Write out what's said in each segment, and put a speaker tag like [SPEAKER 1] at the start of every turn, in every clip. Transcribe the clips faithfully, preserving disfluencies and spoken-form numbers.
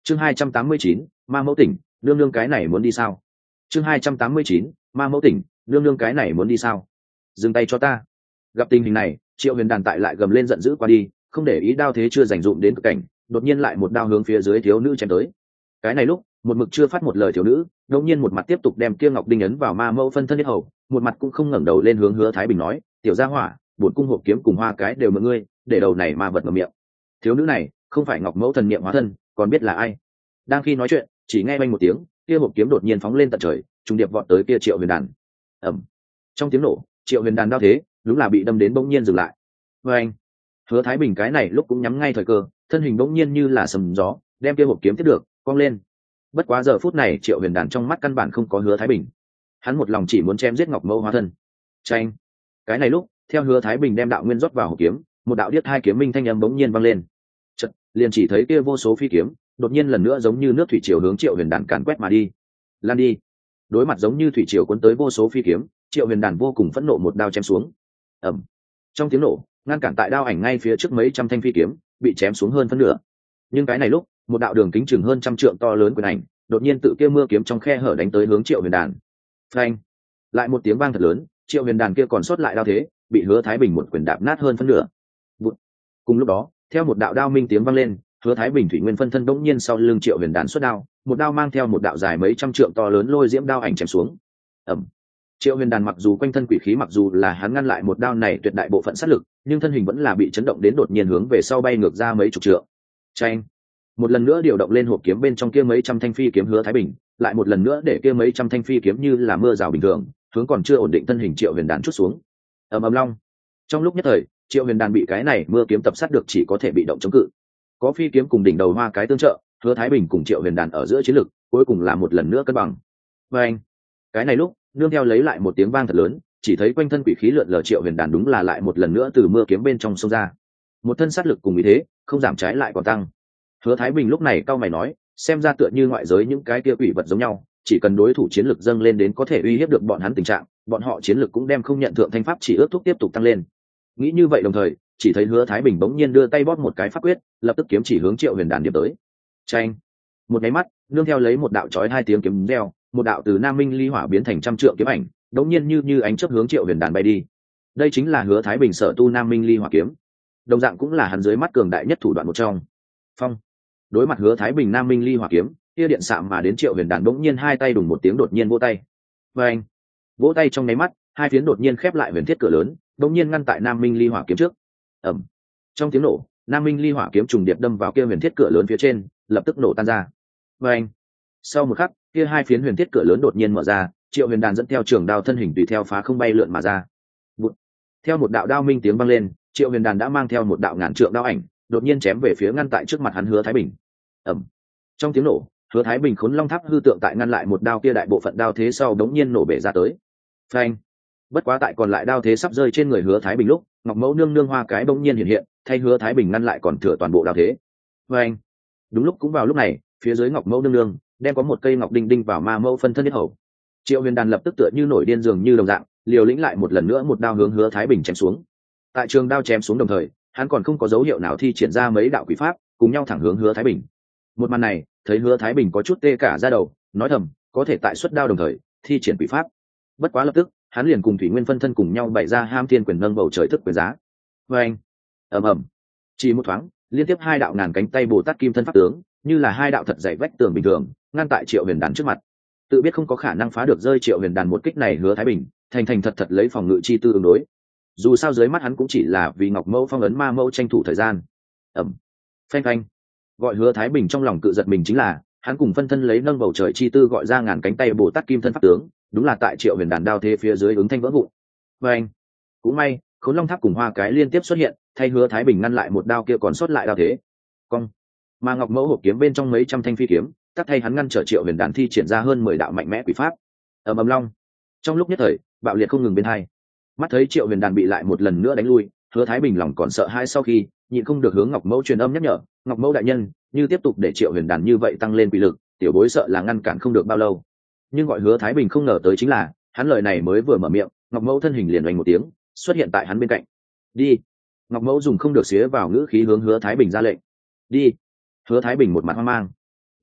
[SPEAKER 1] chương hai trăm tám mươi chín, ma mẫu tỉnh, nương nương cái này muốn đi sao? chương hai trăm tám mươi chín, ma mẫu tỉnh, nương nương cái này muốn đi sao? Dừng tay cho ta. Gặp tình hình này, Triệu Huyền Đàn tại lại gầm lên giận dữ qua đi, không để ý đao thế chưa dành dụm đến cực cảnh, đột nhiên lại một đao hướng phía dưới thiếu nữ chém tới. Cái này lúc, một mực chưa phát một lời thiếu nữ, đột nhiên một mặt tiếp tục đem kia ngọc đinh ấn vào ma mẫu phân thân nhất hầu, một mặt cũng không ngẩng đầu lên hướng Hứa Thái Bình nói, "Tiểu gia hỏa, bổn cung hộp kiếm cùng hoa cái đều mượn ngươi, để đầu này ma vật ngậm miệng." Thiếu nữ này, không phải Ngọc Mẫu thần niệm hóa thân, còn biết là ai? Đang khi nói chuyện, chỉ nghe vang một tiếng, kia hộp kiếm đột nhiên phóng lên tận trời, trùng điệp vọt tới kia Triệu Huyền Đàn. Ầm. Trong tiếng nổ, Triệu Huyền Đàn đao thế, đúng là bị đâm đến bỗng nhiên dừng lại. Oeng. Hứa Thái Bình cái này lúc cũng nhắm ngay thời cơ, thân hình bỗng nhiên như là sấm gió, đem kia hộp kiếm tiếp được, cong lên. Bất quá giờ phút này Triệu Huyền Đàn trong mắt căn bản không có Hứa Thái Bình, hắn một lòng chỉ muốn chém giết Ngọc Mẫu hóa thân. Chanh. Cái này lúc, theo Hứa Thái Bình đem đạo nguyên rót vào hộp kiếm, một đạo điếc hai kiếm minh thanh âm bỗng nhiên vang lên. Chợt, liền chỉ thấy kia vô số phi kiếm, đột nhiên lần nữa giống như nước thủy triều hướng Triệu Huyền Đàn càn quét mà đi. Lan đi. Đối mặt giống như thủy triều cuốn tới vô số phi kiếm, Triệu Huyền Đàn vô cùng phẫn nộ một đao chém xuống. Ầm. Trong tiếng nổ, ngăn cản tại đao ảnh ngay phía trước mấy trăm thanh phi kiếm, bị chém xuống hơn phân nửa. Nhưng cái này lúc, một đạo đường kính chừng hơn trăm trượng to lớn quyền ảnh, đột nhiên tự kia mưa kiếm trong khe hở đánh tới hướng Triệu Huyền Đàn. Phanh. Lại một tiếng vang thật lớn, Triệu Huyền Đàn kia còn sót lại đao thế, bị Hứa Thái Bình một quyền đạp nát hơn phân nửa. Bụt. Cùng lúc đó, theo một đạo đao minh tiếng vang lên, Hứa Thái Bình thủy nguyên phân thân bỗng nhiên sau lưng Triệu Huyền Đàn xuất đao, một đao mang theo một đạo dài mấy trăm trượng to lớn lôi diễm đao ảnh chém xuống. Ầm. Triệu Huyền Đàn mặc dù quanh thân quỷ khí, mặc dù là hắn ngăn lại một đao này tuyệt đại bộ phận sát lực, nhưng thân hình vẫn là bị chấn động đến đột nhiên hướng về sau bay ngược ra mấy chục trượng. Chanh. Một lần nữa điều động lên hộp kiếm bên trong kia mấy trăm thanh phi kiếm Hứa Thái Bình, lại một lần nữa để kia mấy trăm thanh phi kiếm như là mưa rào bình thường, hướng còn chưa ổn định thân hình Triệu Huyền Đàn chút xuống. Ầm ầm long. Trong lúc nhất thời, Triệu Huyền Đàn bị cái này mưa kiếm tập sát được, chỉ có thể bị động chống cự. Có phi kiếm cùng đỉnh đầu hoa cái tương trợ, Hứa Thái Bình cùng Triệu Huyền Đàn ở giữa chiến lực, cuối cùng là một lần nữa cân bằng. Và anh, cái này lúc, nương theo lấy lại một tiếng vang thật lớn, chỉ thấy quanh thân quỷ khí lượn lờ Triệu Huyền Đàn đúng là lại một lần nữa từ mưa kiếm bên trong xông ra. Một thân sát lực cùng ý thế, không giảm trái lại còn tăng. Hứa Thái Bình lúc này cau mày nói, xem ra tựa như ngoại giới những cái kia quỷ vật giống nhau, chỉ cần đối thủ chiến lực dâng lên đến có thể uy hiếp được bọn hắn tình trạng, bọn họ chiến lực cũng đem không nhận thượng thanh pháp chỉ ước thúc tiếp tục tăng lên. Nghĩ như vậy đồng thời, chỉ thấy Hứa Thái Bình bỗng nhiên đưa tay bóp một cái pháp quyết, lập tức kiếm chỉ hướng Triệu Huyền Đàn điểm tới. Chanh. Một cái mắt, nương theo lấy một đạo chói hai tiếng kiếm reo, một đạo từ Nam Minh Ly Hỏa biến thành trăm trượng kiếm ảnh, đống nhiên như như ánh chớp hướng Triệu Huyền Đàn bay đi. Đây chính là Hứa Thái Bình sở tu Nam Minh Ly Hỏa kiếm, đồng dạng cũng là hắn dưới mắt cường đại nhất thủ đoạn một trong. Phong. Đối mặt Hứa Thái Bình Nam Minh Ly Hỏa kiếm, kia điện xạ mà đến Triệu Huyền Đàn đống nhiên hai tay đùng một tiếng đột nhiên vỗ tay. Và anh, vỗ tay trong nháy mắt, hai phiến đột nhiên khép lại huyền thiết cửa lớn, đống nhiên ngăn tại Nam Minh Ly Hỏa kiếm trước. Ầm. Trong tiếng nổ, Nam Minh Ly Hỏa kiếm trùng điệp đâm vào kia huyền thiết cửa lớn phía trên, lập tức nổ tan ra. Và anh, sau một khắc, kia hai phiến huyền thiết cửa lớn đột nhiên mở ra, Triệu Huyền Đàn dẫn theo trường đao thân hình tùy theo phá không bay lượn mà ra. Bụt. Theo một đạo đao minh tiếng vang lên, Triệu Huyền Đàn đã mang theo một đạo ngàn trượng đao ảnh, đột nhiên chém về phía ngăn tại trước mặt hắn Hứa Thái Bình. Ầm. Trong tiếng nổ, Hứa Thái Bình khốn long tháp hư tượng tại ngăn lại một đao kia đại bộ phận đao thế sau đống nhiên nổ bể ra tới. Phanh. Bất quá tại còn lại đao thế sắp rơi trên người Hứa Thái Bình lúc, Ngọc Mẫu nương nương hoa cái bỗng nhiên hiện hiện, thay Hứa Thái Bình ngăn lại còn thừa toàn bộ đao thế. Phanh. Đúng lúc cũng vào lúc này, phía dưới Ngọc Mẫu nương nương đem có một cây ngọc đinh đinh vào ma mẫu phân thân nhất hầu. Triệu Huyền Đàn lập tức tựa như nổi điên dường như đồng dạng, liều lĩnh lại một lần nữa một đao hướng Hứa Thái Bình chém xuống. Tại trường đao chém xuống đồng thời, hắn còn không có dấu hiệu nào thi triển ra mấy đạo quỷ pháp, cùng nhau thẳng hướng Hứa Thái Bình. Một màn này, thấy Hứa Thái Bình có chút tê cả da đầu, nói thầm, có thể tại xuất đao đồng thời thi triển quỷ pháp. Bất quá lập tức, hắn liền cùng Thủy Nguyên phân thân cùng nhau bày ra Ham Thiên quyền nâng bầu trời thức quyền giá. Và anh, ầm ầm, chỉ một thoáng, liên tiếp hai đạo ngàn cánh tay Bồ Tát kim thân pháp tướng, như là hai đạo thật dày vách tường bình thường, ngăn tại Triệu Huyền Đàn trước mặt. Tự biết không có khả năng phá được rơi Triệu Huyền Đàn một kích này, Hứa Thái Bình thành thành thật thật lấy phòng ngự chi tư ứng đối. Dù sao dưới mắt hắn cũng chỉ là vì Ngọc Mẫu phong ấn ma mẫu tranh thủ thời gian. Ẩm, phanh phanh. Gọi Hứa Thái Bình trong lòng cự giật mình chính là, hắn cùng phân thân lấy nâng bầu trời chi tư gọi ra ngàn cánh tay Bồ Tát kim thân pháp tướng, đúng là tại Triệu Huyền Đàn đao thế phía dưới ứng thanh vỡ vụn. Và anh, cũng may, Khốn Long Tháp cùng Hoa cái liên tiếp xuất hiện, thay Hứa Thái Bình ngăn lại một đao kia còn sót lại đao thế. Cong. Mà Ngọc Mẫu hộp kiếm bên trong mấy trăm thanh phi kiếm, cắt thay hắn ngăn trở Triệu Huyền Đàn thi triển ra hơn mười đạo mạnh mẽ quỷ pháp. Ầm ầm long. Trong lúc nhất thời, bạo liệt không ngừng bên hai. Mắt thấy Triệu Huyền Đàn bị lại một lần nữa đánh lui, Hứa Thái Bình lòng còn sợ hãi, sau khi nhịn không được hướng Ngọc Mẫu truyền âm nhắc nhở, Ngọc Mẫu đại nhân, như tiếp tục để Triệu Huyền Đàn như vậy tăng lên quỷ lực, tiểu bối sợ là ngăn cản không được bao lâu. Nhưng gọi Hứa Thái Bình không ngờ tới chính là, hắn lời này mới vừa mở miệng, Ngọc Mẫu thân hình liền oanh một tiếng xuất hiện tại hắn bên cạnh. Đi. Ngọc Mẫu dùng không được xía vào ngữ khí hướng Hứa Thái Bình ra lệnh. Đi. Hứa Thái Bình một mặt hoang mang.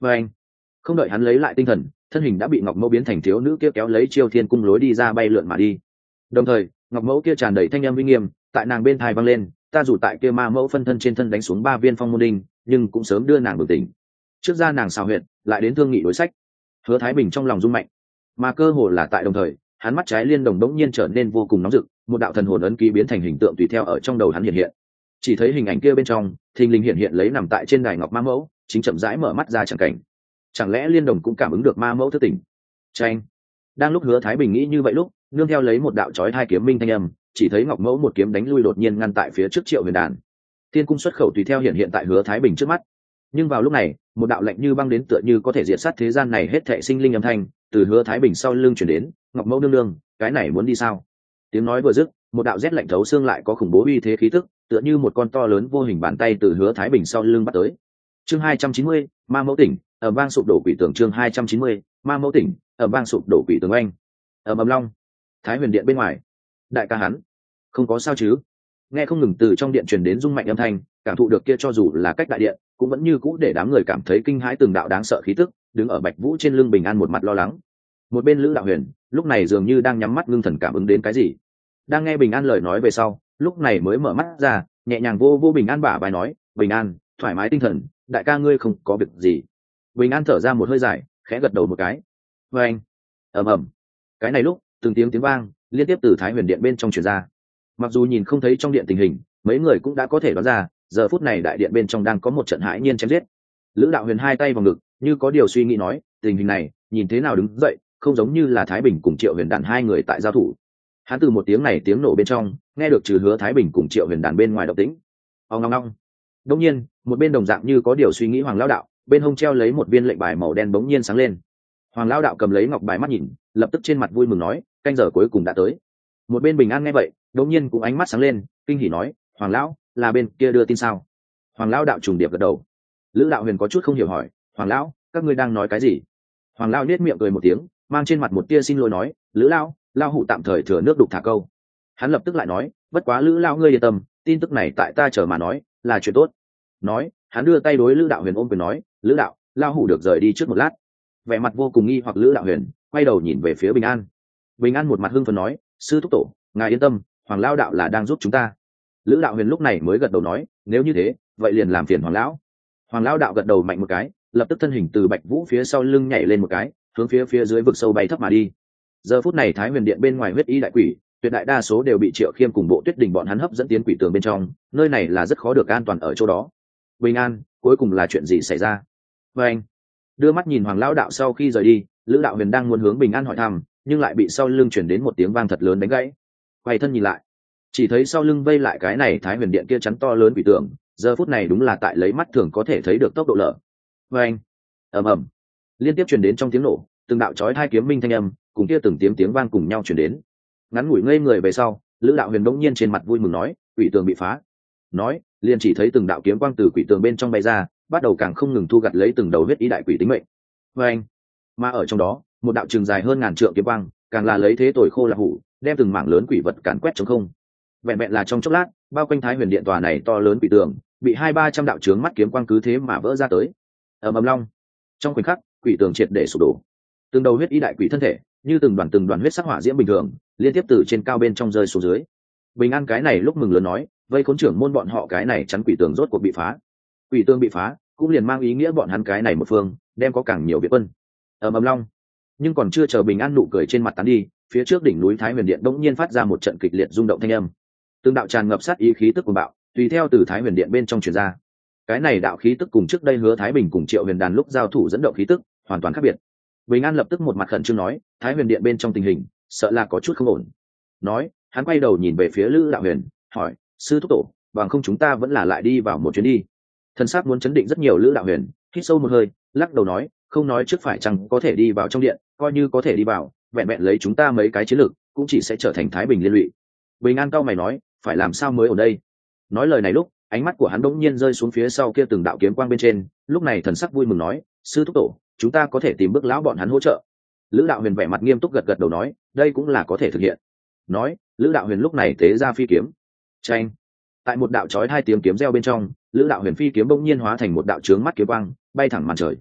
[SPEAKER 1] và anh không đợi hắn lấy lại tinh thần, thân hình đã bị ngọc mẫu biến thành thiếu nữ kia kéo lấy chiêu thiên cung lối đi ra bay lượn mà đi. Đồng thời ngọc mẫu kia tràn đầy thanh âm uy nghiêm tại nàng bên thai vang lên, ta dù tại kia ma mẫu phân thân trên thân đánh xuống ba viên phong môn đinh, nhưng cũng sớm đưa nàng bừng tỉnh. Trước ra nàng xào huyệt lại đến thương nghị đối sách. Hứa Thái Bình trong lòng rung mạnh, mà cơ hồ là tại đồng thời, hắn mắt trái liên đồng đống nhiên trở nên vô cùng nóng rực, một đạo thần hồn ấn ký biến thành hình tượng tùy theo ở trong đầu hắn hiện hiện. Chỉ thấy hình ảnh kia bên trong thình lình hiện hiện lấy nằm tại trên đài ngọc ma mẫu, chính chậm rãi mở mắt ra chẳng cảnh. Chẳng lẽ liên đồng cũng cảm ứng được ma mẫu thức tỉnh? Tranh. Đang lúc Hứa Thái Bình nghĩ như vậy lúc, nương theo lấy một đạo chói hai kiếm minh thanh âm, chỉ thấy ngọc mẫu một kiếm đánh lui đột nhiên ngăn tại phía trước Triệu Huyền Đàn. Thiên cung xuất khẩu tùy theo hiện hiện tại Hứa Thái Bình trước mắt. Nhưng vào lúc này, một đạo lạnh như băng đến tựa như có thể diệt sát thế gian này hết thảy sinh linh âm thanh từ Hứa Thái Bình sau lưng truyền đến, ngọc mẫu nương nương, cái này muốn đi sao? Tiếng nói vừa dứt, một đạo rét lạnh thấu xương lại có khủng bố uy thế khí tức, tựa như một con to lớn vô hình bàn tay từ Hứa Thái Bình sau lưng bắt tới. Chương hai trăm chín mươi, ma mẫu tỉnh, ở vang sụp đổ quỷ tường. Chương hai trăm chín mươi, ma mẫu tỉnh, ở vang sụp đổ quỷ tường. Anh ở ầm long, Thái Huyền điện bên ngoài, đại ca hắn không có sao chứ? Nghe không ngừng từ trong điện truyền đến rung mạnh âm thanh, cảm thụ được kia cho dù là cách đại điện cũng vẫn như cũ để đám người cảm thấy kinh hãi, từng đạo đáng sợ khí tức đứng ở Bạch Vũ trên lưng Bình An một mặt lo lắng. Một bên Lữ Đạo Huyền lúc này dường như đang nhắm mắt ngưng thần cảm ứng đến cái gì, đang nghe Bình An lời nói về sau lúc này mới mở mắt ra, nhẹ nhàng vô vô Bình An bả vai nói, Bình An thoải mái tinh thần, đại ca ngươi không có việc gì. Bình An thở ra một hơi dài, khẽ gật đầu một cái. Và anh ầm ầm, cái này lúc từng tiếng tiếng vang liên tiếp từ Thái Huyền điện bên trong truyền ra. Mặc dù nhìn không thấy trong điện tình hình, mấy người cũng đã có thể đoán ra giờ phút này đại điện bên trong đang có một trận hãi nhiên chém giết. Lữ Đạo Huyền hai tay vào ngực như có điều suy nghĩ nói, tình hình này nhìn thế nào đứng dậy không giống như là Thái Bình cùng Triệu Huyền Đàn hai người tại giao thủ. Hắn từ một tiếng này tiếng nổ bên trong nghe được trừ Hứa Thái Bình cùng Triệu Huyền Đàn bên ngoài động tĩnh. Ông long long. Đột nhiên, một bên đồng dạng như có điều suy nghĩ Hoàng Lão Đạo, bên hông treo lấy một viên lệnh bài màu đen bỗng nhiên sáng lên. Hoàng Lão Đạo cầm lấy ngọc bài mắt nhìn, lập tức trên mặt vui mừng nói, canh giờ cuối cùng đã tới. Một bên Bình An nghe vậy, đột nhiên cũng ánh mắt sáng lên, kinh hỉ nói, Hoàng lão, là bên kia đưa tin sao? Hoàng Lão Đạo trùng điệp gật đầu. Lữ Đạo Huyền có chút không hiểu hỏi, Hoàng lão, các ngươi đang nói cái gì? Hoàng Lão nết miệng cười một tiếng, mang trên mặt một tia xin lỗi nói, Lữ lão, lão hủ tạm thời thừa nước đục thả câu. Hắn lập tức lại nói, bất quá Lữ lão ngươi yên tâm, tin tức này tại ta chờ mà nói là chuyện tốt. Nói, hắn đưa tay đối Lữ Đạo Huyền ôm quyền nói, Lữ đạo, lão hủ được rời đi trước một lát. Vẻ mặt vô cùng nghi hoặc Lữ Đạo Huyền quay đầu nhìn về phía Bình An. Bình An một mặt hưng phấn nói, sư thúc tổ, ngài yên tâm, Hoàng lão đạo là đang giúp chúng ta. Lữ Đạo Huyền lúc này mới gật đầu nói, nếu như thế vậy liền làm phiền Hoàng lão. Hoàng lão đạo gật đầu mạnh một cái, lập tức thân hình từ Bạch Vũ phía sau lưng nhảy lên một cái, hướng phía phía dưới vực sâu bay thấp mà đi. Giờ phút này Thái Huyền điện bên ngoài huyết y đại quỷ tuyệt đại đa số đều bị Triệu Khiêm cùng Bộ Tuyết Đình bọn hắn hấp dẫn tiến quỷ tường bên trong, nơi này là rất khó được an toàn ở chỗ đó. Bình An, cuối cùng là chuyện gì xảy ra? Và anh đưa mắt nhìn Hoàng lão đạo sau khi rời đi, Lữ Đạo Huyền đang muốn hướng Bình An hỏi thăm, nhưng lại bị sau lưng chuyển đến một tiếng vang thật lớn đánh gãy. Quay thân nhìn lại, chỉ thấy sau lưng vây lại cái này Thái Huyền điện kia chắn to lớn quỷ tường, giờ phút này đúng là tại lấy mắt thường có thể thấy được tốc độ lở. Và anh ầm ầm, liên tiếp truyền đến trong tiếng nổ, từng đạo chói hai kiếm minh thanh âm cùng kia từng tiếng tiếng vang cùng nhau truyền đến. Ngắn ngủi ngây người về sau, Lữ Đạo Huyền bỗng nhiên trên mặt vui mừng nói, quỷ tường bị phá. Nói, liền chỉ thấy từng đạo kiếm quang từ quỷ tường bên trong bay ra, bắt đầu càng không ngừng thu gặt lấy từng đầu huyết ý đại quỷ tính mệnh. Và anh mà ở trong đó, một đạo trường dài hơn ngàn trượng kiếm quang, càng là lấy thế tồi khô là hủ, đem từng mảng lớn quỷ vật càn quét trống không. Vẹn vẹn là trong chốc lát, bao quanh Thái Huyền điện tòa này to lớn quỷ tường, bị hai ba trăm đạo chướng mắt kiếm quang cứ thế mà vỡ ra tới. Ầm ầm long, trong khoảnh khắc, quỷ tường triệt để sụp đổ. Từng đầu huyết ý đại quỷ thân thể, như từng đoàn từng đoàn huyết sắc hỏa diễm bình thường, liên tiếp từ trên cao bên trong rơi xuống dưới. Bình An cái này lúc mừng lớn nói, vây khốn trưởng môn bọn họ cái này chắn quỷ tường rốt cuộc bị phá. Quỷ tường bị phá, cũng liền mang ý nghĩa bọn hắn cái này một phương, đem có càng nhiều viện quân. Ầm ầm long, nhưng còn chưa chờ Bình An nụ cười trên mặt tán đi, phía trước đỉnh núi Thái Huyền điện đột nhiên phát ra một trận kịch liệt rung động thanh âm. Từng đạo tràn ngập sát ý khí tức cuồng bạo, tùy theo từ Thái Huyền điện bên trong truyền ra. Cái này đạo khí tức cùng trước đây Hứa Thái Bình cùng Triệu Huyền Đàn lúc giao thủ dẫn động khí tức hoàn toàn khác biệt. Bình An lập tức một mặt khẩn trương nói, Thái Huyền điện bên trong tình hình sợ là có chút không ổn. Nói, hắn quay đầu nhìn về phía Lữ Đạo Huyền, hỏi, sư thúc tổ, bằng không chúng ta vẫn là lại đi vào một chuyến đi. Thần sắc muốn chấn định rất nhiều Lữ Đạo Huyền hít sâu một hơi, lắc đầu nói, không nói trước phải chăng có thể đi vào trong điện, coi như có thể đi vào, vẹn vẹn lấy chúng ta mấy cái chiến lược cũng chỉ sẽ trở thành Thái Bình liên lụy. Bình An cau mày nói, phải làm sao mới ở đây? Nói lời này lúc, ánh mắt của hắn đột nhiên rơi xuống phía sau kia từng đạo kiếm quang bên trên, lúc này thần sắc vui mừng nói, sư thúc tổ, chúng ta có thể tìm bước lão bọn hắn hỗ trợ. Lữ Đạo Huyền vẻ mặt nghiêm túc gật gật đầu nói, đây cũng là có thể thực hiện. Nói, Lữ Đạo Huyền lúc này tế ra phi kiếm. Chanh, tại một đạo chói hai tiếng kiếm reo bên trong, Lữ Đạo Huyền phi kiếm bỗng nhiên hóa thành một đạo chướng mắt kiếm quang, bay thẳng màn trời.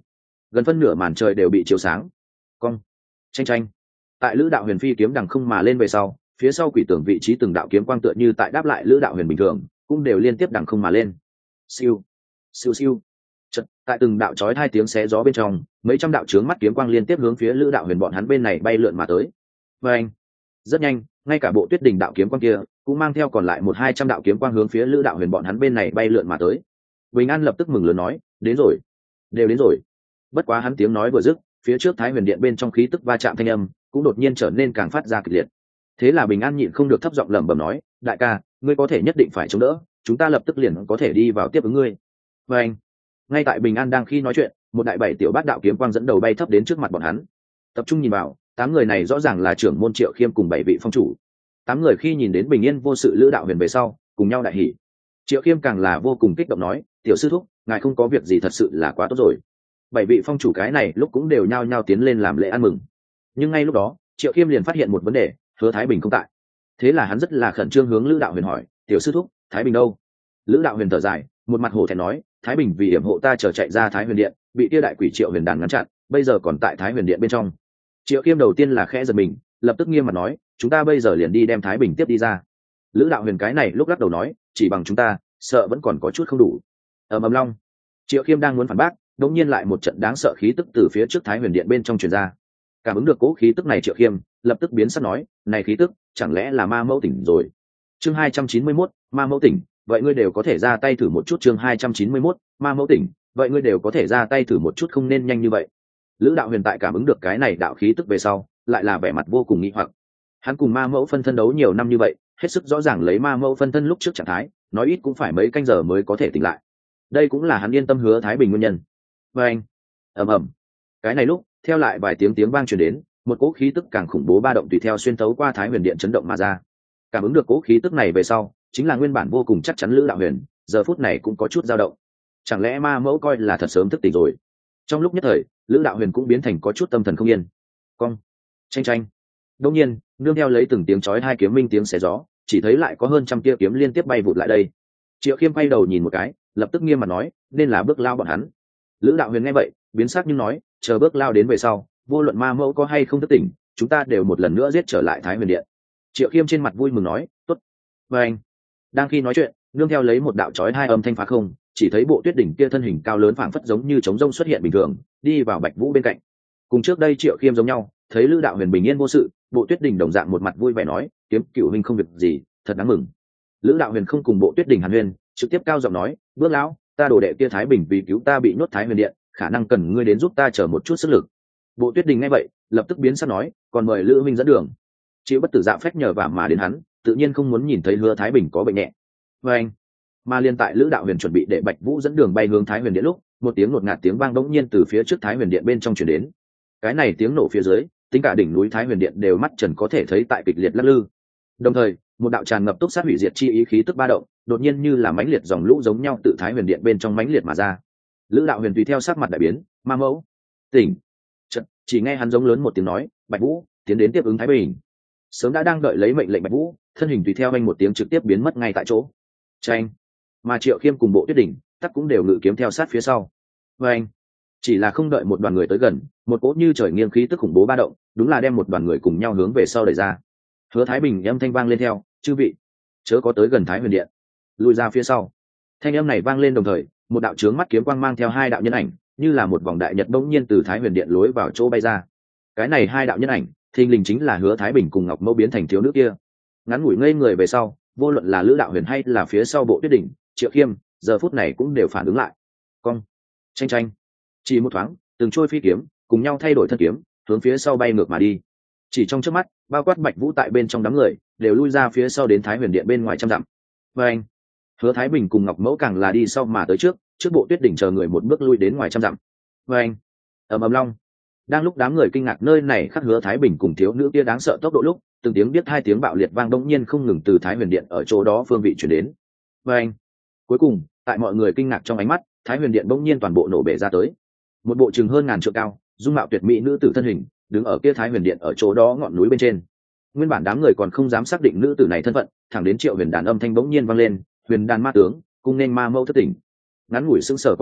[SPEAKER 1] gần phân nửa màn trời đều bị chiếu sáng. Cong, tranh tranh. Tại lữ đạo huyền phi kiếm đằng không mà lên về sau, phía sau quỷ tưởng vị trí từng đạo kiếm quang tựa như tại đáp lại lữ đạo huyền bình thường, cũng đều liên tiếp đằng không mà lên. Siêu, siêu siêu. Chật, tại từng đạo chói hai tiếng xé gió bên trong, mấy trăm đạo chướng mắt kiếm quang liên tiếp hướng phía lữ đạo huyền bọn hắn bên này bay lượn mà tới. Và anh, rất nhanh, ngay cả bộ tuyết đình đạo kiếm quang kia cũng mang theo còn lại một hai trăm đạo kiếm quang hướng phía lữ đạo huyền bọn hắn bên này bay lượn mà tới. Bình An lập tức mừng lớn nói, đến rồi, đều đến rồi. Bất quá hắn tiếng nói vừa dứt, phía trước Thái Huyền Điện bên trong khí tức va chạm thanh âm cũng đột nhiên trở nên càng phát ra kịch liệt. Thế là Bình An nhịn không được thấp giọng lẩm bẩm nói, đại ca, ngươi có thể nhất định phải chống đỡ, chúng ta lập tức liền có thể đi vào tiếp ứng ngươi. Và anh, ngay tại Bình An đang khi nói chuyện, một đại bảy tiểu bát đạo kiếm quang dẫn đầu bay thấp đến trước mặt bọn hắn. Tập trung nhìn vào, tám người này rõ ràng là trưởng môn Triệu Khiêm cùng bảy vị phong chủ. Tám người khi nhìn đến bình yên vô sự lữ đạo huyền về sau, cùng nhau đại hỉ. Triệu Khiêm càng là vô cùng kích động nói, tiểu sư thúc, ngài không có việc gì thật sự là quá tốt rồi. Bảy vị phong chủ cái này lúc cũng đều nhao nhao tiến lên làm lễ ăn mừng. Nhưng ngay lúc đó, Triệu Khiêm liền phát hiện một vấn đề, Hứa Thái Bình không tại. Thế là hắn rất là khẩn trương hướng lữ đạo huyền hỏi, tiểu sư thúc, Thái Bình đâu? Lữ đạo huyền thở dài, một mặt hổ thẹn nói, Thái Bình vì hiểm hộ ta chờ chạy ra Thái Huyền Điện, bị kia đại quỷ Triệu Huyền đàn ngăn chặn, bây giờ còn tại Thái Huyền Điện bên trong. Triệu Khiêm đầu tiên là khẽ giật mình, lập tức nghiêm mặt nói, chúng ta bây giờ liền đi đem Thái Bình tiếp đi ra. Lữ đạo huyền cái này lúc lắc đầu nói, chỉ bằng chúng ta, sợ vẫn còn có chút không đủ. Ầm ầm long. Triệu Khiêm đang muốn phản bác, đột nhiên lại một trận đáng sợ khí tức từ phía trước Thái Huyền Điện bên trong truyền ra. Cảm ứng được cố khí tức này, Triệu Khiêm lập tức biến sắc nói, này khí tức, chẳng lẽ là ma mẫu tỉnh rồi? Chương hai trăm chín mươi mốt, ma mẫu tỉnh, vậy ngươi đều có thể ra tay thử một chút. Chương hai trăm chín mươi mốt, ma mẫu tỉnh, vậy ngươi đều có thể ra tay thử một chút, không nên nhanh như vậy. Lữ đạo huyền tại cảm ứng được cái này đạo khí tức về sau, lại là vẻ mặt vô cùng nghi hoặc. Hắn cùng ma mẫu phân thân đấu nhiều năm như vậy, hết sức rõ ràng lấy ma mẫu phân thân lúc trước trạng thái, nói ít cũng phải mấy canh giờ mới có thể tỉnh lại. Đây cũng là hắn yên tâm Hứa Thái Bình nguyên nhân. Và anh, ầm ầm. Cái này lúc, theo lại vài tiếng tiếng vang truyền đến, một cỗ khí tức càng khủng bố ba động tùy theo xuyên tấu qua Thái Huyền Điện chấn động mà ra. Cảm ứng được cỗ khí tức này về sau, chính là nguyên bản vô cùng chắc chắn Lữ đạo huyền, giờ phút này cũng có chút dao động. Chẳng lẽ ma mẫu coi là thật sớm thức tỉnh rồi? Trong lúc nhất thời, Lữ đạo huyền cũng biến thành có chút tâm thần không yên. Cong, tranh tranh. Đột nhiên, nương theo lấy từng tiếng chói hai kiếm minh tiếng xé gió, chỉ thấy lại có hơn trăm tia kiếm liên tiếp bay vụt lại đây. Triệu Khiêm quay đầu nhìn một cái, lập tức nghiêm mặt nói, nên là bước lao bọn hắn. Lữ đạo huyền nghe vậy, biến sắc nhưng nói, chờ bước lao đến về sau, vô luận ma mẫu có hay không thức tỉnh, chúng ta đều một lần nữa giết trở lại Thái Huyền Điện. Triệu Khiêm trên mặt vui mừng nói, tốt. Và anh, đang khi nói chuyện, nương theo lấy một đạo chói hai âm thanh phá không, chỉ thấy bộ tuyết đỉnh kia thân hình cao lớn phảng phất giống như trống rông xuất hiện bình thường, đi vào Bạch Vũ bên cạnh. Cùng trước đây Triệu Khiêm giống nhau, thấy Lữ đạo huyền bình yên vô sự, bộ tuyết đỉnh đồng dạng một mặt vui vẻ nói, kiếm cửu huynh không việc gì, thật đáng mừng. Lữ đạo huyền không cùng bộ tuyết đỉnh hàn huyên, trực tiếp cao giọng nói, bước lão, ta đồ đệ kia Thái Bình vì cứu ta bị nhốt Thái Huyền Điện, khả năng cần ngươi đến giúp ta chờ một chút sức lực. Bộ tuyết đỉnh nghe vậy, lập tức biến sắc nói, còn mời Lữ huynh dẫn đường. Chịu bất tử dạ phách nhờ vả mà đến hắn, tự nhiên không muốn nhìn thấy Hứa Thái Bình có bệnh nhẹ. Và anh, mà liên tại Lữ đạo huyền chuẩn bị để Bạch Vũ dẫn đường bay hướng Thái Huyền Điện lúc, một tiếng ngột ngạt tiếng vang bỗng nhiên từ phía trước Thái Huyền Điện bên trong truyền đến. Cái này tiếng nổ phía dưới, tính cả đỉnh núi Thái Huyền Điện đều mắt trần có thể thấy tại kịch liệt lắc lư. Đồng thời, một đạo tràn ngập túc sát hủy diệt chi ý khí tức ba động, đột nhiên như là mãnh liệt dòng lũ giống nhau tự Thái Huyền Điện bên trong mãnh liệt mà ra. Lữ đạo huyền tùy theo sắc mặt đại biến, ma mẫu tỉnh. Chợt, chỉ nghe hắn giống lớn một tiếng nói, Bạch Vũ tiến đến tiếp ứng Thái Bình. Sớm đã đang đợi lấy mệnh lệnh Bạch Vũ, thân hình tùy theo anh một tiếng trực tiếp biến mất ngay tại chỗ. Tranh. Mà Triệu Khiêm cùng bộ tuyết đỉnh, tắc cũng đều ngự kiếm theo sát phía sau. Và anh, chỉ là không đợi một đoàn người tới gần, một cỗ như trời nghiêng khí tức khủng bố ba động, đúng là đem một đoàn người cùng nhau hướng về sau đẩy ra. Hứa Thái Bình âm thanh vang lên theo, chư vị, chớ có tới gần Thái Huyền Điện, lùi ra phía sau. Thanh âm này vang lên đồng thời, một đạo chướng mắt kiếm quang mang theo hai đạo nhân ảnh, như là một vòng đại nhật bỗng nhiên từ Thái Huyền Điện lối vào chỗ bay ra. Cái này hai đạo nhân ảnh, thình lình chính là Hứa Thái Bình cùng Ngọc Mẫu biến thành thiếu nữ kia. Ngắn ngủi ngây người về sau, vô luận là Lữ đạo huyền hay là phía sau bộ tuyết đỉnh, Triệu Khiêm, giờ phút này cũng đều phản ứng lại. Cong, tranh tranh. Chỉ một thoáng, từng trôi phi kiếm cùng nhau thay đổi thân kiếm, hướng phía sau bay ngược mà đi. Chỉ trong chớp mắt, bao quát Bạch Vũ tại bên trong đám người đều lui ra phía sau đến Thái Huyền Điện bên ngoài trăm dặm. Và anh, Hứa Thái Bình cùng Ngọc Mẫu càng là đi sau mà tới trước, trước bộ tuyết đỉnh chờ người một bước lui đến ngoài trăm dặm. Và anh, ầm ầm long. Đang lúc đám người kinh ngạc nơi này khắc Hứa Thái Bình cùng thiếu nữ kia đáng sợ tốc độ lúc, từng tiếng biết hai tiếng bạo liệt vang đống nhiên không ngừng từ Thái Huyền Điện ở chỗ đó phương vị truyền đến. Và anh, cuối cùng, tại mọi người kinh ngạc trong ánh mắt, Thái Huyền Điện bỗng nhiên toàn bộ nổ bể ra tới. Một bộ chừng hơn ngàn trượng cao, dung mạo tuyệt mỹ nữ tử thân hình, đứng ở kia Thái Huyền Điện ở chỗ đó ngọn núi bên trên. Nguyên bản đám người còn không dám xác định nữ tử này thân phận, thẳng đến Triệu Huyền đàn âm thanh bỗng nhiên vang lên, "Huyền đàn ma tướng, cung nên ma mẫu thất tỉnh." Ngắn ngủi sững sờ qua đi,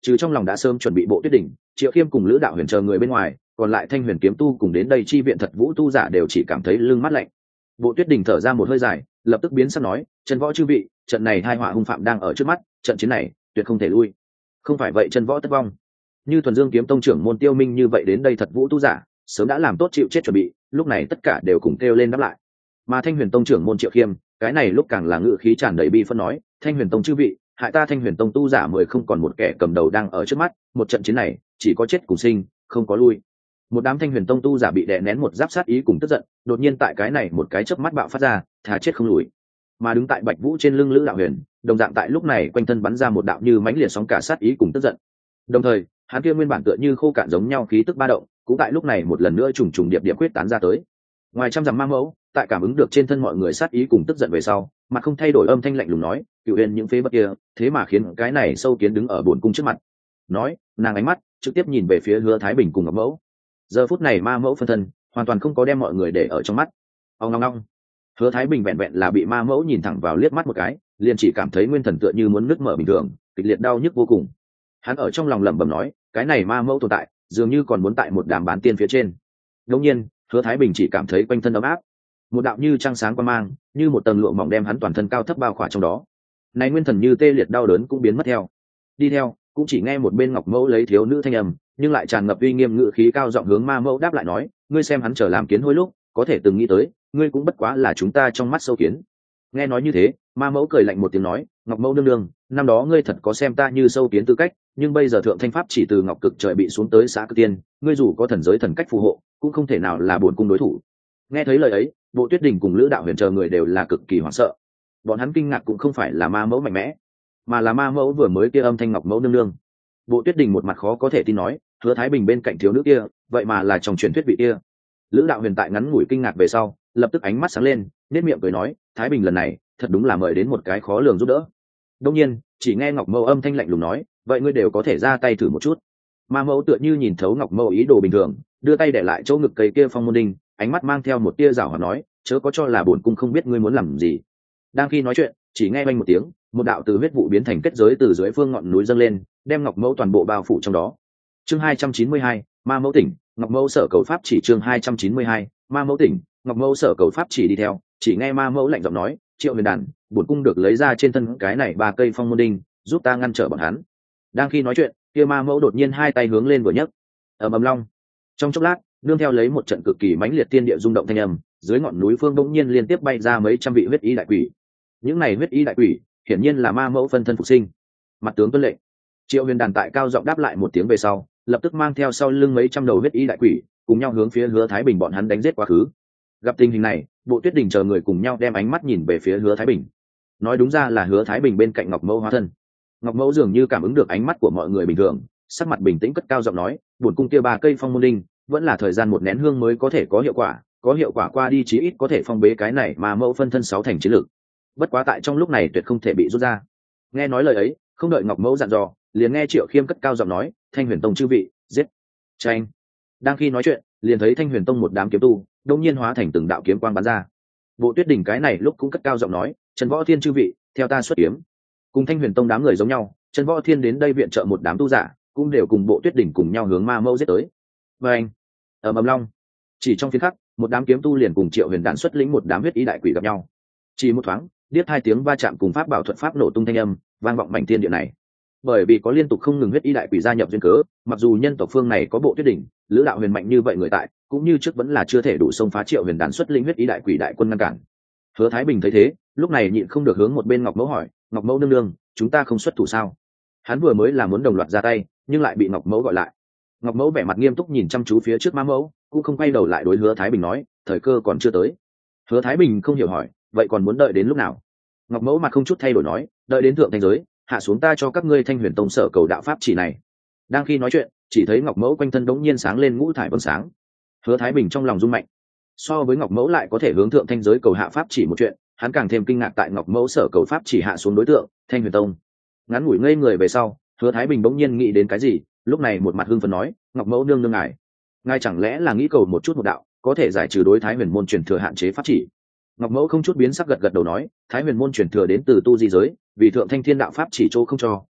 [SPEAKER 1] trừ trong lòng đã sớm chuẩn bị Bộ Tuyết Đỉnh, Triệu Khiêm cùng Lữ Đạo Huyền chờ người bên ngoài, còn lại Thanh Huyền kiếm tu cùng đến đây chi viện Thật Vũ tu giả đều chỉ cảm thấy lưng mát lạnh. Bộ Tuyết Đỉnh thở ra một hơi dài, lập tức biến sắc nói, chân võ chư vị, trận này hai họa hung phạm đang ở trước mắt, trận chiến này tuyệt không thể lui. Không phải vậy chân võ tất vong. Như Thuần Dương kiếm tông trưởng môn Tiêu Minh như vậy đến đây Thật Vũ tu giả, sớm đã làm tốt chịu chết chuẩn bị, lúc này tất cả đều cùng kêu lên đáp lại. Mà Thanh Huyền tông trưởng môn Triệu Khiêm, cái này lúc càng là ngự khí tràn đầy bi phân nói, Thanh Huyền tông chư vị, hại ta Thanh Huyền tông tu giả mười không còn một kẻ cầm đầu đang ở trước mắt, một trận chiến này chỉ có chết cùng sinh, không có lui. Một đám Thanh Huyền tông tu giả bị đè nén một giáp sát ý cùng tức giận, đột nhiên tại cái này một cái chớp mắt bạo phát ra, thà chết không lùi. Mà đứng tại Bạch Vũ trên lưng Lữ Đạo Huyền, đồng dạng tại lúc này quanh thân bắn ra một đạo như mãnh liệt sóng cả sát ý cùng tức giận. Đồng thời, hắn kia nguyên bản tựa như khô cạn giống nhau khí tức ba động, cũng tại lúc này một lần nữa trùng trùng điệp điệp quyết tán ra tới. Ngoài trăm dặm ma mẫu, tại cảm ứng được trên thân mọi người sát ý cùng tức giận về sau, mà không thay đổi âm thanh lạnh lùng nói, Cửu Huyền những phế vật kia, thế mà khiến cái này sâu kiến đứng ở bổn cung trước mặt. Nói, nàng ánh mắt trực tiếp nhìn về phía Hứa Thái Bình cùng Ngọc Mẫu. Giờ phút này ma mẫu phân thân hoàn toàn không có đem mọi người để ở trong mắt. Ông long long. Hứa Thái Bình vẹn vẹn là bị ma mẫu nhìn thẳng vào liếc mắt một cái, liền chỉ cảm thấy nguyên thần tựa như muốn nứt mở bình thường, kịch liệt đau nhức vô cùng. Hắn ở trong lòng lẩm bẩm nói, cái này ma mẫu tồn tại, dường như còn muốn tại một đám bán tiên phía trên. Đương nhiên, Hứa Thái Bình chỉ cảm thấy quanh thân ấm áp, một đạo như trăng sáng qua mang, như một tầng lụa mỏng đem hắn toàn thân cao thấp bao khỏa trong đó. Này nguyên thần như tê liệt đau đớn cũng biến mất theo. Đi theo, cũng chỉ nghe một bên Ngọc Mẫu lấy thiếu nữ thanh âm, nhưng lại tràn ngập uy nghiêm ngự khí cao giọng hướng ma mẫu đáp lại nói, ngươi xem hắn trở làm kiến hôi lúc, có thể từng nghĩ tới, ngươi cũng bất quá là chúng ta trong mắt sâu kiến. Nghe nói như thế, ma mẫu cười lạnh một tiếng nói, Ngọc Mẫu nương nương, năm đó ngươi thật có xem ta như sâu kiến tư cách, nhưng bây giờ thượng thanh pháp chỉ từ Ngọc Cực trời bị xuống tới xã Cực Tiên, ngươi dù có thần giới thần cách phù hộ, cũng không thể nào là bổn cung đối thủ. Nghe thấy lời ấy, Bộ Tuyết Đình cùng Lữ Đạo Huyền chờ người đều là cực kỳ hoảng sợ. Bọn hắn kinh ngạc cũng không phải là ma mẫu mạnh mẽ, mà là ma mẫu vừa mới kia âm thanh Ngọc Mẫu nương nương. Bộ Tuyết Đình một mặt khó có thể tin nói, Hứa Thái Bình bên cạnh thiếu nữ kia, vậy mà là trong truyền thuyết vị kia. Lữ Đạo Huyền tại ngắn ngủi kinh ngạc về sau, lập tức ánh mắt sáng lên, nét miệng cười nói, Thái Bình lần này, thật đúng là mời đến một cái khó lường giúp đỡ. Đương nhiên, chỉ nghe Ngọc Mẫu âm thanh lạnh lùng nói, vậy ngươi đều có thể ra tay thử một chút. Ma mẫu tựa như nhìn thấu Ngọc Mẫu ý đồ bình thường, đưa tay để lại chỗ ngực cây kia phong môn đinh, ánh mắt mang theo một tia giảo hoạt nói, chớ có cho là bổn cung không biết ngươi muốn làm gì. Đang khi nói chuyện, chỉ nghe vang một tiếng, một đạo từ huyết vụ biến thành kết giới từ dưới phương ngọn núi dâng lên, đem Ngọc Mẫu toàn bộ bao phủ trong đó. Chương hai trăm chín mươi hai, Ma Mẫu tỉnh, Ngọc Mẫu sở cầu pháp chỉ chương hai trăm chín mươi hai, Ma Mẫu tỉnh, Ngọc Mẫu sở cầu pháp chỉ đi theo, chỉ nghe Ma Mẫu lạnh giọng nói, Triệu Huyền Đàn, bổn cung được lấy ra trên thân cái này ba cây phong môn đinh, giúp ta ngăn trở bọn hắn. Đang khi nói chuyện, kia Ma Mẫu đột nhiên hai tay hướng lên vừa nhấc, ầm ầm long. Trong chốc lát, nương theo lấy một trận cực kỳ mãnh liệt tiên địa rung động thanh âm, dưới ngọn núi phương bỗng nhiên liên tiếp bay ra mấy trăm vị huyết ý đại quỷ. Những này huyết ý đại quỷ, hiển nhiên là Ma Mẫu phân thân phục sinh. Mặt tướng tuân lệnh. Triệu Huyền Đàn tại cao giọng đáp lại một tiếng về sau, lập tức mang theo sau lưng mấy trăm đầu huyết ý đại quỷ, cùng nhau hướng phía Hứa Thái Bình bọn hắn đánh giết quá khứ. Gặp tình hình này, Bộ Tuyết Đình chờ người cùng nhau đem ánh mắt nhìn về phía Hứa Thái Bình. Nói đúng ra là Hứa Thái Bình bên cạnh Ngọc Mẫu hóa thân. Ngọc Mẫu dường như cảm ứng được ánh mắt của mọi người bình thường, sắc mặt bình tĩnh cất cao giọng nói, bổn cung kia ba cây phong môn đinh, vẫn là thời gian một nén hương mới có thể có hiệu quả, có hiệu quả qua đi chí ít có thể phong bế cái này mà Mẫu phân thân sáu thành chiến lực. Bất quá tại trong lúc này tuyệt không thể bị rút ra. Nghe nói lời ấy, không đợi Ngọc Mẫu dặn dò, liền nghe Triệu Khiêm cất cao giọng nói, Thanh Huyền Tông chư vị, giết. Tranh. Đang khi nói chuyện, liền thấy Thanh Huyền Tông một đám kiếm tu, đột nhiên hóa thành từng đạo kiếm quang bắn ra. Bộ Tuyết Đỉnh cái này lúc cũng cất cao giọng nói, Trần Võ Thiên chư vị, theo ta xuất kiếm. Cùng Thanh Huyền Tông đám người giống nhau, Trần Võ Thiên đến đây viện trợ một đám tu giả, cũng đều cùng Bộ Tuyết Đỉnh cùng nhau hướng Ma Mẫu giết tới. Và anh, ầm ầm long, chỉ trong phiến khắc, một đám kiếm tu liền cùng Triệu Huyền Đản xuất lĩnh một đám huyết ý đại quỷ gặp nhau. Chỉ một thoáng, điếc hai tiếng va chạm cùng pháp bảo thuật pháp nổ tung thanh âm, vang vọng mảnh thiên địa này. Bởi vì có liên tục không ngừng huyết ý đại quỷ gia nhập duyên cớ, mặc dù nhân tộc phương này có Bộ Tuyết Đỉnh, Lữ Đạo Huyền mạnh như vậy người tại, cũng như trước vẫn là chưa thể đủ xông phá Triệu Huyền Đản xuất lĩnh huyết ý đại quỷ đại quân ngăn cản. Hứa Thái Bình thấy thế, lúc này nhịn không được hướng một bên Ngọc Mẫu hỏi, Ngọc Mẫu nương nương, chúng ta không xuất thủ sao? Hắn vừa mới là muốn đồng loạt ra tay, nhưng lại bị Ngọc Mẫu gọi lại. Ngọc Mẫu vẻ mặt nghiêm túc nhìn chăm chú phía trước Ma Mẫu, cũng không quay đầu lại đối Hứa Thái Bình nói, thời cơ còn chưa tới. Hứa Thái Bình không hiểu hỏi, vậy còn muốn đợi đến lúc nào? Ngọc Mẫu mặt không chút thay đổi nói, đợi đến thượng thanh giới, hạ xuống ta cho các ngươi Thanh Huyền Tông sở cầu đạo pháp chỉ này. Đang khi nói chuyện, chỉ thấy Ngọc Mẫu quanh thân đống nhiên sáng lên ngũ thải vầng sáng. Hứa Thái Bình trong lòng rung mạnh. So với Ngọc Mẫu lại có thể hướng thượng thanh giới cầu hạ pháp chỉ một chuyện, hắn càng thêm kinh ngạc tại Ngọc Mẫu sở cầu pháp chỉ hạ xuống đối tượng Thanh Huyền Tông. Ngắn ngủi ngây người về sau, Hứa Thái Bình bỗng nhiên nghĩ đến cái gì, lúc này một mặt hưng phấn nói, Ngọc Mẫu nương nương ngài, ngài chẳng lẽ là nghĩ cầu một chút một đạo, có thể giải trừ đối Thái Huyền môn truyền thừa hạn chế pháp chỉ? Ngọc Mẫu không chút biến sắc gật gật đầu nói, Thái Huyền môn truyền thừa đến từ tu di giới, vì thượng thanh thiên đạo pháp chỉ chỗ không cho,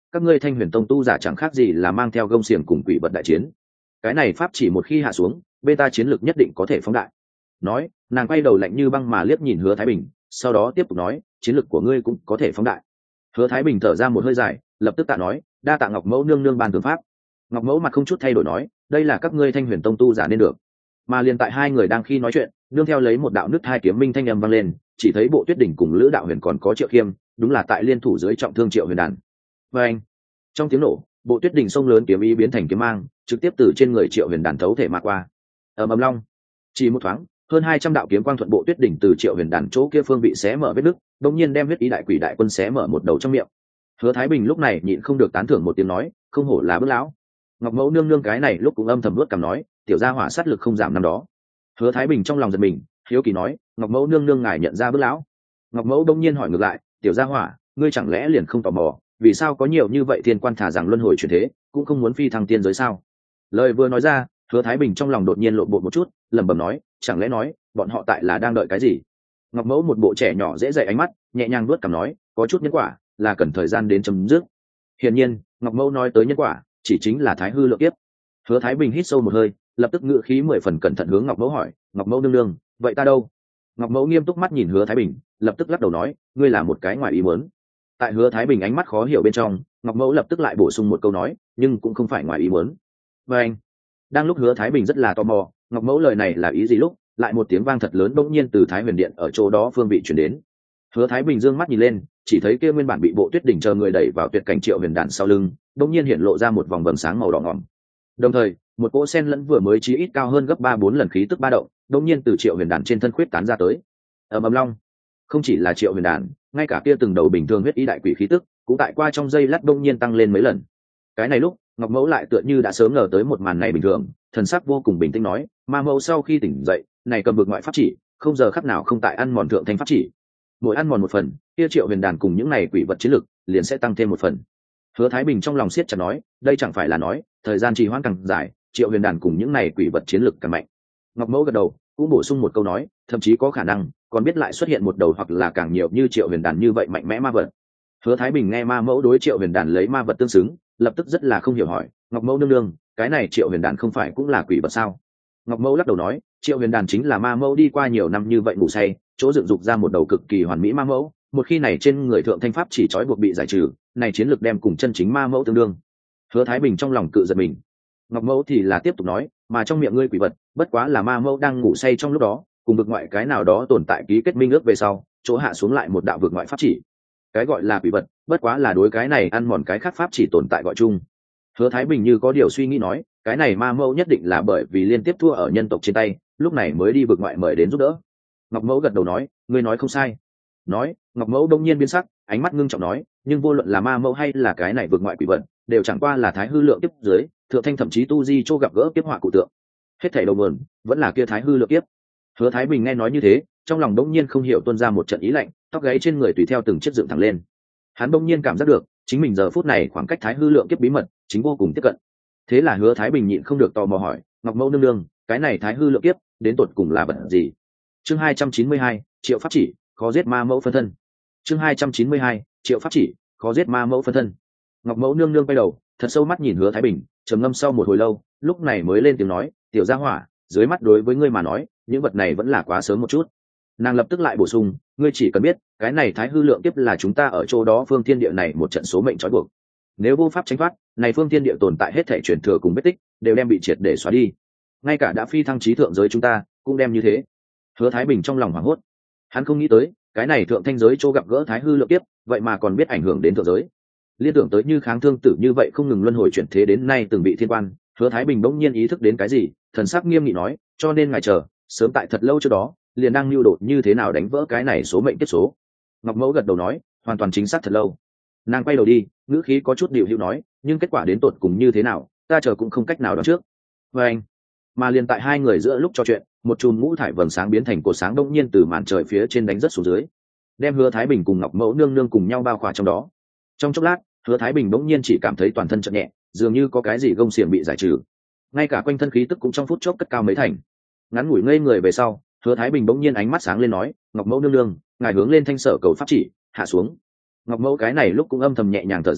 [SPEAKER 1] các ngươi Thanh Huyền Tông tu giả chẳng khác gì là mang theo gông xiềng cùng quỷ vật đại chiến. Cái này pháp chỉ một khi hạ xuống, bên ta chiến lược nhất định có thể phóng đại. Nói, nàng quay đầu lạnh như băng mà liếc nhìn Hứa Thái Bình, sau đó tiếp tục nói, chiến lược của ngươi cũng có thể phóng đại. Hứa Thái Bình thở ra một hơi dài, lập tức tạ nói, đa tạ Ngọc Mẫu nương nương ban tướng pháp. Ngọc Mẫu mặt không chút thay đổi nói, đây là các ngươi Thanh Huyền Tông tu giả nên được. Mà liền tại hai người đang khi nói chuyện, nương theo lấy một đạo nứt hai kiếm minh thanh âm vang lên, chỉ thấy Bộ Tuyết Đỉnh cùng Lữ Đạo Huyền còn có Triệu Khiêm, đúng là tại liên thủ dưới trọng thương Triệu Huyền đàn. Và anh, trong tiếng nổ, Bộ Tuyết Đỉnh sông lớn kiếm ý biến thành kiếm mang, trực tiếp từ trên người Triệu Huyền đàn thấu thể mà qua. Ầm ầm long, chỉ một thoáng, hơn hai trăm đạo kiếm quang thuận Bộ Tuyết Đỉnh từ Triệu Huyền đàn chỗ kia phương bị xé mở vết nứt, đột nhiên đem huyết ý đại quỷ đại quân xé mở một đầu trong miệng. Hứa Thái Bình lúc này nhịn không được tán thưởng một tiếng nói, không hổ là Bước lão. Ngọc Mẫu nương nương cái này lúc cũng âm thầm luốt cằm nói, tiểu gia hỏa sát lực không giảm năm đó. Hứa Thái Bình trong lòng giật mình, hiếu kỳ nói, Ngọc Mẫu nương nương ngài nhận ra Bước lão. Ngọc Mẫu đông nhiên hỏi ngược lại, tiểu gia hỏa, ngươi chẳng lẽ liền không tò mò, vì sao có nhiều như vậy thiên quan thả rằng luân hồi chuyển thế, cũng không muốn phi thăng tiên giới sao? Lời vừa nói ra, Hứa Thái Bình trong lòng đột nhiên lộn bột một chút, lẩm bẩm nói, chẳng lẽ nói, bọn họ tại là đang đợi cái gì? Ngọc Mẫu một bộ trẻ nhỏ dễ dạy ánh mắt, nhẹ nhàng vuốt cằm nói, có chút nhân quả, là cần thời gian đến chấm dứt. Hiển nhiên, Ngọc Mẫu nói tới nhân quả, chỉ chính là Thái hư lượng kiếp. Hứa Thái Bình hít sâu một hơi, lập tức ngự khí mười phần cẩn thận hướng Ngọc Mẫu hỏi, Ngọc Mẫu nương nương, vậy ta đâu? Ngọc Mẫu nghiêm túc mắt nhìn Hứa Thái Bình, lập tức lắc đầu nói, ngươi là một cái ngoài ý muốn. Tại Hứa Thái Bình ánh mắt khó hiểu bên trong, Ngọc Mẫu lập tức lại bổ sung một câu nói, nhưng cũng không phải ngoài ý muốn. Và anh, đang lúc Hứa Thái Bình rất là tò mò, Ngọc Mẫu lời này là ý gì lúc, lại một tiếng vang thật lớn bỗng nhiên từ Thái Huyền Điện ở chỗ đó phương vị truyền đến. Hứa Thái Bình dương mắt nhìn lên, chỉ thấy kia nguyên bản bị Bộ Tuyết Đỉnh chờ người đẩy vào tuyệt cảnh Triệu Huyền đàn sau lưng, bỗng nhiên hiện lộ ra một vòng vầng sáng màu đỏ ngòm. Đồng thời, một cỗ sen lẫn vừa mới chí ít cao hơn gấp ba bốn lần khí tức ba động, bỗng nhiên từ Triệu Huyền đàn trên thân khuyết tán ra tới. Ầm ầm long, không chỉ là Triệu Huyền đàn, ngay cả kia từng đầu bình thường huyết ý đại quỷ khí tức, cũng tại qua trong giây lát bỗng nhiên tăng lên mấy lần. Cái này lúc, Ngọc Mẫu lại tựa như đã sớm ngờ tới một màn này bình thường, thần sắc vô cùng bình tĩnh nói, Ma Mẫu sau khi tỉnh dậy, này cầm vực ngoại pháp chỉ, không giờ khắc nào không tại ăn mòn thượng thanh pháp chỉ. Mỗi ăn mòn một phần, kia Triệu Huyền đàn cùng những này quỷ vật chiến lực liền sẽ tăng thêm một phần. Hứa Thái Bình trong lòng siết chặt nói, đây chẳng phải là nói, thời gian trì hoãn càng dài, Triệu Huyền đàn cùng những này quỷ vật chiến lực càng mạnh. Ngọc Mẫu gật đầu, cũng bổ sung một câu nói, thậm chí có khả năng, còn biết lại xuất hiện một đầu hoặc là càng nhiều như Triệu Huyền đàn như vậy mạnh mẽ ma vật. Hứa Thái Bình nghe Ma Mẫu đối Triệu Huyền đàn lấy ma vật tương xứng, lập tức rất là không hiểu hỏi, Ngọc Mẫu nương nương, cái này Triệu Huyền đàn không phải cũng là quỷ vật sao? Ngọc Mẫu lắc đầu nói, Triệu Huyền đàn chính là Ma Mẫu đi qua nhiều năm như vậy ngủ say, chỗ dựng dục ra một đầu cực kỳ hoàn mỹ Ma Mẫu, một khi này trên người thượng thanh pháp chỉ trói buộc bị giải trừ, này chiến lược đem cùng chân chính Ma Mẫu tương đương. Hứa Thái Bình trong lòng cự giật mình. Ngọc Mẫu thì là tiếp tục nói, mà trong miệng ngươi quỷ vật, bất quá là Ma Mẫu đang ngủ say trong lúc đó, cùng vực ngoại cái nào đó tồn tại ký kết minh ước về sau, chỗ hạ xuống lại một đạo vực ngoại pháp chỉ. Cái gọi là quỷ vật, bất quá là đối cái này ăn mòn cái khác pháp chỉ tồn tại gọi chung. Hứa Thái Bình như có điều suy nghĩ nói, cái này Ma Mẫu nhất định là bởi vì liên tiếp thua ở nhân tộc trên tay, lúc này mới đi vực ngoại mời đến giúp đỡ. Ngọc Mẫu gật đầu nói, ngươi nói không sai. Nói, Ngọc Mẫu đông nhiên biến sắc, ánh mắt ngưng trọng nói, nhưng vô luận là Ma Mẫu hay là cái này vực ngoại quỷ vật, đều chẳng qua là Thái hư lượng kiếp dưới, thượng thanh thậm chí tu di chỗ gặp gỡ kiếp họa cụ tượng. Hết thảy đầu nguồn vẫn là kia Thái hư lượng kiếp. Hứa Thái Bình nghe nói như thế, trong lòng đống nhiên không hiểu tuôn ra một trận ý lạnh, tóc gáy trên người tùy theo từng chiếc dựng thẳng lên. Hắn đống nhiên cảm giác được, chính mình giờ phút này khoảng cách Thái hư lượng kiếp bí mật chính vô cùng tiếp cận. Thế là Hứa Thái Bình nhịn không được tò mò hỏi, Ngọc Mẫu nương nương, cái này Thái hư lượng kiếp đến tột cùng là vật gì? Chương hai trăm chín mươi hai, Triệu pháp chỉ, khó giết Ma Mẫu phân thân. Chương hai trăm chín mươi hai, Triệu pháp chỉ, khó giết Ma Mẫu phân thân. Ngọc Mẫu nương nương quay đầu, thật sâu mắt nhìn Hứa Thái Bình, trầm ngâm sau một hồi lâu, lúc này mới lên tiếng nói, tiểu gia hỏa, dưới mắt đối với ngươi mà nói, những vật này vẫn là quá sớm một chút. Nàng lập tức lại bổ sung, ngươi chỉ cần biết, cái này Thái hư lượng kiếp là chúng ta ở chỗ đó phương thiên địa này một trận số mệnh trói buộc. Nếu vô pháp tránh thoát, này phương thiên địa tồn tại hết thể truyền thừa cùng vết tích, đều đem bị triệt để xóa đi. Ngay cả đã phi thăng trí thượng giới chúng ta, cũng đem như thế. Hứa Thái Bình trong lòng hoảng hốt, hắn không nghĩ tới, cái này thượng thanh giới chỗ gặp gỡ Thái hư lượng kiếp, vậy mà còn biết ảnh hưởng đến thượng giới. Liên tưởng tới như kháng thương tử như vậy không ngừng luân hồi chuyển thế đến nay từng bị thiên quan, Hứa Thái Bình bỗng nhiên ý thức đến cái gì, thần sắc nghiêm nghị nói, cho nên ngài chờ, sớm tại thật lâu trước đó, liền đang lưu đột như thế nào đánh vỡ cái này số mệnh kết số. Ngọc Mẫu gật đầu nói, hoàn toàn chính xác thật lâu. Nàng quay đầu đi, ngữ khí có chút điều hữu nói, nhưng kết quả đến tột cùng như thế nào, ta chờ cũng không cách nào đoán trước. Và anh, mà liền tại hai người giữa lúc trò chuyện, một chùm ngũ thải vầng sáng biến thành cột sáng đông nhiên từ màn trời phía trên đánh rất xuống dưới, đem Hứa Thái Bình cùng Ngọc Mẫu nương nương cùng nhau bao khỏa trong đó. Trong chốc lát, Hứa Thái Bình bỗng nhiên chỉ cảm thấy toàn thân chợt nhẹ, dường như có cái gì gông xiềng bị giải trừ, ngay cả quanh thân khí tức cũng trong phút chốc cất cao mấy thành. Ngắn ngủi ngây người về sau, Hứa Thái Bình bỗng nhiên ánh mắt sáng lên nói, Ngọc Mẫu nương nương, ngài hướng lên thanh sở cầu pháp chỉ hạ xuống. Ngọc Mẫu cái này lúc cũng âm thầm nhẹ nhàng thở ra,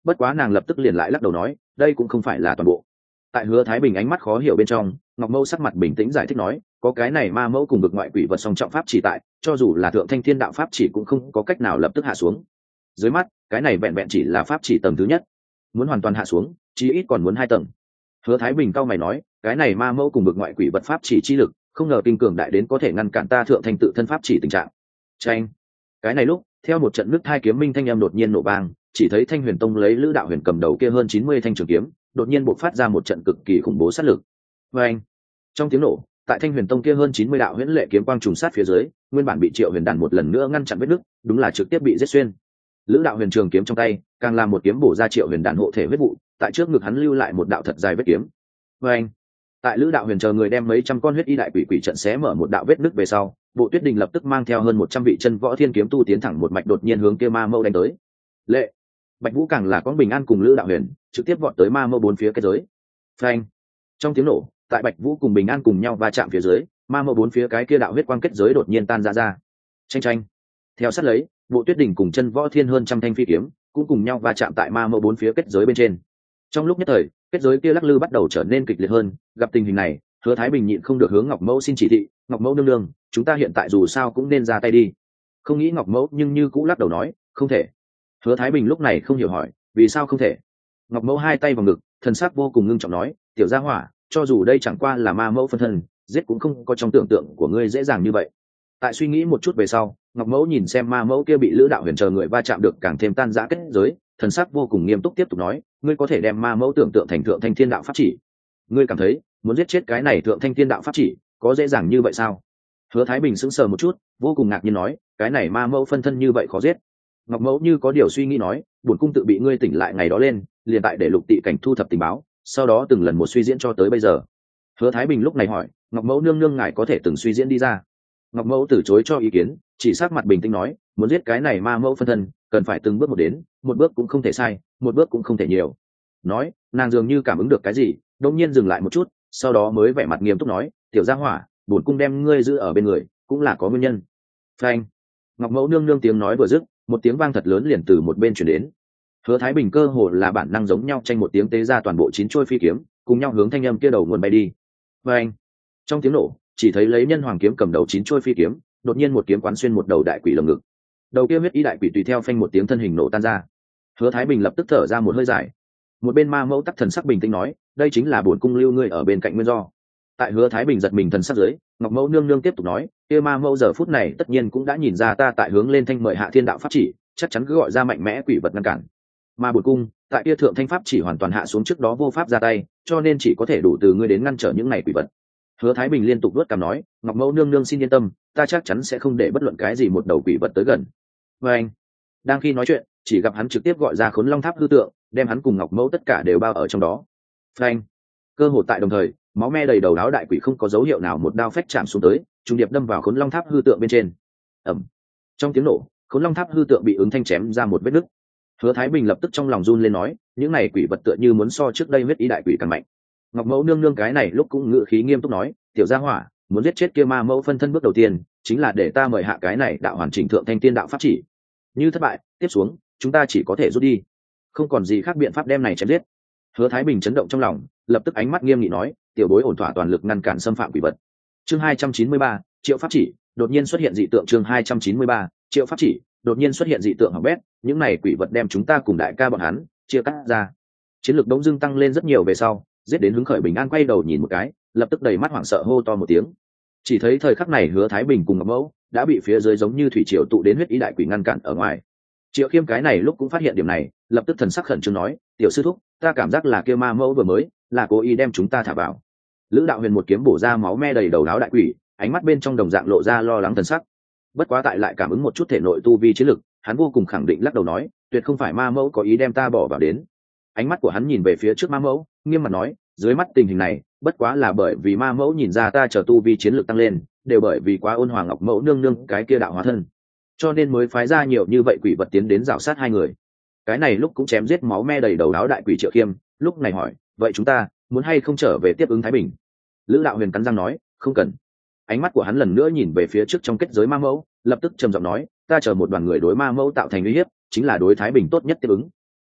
[SPEAKER 1] bất quá nàng lập tức liền lại lắc đầu nói đây cũng không phải là toàn bộ. Tại Hứa Thái Bình ánh mắt khó hiểu bên trong, Ngọc Mẫu sắc mặt bình tĩnh giải thích nói có cái này ma mẫu cùng vực ngoại quỷ vật song trọng pháp chỉ tại, cho dù là thượng thanh thiên đạo pháp chỉ cũng không có cách nào lập tức hạ xuống. Dưới mắt cái này vẹn vẹn chỉ là pháp chỉ tầng thứ nhất, muốn hoàn toàn hạ xuống chí ít còn muốn hai tầng. Hứa Thái Bình cau mày nói cái này ma mẫu cùng vực ngoại quỷ vật pháp chỉ chi lực không ngờ kinh cường đại đến có thể ngăn cản ta thượng thanh tự thân pháp chỉ tình trạng. Tranh. Cái này lúc theo một trận nước thai kiếm minh thanh âm đột nhiên nổ vang, chỉ thấy Thanh Huyền Tông lấy Lữ Đạo Huyền cầm đầu kia hơn chín mươi thanh trường kiếm đột nhiên bộc phát ra một trận cực kỳ khủng bố sát lực. Và anh, trong tiếng nổ, tại Thanh Huyền Tông kia hơn chín mươi đạo huyễn lệ kiếm quang trùng sát phía dưới, nguyên bản bị Triệu Huyền đàn một lần nữa ngăn chặn vết nứt, đúng là trực tiếp bị giết xuyên. Lữ Đạo Huyền trường kiếm trong tay, càng làm một kiếm bổ ra Triệu Huyền đàn hộ thể huyết vụ, tại trước ngực hắn lưu lại một đạo thật dài vết kiếm. Và anh, tại Lữ Đạo Huyền chờ người đem mấy trăm con huyết y đại quỷ quỷ trận xé mở một đạo vết nứt về sau, Bộ Tuyết Đình lập tức mang theo hơn một trăm vị chân võ thiên kiếm tu tiến thẳng một mạch đột nhiên hướng kia ma mâu đánh tới. Lệ, Bạch Vũ càng là con bình an cùng Lữ Đạo Huyền, trực tiếp vọt tới ma mâu bốn phía kết giới. Phanh! Trong tiếng nổ, tại Bạch Vũ cùng bình an cùng nhau va chạm phía dưới, ma mâu bốn phía cái kia đạo huyết quang kết giới đột nhiên tan ra ra. Tranh tranh. Theo sát lấy, Bộ Tuyết Đình cùng chân võ thiên hơn trăm thanh phi kiếm cũng cùng nhau va chạm tại ma mâu bốn phía kết giới bên trên. Trong lúc nhất thời, kết giới kia lắc lư bắt đầu trở nên kịch liệt hơn. Gặp tình hình này, Hứa Thái Bình nhịn không được hướng Ngọc Mẫu xin chỉ thị, "Ngọc Mẫu nương nương, chúng ta hiện tại dù sao cũng nên ra tay đi." Không nghĩ Ngọc Mẫu nhưng như cũng lắc đầu nói, "Không thể." Hứa Thái Bình lúc này không hiểu hỏi, "Vì sao không thể?" Ngọc Mẫu hai tay vào ngực, thần sắc vô cùng ngưng trọng nói, "Tiểu gia hỏa, cho dù đây chẳng qua là ma mẫu phân thân, giết cũng không có trong tưởng tượng của ngươi dễ dàng như vậy." Tại suy nghĩ một chút về sau, Ngọc Mẫu nhìn xem ma mẫu kia bị Lữ Đạo Huyền chờ người va chạm được càng thêm tan rã kết giới, thần sắc vô cùng nghiêm túc tiếp tục nói, "Ngươi có thể đem ma mẫu tưởng tượng thành thượng thanh thiên đạo pháp chỉ. Ngươi cảm thấy muốn giết chết cái này thượng thanh thiên đạo pháp chỉ có dễ dàng như vậy sao?" Hứa Thái Bình sững sờ một chút, vô cùng ngạc nhiên nói, "Cái này ma mẫu phân thân như vậy khó giết?" Ngọc Mẫu như có điều suy nghĩ nói, "Bổn cung tự bị ngươi tỉnh lại ngày đó lên, liền tại để Lục Tị Cảnh thu thập tình báo, sau đó từng lần một suy diễn cho tới bây giờ." Hứa Thái Bình lúc này hỏi, "Ngọc Mẫu nương nương ngài có thể từng suy diễn đi ra?" Ngọc Mẫu từ chối cho ý kiến, chỉ sắc mặt bình tĩnh nói, "Muốn giết cái này ma mẫu phân thân, cần phải từng bước một đến, một bước cũng không thể sai, một bước cũng không thể nhiều." Nói, nàng dường như cảm ứng được cái gì, đột nhiên dừng lại một chút, sau đó mới vẻ mặt nghiêm túc nói, "Tiểu gia hỏa, bổn cung đem ngươi giữ ở bên người, cũng là có nguyên nhân." Phanh! Ngọc Mẫu nương nương tiếng nói vừa dứt, một tiếng vang thật lớn liền từ một bên truyền đến. Hứa Thái Bình cơ hồ là bản năng giống nhau tranh một tiếng tế ra toàn bộ chín chuôi phi kiếm, cùng nhau hướng thanh âm kia đầu nguồn bay đi. Phanh! Trong tiếng nổ, chỉ thấy lấy nhân hoàng kiếm cầm đầu chín chuôi phi kiếm, đột nhiên một kiếm quán xuyên một đầu đại quỷ lồng ngực. Đầu kia huyết y đại quỷ tùy theo phanh một tiếng thân hình nổ tan ra. Hứa Thái Bình lập tức thở ra một hơi dài. Một bên ma mẫu tắc thần sắc bình tĩnh nói, "Đây chính là bổn cung lưu ngươi ở bên cạnh nguyên do." Tại Hứa Thái Bình giật mình thần sắc dưới, Ngọc Mẫu nương nương tiếp tục nói, "Kia ma mẫu giờ phút này tất nhiên cũng đã nhìn ra ta tại hướng lên thanh mời hạ thiên đạo pháp chỉ, chắc chắn cứ gọi ra mạnh mẽ quỷ vật ngăn cản. Mà bổn cung, tại kia thượng thanh pháp chỉ hoàn toàn hạ xuống trước đó vô pháp ra tay, cho nên chỉ có thể đủ từ ngươi đến ngăn trở những này quỷ vật." Hứa Thái Bình liên tục luốt cằm nói, "Ngọc Mẫu nương nương xin yên tâm, ta chắc chắn sẽ không để bất luận cái gì một đầu quỷ vật tới gần." Và anh, đang khi nói chuyện, chỉ gặp hắn trực tiếp gọi ra Khốn Long Tháp hư tượng, đem hắn cùng Ngọc Mẫu tất cả đều bao ở trong đó. Phanh! Cơ hội tại đồng thời, máu me đầy đầu áo đại quỷ không có dấu hiệu nào một đao phách chạm xuống tới, trùng điệp đâm vào Khốn Long Tháp hư tượng bên trên. Ầm! Trong tiếng nổ, Khốn Long Tháp hư tượng bị ứng thanh chém ra một vết nứt. Hứa Thái Bình lập tức trong lòng run lên nói, những này quỷ vật tựa như muốn so trước đây huyết ý đại quỷ càng mạnh. Ngọc Mẫu nương nương cái này lúc cũng ngự khí nghiêm túc nói, "Tiểu gia hỏa, muốn giết chết kia ma mẫu phân thân bước đầu tiên chính là để ta mời hạ cái này đạo hoàn chỉnh thượng thanh tiên đạo pháp chỉ. Như thất bại, tiếp xuống chúng ta chỉ có thể rút đi, không còn gì khác biện pháp đem này chém giết." Hứa Thái Bình chấn động trong lòng, lập tức ánh mắt nghiêm nghị nói, "Tiểu bối ổn thỏa toàn lực ngăn cản xâm phạm quỷ vật." Chương hai trăm chín mươi ba, Triệu pháp chỉ đột nhiên xuất hiện dị tượng. Chương hai trăm chín mươi ba, Triệu pháp chỉ đột nhiên xuất hiện dị tượng hỏng bét, những này quỷ vật đem chúng ta cùng đại ca bọn hắn chia cắt ra. Chiến lược Đống Dương tăng lên rất nhiều về sau, giết đến hứng khởi bình an quay đầu nhìn một cái, lập tức đầy mắt hoảng sợ hô to một tiếng. Chỉ thấy thời khắc này Hứa Thái Bình cùng Ngọc Mẫu đã bị phía dưới giống như thủy triều tụ đến huyết ý đại quỷ ngăn cản ở ngoài. Triệu Khiêm cái này lúc cũng phát hiện điểm này, lập tức thần sắc khẩn trương nói, "Tiểu sư thúc, ta cảm giác là kia ma mẫu vừa mới là cố ý đem chúng ta thả vào." Lữ Đạo Huyền một kiếm bổ ra máu me đầy đầu áo đại quỷ, ánh mắt bên trong đồng dạng lộ ra lo lắng thần sắc. Bất quá tại lại cảm ứng một chút thể nội tu vi chiến lực, hắn vô cùng khẳng định lắc đầu nói, "Tuyệt không phải ma mẫu có ý đem ta bỏ vào đến." Ánh mắt của hắn nhìn về phía trước ma mẫu, nghiêm mặt nói, "Dưới mắt tình hình này, bất quá là bởi vì ma mẫu nhìn ra ta chờ tu vi chiến lược tăng lên, đều bởi vì quá ôn hòa Ngọc Mẫu nương nương cái kia đạo hóa thân, cho nên mới phái ra nhiều như vậy quỷ vật tiến đến rào sát hai người." Cái này lúc cũng chém giết máu me đầy đầu áo đại quỷ Triệu Khiêm, lúc này hỏi, "Vậy chúng ta muốn hay không trở về tiếp ứng Thái Bình?" Lữ Đạo Huyền cắn răng nói, "Không cần." Ánh mắt của hắn lần nữa nhìn về phía trước trong kết giới ma mẫu, lập tức trầm giọng nói, "Ta chờ một đoàn người đối ma mẫu tạo thành uy hiếp, chính là đối Thái Bình tốt nhất tiếp ứng."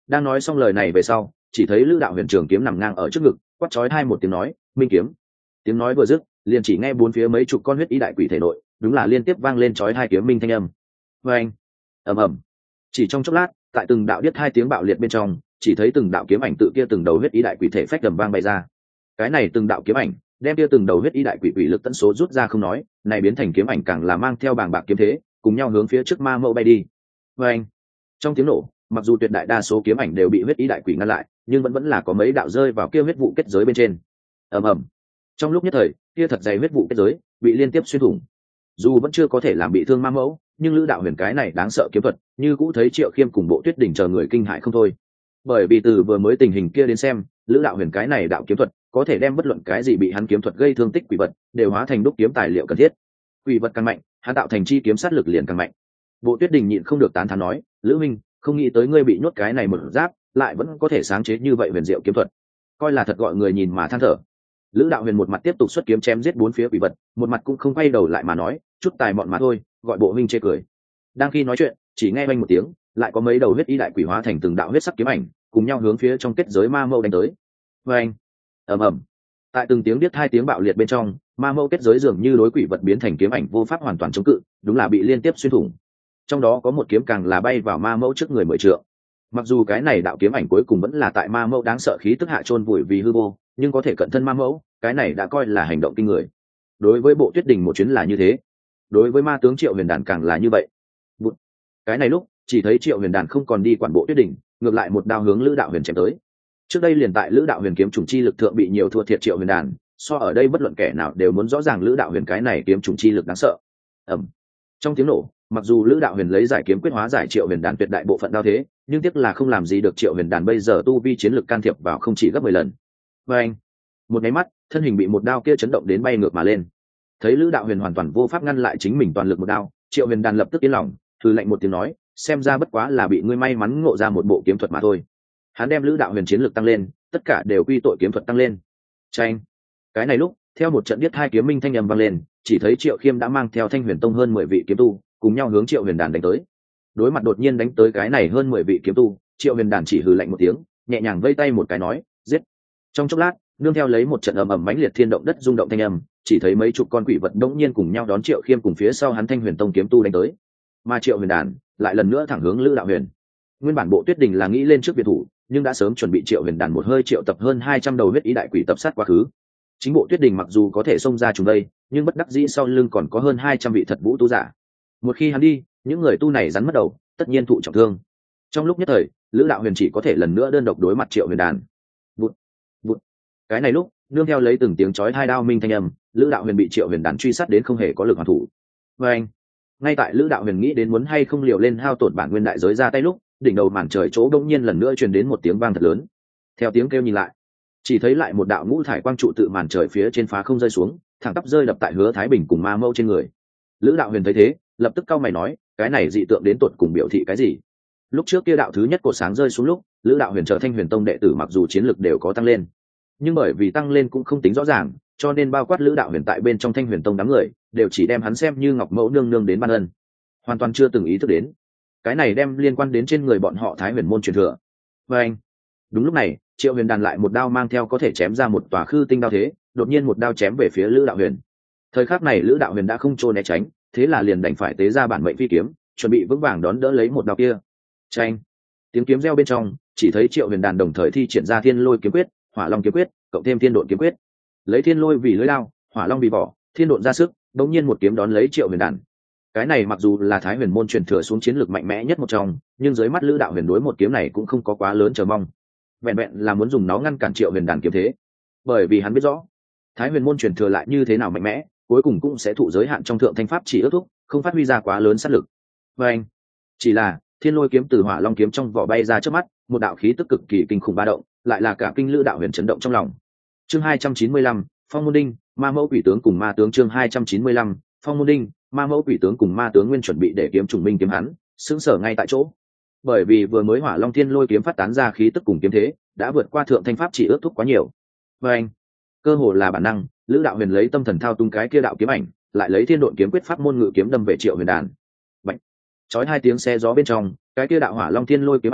[SPEAKER 1] Đang nói xong lời này về sau, chỉ thấy lữ đạo huyền trường kiếm nằm ngang ở trước ngực, quát chói hai một tiếng nói minh kiếm. Tiếng nói vừa dứt, liền chỉ nghe bốn phía mấy chục con huyết ý đại quỷ thể nội đúng là liên tiếp vang lên chói hai kiếm minh thanh âm. Vê anh, ầm ầm. Chỉ trong chốc lát, tại từng đạo điếc hai tiếng bạo liệt bên trong, chỉ thấy từng đạo kiếm ảnh tự kia từng đầu huyết ý đại quỷ thể phách đầm vang bay ra. Cái này từng đạo kiếm ảnh đem kia từng đầu huyết ý đại quỷ quỷ lực tận số rút ra không nói, này biến thành kiếm ảnh càng là mang theo bàng bạc kiếm thế, cùng nhau hướng phía trước ma mẫu bay đi. Vê anh. Trong tiếng nổ, mặc dù tuyệt đại đa số kiếm ảnh đều bị huyết ý đại quỷ ngăn lại, nhưng vẫn vẫn là có mấy đạo rơi vào kia huyết vụ kết giới bên trên. Ầm ầm. Trong lúc nhất thời, kia thật dày huyết vụ kết giới bị liên tiếp xuyên thủng. Dù vẫn chưa có thể làm bị thương ma mẫu, nhưng lữ đạo huyền cái này đáng sợ kiếm thuật, như cũ thấy Triệu Khiêm cùng Bộ Tuyết Đỉnh chờ người kinh hãi không thôi. Bởi vì từ vừa mới tình hình kia đến xem, lữ đạo huyền cái này đạo kiếm thuật có thể đem bất luận cái gì bị hắn kiếm thuật gây thương tích quỷ vật đều hóa thành đúc kiếm tài liệu cần thiết. Quỷ vật càng mạnh, hắn tạo thành chi kiếm sát lực liền càng mạnh. Bộ Tuyết Đình nhịn không được tán thán nói, lữ minh, không nghĩ tới ngươi bị nhốt cái này một giáp, lại vẫn có thể sáng chế như vậy huyền diệu kiếm thuật, coi là thật gọi người nhìn mà than thở. Lữ đạo huyền một mặt tiếp tục xuất kiếm chém giết bốn phía quỷ vật, một mặt cũng không quay đầu lại mà nói, chút tài mọn mà thôi, gọi bộ huynh chê cười. Đang khi nói chuyện, chỉ nghe vang một tiếng, lại có mấy đầu huyết y đại quỷ hóa thành từng đạo huyết sắc kiếm ảnh, cùng nhau hướng phía trong kết giới ma mâu đánh tới. Oeng, ầm ầm. Tại từng tiếng biết hai tiếng bạo liệt bên trong, ma mâu kết giới dường như đối quỷ vật biến thành kiếm ảnh vô pháp hoàn toàn chống cự, đúng là bị liên tiếp xuyên thủng. Trong đó có một kiếm càng là bay vào ma mâu trước người mười trượng. Mặc dù cái này đạo kiếm ảnh cuối cùng vẫn là tại ma mâu đáng sợ khí tức hạ chôn vùi vì hư vô, nhưng có thể cận thân ma mẫu, cái này đã coi là hành động kinh người. Đối với Bộ Tuyết Đình một chuyến là như thế, đối với ma tướng Triệu Huyền Đàn càng là như vậy. Bụt. Cái này lúc chỉ thấy Triệu Huyền Đàn không còn đi quản Bộ Tuyết Đình, ngược lại một đao hướng Lữ Đạo Huyền chém tới. Trước đây liền tại Lữ Đạo Huyền kiếm trùng chi lực thượng bị nhiều thua thiệt Triệu Huyền Đàn, so ở đây bất luận kẻ nào đều muốn rõ ràng Lữ Đạo Huyền cái này kiếm trùng chi lực đáng sợ. Ầm. Trong tiếng nổ, mặc dù Lữ Đạo Huyền lấy giải kiếm quyết hóa giải Triệu Huyền Đàn tuyệt đại bộ phận đao thế, nhưng tiếc là không làm gì được Triệu Huyền Đàn bây giờ tu vi chiến lực can thiệp vào không chỉ gấp mười lần. Và anh, một cái mắt, thân hình bị một đao kia chấn động đến bay ngược mà lên. Thấy Lữ Đạo Huyền hoàn toàn vô pháp ngăn lại chính mình toàn lực một đao, Triệu Huyền Đàn lập tức yên lòng, thử lạnh một tiếng nói, xem ra bất quá là bị ngươi may mắn ngộ ra một bộ kiếm thuật mà thôi. Hắn đem Lữ Đạo Huyền chiến lực tăng lên, tất cả đều quy tội kiếm thuật tăng lên. Chanh. Cái này lúc, theo một trận biết hai kiếm minh thanh âm vang lên, chỉ thấy Triệu Khiêm đã mang theo Thanh Huyền Tông hơn mười vị kiếm tu, cùng nhau hướng Triệu Huyền Đàn đánh tới. Đối mặt đột nhiên đánh tới cái này hơn mười vị kiếm tu, Triệu Huyền Đàn chỉ hừ lạnh một tiếng, nhẹ nhàng vây tay một cái nói, giết. Trong chốc lát, nương theo lấy một trận ầm ầm mãnh liệt thiên động đất rung động thanh âm, chỉ thấy mấy chục con quỷ vật đống nhiên cùng nhau đón Triệu Khiêm cùng phía sau hắn Thanh Huyền Tông kiếm tu đánh tới. Mà Triệu Huyền Đàn lại lần nữa thẳng hướng Lữ Đạo Huyền. Nguyên bản Bộ Tuyết Đình là nghĩ lên trước biệt thủ, nhưng đã sớm chuẩn bị Triệu Huyền Đàn một hơi triệu tập hơn hai trăm đầu huyết ý đại quỷ tập sát quá khứ. Chính Bộ Tuyết Đình mặc dù có thể xông ra chúng đây, nhưng bất đắc dĩ sau lưng còn có hơn hai trăm vị thật vũ tu giả. Một khi hắn đi, những người tu này rắn mất đầu, tất nhiên thụ trọng thương. Trong lúc nhất thời, Lữ Đạo Huyền chỉ có thể lần nữa đơn độc đối mặt Triệu Huyền Đàn. Bụt, bụt. Cái này lúc, nương theo lấy từng tiếng chói hai đao minh thanh âm, Lữ Đạo Huyền bị Triệu Huyền Đàn truy sát đến không hề có lực hoàn thủ. Và anh, ngay tại Lữ Đạo Huyền nghĩ đến muốn hay không liều lên hao tổn bản nguyên đại giới ra tay lúc, đỉnh đầu màn trời chỗ đông nhiên lần nữa truyền đến một tiếng vang thật lớn. Theo tiếng kêu nhìn lại, chỉ thấy lại một đạo ngũ thải quang trụ tự màn trời phía trên phá không rơi xuống, thẳng tắp rơi đập tại Hứa Thái Bình cùng Ma Mâu trên người. Lữ Đạo Huyền thấy thế, lập tức cau mày nói, cái này dị tượng đến tột cùng biểu thị cái gì? Lúc trước kia đạo thứ nhất cột sáng rơi xuống lúc, Lữ Đạo Huyền trở Thanh Huyền Tông đệ tử mặc dù chiến lực đều có tăng lên, nhưng bởi vì tăng lên cũng không tính rõ ràng, cho nên bao quát Lữ Đạo Huyền tại bên trong Thanh Huyền Tông đám người đều chỉ đem hắn xem như ngọc mẫu nương nương đến ban ân, hoàn toàn chưa từng ý thức đến cái này đem liên quan đến trên người bọn họ Thái Huyền môn truyền thừa. Và anh, đúng lúc này, Triệu Huyền Đàn lại một đao mang theo có thể chém ra một tòa khư tinh đao thế, đột nhiên một đao chém về phía Lữ Đạo Huyền. Thời khắc này Lữ Đạo Huyền đã không trốn né tránh, thế là liền đành phải tế ra bản mệnh phi kiếm, chuẩn bị vững vàng đón đỡ lấy một đao kia. Chanh, tiếng kiếm reo bên trong, chỉ thấy Triệu Huyền Đàn đồng thời thi triển ra Thiên Lôi kiếm quyết, Hỏa Long kiếm quyết, cộng thêm Thiên Độn kiếm quyết. Lấy Thiên Lôi vì lưỡi lao, Hỏa Long vì vỏ, Thiên Độn ra sức, đống nhiên một kiếm đón lấy Triệu Huyền Đàn. Cái này mặc dù là Thái Huyền môn truyền thừa xuống chiến lược mạnh mẽ nhất một trong, nhưng dưới mắt Lữ Đạo Huyền đối một kiếm này cũng không có quá lớn chờ mong, vẹn vẹn là muốn dùng nó ngăn cản Triệu Huyền Đàn kiếm thế. Bởi vì hắn biết rõ, Thái Huyền môn truyền thừa lại như thế nào mạnh mẽ, cuối cùng cũng sẽ thụ giới hạn trong thượng thanh pháp chỉ ước thúc, không phát huy ra quá lớn sát lực. Và anh, chỉ là Thiên Lôi kiếm từ Hỏa Long kiếm trong vỏ bay ra trước mắt, một đạo khí tức cực kỳ kinh khủng ba động, lại là cả kinh Lữ Đạo Huyền chấn động trong lòng. Chương hai trăm chín mươi lăm, Phong môn đinh, Ma mẫu quỷ tướng cùng ma tướng. Chương hai trăm chín mươi lăm, Phong môn đinh, Ma mẫu quỷ tướng cùng ma tướng nguyên chuẩn bị để kiếm trùng minh kiếm hắn, sững sờ ngay tại chỗ. Bởi vì vừa mới Hỏa Long Thiên Lôi kiếm phát tán ra khí tức cùng kiếm thế, đã vượt qua thượng thanh pháp chỉ ước thúc quá nhiều. Và anh, cơ hồ là bản năng, Lữ Đạo Huyền lấy tâm thần thao túng cái kia đạo kiếm ảnh, lại lấy Thiên Độn kiếm quyết pháp môn ngự kiếm đâm về Triệu Huyền Đàn. Bạch, chói hai tiếng xe gió bên trong, cái kia đạo Hỏa Long Thiên Lôi kiếm ảnh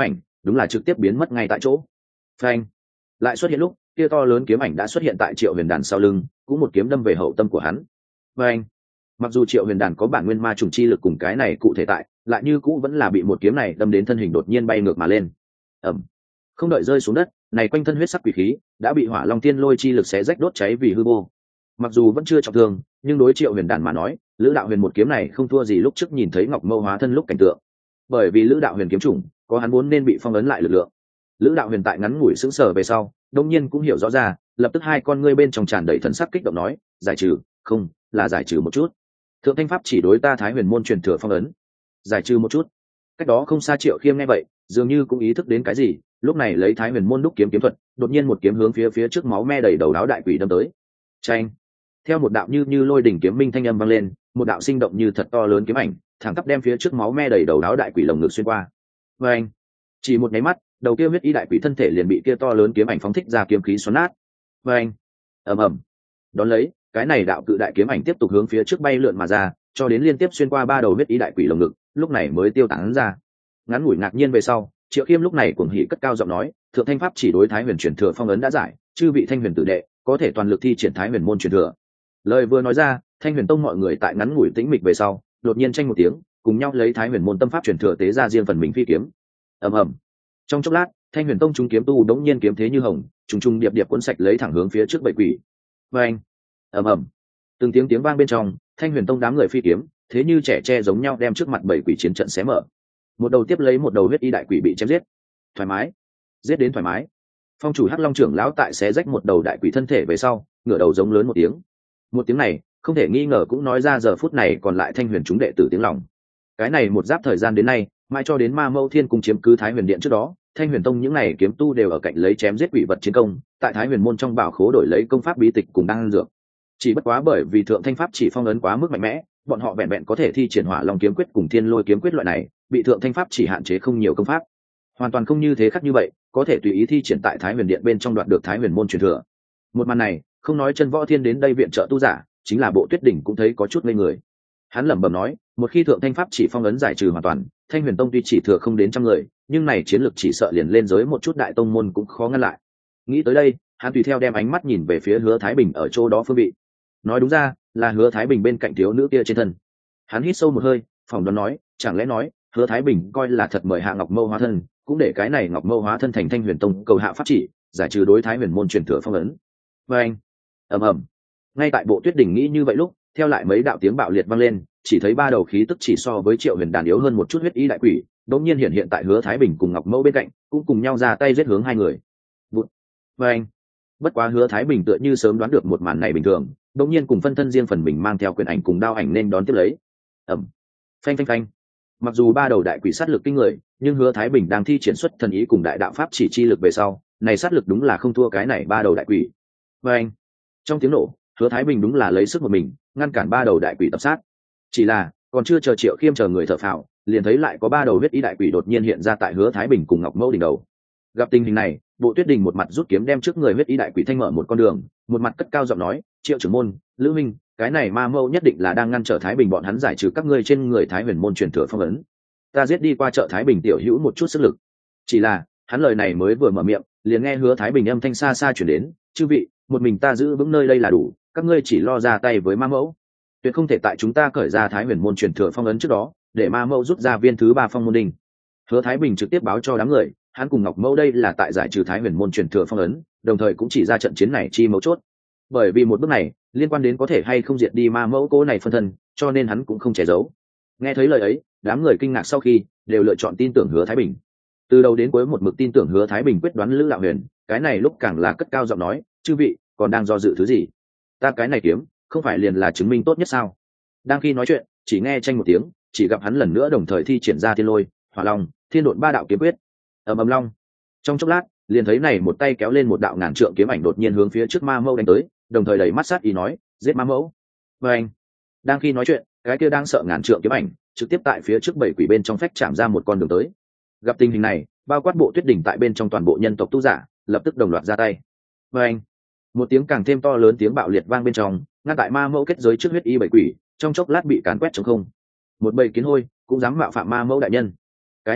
[SPEAKER 1] đúng là trực tiếp biến mất ngay tại chỗ. Phanh lại xuất hiện lúc kia to lớn kiếm ảnh đã xuất hiện tại Triệu Huyền Đàn sau lưng, cũng một kiếm đâm về hậu tâm của hắn. Phanh mặc dù Triệu Huyền Đàn có bản nguyên ma trùng chi lực cùng cái này cụ thể tại, lại như cũ vẫn là bị một kiếm này đâm đến thân hình đột nhiên bay ngược mà lên. Ầm, không đợi rơi xuống đất, này quanh thân huyết sắc quỷ khí đã bị Hỏa Long Tiên Lôi chi lực xé rách đốt cháy vì hư vô. Mặc dù vẫn chưa trọng thương, nhưng đối Triệu Huyền Đàn mà nói, Lữ Đạo Huyền một kiếm này không thua gì lúc trước nhìn thấy Ngọc Mâu hóa thân lúc cảnh tượng. Bởi vì Lữ Đạo Huyền kiếm chủng có hắn muốn nên bị phong ấn lại lực lượng. Lữ Đạo Huyền tại ngắn ngủi sững sờ về sau, đột nhiên cũng hiểu rõ ra, lập tức hai con ngươi bên trong tràn đầy thần sắc kích động nói, giải trừ, không, là giải trừ một chút. Thượng Thanh Pháp chỉ đối ta Thái Huyền môn truyền thừa phong ấn. Giải trừ một chút. Cách đó không xa Triệu Khiêm nghe vậy, dường như cũng ý thức đến cái gì, lúc này lấy Thái Huyền môn đúc kiếm kiếm thuật, đột nhiên một kiếm hướng phía phía trước máu me đầy đầu đáo đại quỷ đâm tới. Chanh. Theo một đạo như như lôi đỉnh kiếm minh thanh âm vang lên, một đạo sinh động như thật to lớn kiếm ảnh, thẳng tắp đem phía trước máu me đầy đầu đáo đại quỷ lồng ngực xuyên qua. Và anh, chỉ một nháy mắt, đầu kia huyết y đại quỷ thân thể liền bị kia to lớn kiếm ảnh phóng thích ra kiếm khí xoắn nát. Và anh, ầm ầm. Đón lấy, cái này đạo cự đại kiếm ảnh tiếp tục hướng phía trước bay lượn mà ra, cho đến liên tiếp xuyên qua ba đầu huyết y đại quỷ lồng ngực, lúc này mới tiêu tán ra. Ngắn ngủi ngạc nhiên về sau, Triệu Khiêm lúc này cuồng hỉ cất cao giọng nói, thượng Thanh Pháp chỉ đối Thái Huyền truyền thừa phong ấn đã giải, chư vị Thanh Huyền tử đệ có thể toàn lực thi triển Thái Huyền môn truyền thừa. Lời vừa nói ra, Thanh Huyền tông mọi người tại ngắn ngủi tĩnh mịch về sau, đột nhiên tranh một tiếng, cùng nhau lấy Thái Huyền môn tâm pháp truyền thừa tế ra riêng phần mình phi kiếm. Ầm ầm. Trong chốc lát, Thanh Huyền tông chúng kiếm tu đống nhiên kiếm thế như hồng, trùng trùng điệp điệp cuốn sạch lấy thẳng hướng phía trước bảy quỷ. Oeng. Ầm ầm. Từng tiếng tiếng vang bên trong, Thanh Huyền tông đám người phi kiếm, thế như trẻ tre giống nhau đem trước mặt bảy quỷ chiến trận xé mở. Một đầu tiếp lấy một đầu huyết y đại quỷ bị chém giết. Thoải mái, giết đến thoải mái. Phong chủ Hắc Long trưởng lão tại xé rách một đầu đại quỷ thân thể về sau, ngửa đầu giống lớn một tiếng. Một tiếng này, không thể nghi ngờ cũng nói ra giờ phút này còn lại Thanh Huyền chúng đệ tử tiếng lòng. Cái này một giáp thời gian đến nay, mai cho đến Ma Mâu Thiên cùng chiếm cứ Thái Huyền điện trước đó, Thanh Huyền tông những này kiếm tu đều ở cạnh lấy chém giết quỷ vật chiến công, tại Thái Huyền môn trong bảo khố đổi lấy công pháp bí tịch cùng đan dược. Chỉ bất quá bởi vì thượng Thanh Pháp chỉ phong ấn quá mức mạnh mẽ, bọn họ vẹn vẹn có thể thi triển Hỏa Long kiếm quyết cùng Thiên Lôi kiếm quyết loại này, bị thượng Thanh Pháp chỉ hạn chế không nhiều công pháp. Hoàn toàn không như thế khác như vậy, có thể tùy ý thi triển tại Thái Huyền điện bên trong đoạt được Thái Huyền môn truyền thừa. Một màn này, không nói chân võ thiên đến đây viện trợ tu giả, chính là Bộ Tuyết Đỉnh cũng thấy có chút ngây người. Hắn lẩm bẩm nói, một khi thượng Thanh Pháp chỉ phong ấn giải trừ hoàn toàn, Thanh Huyền tông tuy chỉ thừa không đến trăm người, nhưng này chiến lược chỉ sợ liền lên giới một chút đại tông môn cũng khó ngăn lại. Nghĩ tới đây, hắn tùy theo đem ánh mắt nhìn về phía Hứa Thái Bình ở chỗ đó phương vị. Nói đúng ra, là Hứa Thái Bình bên cạnh thiếu nữ kia trên thân. Hắn hít sâu một hơi, phỏng đoán nói, chẳng lẽ nói, Hứa Thái Bình coi là thật mời Hạ Ngọc Mâu hóa thân, cũng để cái này Ngọc Mâu hóa thân thành Thanh Huyền tông cầu hạ pháp chỉ, giải trừ đối Thái Huyền môn truyền thừa phong ấn. Và anh, ầm ầm. Ngay tại Bộ Tuyết Đỉnh nghĩ như vậy lúc, theo lại mấy đạo tiếng bạo liệt vang lên, chỉ thấy ba đầu khí tức chỉ so với Triệu Huyền đàn yếu hơn một chút huyết y đại quỷ, đột nhiên hiện hiện tại Hứa Thái Bình cùng Ngọc Mâu bên cạnh, cũng cùng nhau ra tay giết hướng hai người. Bụt. Và anh. Bất quá Hứa Thái Bình tựa như sớm đoán được một màn này bình thường, đột nhiên cùng phân thân riêng phần mình mang theo quyền ảnh cùng đao ảnh nên đón tiếp lấy. Ầm. Phanh phanh phanh. Mặc dù ba đầu đại quỷ sát lực kinh người, nhưng Hứa Thái Bình đang thi triển xuất thần ý cùng đại đạo pháp chỉ chi lực về sau, này sát lực đúng là không thua cái này ba đầu đại quỷ. Và anh. Trong tiếng nổ, Hứa Thái Bình đúng là lấy sức một mình ngăn cản ba đầu đại quỷ tập sát. Chỉ là còn chưa chờ Triệu Khiêm chờ người thở phào, liền thấy lại có ba đầu huyết y đại quỷ đột nhiên hiện ra tại Hứa Thái Bình cùng Ngọc Mâu đỉnh đầu. Gặp tình hình này, Bộ Tuyết Đình một mặt rút kiếm đem trước người huyết y đại quỷ thanh mở một con đường, một mặt cất cao giọng nói, Triệu trưởng môn, Lữ Minh, cái này Ma Mâu nhất định là đang ngăn trở Thái Bình bọn hắn giải trừ các ngươi trên người Thái Huyền môn truyền thừa phong ấn. Ta giết đi qua chợ Thái Bình tiểu hữu một chút sức lực. Chỉ là hắn lời này mới vừa mở miệng, liền nghe Hứa Thái Bình âm thanh xa xa chuyển đến, chư vị, một mình ta giữ vững nơi đây là đủ, các ngươi chỉ lo ra tay với Ma Mẫu, tuyệt không thể tại chúng ta cởi ra Thái Huyền môn truyền thừa phong ấn trước đó, để Ma Mẫu rút ra viên thứ ba phong môn đinh. Hứa Thái Bình trực tiếp báo cho đám người, hắn cùng Ngọc Mẫu đây là tại giải trừ Thái Huyền môn truyền thừa phong ấn, đồng thời cũng chỉ ra trận chiến này chi mấu chốt. Bởi vì một bước này liên quan đến có thể hay không diệt đi Ma Mẫu cố này phân thân, cho nên hắn cũng không che giấu. Nghe thấy lời ấy, đám người kinh ngạc sau khi đều lựa chọn tin tưởng Hứa Thái Bình. Từ đầu đến cuối một mực tin tưởng Hứa Thái Bình quyết đoán Lữ Đạo Huyền, cái này lúc càng là cất cao giọng nói, chư vị còn đang do dự thứ gì? Ta cái này kiếm không phải liền là chứng minh tốt nhất sao? Đang khi nói chuyện, chỉ nghe tranh một tiếng, chỉ gặp hắn lần nữa đồng thời thi triển ra Thiên Lôi, Hỏa Long, Thiên Độn ba đạo kiếm quyết. Ầm ầm long. Trong chốc lát, liền thấy này một tay kéo lên một đạo ngàn trượng kiếm ảnh đột nhiên hướng phía trước Ma Mâu đánh tới, đồng thời đẩy mắt sát ý nói, giết Ma Mẫu. Và anh. Đang khi nói chuyện, cái kia đang sợ ngàn trượng kiếm ảnh, trực tiếp tại phía trước bảy quỷ bên trong phách chạm ra một con đường tới. Gặp tình hình này, bao quát Bộ Tuyết Đỉnh tại bên trong toàn bộ nhân tộc tu giả, lập tức đồng loạt ra tay. Và anh. Một tiếng càng thêm to lớn tiếng bạo liệt vang bên trong, ngăn tại Ma Mẫu kết giới trước huyết y bảy quỷ, trong chốc lát bị càn quét trống không. Một bầy kiến hôi cũng dám mạo phạm Ma Mẫu đại nhân. Cái này lúc,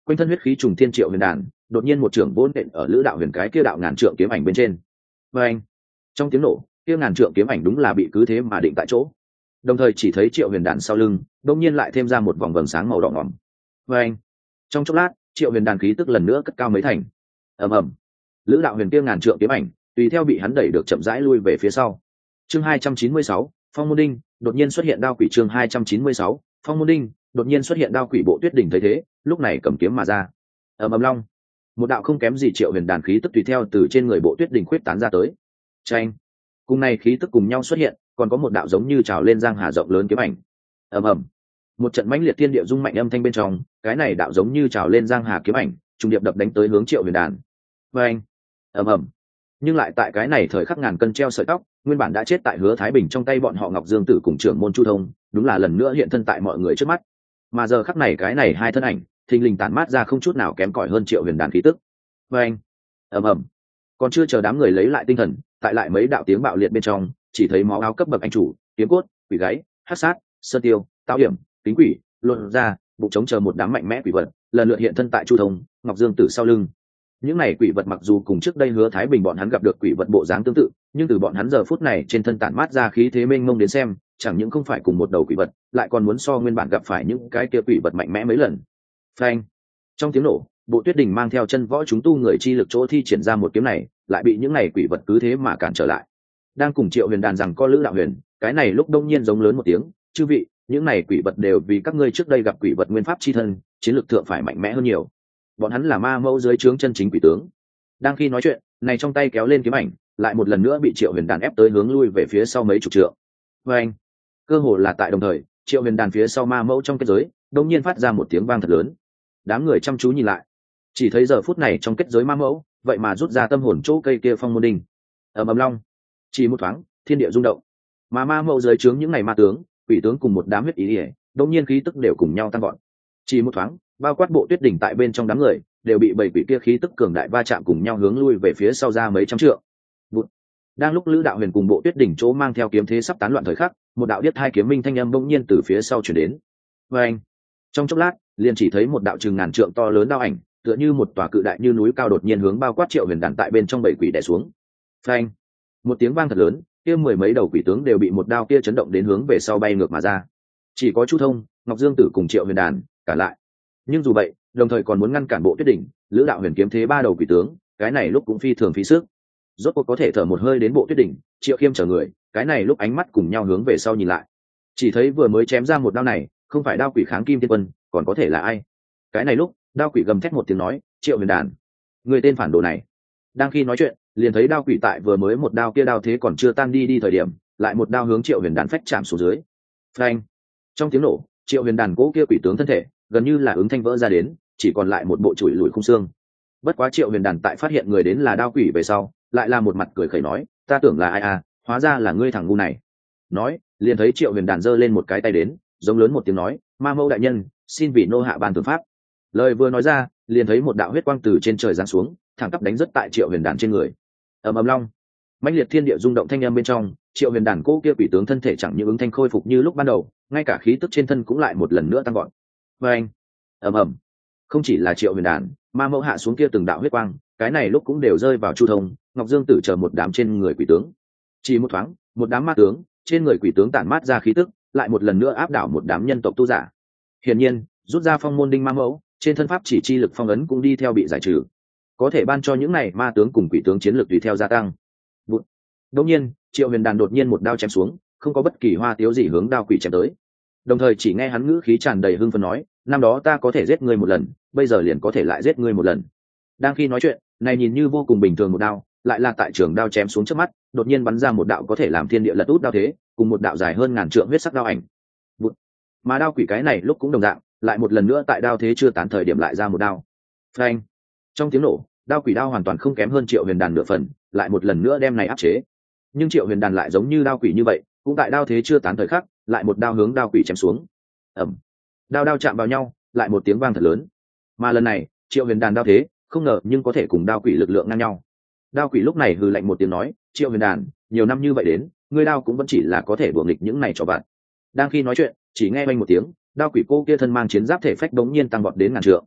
[SPEAKER 1] quanh thân huyết khí trùng thiên Triệu Huyền Đàn đột nhiên một trưởng vốn nện ở lữ đạo huyền cái kia đạo ngàn trượng kiếm ảnh bên trên. Và anh, trong tiếng nổ, kia ngàn trượng kiếm ảnh đúng là bị cứ thế mà định tại chỗ. Đồng thời chỉ thấy Triệu Huyền Đàn sau lưng đột nhiên lại thêm ra một vòng vầng sáng màu đỏ ngòm. Và anh, trong chốc lát, Triệu Huyền Đàn khí tức lần nữa cất cao mấy thành. Ầm ầm, lữ đạo huyền kia ngàn trượng kiếm ảnh tùy theo bị hắn đẩy được chậm rãi lui về phía sau. Chương hai trăm chín mươi sáu, Phong Môn Đinh, đột nhiên xuất hiện đao quỷ. Chương hai trăm chín mươi sáu, Phong Môn Đinh, đột nhiên xuất hiện đao quỷ. Bộ Tuyết Đỉnh thấy thế, lúc này cầm kiếm mà ra. Ầm ầm long, một đạo không kém gì Triệu Huyền Đàn khí tức tùy theo từ trên người Bộ Tuyết Đỉnh khuyết tán ra tới. Chanh, cùng này khí tức cùng nhau xuất hiện, còn có một đạo giống như trào lên giang hà rộng lớn kiếm ảnh. Ầm ầm, một trận mãnh liệt thiên địa rung mạnh âm thanh bên trong, cái này đạo giống như trào lên giang hà kiếm ảnh, trùng điệp đập đánh tới hướng Triệu Huyền Đàn. Và anh, ầm ầm, nhưng lại tại cái này thời khắc ngàn cân treo sợi tóc, nguyên bản đã chết tại Hứa Thái Bình trong tay bọn họ Ngọc Dương Tử cùng trưởng môn Chu Thông, đúng là lần nữa hiện thân tại mọi người trước mắt. Mà giờ khắc này cái này hai thân ảnh, thình lình tản mát ra không chút nào kém cỏi hơn Triệu Huyền Đàn khí tức. Và anh, ầm ầm, còn chưa chờ đám người lấy lại tinh thần, tại lại mấy đạo tiếng bạo liệt bên trong, chỉ thấy máu áo cấp bậc anh chủ, kiếm cốt, quỷ gáy, hắc sát, sơn tiêu, tao hiểm, kính quỷ, luận ra, bụng chống chờ một đám mạnh mẽ quỷ vật, lần lượt hiện thân tại Chu Thông, Ngọc Dương Tử sau lưng. Những này quỷ vật mặc dù cùng trước đây Hứa Thái Bình bọn hắn gặp được quỷ vật bộ dáng tương tự, nhưng từ bọn hắn giờ phút này trên thân tản mát ra khí thế mênh mông đến xem, chẳng những không phải cùng một đầu quỷ vật, lại còn muốn so nguyên bản gặp phải những cái kia quỷ vật mạnh mẽ mấy lần. Phanh! Trong tiếng nổ, Bộ Tuyết Đỉnh mang theo chân võ chúng tu người chi lực chỗ thi triển ra một kiếm này, lại bị những này quỷ vật cứ thế mà cản trở lại. Đang cùng Triệu Huyền Đàn rằng co lữ đạo huyền, cái này lúc đông nhiên giống lớn một tiếng, "Chư vị, những này quỷ vật đều vì các ngươi trước đây gặp quỷ vật nguyên pháp chi thân, chiến lược thượng phải mạnh mẽ hơn nhiều. Bọn hắn là ma mẫu dưới trướng chân chính quỷ tướng." Đang khi nói chuyện, này trong tay kéo lên kiếm ảnh, lại một lần nữa bị Triệu Huyền Đàn ép tới hướng lui về phía sau mấy chục trượng. Và anh, cơ hồ là tại đồng thời, Triệu Huyền Đàn phía sau ma mẫu trong kết giới, đột nhiên phát ra một tiếng vang thật lớn. Đám người chăm chú nhìn lại, chỉ thấy giờ phút này trong kết giới ma mẫu, vậy mà rút ra tâm hồn chỗ cây kia phong môn đinh. Ầm ầm long, chỉ một thoáng, thiên địa rung động. Mà ma mẫu dưới trướng những này ma tướng, quỷ tướng cùng một đám huyết ý liễu, đột nhiên khí tức đều cùng nhau tăng vọt. Chỉ một thoáng, bao quát Bộ Tuyết Đỉnh tại bên trong đám người, đều bị bảy quỷ kia khí tức cường đại va chạm cùng nhau hướng lui về phía sau ra mấy trăm trượng. Bụt. Đang lúc Lữ Đạo Huyền cùng Bộ Tuyết Đỉnh chỗ mang theo kiếm thế sắp tán loạn thời khắc, một đạo điếc hai kiếm minh thanh âm bỗng nhiên từ phía sau truyền đến. Và anh, trong chốc lát, liền chỉ thấy một đạo chừng ngàn trượng to lớn đao ảnh, tựa như một tòa cự đại như núi cao đột nhiên hướng bao quát Triệu Huyền Đàn tại bên trong bảy quỷ đè xuống. Phanh! Một tiếng vang thật lớn, kia mười mấy đầu quỷ tướng đều bị một đao kia chấn động đến hướng về sau bay ngược mà ra. Chỉ có Chu Thông, Ngọc Dương Tử cùng Triệu Huyền Đàn cả lại. Nhưng dù vậy, đồng thời còn muốn ngăn cản Bộ Tuyết Đỉnh, Lữ Đạo Huyền kiếm thế ba đầu quỷ tướng, cái này lúc cũng phi thường phí sức. Rốt cuộc có thể thở một hơi đến Bộ Tuyết Đỉnh, Triệu Khiêm chở người, cái này lúc ánh mắt cùng nhau hướng về sau nhìn lại. Chỉ thấy vừa mới chém ra một đao này, không phải đao quỷ kháng kim thiên quân, còn có thể là ai? Cái này lúc, đao quỷ gầm thét một tiếng nói, "Triệu Huyền Đàn, người tên phản đồ này!" Đang khi nói chuyện, liền thấy đao quỷ tại vừa mới một đao kia đao thế còn chưa tan đi đi thời điểm, lại một đao hướng Triệu Huyền Đàn phách chạm xuống dưới. Phanh! Trong tiếng nổ, Triệu Huyền Đàn cố kia quỷ tướng thân thể, gần như là ứng thanh vỡ ra đến, chỉ còn lại một bộ chùi lùi khung xương. Bất quá Triệu Huyền Đàn tại phát hiện người đến là đao quỷ về sau, lại là một mặt cười khẩy nói, "Ta tưởng là ai à, hóa ra là ngươi thằng ngu này." Nói, liền thấy Triệu Huyền Đàn giơ lên một cái tay đến, giống lớn một tiếng nói, "Ma mẫu đại nhân, xin vì nô hạ ban tướng pháp." Lời vừa nói ra, liền thấy một đạo huyết quang từ trên trời giáng xuống, thẳng tắp đánh rất tại Triệu Huyền Đàn trên người. Ầm ầm long, mãnh liệt thiên địa rung động thanh âm bên trong, Triệu Huyền Đàn cố kia quỷ tướng thân thể chẳng những ứng thanh khôi phục như lúc ban đầu, ngay cả khí tức trên thân cũng lại một lần nữa tăng gọn. Và anh, ầm ầm, không chỉ là Triệu Huyền Đàn, ma mẫu hạ xuống kia từng đạo huyết quang, cái này lúc cũng đều rơi vào Chu Thông, Ngọc Dương Tử chờ một đám trên người quỷ tướng. Chỉ một thoáng, một đám ma tướng trên người quỷ tướng tản mát ra khí tức, lại một lần nữa áp đảo một đám nhân tộc tu giả. Hiển nhiên, rút ra phong môn đinh ma mẫu, trên thân pháp chỉ chi lực phong ấn cũng đi theo bị giải trừ, có thể ban cho những này ma tướng cùng quỷ tướng chiến lược tùy theo gia tăng. Bụt. Đột nhiên, Triệu Huyền Đàn đột nhiên một đao chém xuống, không có bất kỳ hoa tiếu gì hướng đao quỷ chém tới. Đồng thời chỉ nghe hắn ngữ khí tràn đầy hưng phấn nói, "Năm đó ta có thể giết ngươi một lần, bây giờ liền có thể lại giết ngươi một lần." Đang khi nói chuyện, này nhìn như vô cùng bình thường một đao, lại là tại trường đao chém xuống trước mắt, đột nhiên bắn ra một đạo có thể làm thiên địa lật út đao thế, cùng một đạo dài hơn ngàn trượng huyết sắc đao ảnh. Bụt. Mà đao quỷ cái này lúc cũng đồng dạng, lại một lần nữa tại đao thế chưa tán thời điểm lại ra một đao. Phanh! Trong tiếng nổ, đao quỷ đao hoàn toàn không kém hơn Triệu Huyền Đàn nửa phần, lại một lần nữa đem này áp chế. Nhưng Triệu Huyền Đàn lại giống như đao quỷ như vậy, cũng tại đao thế chưa tán thời khắc, lại một đao hướng đao quỷ chém xuống. Ầm! Đao đao chạm vào nhau, lại một tiếng vang thật lớn. Mà lần này, Triệu Huyền Đàn đao thế, không ngờ nhưng có thể cùng đao quỷ lực lượng ngang nhau. Đao quỷ lúc này hừ lạnh một tiếng nói, "Triệu Huyền Đàn, nhiều năm như vậy đến, ngươi đao cũng vẫn chỉ là có thể đùa nghịch những này cho bạn." Đang khi nói chuyện, chỉ nghe vang một tiếng, đao quỷ cô kia thân mang chiến giáp thể phách đống nhiên tăng vọt đến ngàn trượng.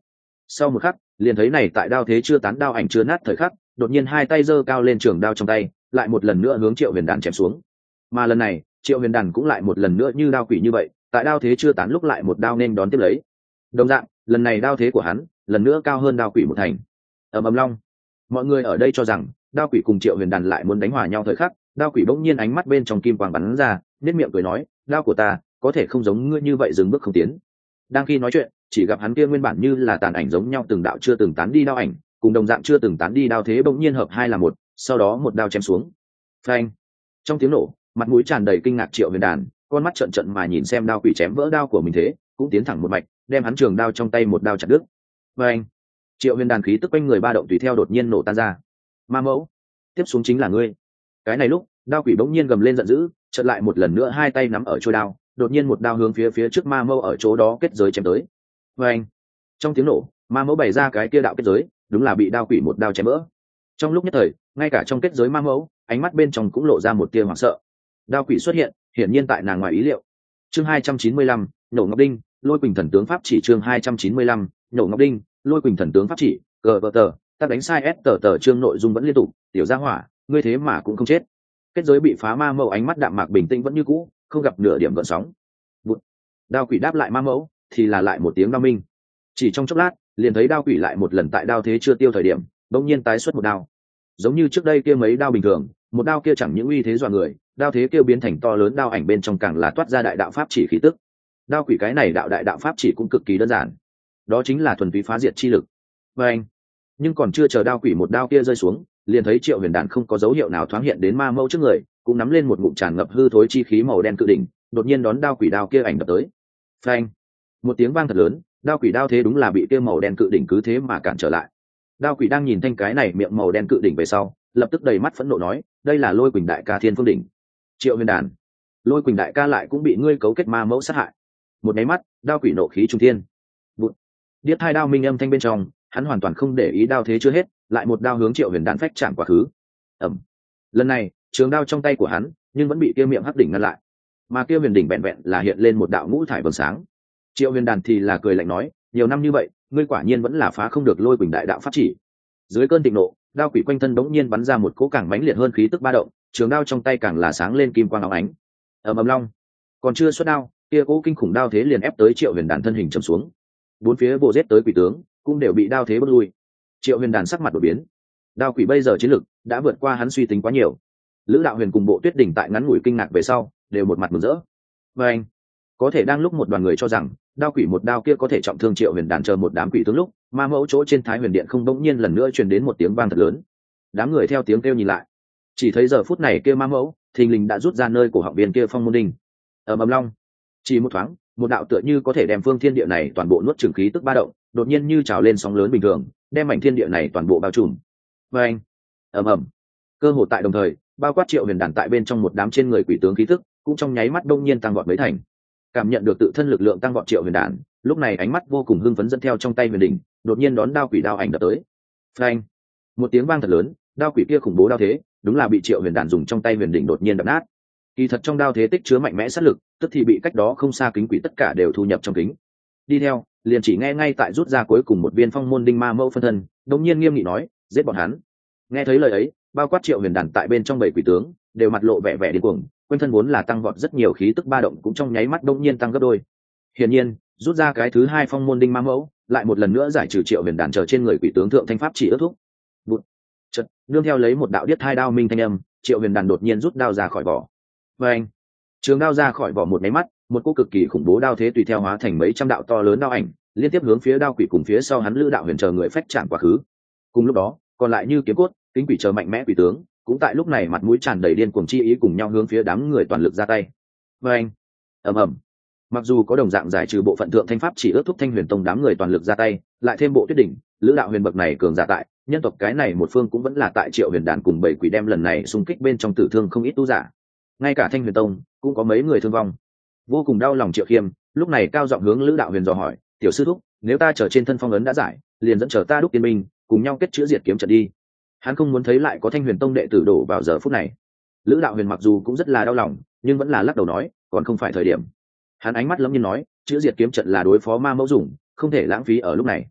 [SPEAKER 1] Sau một khắc liền thấy này tại đao thế chưa tán đao ảnh chưa nát thời khắc, đột nhiên hai tay giơ cao lên trường đao trong tay, lại một lần nữa hướng Triệu Huyền Đàn chém xuống. Mà lần này Triệu Huyền Đàn cũng lại một lần nữa như đao quỷ như vậy, tại đao thế chưa tán lúc lại một đao nên đón tiếp lấy. Đồng dạng lần này đao thế của hắn lần nữa cao hơn đao quỷ một thành. Ầm ầm long, mọi người ở đây cho rằng đao quỷ cùng Triệu Huyền Đàn lại muốn đánh hòa nhau thời khắc, đao quỷ bỗng nhiên ánh mắt bên trong kim quang bắn ra, nét miệng cười nói, đao của ta có thể không giống ngươi như vậy dừng bước không tiến. Đang khi nói chuyện, chỉ gặp hắn kia nguyên bản như là tàn ảnh giống nhau từng đạo chưa từng tán đi đao ảnh, cùng đồng dạng chưa từng tán đi đao thế bỗng nhiên hợp hai là một, sau đó một đao chém xuống. Phanh! Trong tiếng nổ, mặt mũi tràn đầy kinh ngạc Triệu Huyền Đàn, con mắt trợn trợn mà nhìn xem đao quỷ chém vỡ đao của mình thế, cũng tiến thẳng một mạch, đem hắn trường đao trong tay một đao chặt đứt. Phanh! Triệu Huyền Đàn khí tức quanh người ba động tùy theo đột nhiên nổ tan ra. Ma mẫu, tiếp xuống chính là ngươi. Cái này lúc, đao quỷ bỗng nhiên gầm lên giận dữ, chợt lại một lần nữa hai tay nắm ở chuôi đao, đột nhiên một đao hướng phía phía trước ma mẫu ở chỗ đó kết giới chém tới. Phanh! Trong tiếng nổ, ma mẫu bày ra cái kia đạo kết giới, đúng là bị đao quỷ một đao chém vỡ. Trong lúc nhất thời, ngay cả trong kết giới ma mẫu, ánh mắt bên trong cũng lộ ra một tia hoảng sợ. Đao quỷ xuất hiện, hiển nhiên tại nàng ngoài ý liệu. Chương hai trăm chín mươi lăm, nổ ngọc đinh, lôi quỳnh thần tướng pháp chỉ. Chương hai trăm chín mươi lăm, nổ ngọc đinh, lôi quỳnh thần tướng pháp chỉ. Gờ vờ tờ, ta đánh sai s tờ tờ chương nội dung vẫn liên tục, tiểu gia hỏa, ngươi thế mà cũng không chết. Kết giới bị phá ma mẫu ánh mắt đạm mạc bình tĩnh vẫn như cũ, không gặp nửa điểm gợn sóng. Bụt. Đao quỷ đáp lại ma mẫu, thì là lại một tiếng đao minh. Chỉ trong chốc lát, liền thấy đao quỷ lại một lần tại đao thế chưa tiêu thời điểm, bỗng nhiên tái xuất một đao. Giống như trước đây kia mấy đao bình thường, một đao kia chẳng những uy thế dọa người, đao thế kia biến thành to lớn đao ảnh bên trong càng là toát ra đại đạo pháp chỉ khí tức. Đao quỷ cái này đạo đại đạo pháp chỉ cũng cực kỳ đơn giản, đó chính là thuần túy phá diệt chi lực. Và anh, nhưng còn chưa chờ đao quỷ một đao kia rơi xuống, liền thấy Triệu Huyền Đàn không có dấu hiệu nào thoáng hiện đến ma mẫu trước người, cũng nắm lên một ngụm tràn ngập hư thối chi khí màu đen cự đỉnh, đột nhiên đón đao quỷ đao kia ảnh đập tới. Phanh! Một tiếng vang thật lớn, đao quỷ đao thế đúng là bị kia màu đen cự đỉnh cứ thế mà cản trở lại. Đao quỷ đang nhìn thanh cái này miệng màu đen cự đỉnh về sau, lập tức đầy mắt phẫn nộ nói, đây là Lôi Quỳnh đại ca Thiên Phương đỉnh. Triệu Huyền Đàn, Lôi Quỳnh đại ca lại cũng bị ngươi cấu kết ma mẫu sát hại. Một cái mắt, đao quỷ nộ khí trung thiên. Bụt. Điếc hai đao minh âm thanh bên trong, hắn hoàn toàn không để ý đao thế chưa hết, lại một đao hướng Triệu Huyền Đàn phách chạm quá khứ. Ầm. Lần này, trường đao trong tay của hắn, nhưng vẫn bị kia miệng hắc đỉnh ngăn lại. Mà kia huyền đỉnh vẹn vẹn là hiện lên một đạo ngũ thải vầng sáng. Triệu Huyền Đàn thì là cười lạnh nói, nhiều năm như vậy, ngươi quả nhiên vẫn là phá không được Lôi Quỳnh đại đạo pháp chỉ. Dưới cơn thịnh nộ, đao quỷ quanh thân bỗng nhiên bắn ra một cỗ càng mãnh liệt hơn khí tức ba động, trường đao trong tay càng là sáng lên kim quang óng ánh. Ầm ầm long, còn chưa xuất đao, kia cỗ kinh khủng đao thế liền ép tới Triệu Huyền Đàn thân hình trầm xuống. Bốn phía bộ giết tới quỷ tướng, cũng đều bị đao thế bước lui. Triệu Huyền Đàn sắc mặt đổi biến. Đao quỷ bây giờ chiến lực đã vượt qua hắn suy tính quá nhiều. Lữ Đạo Huyền cùng Bộ Tuyết Đỉnh tại ngắn ngủi kinh ngạc về sau, đều một mặt mừng rỡ. Và anh, có thể đang lúc một đoàn người cho rằng đao quỷ một đao kia có thể trọng thương Triệu Huyền Đàn chờ một đám quỷ tướng lúc, ma mẫu chỗ trên Thái Huyền Điện không bỗng nhiên lần nữa truyền đến một tiếng vang thật lớn. Đám người theo tiếng kêu nhìn lại, chỉ thấy giờ phút này kia ma mẫu thình lình đã rút ra nơi của học viên kia phong môn đinh. Ở ầm long, chỉ một thoáng, một đạo tựa như có thể đem phương thiên địa này toàn bộ nuốt chửng khí tức ba động, đột nhiên như trào lên sóng lớn bình thường, đem mảnh thiên địa này toàn bộ bao trùm. Và anh, ầm ầm, cơ hồ tại đồng thời, bao quát Triệu Huyền Đàn tại bên trong một đám trên người quỷ tướng khí tức, cũng trong nháy mắt đông nhiên tăng vọt mấy thành. Cảm nhận được tự thân lực lượng tăng vọt Triệu Huyền Đàn, lúc này ánh mắt vô cùng hưng phấn dẫn theo trong tay huyền đỉnh, đột nhiên đón đao quỷ đao ảnh đập tới. Phanh! Một tiếng vang thật lớn, đao quỷ kia khủng bố đao thế, đúng là bị Triệu Huyền Đàn dùng trong tay huyền đỉnh đột nhiên đập nát. Kỳ thật trong đao thế tích chứa mạnh mẽ sát lực, tức thì bị cách đó không xa kính quỷ tất cả đều thu nhập trong kính. Đi theo, liền chỉ nghe ngay tại rút ra cuối cùng một viên phong môn đinh ma mẫu phân thân, đột nhiên nghiêm nghị nói, giết bọn hắn. Nghe thấy lời ấy, bao quát Triệu Huyền Đàn tại bên trong bảy quỷ tướng, đều mặt lộ vẻ vẻ điên cuồng, quanh thân vốn là tăng vọt rất nhiều khí tức ba động cũng trong nháy mắt đông nhiên tăng gấp đôi. Hiển nhiên, rút ra cái thứ hai phong môn đinh ma mẫu, lại một lần nữa giải trừ Triệu Huyền Đàn chờ trên người quỷ tướng thượng thanh pháp chỉ ước thúc. Bụt. Chợt, nương theo lấy một đạo điếc hai đao minh thanh âm, Triệu Huyền Đàn đột nhiên rút đao ra khỏi vỏ. Và anh, trường đao ra khỏi vỏ một máy mắt, một cú cực kỳ khủng bố đao thế tùy theo hóa thành mấy trăm đạo to lớn đao ảnh, liên tiếp hướng phía đao quỷ cùng phía sau hắn Lữ Đạo Huyền chờ người phách chạm quá khứ. Cùng lúc đó, còn lại như kiếm cốt, kính quỷ chờ mạnh mẽ quỷ tướng, cũng tại lúc này mặt mũi tràn đầy điên cuồng chi ý cùng nhau hướng phía đám người toàn lực ra tay. Và anh, ầm ầm, mặc dù có đồng dạng giải trừ bộ phận thượng thanh pháp chỉ ước thúc Thanh Huyền Tông đám người toàn lực ra tay, lại thêm Bộ Tuyết Đỉnh, Lữ Đạo Huyền bậc này cường giả tại, nhân tộc cái này một phương cũng vẫn là tại Triệu Huyền Đàn cùng bảy quỷ đem lần này xung kích bên trong tử thương không ít tu giả. Ngay cả Thanh Huyền Tông cũng có mấy người thương vong. Vô cùng đau lòng Triệu Khiêm, lúc này cao giọng hướng Lữ Đạo Huyền dò hỏi, "Tiểu sư thúc, nếu ta trở trên thân phong ấn đã giải, liền dẫn trở ta đúc tiên binh, cùng nhau kết chữa diệt kiếm trận đi." Hắn không muốn thấy lại có Thanh Huyền Tông đệ tử đổ vào giờ phút này. Lữ Đạo Huyền mặc dù cũng rất là đau lòng, nhưng vẫn là lắc đầu nói, còn không phải thời điểm. Hắn ánh mắt lẫm nhiên nói, chữa diệt kiếm trận là đối phó ma mẫu dùng, không thể lãng phí ở lúc này.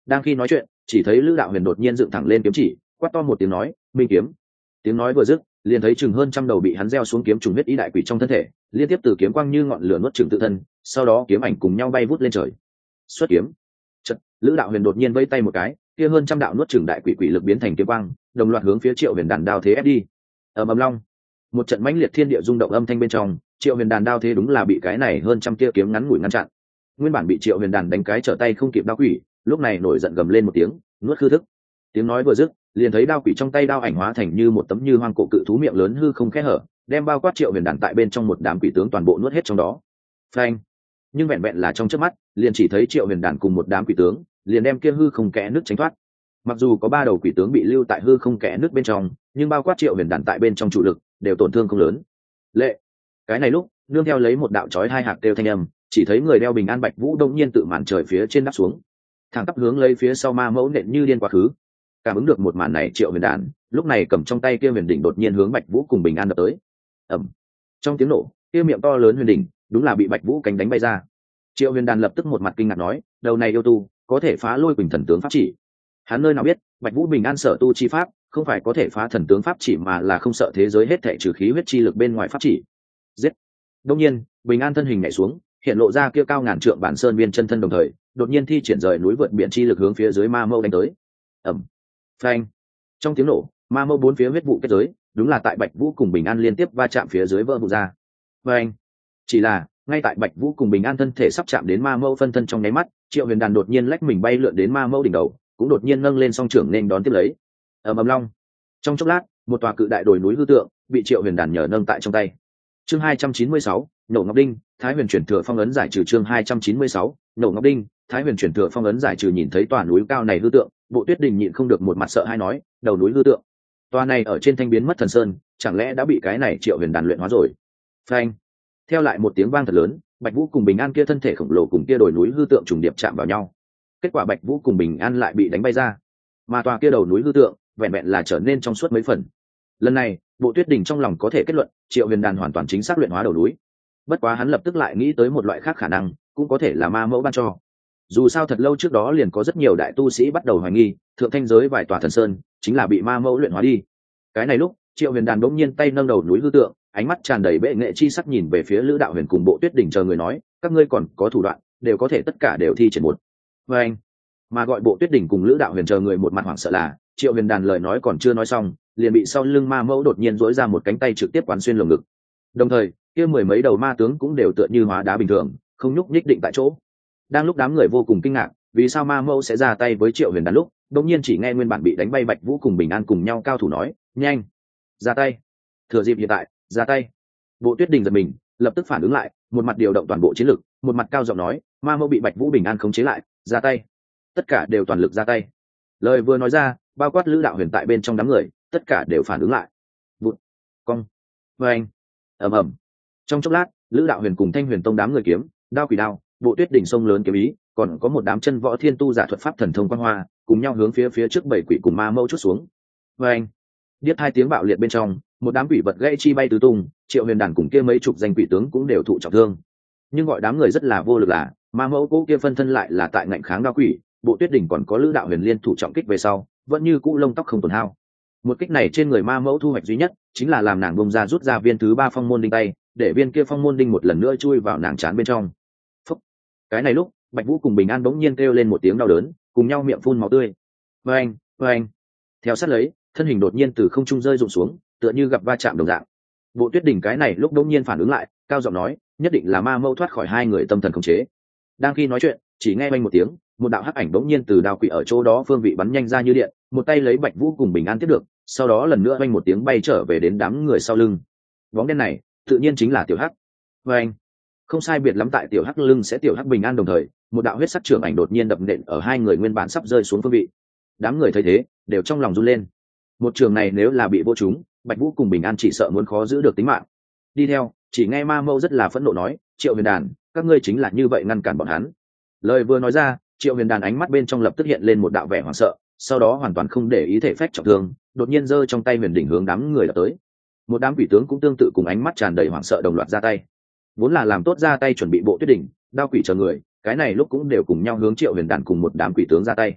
[SPEAKER 1] Đang khi nói chuyện chỉ thấy lữ đạo huyền đột nhiên dựng thẳng lên kiếm chỉ, quát to một tiếng nói, minh kiếm. Tiếng nói vừa dứt liền thấy chừng hơn trăm đầu bị hắn gieo xuống kiếm trùng huyết ý đại quỷ trong thân thể liên tiếp từ kiếm quang như ngọn lửa nuốt chừng tự thân, sau đó kiếm ảnh cùng nhau bay vút lên trời. Xuất kiếm. Chợt lữ đạo huyền đột nhiên vây tay một cái, kia hơn trăm đạo nuốt chừng đại quỷ quỷ lực biến thành kiếm quang, đồng loạt hướng phía Triệu Huyền Đàn đao thế ép đi. Ầm ầm long, một trận mãnh liệt thiên địa rung động âm thanh bên trong, Triệu Huyền Đàn đao thế đúng là bị cái này hơn trăm tia kiếm ngắn ngủi ngăn chặn. Nguyên bản bị Triệu Huyền Đàn đánh cái trở tay không kịp đao quỷ, lúc này nổi giận gầm lên một tiếng, nuốt hư thức. Tiếng nói vừa dứt liền thấy đao quỷ trong tay đao ảnh hóa thành như một tấm như hoang cổ cự thú miệng lớn hư không khẽ hở, đem bao quát Triệu Huyền Đàn tại bên trong một đám quỷ tướng toàn bộ nuốt hết trong đó. Phanh! Nhưng vẹn vẹn là trong chớp mắt liền chỉ thấy Triệu Huyền Đàn cùng một đám quỷ tướng liền đem kia hư không kẽ nước tránh thoát. Mặc dù có ba đầu quỷ tướng bị lưu tại hư không kẽ nước bên trong, nhưng bao quát Triệu Huyền Đàn tại bên trong trụ lực đều tổn thương không lớn. Lệ! Cái này lúc nương theo lấy một đạo chói hai hạt kêu thanh âm, chỉ thấy người đeo bình an Bạch Vũ đông nhiên tự màn trời phía trên đáp xuống, thẳng tắp hướng lấy phía sau ma mẫu nện như điên quá khứ. Cảm ứng được một màn này, Triệu Huyền Đàn lúc này cầm trong tay kia huyền đỉnh đột nhiên hướng Bạch Vũ cùng bình an đập tới. Ầm! Trong tiếng nổ, kia miệng to lớn huyền đỉnh đúng là bị Bạch Vũ cánh đánh bay ra. Triệu Huyền Đàn lập tức một mặt kinh ngạc nói, đầu này yêu tu có thể phá lôi quỳnh thần tướng pháp chỉ. Hắn nơi nào biết Bạch Vũ bình an sở tu chi pháp không phải có thể phá thần tướng pháp chỉ, mà là không sợ thế giới hết thảy trừ khí huyết chi lực bên ngoài pháp chỉ. Giết! Đột nhiên bình an thân hình nhảy xuống, hiện lộ ra kia cao ngàn trượng bản sơn viên chân thân, đồng thời đột nhiên thi triển rời núi vượt biển chi lực hướng phía dưới ma mâu đánh tới. Ầm! Phanh! Trong tiếng nổ, ma mâu bốn phía huyết vụ kết giới đúng là tại Bạch Vũ cùng bình an liên tiếp va chạm phía dưới vỡ vụn ra. Phanh! Chỉ là ngay tại Bạch Vũ cùng bình an thân thể sắp chạm đến ma mâu phân thân trong nháy mắt, Triệu Huyền Đàn đột nhiên lách mình bay lượn đến ma mâu đỉnh đầu, cũng đột nhiên nâng lên song trưởng nên đón tiếp lấy. Ầm ầm long, trong chốc lát một tòa cự đại đồi núi hư tượng bị Triệu Huyền Đàn nhờ nâng tại trong tay. Chương hai trăm chín mươi sáu, nổ ngọc đinh, Thái Huyền chuyển thừa phong ấn giải trừ. Chương hai trăm chín mươi sáu, nổ ngọc đinh, Thái Huyền chuyển thừa phong ấn giải trừ. Nhìn thấy tòa núi cao này hư tượng, Bộ Tuyết Đình nhịn không được một mặt sợ hãi nói, đầu núi hư tượng, tòa này ở trên thanh biến mất thần sơn, chẳng lẽ đã bị cái này Triệu Huyền Đàn luyện hóa rồi? Phanh! Theo lại một tiếng vang thật lớn, Bạch Vũ cùng bình an kia thân thể khổng lồ cùng kia đồi núi hư tượng trùng điệp chạm vào nhau. Kết quả Bạch Vũ cùng bình an lại bị đánh bay ra, mà tòa kia đầu núi hư tượng vẹn vẹn là trở nên trong suốt mấy phần. Lần này Bộ Tuyết Đình trong lòng có thể kết luận Triệu Huyền Đàn hoàn toàn chính xác luyện hóa đầu núi. Bất quá hắn lập tức lại nghĩ tới một loại khác khả năng, cũng có thể là ma mẫu ban cho. Dù sao thật lâu trước đó liền có rất nhiều đại tu sĩ bắt đầu hoài nghi thượng thanh giới vài tòa thần sơn chính là bị ma mẫu luyện hóa đi. Cái này lúc Triệu Huyền Đàn bỗng nhiên tay nâng đầu núi hư tượng, ánh mắt tràn đầy bệ nghệ chi sắc nhìn về phía Lữ Đạo Huyền cùng Bộ Tuyết Đình chờ người nói, các ngươi còn có thủ đoạn, đều có thể tất cả đều thi triển một. Và anh, mà gọi Bộ Tuyết Đình cùng Lữ Đạo Huyền chờ người một mặt hoảng sợ là Triệu Huyền Đàn lời nói còn chưa nói xong, liền bị sau lưng ma mẫu đột nhiên dỗi ra một cánh tay trực tiếp quán xuyên lồng ngực. Đồng thời kia mười mấy đầu ma tướng cũng đều tựa như hóa đá bình thường, không nhúc nhích định tại chỗ. Đang lúc đám người vô cùng kinh ngạc vì sao ma mẫu sẽ ra tay với Triệu Huyền Đàn lúc, đột nhiên chỉ nghe nguyên bản bị đánh bay Bạch Vũ cùng bình an cùng nhau cao thủ nói, nhanh ra tay, thừa dịp hiện tại ra tay. Bộ Tuyết Đình giật mình, lập tức phản ứng lại, một mặt điều động toàn bộ chiến lực, một mặt cao giọng nói, ma mẫu bị Bạch Vũ bình an khống chế lại, ra tay, tất cả đều toàn lực ra tay. Lời vừa nói ra, bao quát Lữ Đạo Huyền tại bên trong đám người tất cả đều phản ứng lại. Vụt, cong, vang, ầm ầm. Trong chốc lát Lữ Đạo Huyền cùng Thanh Huyền Tông đám người kiếm đao quỷ đao, Bộ Tuyết Đình sông lớn kiếm ý, còn có một đám chân võ thiên tu giả thuật pháp thần thông quang hoa cùng nhau hướng phía phía trước bảy quỷ cùng ma mẫu chút xuống. Vang, điếc hai tiếng bạo liệt bên trong, một đám quỷ vật gãy chi bay tứ tung, Triệu Huyền Đàn cùng kia mấy chục danh quỷ tướng cũng đều thụ trọng thương. Nhưng gọi đám người rất là vô lực là ma mẫu cố kia phân thân lại là tại ngạnh kháng đao quỷ, Bộ Tuyết Đình còn có Lữ Đạo Huyền liên thủ trọng kích về sau vẫn như cũ lông tóc không tổn hao. Một kích này trên người ma mẫu thu hoạch duy nhất chính là làm nàng bông ra rút ra viên thứ ba phong môn đinh tay, để viên kia phong môn đinh một lần nữa chui vào nàng trán bên trong. Phúc. Cái này lúc Bạch Vũ cùng bình an bỗng nhiên kêu lên một tiếng đau đớn, cùng nhau miệng phun máu tươi. Vâng, vâng. Theo sát lấy thân hình đột nhiên từ không trung rơi rụng xuống, tựa như gặp va chạm đồng dạng. Bộ Tuyết Đình cái này lúc đột nhiên phản ứng lại, cao giọng nói, nhất định là ma mẫu thoát khỏi hai người tâm thần khống chế. Đang khi nói chuyện chỉ nghe vang một tiếng, một đạo hắc ảnh đột nhiên từ đao quỷ ở chỗ đó phương vị bắn nhanh ra như điện, một tay lấy Bạch Vũ cùng bình an tiếp được, sau đó lần nữa vang một tiếng bay trở về đến đám người sau lưng. Bóng đen này tự nhiên chính là tiểu hắc. Vâng, không sai biệt lắm, tại tiểu hắc lưng sẽ tiểu hắc bình an đồng thời, một đạo huyết sắc trưởng ảnh đột nhiên đập nện ở hai người nguyên bản sắp rơi xuống phương vị. Đám người thấy thế đều trong lòng run lên. Một trường này nếu là bị vô trúng, Bạch Vũ cùng bình an chỉ sợ muốn khó giữ được tính mạng. Đi theo chỉ nghe ma mẫu rất là phẫn nộ nói, Triệu Huyền Đàn, các ngươi chính là như vậy ngăn cản bọn hắn. Lời vừa nói ra, Triệu Huyền Đàn ánh mắt bên trong lập tức hiện lên một đạo vẻ hoảng sợ, sau đó hoàn toàn không để ý thể phách trọng thương, đột nhiên giơ trong tay huyền đỉnh hướng đám người đập tới. Một đám quỷ tướng cũng tương tự cùng ánh mắt tràn đầy hoảng sợ đồng loạt ra tay. Vốn là làm tốt ra tay chuẩn bị Bộ Tuyết Đỉnh, đao quỷ chờ người, cái này lúc cũng đều cùng nhau hướng Triệu Huyền Đàn cùng một đám quỷ tướng ra tay.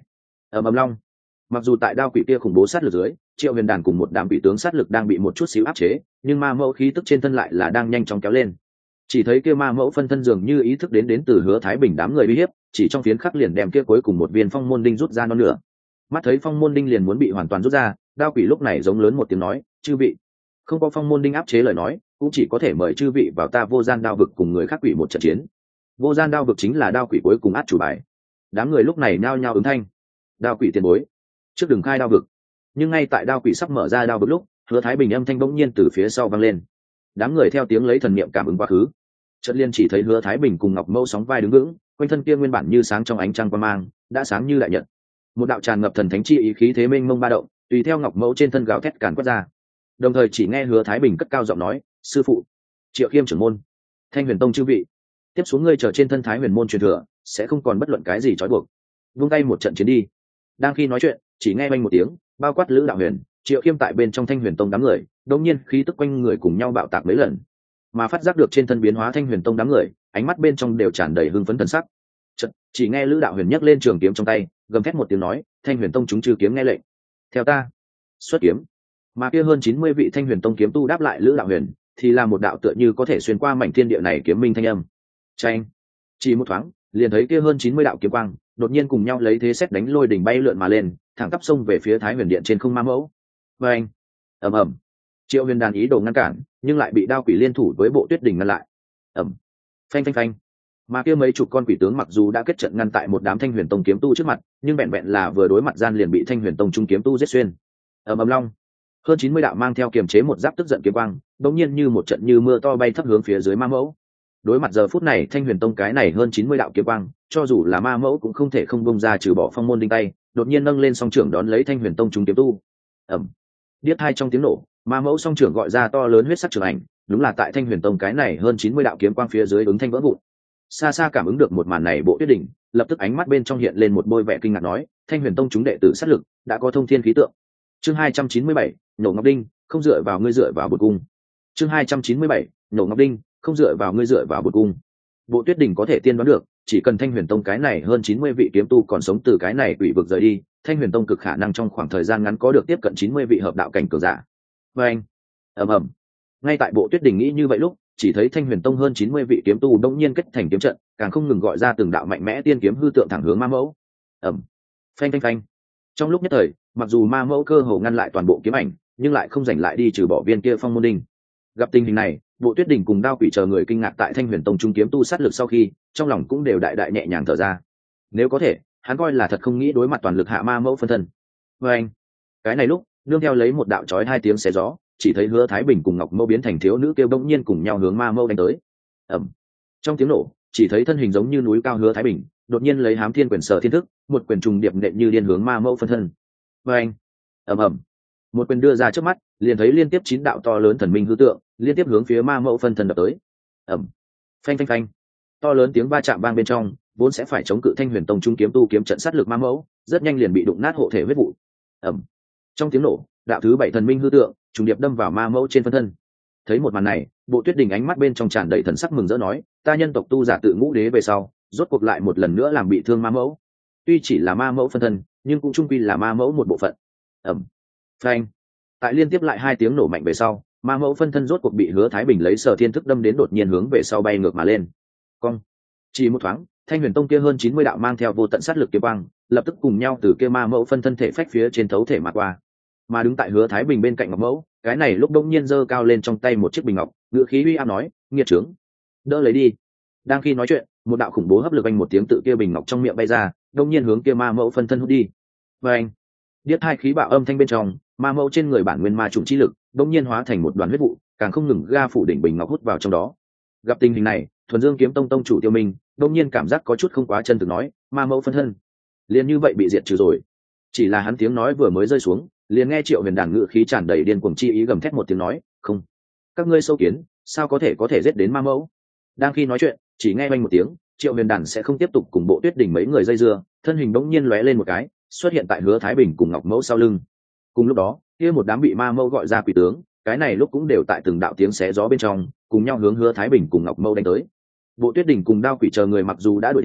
[SPEAKER 1] ầm ầm long. Mặc dù tại đao quỷ kia khủng bố sát lực dưới, Triệu Huyền Đàn cùng một đám quỷ tướng sát lực đang bị một chút xíu áp chế, nhưng ma mẫu khí tức trên thân lại là đang nhanh chóng kéo lên. Chỉ thấy kia ma mẫu phân thân dường như ý thức đến đến từ Hứa Thái Bình đám người uy hiếp, chỉ trong phiến khắc liền đem kia cuối cùng một viên phong môn đinh rút ra non nửa. Mắt thấy phong môn đinh liền muốn bị hoàn toàn rút ra, đao quỷ lúc này giống lớn một tiếng nói, chư vị, không có phong môn đinh áp chế lời nói, cũng chỉ có thể mời chư vị vào ta vô gian đao vực cùng người khác quỷ một trận chiến. Vô gian đao vực chính là đao quỷ cuối cùng át chủ bài. Đám người lúc này nhao nhao ứng thanh. Đao quỷ tiền bối, trước đường khai đao vực. Nhưng ngay tại đao quỷ sắp mở ra đao vực lúc, Hứa Thái Bình âm thanh bỗng nhiên từ phía sau vang lên. Đám người theo tiếng lấy thần niệm cảm ứng quá khứ. Chợt liên chỉ thấy Hứa Thái Bình cùng Ngọc Mâu sóng vai đứng vững, quanh thân kia nguyên bản như sáng trong ánh trăng quang mang, đã sáng như đại nhật. Một đạo tràn ngập thần thánh chi ý khí thế mênh mông ba động, tùy theo Ngọc Mâu trên thân gào thét càn quét ra. Đồng thời chỉ nghe Hứa Thái Bình cất cao giọng nói, sư phụ, Triệu Khiêm trưởng môn, Thanh Huyền Tông chư vị, tiếp xuống ngươi chờ trên thân Thái Huyền môn truyền thừa, sẽ không còn bất luận cái gì trói buộc. Vung tay một trận chiến đi. Đang khi nói chuyện, chỉ nghe vang một tiếng, bao quát Lữ Đạo Huyền, Triệu Khiêm tại bên trong Thanh Huyền Tông đám người, đột nhiên khí tức quanh người cùng nhau bạo tạc mấy lần, mà phát giác được trên thân biến hóa Thanh Huyền Tông đám người, ánh mắt bên trong đều tràn đầy hưng phấn thần sắc. Chợt, chỉ nghe Lữ Đạo Huyền nhấc lên trường kiếm trong tay, gầm thét một tiếng nói, Thanh Huyền Tông chúng chư kiếm nghe lệnh, theo ta, xuất kiếm. Mà kia hơn chín mươi vị Thanh Huyền Tông kiếm tu đáp lại Lữ Đạo Huyền, thì là một đạo tựa như có thể xuyên qua mảnh thiên địa này kiếm minh thanh âm. Chanh, chỉ một thoáng, liền thấy kia hơn chín mươi đạo kiếm quang, đột nhiên cùng nhau lấy thế xét đánh lôi đỉnh bay lượn mà lên, thẳng tắp sông về phía Thái Huyền Điện trên không ma mẫu. Và anh, ầm ầm, Triệu Huyền Đàn ý đồ ngăn cản, nhưng lại bị đao quỷ liên thủ với bộ tuyết đỉnh ngăn lại. Ầm, phanh phanh phanh. Mà kia mấy chục con quỷ tướng mặc dù đã kết trận ngăn tại một đám Thanh Huyền Tông kiếm tu trước mặt, nhưng vẹn vẹn là vừa đối mặt gian liền bị Thanh Huyền Tông trung kiếm tu giết xuyên. Ầm ầm long, hơn chín mươi đạo mang theo kiềm chế một giáp tức giận kiếm quang, đột nhiên như một trận như mưa to bay thấp hướng phía dưới ma mẫu. Đối mặt giờ phút này Thanh Huyền Tông cái này hơn chín mươi đạo kiếm quang, cho dù là ma mẫu cũng không thể không bông ra trừ bỏ phong môn đinh tay, đột nhiên nâng lên song trưởng đón lấy Thanh Huyền Tông trung kiếm tu. Ầm, điếc hai trong tiếng nổ, ma mẫu song trưởng gọi ra to lớn huyết sắc trường ảnh, đúng là tại Thanh Huyền Tông cái này hơn chín mươi đạo kiếm quang phía dưới ứng thanh vỡ vụn. Xa xa cảm ứng được một màn này, Bộ Tuyết Đỉnh lập tức ánh mắt bên trong hiện lên một bôi vẻ kinh ngạc nói, Thanh Huyền Tông chúng đệ tử sát lực đã có thông thiên khí tượng. Chương hai trăm chín mươi bảy, nổ ngọc đinh, không dựa vào ngươi dựa vào bột cung. Chương hai trăm chín mươi bảy, nổ ngọc đinh, không dựa vào ngươi dựa vào bột cung. Bộ Tuyết Đỉnh có thể tiên đoán được, chỉ cần Thanh Huyền Tông cái này hơn chín mươi vị kiếm tu còn sống từ cái này quỷ vực rời đi, Thanh Huyền Tông cực khả năng trong khoảng thời gian ngắn có được tiếp cận chín mươi vị hợp đạo cảnh cường giả. Và anh, ầm ầm. Ngay tại Bộ Tuyết Đỉnh nghĩ như vậy lúc, chỉ thấy Thanh Huyền Tông hơn chín mươi vị kiếm tu đống nhiên kết thành kiếm trận, càng không ngừng gọi ra từng đạo mạnh mẽ tiên kiếm hư tượng thẳng hướng ma mẫu. Ầm, phanh phanh phanh. Trong lúc nhất thời, mặc dù ma mẫu cơ hồ ngăn lại toàn bộ kiếm ảnh, nhưng lại không giành lại đi trừ bỏ viên kia phong môn đinh. Gặp tình hình này, Bộ Tuyết Đỉnh cùng đao quỷ chờ người kinh ngạc tại Thanh Huyền Tông trung kiếm tu sát lực sau khi, trong lòng cũng đều đại đại nhẹ nhàng thở ra. Nếu có thể, hắn coi là thật không nghĩ đối mặt toàn lực hạ ma mẫu phân thân. Và anh, cái này lúc, nương theo lấy một đạo chói hai tiếng xé gió, chỉ thấy Hứa Thái Bình cùng Ngọc Mâu biến thành thiếu nữ kêu bỗng nhiên cùng nhau hướng ma mẫu đánh tới. Ầm, trong tiếng nổ, chỉ thấy thân hình giống như núi cao Hứa Thái Bình, đột nhiên lấy Hám Thiên Quyền Sở Thiên Thức, một quyền trùng điệp nện như điên hướng ma mẫu phân thân. Và anh, ầm ầm, một quyền đưa ra trước mắt, liền thấy liên tiếp chín đạo to lớn thần minh hư tượng liên tiếp hướng phía ma mẫu phân thân đập tới. Ầm, phanh phanh phanh, to lớn tiếng va chạm vang bên trong, vốn sẽ phải chống cự Thanh Huyền Tông trung kiếm tu kiếm trận sát lực ma mẫu, rất nhanh liền bị đụng nát hộ thể huyết vụ. Ầm, trong tiếng nổ, đạo thứ bảy thần minh hư tượng trùng điệp đâm vào ma mẫu trên phân thân. Thấy một màn này, Bộ Tuyết Đỉnh ánh mắt bên trong tràn đầy thần sắc mừng rỡ nói, ta nhân tộc tu giả tự ngũ đế về sau, rốt cuộc lại một lần nữa làm bị thương ma mẫu. Tuy chỉ là ma mẫu phân thân, nhưng cũng chung quy là ma mẫu một bộ phận. Ầm, phanh. Tại liên tiếp lại hai tiếng nổ mạnh về sau, ma mẫu phân thân rốt cuộc bị Hứa Thái Bình lấy Sở Thiên Thức đâm đến đột nhiên hướng về sau bay ngược mà lên. Cong. Chỉ một thoáng, Thanh Huyền Tông kia hơn chín mươi đạo mang theo vô tận sát lực kiếm quang, lập tức cùng nhau từ kia ma mẫu phân thân thể phách phía trên thấu thể mà qua. Mà đứng tại Hứa Thái Bình bên cạnh Ngọc Mẫu, cái này lúc đông nhiên giơ cao lên trong tay một chiếc bình ngọc, ngựa khí uy áp nói, nghiệt trướng, đỡ lấy đi. Đang khi nói chuyện, một đạo khủng bố hấp lực anh một tiếng tự kia bình ngọc trong miệng bay ra, đông nhiên hướng kia ma mẫu phân thân hút đi. Và anh, điếc hai khí bạo âm thanh bên trong, ma mẫu trên người bản nguyên ma trùng chi lực, đông nhiên hóa thành một đoàn huyết vụ, càng không ngừng ga phủ đỉnh bình ngọc hút vào trong đó. Gặp tình hình này, Thuần Dương Kiếm Tông tông chủ Tiêu Minh, đông nhiên cảm giác có chút không quá chân thực nói, ma mẫu phân thân, liền như vậy bị diệt trừ rồi. Chỉ là hắn tiếng nói vừa mới rơi xuống, liền nghe Triệu Huyền Đàn ngự khí tràn đầy điên cuồng chi ý gầm thét một tiếng nói, không, các ngươi sâu kiến, sao có thể có thể giết đến ma mẫu. Đang khi nói chuyện, chỉ nghe oanh một tiếng, Triệu Huyền Đàn sẽ không tiếp tục cùng Bộ Tuyết Đỉnh mấy người dây dưa, thân hình bỗng nhiên lóe lên một cái, xuất hiện tại Hứa Thái Bình cùng Ngọc Mẫu sau lưng. Cùng lúc đó, kia một đám bị ma mẫu gọi ra quỷ tướng, cái này lúc cũng đều tại từng đạo tiếng xé gió bên trong, cùng nhau hướng Hứa Thái Bình cùng Ngọc Mẫu đánh tới. Bộ Tuyết Đỉnh cùng đao quỷ chờ người mặc dù đã đuổi theo,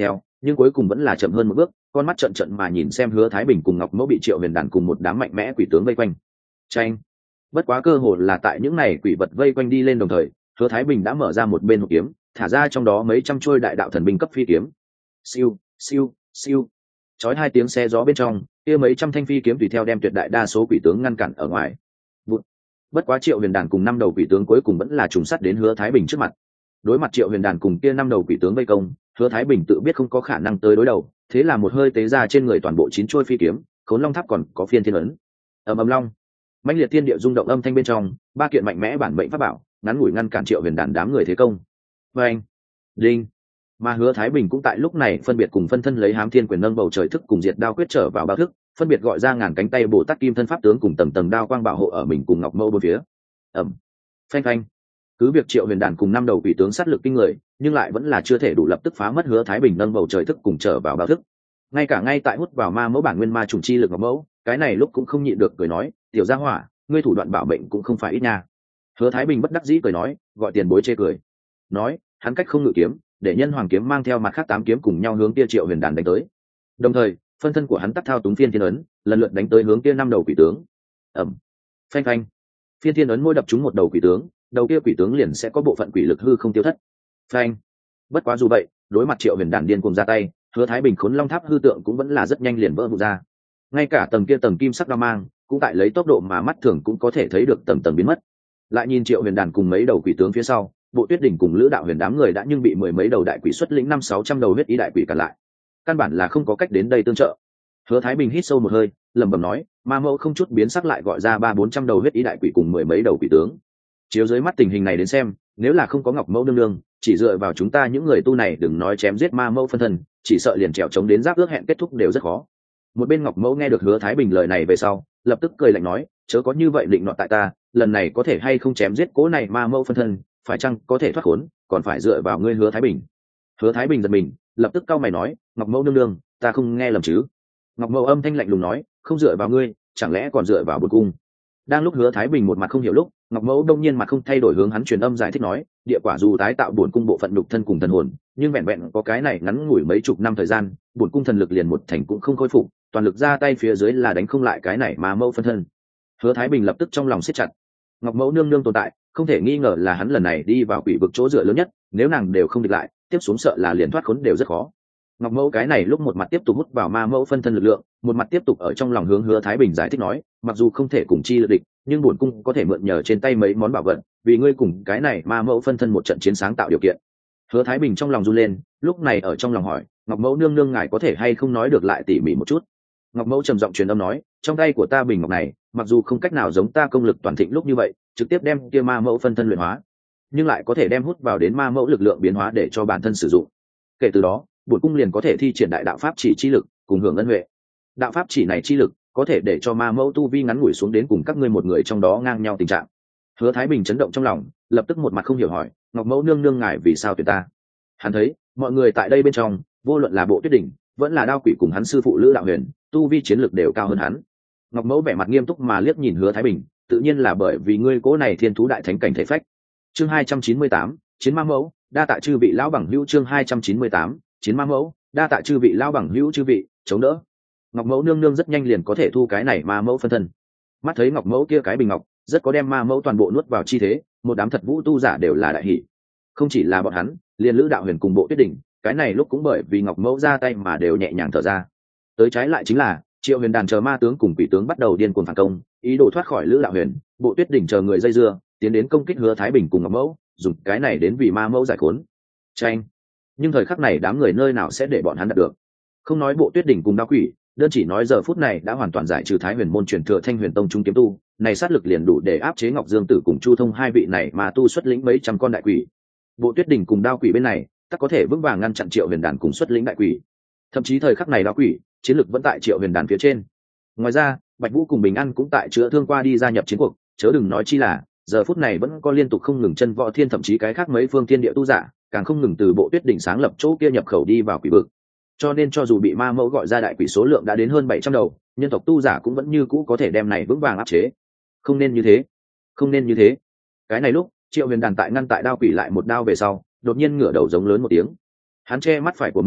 [SPEAKER 1] nhưng cuối cùng vẫn là chậm hơn một bước, con mắt trợn trợn mà nhìn xem Hứa Thái Bình cùng Ngọc Mẫu bị Triệu Huyền Đàn cùng một đám mạnh mẽ quỷ tướng vây quanh. Tranh. Bất quá cơ hội là tại những này quỷ vật vây quanh đi lên đồng thời, Hứa Thái Bình đã mở ra một bên hộp kiếm, thả ra trong đó mấy trăm trôi đại đạo thần binh cấp phi kiếm. Siêu, siêu, siêu. Chói hai tiếng xe gió bên trong, kia mấy trăm thanh phi kiếm tùy theo đem tuyệt đại đa số quỷ tướng ngăn cản ở ngoài. Bụt. Bất quá Triệu Huyền Đàn cùng năm đầu quỷ tướng cuối cùng vẫn là trùng sát đến Hứa Thái Bình trước mặt. Đối mặt Triệu Huyền Đàn cùng kia năm đầu quỷ tướng vây công, Hứa Thái Bình tự biết không có khả năng tới đối đầu, thế là một hơi tế ra trên người toàn bộ chín chuôi phi kiếm, Khốn Long Tháp còn có phiên thiên ấn. Ầm ầm long, mãnh liệt thiên địa rung động âm thanh bên trong, ba kiện mạnh mẽ bản mệnh pháp bảo, ngắn ngủi ngăn cản Triệu Huyền Đàn đám người thế công. Oeng, đinh. Mà Hứa Thái Bình cũng tại lúc này phân biệt cùng phân thân lấy Hám Thiên Quyền nâng bầu trời thức cùng diệt đao quyết trở vào bao thức, phân biệt gọi ra ngàn cánh tay Bồ Tát Kim thân pháp tướng cùng tầng tầng đao quang bảo hộ ở mình cùng Ngọc Mâu bốn phía. Ầm, phanh phanh. Cứ việc Triệu Huyền Đàn cùng năm đầu quỷ tướng sát lực kinh người, nhưng lại vẫn là chưa thể đủ lập tức phá mất Hứa Thái Bình nâng bầu trời thức cùng trở vào bao thức. Ngay cả ngay tại hút vào ma mẫu bản nguyên ma trùng chi lực Ngọc Mẫu, cái này lúc cũng không nhịn được cười nói, tiểu gia hỏa, ngươi thủ đoạn bảo mệnh cũng không phải ít nha. Hứa Thái Bình bất đắc dĩ cười nói, gọi tiền bối chê cười. Nói, hắn cách không ngự kiếm, để nhân hoàng kiếm mang theo mặt khác tám kiếm cùng nhau hướng kia Triệu Huyền Đàn đánh tới. Đồng thời, phân thân của hắn tắt thao túng phiên thiên ấn, lần lượt đánh tới hướng kia năm đầu quỷ tướng. Ầm, phanh phanh. Phiên thiên ấn mỗi đập trúng một đầu quỷ tướng, đầu kia quỷ tướng liền sẽ có bộ phận quỷ lực hư không tiêu thất. Phanh. Bất quá dù vậy, đối mặt Triệu Huyền Đàn điên cuồng ra tay, Hứa Thái Bình Khốn Long Tháp hư tượng cũng vẫn là rất nhanh liền vỡ vụn ra. Ngay cả tầng kia tầng kim sắc đao mang, cũng tại lấy tốc độ mà mắt thường cũng có thể thấy được tầng tầng biến mất. Lại nhìn Triệu Huyền Đàn cùng mấy đầu quỷ tướng phía sau, Bộ Tuyết Đỉnh cùng Lữ Đạo Huyền đám người đã nhưng bị mười mấy đầu đại quỷ xuất lĩnh năm sáu trăm đầu huyết ý đại quỷ cản lại. Căn bản là không có cách đến đây tương trợ. Hứa Thái Bình hít sâu một hơi, lẩm bẩm nói, ma mẫu không chút biến sắc lại gọi ra ba bốn trăm đầu huyết ý đại quỷ cùng mười mấy đầu quỷ tướng. Chiếu dưới mắt tình hình này đến xem, nếu là không có Ngọc Mẫu nương nương, chỉ dựa vào chúng ta những người tu này đừng nói chém giết ma mẫu phân thân, chỉ sợ liền trèo chống đến giáp ước hẹn kết thúc đều rất khó. Một bên Ngọc Mẫu nghe được Hứa Thái Bình lời này về sau, lập tức cười lạnh nói, chớ có như vậy định nọ tại ta, lần này có thể hay không chém giết cố này ma mẫu phân thân, phải chăng có thể thoát khốn, còn phải dựa vào ngươi Hứa Thái Bình. Hứa Thái Bình giật mình, lập tức cau mày nói, Ngọc Mẫu nương nương, ta không nghe lầm chứ? Ngọc Mẫu âm thanh lạnh lùng nói, không dựa vào ngươi, chẳng lẽ còn dựa vào Bổn cung? Đang lúc Hứa Thái Bình một mặt không hiểu lúc, Ngọc Mẫu đông nhiên mặt không thay đổi hướng hắn truyền âm giải thích nói, địa quả dù tái tạo Bổn cung bộ phận nhục thân cùng thần hồn, nhưng vẹn vẹn có cái này ngắn ngủi mấy chục năm thời gian, Bổn cung thần lực liền một thành cũng không khôi phục, toàn lực ra tay phía dưới là đánh không lại cái này mà mẫu phân thân. Hứa Thái Bình lập tức trong lòng siết chặt. Ngọc Mẫu nương nương tồn tại, không thể nghi ngờ là hắn lần này đi vào quỷ vực chỗ dựa lớn nhất, nếu nàng đều không địch lại, tiếp xuống sợ là liền thoát khốn đều rất khó. Ngọc Mẫu cái này lúc một mặt tiếp tục hút vào ma mẫu phân thân lực lượng, một mặt tiếp tục ở trong lòng hướng Hứa Thái Bình giải thích nói, mặc dù không thể cùng chi lực địch, nhưng bổn cung có thể mượn nhờ trên tay mấy món bảo vật, vì ngươi cùng cái này ma mẫu phân thân một trận chiến sáng tạo điều kiện. Hứa Thái Bình trong lòng run lên, lúc này ở trong lòng hỏi, Ngọc Mẫu nương nương ngài có thể hay không nói được lại tỉ mỉ một chút? Ngọc Mẫu trầm giọng truyền âm nói, trong tay của ta bình ngọc này, mặc dù không cách nào giống ta công lực toàn thịnh lúc như vậy, trực tiếp đem kia ma mẫu phân thân luyện hóa, nhưng lại có thể đem hút vào đến ma mẫu lực lượng biến hóa để cho bản thân sử dụng. Kể từ đó, bổn cung liền có thể thi triển đại đạo pháp chỉ chi lực, cùng hưởng ân huệ. Đạo pháp chỉ này chi lực có thể để cho ma mẫu tu vi ngắn ngủi xuống đến cùng các ngươi một người trong đó ngang nhau tình trạng. Hứa Thái Bình chấn động trong lòng, lập tức một mặt không hiểu hỏi, Ngọc Mẫu nương nương ngài vì sao tuyệt ta? Hắn thấy, mọi người tại đây bên trong, vô luận là Bộ Tuyết Đỉnh, vẫn là Đao Quỷ cùng hắn sư phụ Lữ Đạo Huyền, tu vi chiến lực đều cao hơn hắn. Ngọc Mẫu vẻ mặt nghiêm túc mà liếc nhìn Hứa Thái Bình, tự nhiên là bởi vì ngươi cố này thiên thú đại thánh cảnh thể phách. Chương hai trăm chín mươi tám, chiến ma mẫu, đa tạ chư vị lão bằng hữu. Chương hai trăm chín mươi tám, chiến ma mẫu, đa tạ chư vị lão bằng hữu chư vị, chống đỡ. Ngọc Mẫu nương nương rất nhanh liền có thể thu cái này ma mẫu phân thân. Mắt thấy Ngọc Mẫu kia cái bình ngọc, rất có đem ma mẫu toàn bộ nuốt vào chi thế, một đám thật vũ tu giả đều là đại hỉ. Không chỉ là bọn hắn, liền Lữ Đạo Huyền cùng Bộ Tuyết Đỉnh, cái này lúc cũng bởi vì Ngọc Mẫu ra tay mà đều nhẹ nhàng thở ra. Tới trái lại chính là Triệu Huyền đàn chờ ma tướng cùng quỷ tướng bắt đầu điên cuồng phản công, ý đồ thoát khỏi Lữ Đạo Huyền, Bộ Tuyết Đỉnh chờ người dây dưa, tiến đến công kích Hứa Thái Bình cùng Ngọc Mẫu, dùng cái này đến vì ma mẫu giải khốn. Tranh. Nhưng thời khắc này đám người nơi nào sẽ để bọn hắn đạt được? Không nói Bộ Tuyết Đỉnh cùng Đao Quỷ, đơn chỉ nói giờ phút này đã hoàn toàn giải trừ Thái Huyền môn truyền thừa Thanh Huyền tông trung kiếm tu, này sát lực liền đủ để áp chế Ngọc Dương Tử cùng Chu Thông hai vị này mà tu xuất lĩnh mấy trăm con đại quỷ. Bộ Tuyết Đỉnh cùng Đao Quỷ bên này, tất có thể vững vàng ngăn chặn Triệu Huyền đàn cùng xuất lĩnh đại quỷ. Thậm chí thời khắc này Đao Quỷ, chiến lực vẫn tại Triệu Huyền đàn phía trên. Ngoài ra, Bạch Vũ cùng Bình An cũng tại chữa thương qua đi gia nhập chiến cuộc, chớ đừng nói chi là giờ phút này vẫn có liên tục không ngừng chân võ thiên thậm chí cái khác mấy phương thiên địa tu giả, càng không ngừng từ Bộ Tuyết Đỉnh sáng lập chỗ kia nhập khẩu đi vào quỷ vực. Cho nên cho dù bị ma mẫu gọi ra đại quỷ số lượng đã đến hơn bảy trăm đầu, nhân tộc tu giả cũng vẫn như cũ có thể đem này vững vàng áp chế. Không nên như thế, không nên như thế. Cái này lúc, Triệu Huyền đàn tại ngăn tại Đao Quỷ lại một đao về sau, đột nhiên ngửa đầu giống lớn một tiếng. Hắn che mắt phải của mình,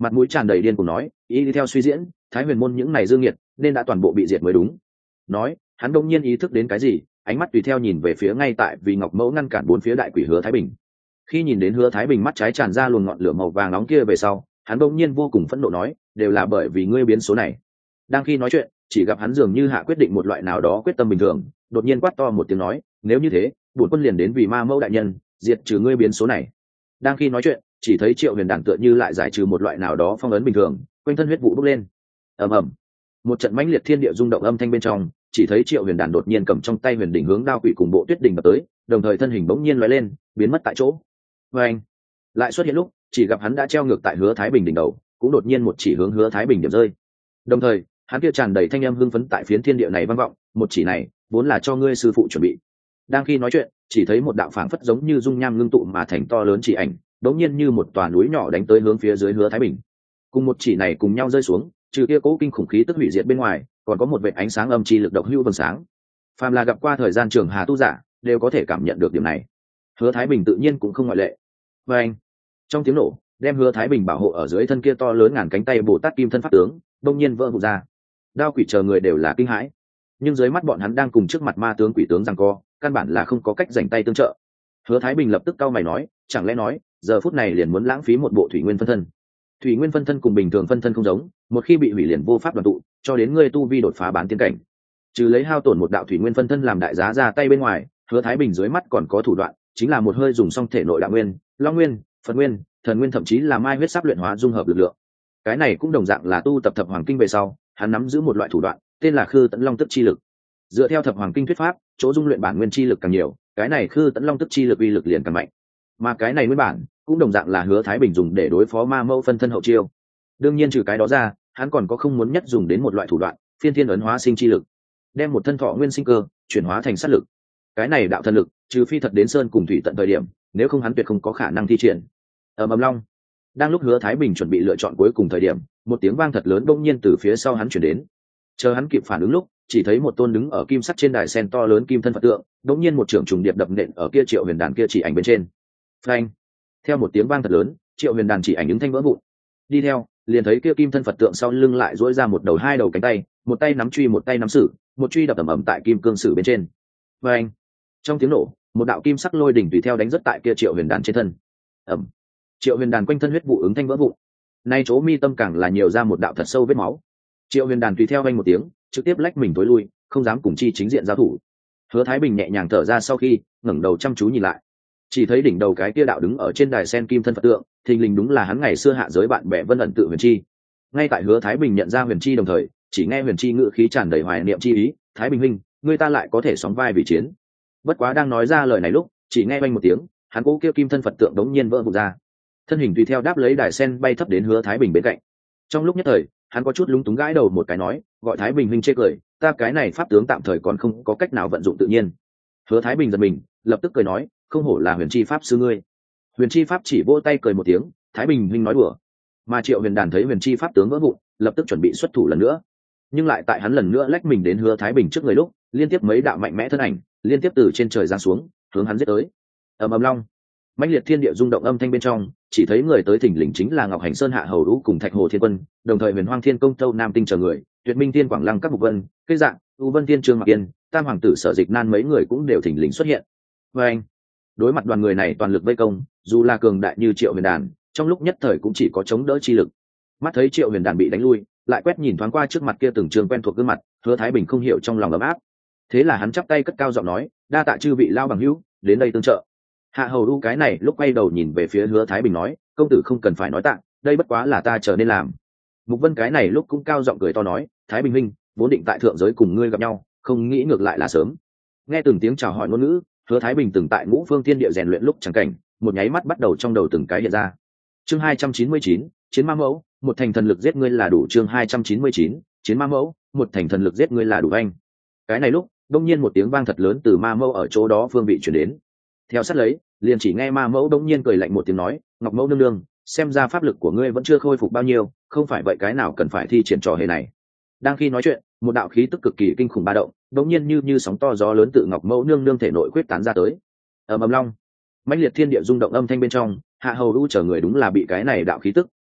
[SPEAKER 1] mặt mũi tràn đầy điên cùng nói, ý đi theo suy diễn Thái Huyền môn những này dương nghiệt nên đã toàn bộ bị diệt mới đúng. Nói hắn đông nhiên ý thức đến cái gì, ánh mắt tùy theo nhìn về phía ngay tại vì Ngọc Mẫu ngăn cản bốn phía đại quỷ Hứa Thái Bình. Khi nhìn đến Hứa Thái Bình mắt trái tràn ra luồng ngọn lửa màu vàng nóng kia về sau, hắn đông nhiên vô cùng phẫn nộ nói, đều là bởi vì ngươi biến số này. Đang khi nói chuyện, chỉ gặp hắn dường như hạ quyết định một loại nào đó quyết tâm bình thường, đột nhiên quát to một tiếng nói, nếu như thế bổn quân liền đến vì Ma Mẫu đại nhân diệt trừ ngươi biến số này. Đang khi nói chuyện, chỉ thấy Triệu Huyền Đàn tựa như lại giải trừ một loại nào đó phong ấn bình thường, quanh thân huyết vụ bốc lên. Ầm ầm, một trận mãnh liệt thiên địa rung động âm thanh bên trong, chỉ thấy Triệu Huyền Đàn đột nhiên cầm trong tay huyền đỉnh hướng Đao Quỷ cùng Bộ Tuyết đỉnh đập tới, đồng thời thân hình bỗng nhiên lóe lên, biến mất tại chỗ. Và anh lại xuất hiện lúc, chỉ gặp hắn đã treo ngược tại Hứa Thái Bình đỉnh đầu, cũng đột nhiên một chỉ hướng Hứa Thái Bình điểm rơi. Đồng thời, hắn kia tràn đầy thanh âm hưng phấn tại phiến thiên địa này vang vọng, một chỉ này vốn là cho ngươi sư phụ chuẩn bị. Đang khi nói chuyện, chỉ thấy một đạo phảng phất giống như dung nham ngưng tụ mà thành to lớn chỉ ảnh, đống nhiên như một tòa núi nhỏ đánh tới hướng phía dưới Hứa Thái Bình. Cùng một chỉ này cùng nhau rơi xuống, trừ kia cố kinh khủng khí tức hủy diệt bên ngoài, còn có một vệt ánh sáng âm chi lực độc hữu vầng sáng. Phàm là gặp qua thời gian trường hà tu giả, đều có thể cảm nhận được điểm này. Hứa Thái Bình tự nhiên cũng không ngoại lệ. Và anh, trong tiếng nổ, đem Hứa Thái Bình bảo hộ ở dưới thân kia to lớn ngàn cánh tay Bồ Tát Kim thân pháp tướng, đột nhiên vỡ vụn ra. Đao Quỷ chờ người đều là kinh hãi, nhưng dưới mắt bọn hắn đang cùng trước mặt ma tướng quỷ tướng giằng co, căn bản là không có cách giành tay tương trợ. Hứa Thái Bình lập tức cau mày nói, chẳng lẽ nói giờ phút này liền muốn lãng phí một bộ thủy nguyên phân thân? Thủy nguyên phân thân cùng bình thường phân thân không giống, một khi bị hủy liền vô pháp đoàn tụ, cho đến ngươi tu vi đột phá bán tiên cảnh. Trừ lấy hao tổn một đạo thủy nguyên phân thân làm đại giá ra tay bên ngoài, Hứa Thái Bình dưới mắt còn có thủ đoạn, chính là một hơi dùng xong thể nội đạo nguyên, long nguyên, phật nguyên, thần nguyên, thậm chí là mai huyết sắp luyện hóa dung hợp lực lượng. Cái này cũng đồng dạng là tu tập thập hoàng kinh về sau, hắn nắm giữ một loại thủ đoạn, tên là Khư Tẫn Long Tức chi lực. Dựa theo thập hoàng kinh thuyết pháp, chỗ dung luyện bản nguyên chi lực càng nhiều, cái này Khư Tẫn Long Tức chi lực uy lực liền càng mạnh. Mà cái này nguyên bản cũng đồng dạng là Hứa Thái Bình dùng để đối phó ma mẫu phân thân hậu chiêu. Đương nhiên trừ cái đó ra, hắn còn có không muốn nhất dùng đến một loại thủ đoạn, Phiên Thiên ấn hóa sinh chi lực, đem một thân thọ nguyên sinh cơ chuyển hóa thành sát lực. Cái này đạo thần lực, trừ phi thật đến sơn cùng thủy tận thời điểm, nếu không hắn tuyệt không có khả năng thi triển. Ở Mầm Long, đang lúc Hứa Thái Bình chuẩn bị lựa chọn cuối cùng thời điểm, một tiếng vang thật lớn bỗng nhiên từ phía sau hắn chuyển đến. Chờ hắn kịp phản ứng lúc, chỉ thấy một tôn đứng ở kim sắt trên đài sen to lớn kim thân Phật tượng, bỗng nhiên một trưởng trùng điệp đập nện ở kia Triệu Huyền Đàn kia chỉ ảnh bên trên. Phanh! Theo một tiếng vang thật lớn, Triệu Huyền Đàn chỉ ảnh ứng thanh vỡ vụn. Đi theo, liền thấy kia kim thân Phật tượng sau lưng lại duỗi ra một đầu hai đầu cánh tay, một tay nắm truy một tay nắm sử, một truy đập ầm ầm tại kim cương sử bên trên. Phanh! Trong tiếng nổ, một đạo kim sắc lôi đỉnh tùy theo đánh rất tại kia Triệu Huyền Đàn trên thân. Ầm! Triệu Huyền Đàn quanh thân huyết vụ ứng thanh vỡ vụn. Nay chỗ mi tâm càng là nhiều ra một đạo thật sâu vết máu. Triệu Huyền Đàn tùy theo vang một tiếng, trực tiếp lách mình tối lui, không dám cùng chi chính diện giao thủ. Hứa Thái Bình nhẹ nhàng thở ra sau khi ngẩng đầu chăm chú nhìn lại, chỉ thấy đỉnh đầu cái kia đạo đứng ở trên đài sen kim thân Phật tượng, thình lình đúng là hắn ngày xưa hạ giới bạn bè Vân ẩn tự Huyền Chi. Ngay tại Hứa Thái Bình nhận ra Huyền Chi đồng thời, chỉ nghe Huyền Chi ngữ khí tràn đầy hoài niệm chi ý, "Thái Bình huynh, ngươi ta lại có thể sóng vai vì chiến." Bất quá đang nói ra lời này lúc, chỉ nghe vang một tiếng, hắn cố kia kim thân Phật tượng đống nhiên vỡ vụn ra, thân hình tùy theo đáp lấy đài sen bay thấp đến Hứa Thái Bình bên cạnh. Trong lúc nhất thời, hắn có chút lúng túng gãi đầu một cái nói, gọi Thái Bình huynh chê cười, ta cái này pháp tướng tạm thời còn không có cách nào vận dụng tự nhiên. Hứa Thái Bình giật mình, lập tức cười nói, không hổ là Huyền Chi pháp sư ngươi. Huyền Chi pháp chỉ vỗ tay cười một tiếng, Thái Bình huynh nói đùa. Mà Triệu Huyền Đàn thấy Huyền Chi pháp tướng vỡ vụn, lập tức chuẩn bị xuất thủ lần nữa. Nhưng lại tại hắn lần nữa lách mình đến Hứa Thái Bình trước người lúc, liên tiếp mấy đạo mạnh mẽ thân ảnh, liên tiếp từ trên trời giáng xuống, hướng hắn giết tới. Ầm ầm long, mãnh liệt thiên địa rung động âm thanh bên trong, chỉ thấy người tới thình lình chính là Ngọc Hành Sơn Hạ Hầu Lũ cùng Thạch Hồ Thiên Quân, đồng thời Huyền Hoang Thiên Công Tâu Nam Tinh chờ người, Tuyệt Minh Thiên Quảng Lăng các Mục Vân, Cây Dạng, U Vân Thiên Trương Mặc Yên, Tam Hoàng tử Sở Dịch Nan mấy người cũng đều thình lình xuất hiện. Và anh, đối mặt đoàn người này toàn lực vây công, dù là cường đại như Triệu Huyền Đàn, trong lúc nhất thời cũng chỉ có chống đỡ chi lực. Mắt thấy Triệu Huyền Đàn bị đánh lui, lại quét nhìn thoáng qua trước mặt kia từng trường quen thuộc gương mặt, Hứa Thái Bình không hiểu trong lòng ấm áp. Thế là hắn chắp tay cất cao giọng nói, đa tạ chư vị lao bằng hữu, đến đây tương trợ. Hạ Hầu Du cái này lúc quay đầu nhìn về phía Hứa Thái Bình nói, công tử không cần phải nói tạ, đây bất quá là ta chờ nên làm. Mục Vân cái này lúc cũng cao giọng cười to nói, Thái Bình huynh, vốn định tại thượng giới cùng ngươi gặp nhau, không nghĩ ngược lại là sớm. Nghe từng tiếng chào hỏi ngôn ngữ, Hứa Thái Bình từng tại Ngũ Phương Thiên Địa rèn luyện lúc chẳng cảnh, một nháy mắt bắt đầu trong đầu từng cái hiện ra. Chương hai trăm chín mươi chín, Chiến Ma Mẫu, một thành thần lực giết ngươi là đủ. Chương hai trăm chín mươi chín, Chiến Ma Mẫu, một thành thần lực giết ngươi là đủ anh. Cái này lúc, đột nhiên một tiếng vang thật lớn từ Ma Mẫu ở chỗ đó phương vị truyền đến. Theo sát lấy, liền chỉ nghe Ma Mẫu đột nhiên cười lạnh một tiếng nói, Ngọc Mẫu nương nương, xem ra pháp lực của ngươi vẫn chưa khôi phục bao nhiêu, không phải vậy cái nào cần phải thi triển trò hề này. Đang khi nói chuyện, một đạo khí tức cực kỳ kinh khủng ba động, đột nhiên như như sóng to gió lớn tự Ngọc Mẫu nương nương thể nội quyết tán ra tới. Ầm ầm long, mãnh liệt thiên địa rung động âm thanh bên trong, Hạ Hầu Du chờ người đúng là bị cái này đạo khí tức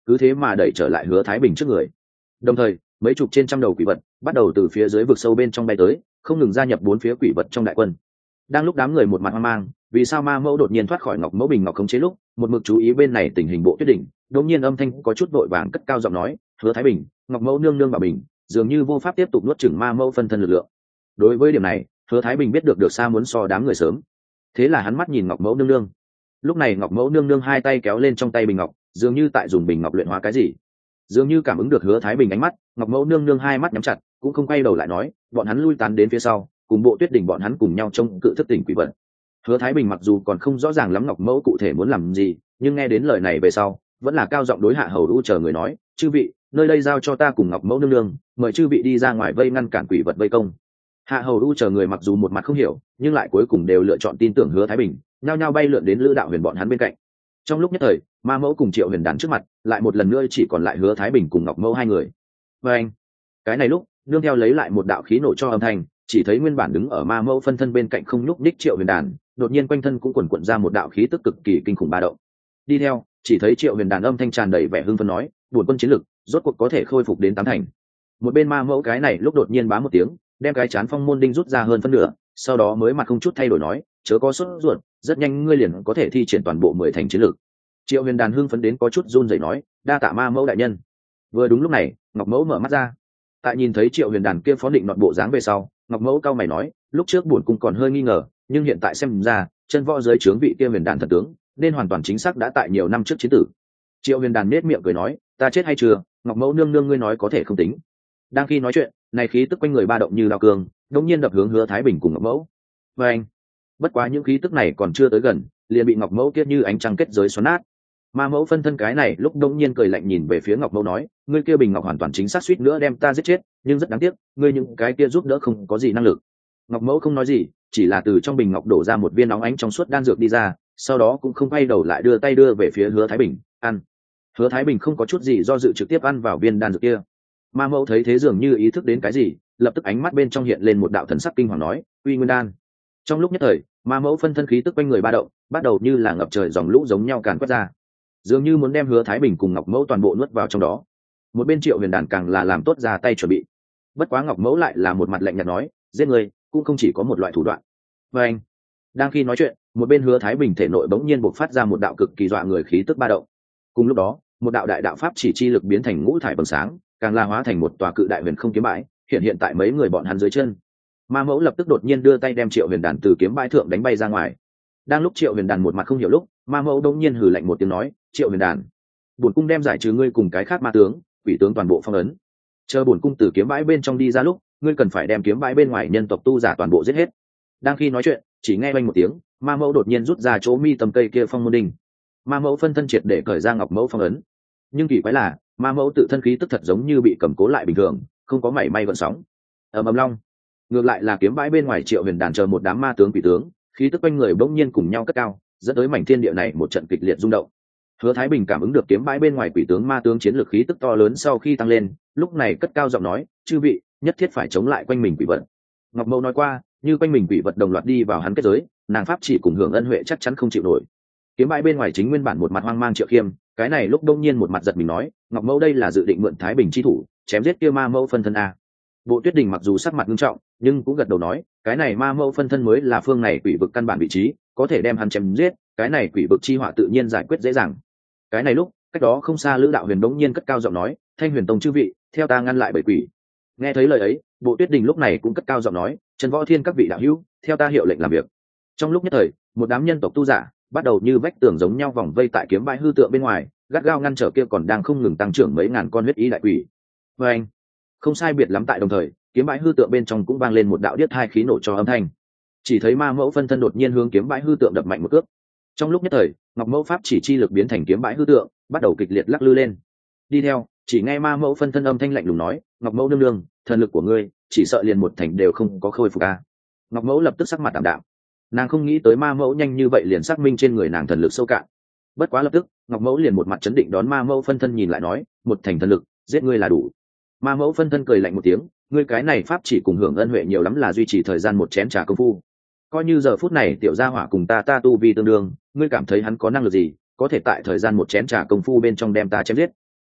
[SPEAKER 1] cứ thế mà đẩy trở lại Hứa Thái Bình trước người. Đồng thời mấy chục trên trăm đầu quỷ vật bắt đầu từ phía dưới vực sâu bên trong bay tới, không ngừng gia nhập bốn phía quỷ vật trong đại quân. Đang lúc đám người một mặt hoang mang vì sao ma mẫu đột nhiên thoát khỏi ngọc mẫu bình ngọc khống chế lúc, một mực chú ý bên này tình hình Bộ Tuyết Đỉnh đột nhiên âm thanh có chút vội vàng cất cao giọng nói, Hứa Thái Bình, ngọc mẫu nương nương bảo bình dường như vô pháp tiếp tục nuốt chửng ma mẫu phân thân lực lượng. Đối với điểm này, Hứa Thái Bình biết được được xa muốn so đám người sớm, thế là hắn mắt nhìn ngọc mẫu nương nương. Lúc này ngọc mẫu nương nương hai tay kéo lên trong tay bình ngọc, dường như tại dùng bình ngọc luyện hóa cái gì. Dường như cảm ứng được Hứa Thái Bình ánh mắt, ngọc mẫu nương nương hai mắt nhắm chặt, cũng không quay đầu lại nói, bọn hắn lui tán đến phía sau, cùng Bộ Tuyết Đỉnh bọn hắn cùng nhau trông cự thức tỉnh quỷ vật. Hứa Thái Bình mặc dù còn không rõ ràng lắm ngọc mẫu cụ thể muốn làm gì, nhưng nghe đến lời này về sau, vẫn là cao giọng đối Hạ Hầu U chờ người nói, chư vị, nơi đây giao cho ta cùng ngọc mẫu nương nương, mời chư vị đi ra ngoài vây ngăn cản quỷ vật vây công. Hạ Hầu U chờ người mặc dù một mặt không hiểu, nhưng lại cuối cùng đều lựa chọn tin tưởng Hứa Thái Bình, nhao nhao bay lượn đến Lữ Đạo Huyền bọn hắn bên cạnh. Trong lúc nhất thời, ma mẫu cùng Triệu Huyền đàn trước mặt, lại một lần nữa chỉ còn lại Hứa Thái Bình cùng ngọc mẫu hai người. Và anh, cái này lúc nương theo lấy lại một đạo khí nổ cho âm thanh, chỉ thấy nguyên bản đứng ở ma mẫu phân thân bên cạnh không nhúc ních Triệu Huyền đàn, đột nhiên quanh thân cũng quần quận ra một đạo khí tức cực kỳ kinh khủng ba động. Đi theo, chỉ thấy Triệu Huyền đàn âm thanh tràn đầy vẻ hưng phấn nói, buồn quân chiến lực rốt cuộc có thể khôi phục đến tám thành. Một bên ma mẫu cái này lúc đột nhiên bá một tiếng, đem cái chán phong môn đinh rút ra hơn phân nửa, sau đó mới mặt không chút thay đổi nói, chớ có sốt ruột, rất nhanh ngươi liền có thể thi triển toàn bộ mười thành chiến lực. Triệu Huyền đàn hưng phấn đến có chút run rẩy nói, đa tạ ma mẫu đại nhân. Vừa đúng lúc này, ngọc mẫu mở mắt ra. Tại nhìn thấy Triệu Huyền đàn kia phó định nọt bộ dáng về sau, ngọc mẫu cao mày nói, lúc trước bổn cung còn hơi nghi ngờ, nhưng hiện tại xem ra, chân võ giới trướng vị kia Huyền đàn thần tướng, nên hoàn toàn chính xác đã tại nhiều năm trước chiến tử. Triệu Huyền đàn nết miệng cười nói, ta chết hay chưa, ngọc mẫu nương nương ngươi nói có thể không tính. Đang khi nói chuyện, này khí tức quanh người ba động như đao cương, đống nhiên đập hướng Hứa Thái Bình cùng ngọc mẫu. Và anh, bất quá những khí tức này còn chưa tới gần, liền bị ngọc mẫu kia như ánh trăng kết giới xoắn nát. Ma mẫu phân thân cái này lúc đống nhiên cười lạnh nhìn về phía ngọc mẫu nói, ngươi kia bình ngọc hoàn toàn chính xác suýt nữa đem ta giết chết, nhưng rất đáng tiếc, ngươi những cái kia giúp đỡ không có gì năng lực. Ngọc mẫu không nói gì, chỉ là từ trong bình ngọc đổ ra một viên óng ánh trong suốt đan dược đi ra, sau đó cũng không quay đầu lại đưa tay đưa về phía Hứa Thái Bình, ăn. Hứa Thái Bình không có chút gì do dự trực tiếp ăn vào viên đan dược kia. Ma mẫu thấy thế dường như ý thức đến cái gì, lập tức ánh mắt bên trong hiện lên một đạo thần sắc kinh hoàng nói, uy nguyên đan. Trong lúc nhất thời, ma mẫu phân thân khí tức quanh người ba động, bắt đầu như là ngập trời dòng lũ giống nhau càn quét ra, dường như muốn đem Hứa Thái Bình cùng ngọc mẫu toàn bộ nuốt vào trong đó. Một bên Triệu Huyền đàn càng là làm tốt ra tay chuẩn bị. Bất quá ngọc mẫu lại là một mặt lạnh nhạt nói, giết người cũng không chỉ có một loại thủ đoạn. Và anh, đang khi nói chuyện, một bên Hứa Thái Bình thể nội bỗng nhiên bộc phát ra một đạo cực kỳ dọa người khí tức ba động. Cùng lúc đó, một đạo đại đạo pháp chỉ chi lực biến thành ngũ thải bừng sáng, càng la hóa thành một tòa cự đại huyền không kiếm bãi, hiện hiện tại mấy người bọn hắn dưới chân. Ma mẫu lập tức đột nhiên đưa tay đem Triệu Huyền đàn từ kiếm bãi thượng đánh bay ra ngoài. Đang lúc Triệu Huyền đàn một mặt không hiểu lúc, ma mẫu đột nhiên hừ lạnh một tiếng nói, Triệu Huyền đàn, bổn cung đem giải trừ ngươi cùng cái khác ma tướng, quỷ tướng toàn bộ phong ấn. Chờ bổn cung từ kiếm bãi bên trong đi ra lúc, ngươi cần phải đem kiếm bãi bên ngoài nhân tộc tu giả toàn bộ giết hết. Đang khi nói chuyện, chỉ nghe vang một tiếng, ma mẫu đột nhiên rút ra chỗ mi tầm cây kia phong môn đinh. Ma mẫu phân thân triệt để cởi ra ngọc mẫu phong ấn. Nhưng kỳ quái là, ma mẫu tự thân khí tức thật giống như bị cầm cố lại bình thường, không có mảy may gợn sóng. Ầm ầm long, ngược lại là kiếm bãi bên ngoài Triệu Huyền đàn chờ một đám ma tướng quỷ tướng, khí tức quanh người bỗng nhiên cùng nhau cất cao, dẫn tới mảnh thiên địa này một trận kịch liệt rung động. Hứa Thái Bình cảm ứng được kiếm bãi bên ngoài quỷ tướng ma tướng chiến lược khí tức to lớn sau khi tăng lên, lúc này cất cao giọng nói, chư vị nhất thiết phải chống lại quanh mình quỷ vật. Ngọc mẫu nói qua, như quanh mình quỷ vật đồng loạt đi vào hắn kết giới, nàng pháp chỉ cùng hưởng ân huệ chắc chắn không chịu nổi. Kiếm bãi bên ngoài chính nguyên bản một mặt hoang mang Triệu Khiêm, cái này lúc đông nhiên một mặt giật mình nói, ngọc mẫu đây là dự định mượn Thái Bình chi thủ chém giết kia ma mẫu phân thân a. Bộ Tuyết Đình mặc dù sắc mặt nghiêm trọng, nhưng cũng gật đầu nói, cái này ma mẫu phân thân mới là phương này quỷ vực căn bản vị trí, có thể đem hắn chém giết, cái này quỷ vực chi họa tự nhiên giải quyết dễ dàng. Cái này lúc, cách đó không xa Lữ Đạo Huyền đống nhiên cất cao giọng nói, Thanh Huyền Tông chư vị, theo ta ngăn lại bảy quỷ. Nghe thấy lời ấy, Bộ Tuyết Đình lúc này cũng cất cao giọng nói, Trần Võ Thiên các vị đạo hữu, theo ta hiệu lệnh làm việc. Trong lúc nhất thời, một đám nhân tộc tu giả bắt đầu như vách tường giống nhau vòng vây tại kiếm bãi hư tượng bên ngoài, gắt gao ngăn trở kia còn đang không ngừng tăng trưởng mấy ngàn con huyết ý đại quỷ. Và anh, không sai biệt lắm tại đồng thời, kiếm bãi hư tượng bên trong cũng vang lên một đạo điếc hai khí nổ cho âm thanh. Chỉ thấy ma mẫu phân thân đột nhiên hướng kiếm bãi hư tượng đập mạnh một cước. Trong lúc nhất thời, ngọc mẫu pháp chỉ chi lực biến thành kiếm bãi hư tượng, bắt đầu kịch liệt lắc lư lên. Đi theo, chỉ nghe ma mẫu phân thân âm thanh lạnh lùng nói, ngọc mẫu nương nương, thần lực của ngươi chỉ sợ liền một thành đều không có khôi phục a. Ngọc mẫu lập tức sắc mặt tạm đạm, nàng không nghĩ tới ma mẫu nhanh như vậy liền xác minh trên người nàng thần lực sâu cạn. Bất quá lập tức, ngọc mẫu liền một mặt chấn định đón ma mẫu phân thân nhìn lại nói, một thành thần lực giết ngươi là đủ. Ma mẫu phân thân cười lạnh một tiếng, ngươi cái này pháp chỉ cùng hưởng ân huệ nhiều lắm là duy trì thời gian một chén trà công phu, coi như giờ phút này tiểu gia hỏa cùng ta ta tu vi tương đương, ngươi cảm thấy hắn có năng lực gì có thể tại thời gian một chén trà công phu bên trong đem ta chém giết.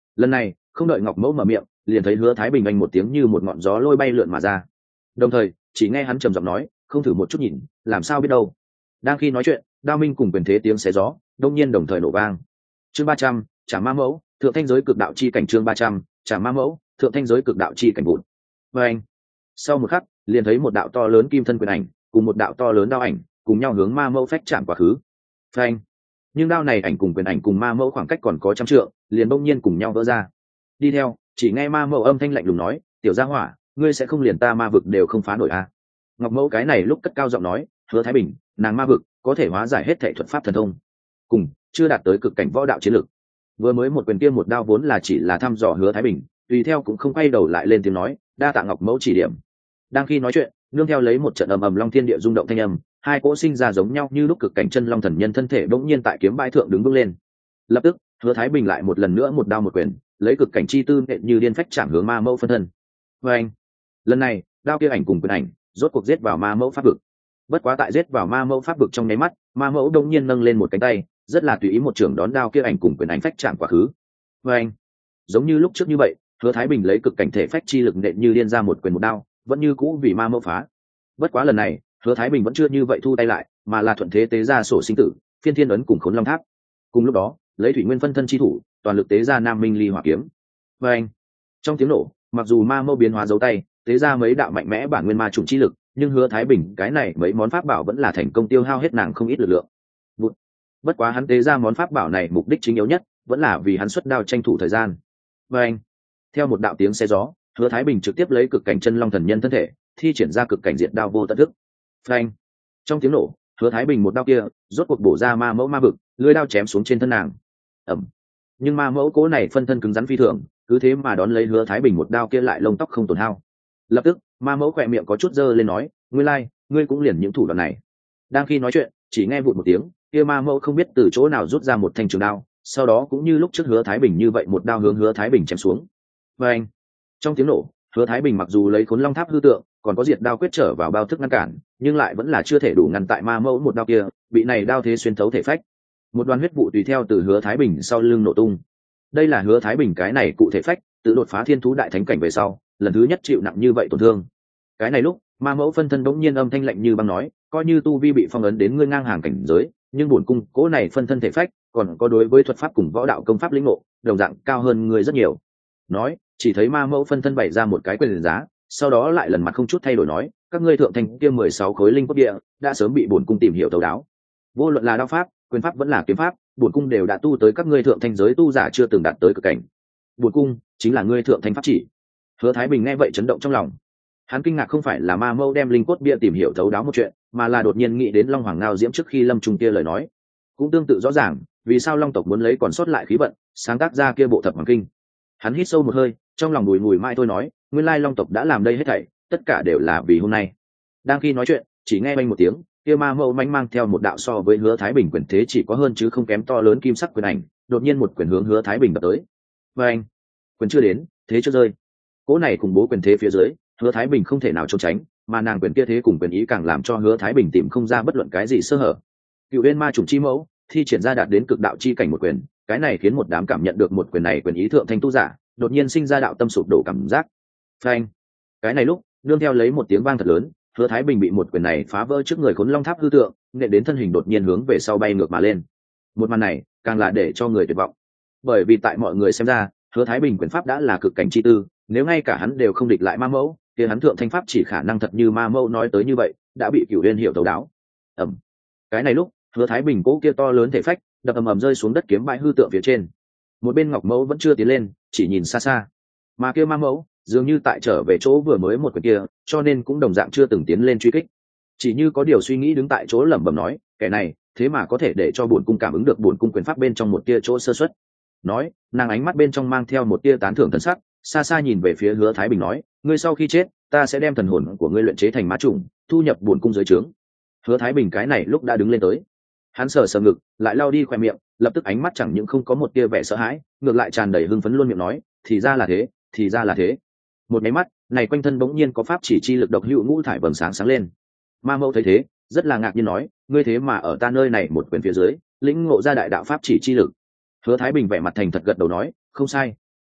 [SPEAKER 1] Lần này không đợi ngọc mẫu mở miệng, liền thấy hứa thái bình anh một tiếng như một ngọn gió lôi bay lượn mà ra, đồng thời chỉ nghe hắn trầm giọng nói, không thử một chút nhìn làm sao biết đâu. Đang khi nói chuyện, đao minh cùng quyền thế tiếng xé gió đông nhiên đồng thời nổ vang. Chương ba trăm, trả ma mẫu thượng thanh giới cực đạo chi cảnh. Chương ba trăm, trả ma mẫu thượng thanh giới cực đạo chi cảnh vụn. Và anh sau một khắc liền thấy một đạo to lớn kim thân quyền ảnh cùng một đạo to lớn đao ảnh cùng nhau hướng ma mẫu phách chạm quá khứ. Phanh. Nhưng đao này ảnh cùng quyền ảnh cùng ma mẫu khoảng cách còn có trăm trượng, liền bỗng nhiên cùng nhau vỡ ra. Đi theo chỉ nghe ma mẫu âm thanh lạnh lùng nói, tiểu gia hỏa, ngươi sẽ không liền ta ma vực đều không phá nổi à? Ngọc mẫu cái này lúc cất cao giọng nói, hứa thái bình, nàng ma vực có thể hóa giải hết thể thuật pháp thần thông, cùng chưa đạt tới cực cảnh võ đạo chiến lực. Vừa mới một quyền kia một đao vốn là chỉ là thăm dò hứa thái bình, tùy theo cũng không quay đầu lại lên tiếng nói, đa tạ Ngọc mẫu chỉ điểm. Đang khi nói chuyện, nương theo lấy một trận ầm ầm long thiên địa rung động thanh âm, hai cỗ sinh ra giống nhau như lúc cực cảnh chân long thần nhân thân thể bỗng nhiên tại kiếm bãi thượng đứng vững lên. Lập tức hứa thái bình lại một lần nữa một đao một quyền, lấy cực cảnh chi tư nện như điên phách chạm hướng ma mẫu phân thân. Và anh lần này đao kia ảnh cùng quyền ảnh rốt cuộc giết vào ma mẫu pháp vực. Bất quá tại giết vào ma mẫu pháp vực trong nháy mắt, ma mẫu đông nhiên nâng lên một cánh tay, rất là tùy ý một trưởng đón đao kia ảnh cùng quyền ảnh phách chạm quá khứ. Và anh giống như lúc trước như vậy, hứa thái bình lấy cực cảnh thể phách chi lực nện như điên ra một quyền một đao, vẫn như cũ vì ma mẫu phá. Bất quá lần này hứa thái bình vẫn chưa như vậy thu tay lại, mà là thuận thế tế ra sổ sinh tử, phiên thiên ấn cùng khốn long tháp. Cùng lúc đó lấy thủy nguyên phân thân chi thủ, toàn lực tế ra nam minh ly hỏa kiếm. Và anh trong tiếng nổ, mặc dù ma mẫu biến hóa dấu tay tế ra mấy đạo mạnh mẽ bản nguyên ma trùng chi lực, nhưng hứa thái bình cái này mấy món pháp bảo vẫn là thành công tiêu hao hết nàng không ít lực lượng. Bụt. Bất quá hắn tế ra món pháp bảo này mục đích chính yếu nhất vẫn là vì hắn xuất đao tranh thủ thời gian. Và anh theo một đạo tiếng xe gió, hứa thái bình trực tiếp lấy cực cảnh chân long thần nhân thân thể thi triển ra cực cảnh diện đao vô tận thức. Phanh. Trong tiếng nổ, hứa thái bình một đao kia rốt cuộc bổ ra ma mẫu ma vực, lưỡi đao chém xuống trên thân nàng. Ẩm. Nhưng ma mẫu cố này phân thân cứng rắn phi thường, cứ thế mà đón lấy hứa thái bình một đao kia lại lông tóc không tổn hao. Lập tức ma mẫu khỏe miệng có chút dơ lên nói, ngươi lai、like, ngươi cũng liền những thủ đoạn này. Đang khi nói chuyện, chỉ nghe vụt một tiếng, kia ma mẫu không biết từ chỗ nào rút ra một thanh trường đao, sau đó cũng như lúc trước hứa thái bình như vậy một đao hướng hứa thái bình chém xuống. Và anh trong tiếng nổ, hứa thái bình mặc dù lấy khốn long tháp hư tượng còn có diệt đao quyết trở vào bao thức ngăn cản, nhưng lại vẫn là chưa thể đủ ngăn tại ma mẫu một đao kia, bị này đao thế xuyên thấu thể phách. Một đoàn huyết vụ tùy theo từ hứa thái bình sau lưng nổ tung. Đây là hứa thái bình cái này cụ thể phách tự đột phá thiên thú đại thánh cảnh về sau lần thứ nhất chịu nặng như vậy tổn thương. Cái này lúc ma mẫu phân thân bỗng nhiên âm thanh lạnh như băng nói, coi như tu vi bị phong ấn đến ngươi ngang hàng cảnh giới, nhưng bổn cung cố này phân thân thể phách còn có đối với thuật pháp cùng võ đạo công pháp lĩnh ngộ đồng dạng cao hơn ngươi rất nhiều. Nói chỉ thấy ma mẫu phân thân bày ra một cái quyền giá, sau đó lại lần mặt không chút thay đổi nói, các ngươi thượng thành kia mười sáu khối linh cốt địa đã sớm bị bổn cung tìm hiểu thấu đáo, vô luận là đao pháp quyền pháp vẫn là kiếm pháp, bổn cung đều đã tu tới các ngươi thượng thanh giới tu giả chưa từng đạt tới cực cảnh. Bổn cung chính là ngươi thượng thanh pháp chỉ. Hứa thái bình nghe vậy chấn động trong lòng. Hắn kinh ngạc không phải là ma mẫu đem linh cốt bia tìm hiểu thấu đáo một chuyện, mà là đột nhiên nghĩ đến long hoàng ngao diễm trước khi lâm trung kia lời nói. Cũng tương tự rõ ràng vì sao long tộc muốn lấy còn sót lại khí vận sáng tác ra kia bộ thập hoàng kinh. Hắn hít sâu một hơi, trong lòng bùi ngùi mãi thôi nói, nguyên lai long tộc đã làm đây hết thảy tất cả đều là vì hôm nay. Đang khi nói chuyện, chỉ nghe banh một tiếng, kia ma mẫu manh mang theo một đạo so với hứa thái bình quyền thế chỉ có hơn chứ không kém to lớn kim sắc quyền ảnh, đột nhiên một quyền hướng hứa thái bình đập tới. Và anh quyền chưa đến thế chưa rơi, cỗ này cùng bố quyền thế phía dưới, hứa thái bình không thể nào trốn tránh, mà nàng quyền kia thế cùng quyền ý càng làm cho hứa thái bình tìm không ra bất luận cái gì sơ hở. Cựu bên ma trùng chi mẫu thi triển ra đạt đến cực đạo chi cảnh một quyền, cái này khiến một đám cảm nhận được một quyền này quyền ý thượng thanh tu giả đột nhiên sinh ra đạo tâm sụp đổ cảm giác. Phanh. Cái này lúc nương theo lấy một tiếng vang thật lớn, hứa thái bình bị một quyền này phá vỡ trước người khốn long tháp hư tượng, nghệ đến thân hình đột nhiên hướng về sau bay ngược mà lên. Một màn này càng là để cho người tuyệt vọng, bởi vì tại mọi người xem ra, hứa thái bình quyền pháp đã là cực cảnh chi tư, nếu ngay cả hắn đều không địch lại ma mẫu, thì hắn thượng thanh pháp chỉ khả năng thật như ma mẫu nói tới như vậy, đã bị cửu uyên hiểu thấu đáo. Ẩm. Cái này lúc hứa thái bình cố kia to lớn thể phách đập ầm ầm rơi xuống đất kiếm bãi hư tượng phía trên. Một bên ngọc mẫu vẫn chưa tiến lên, chỉ nhìn xa xa, mà kia ma mẫu dường như tại trở về chỗ vừa mới một quyền kia, cho nên cũng đồng dạng chưa từng tiến lên truy kích, chỉ như có điều suy nghĩ đứng tại chỗ lẩm bẩm nói, kẻ này thế mà có thể để cho bổn cung cảm ứng được bổn cung quyền pháp bên trong một tia chỗ sơ xuất. Nói nàng ánh mắt bên trong mang theo một tia tán thưởng thần sắc, xa xa nhìn về phía hứa thái bình nói, ngươi sau khi chết ta sẽ đem thần hồn của ngươi luyện chế thành má trùng, thu nhập bổn cung dưới trướng. Hứa thái bình cái này lúc đã đứng lên tới, hắn sờ sờ ngực lại lao đi khoe miệng, lập tức ánh mắt chẳng những không có một tia vẻ sợ hãi, ngược lại tràn đầy hưng phấn luôn miệng nói, thì ra là thế, thì ra là thế. Một máy mắt này quanh thân bỗng nhiên có pháp chỉ chi lực độc hữu ngũ thải vầng sáng sáng lên. Ma mẫu thấy thế rất là ngạc nhiên nói, ngươi thế mà ở ta nơi này một quyền phía dưới lĩnh ngộ ra đại đạo pháp chỉ chi lực. Hứa thái bình vẻ mặt thành thật gật đầu nói, không sai,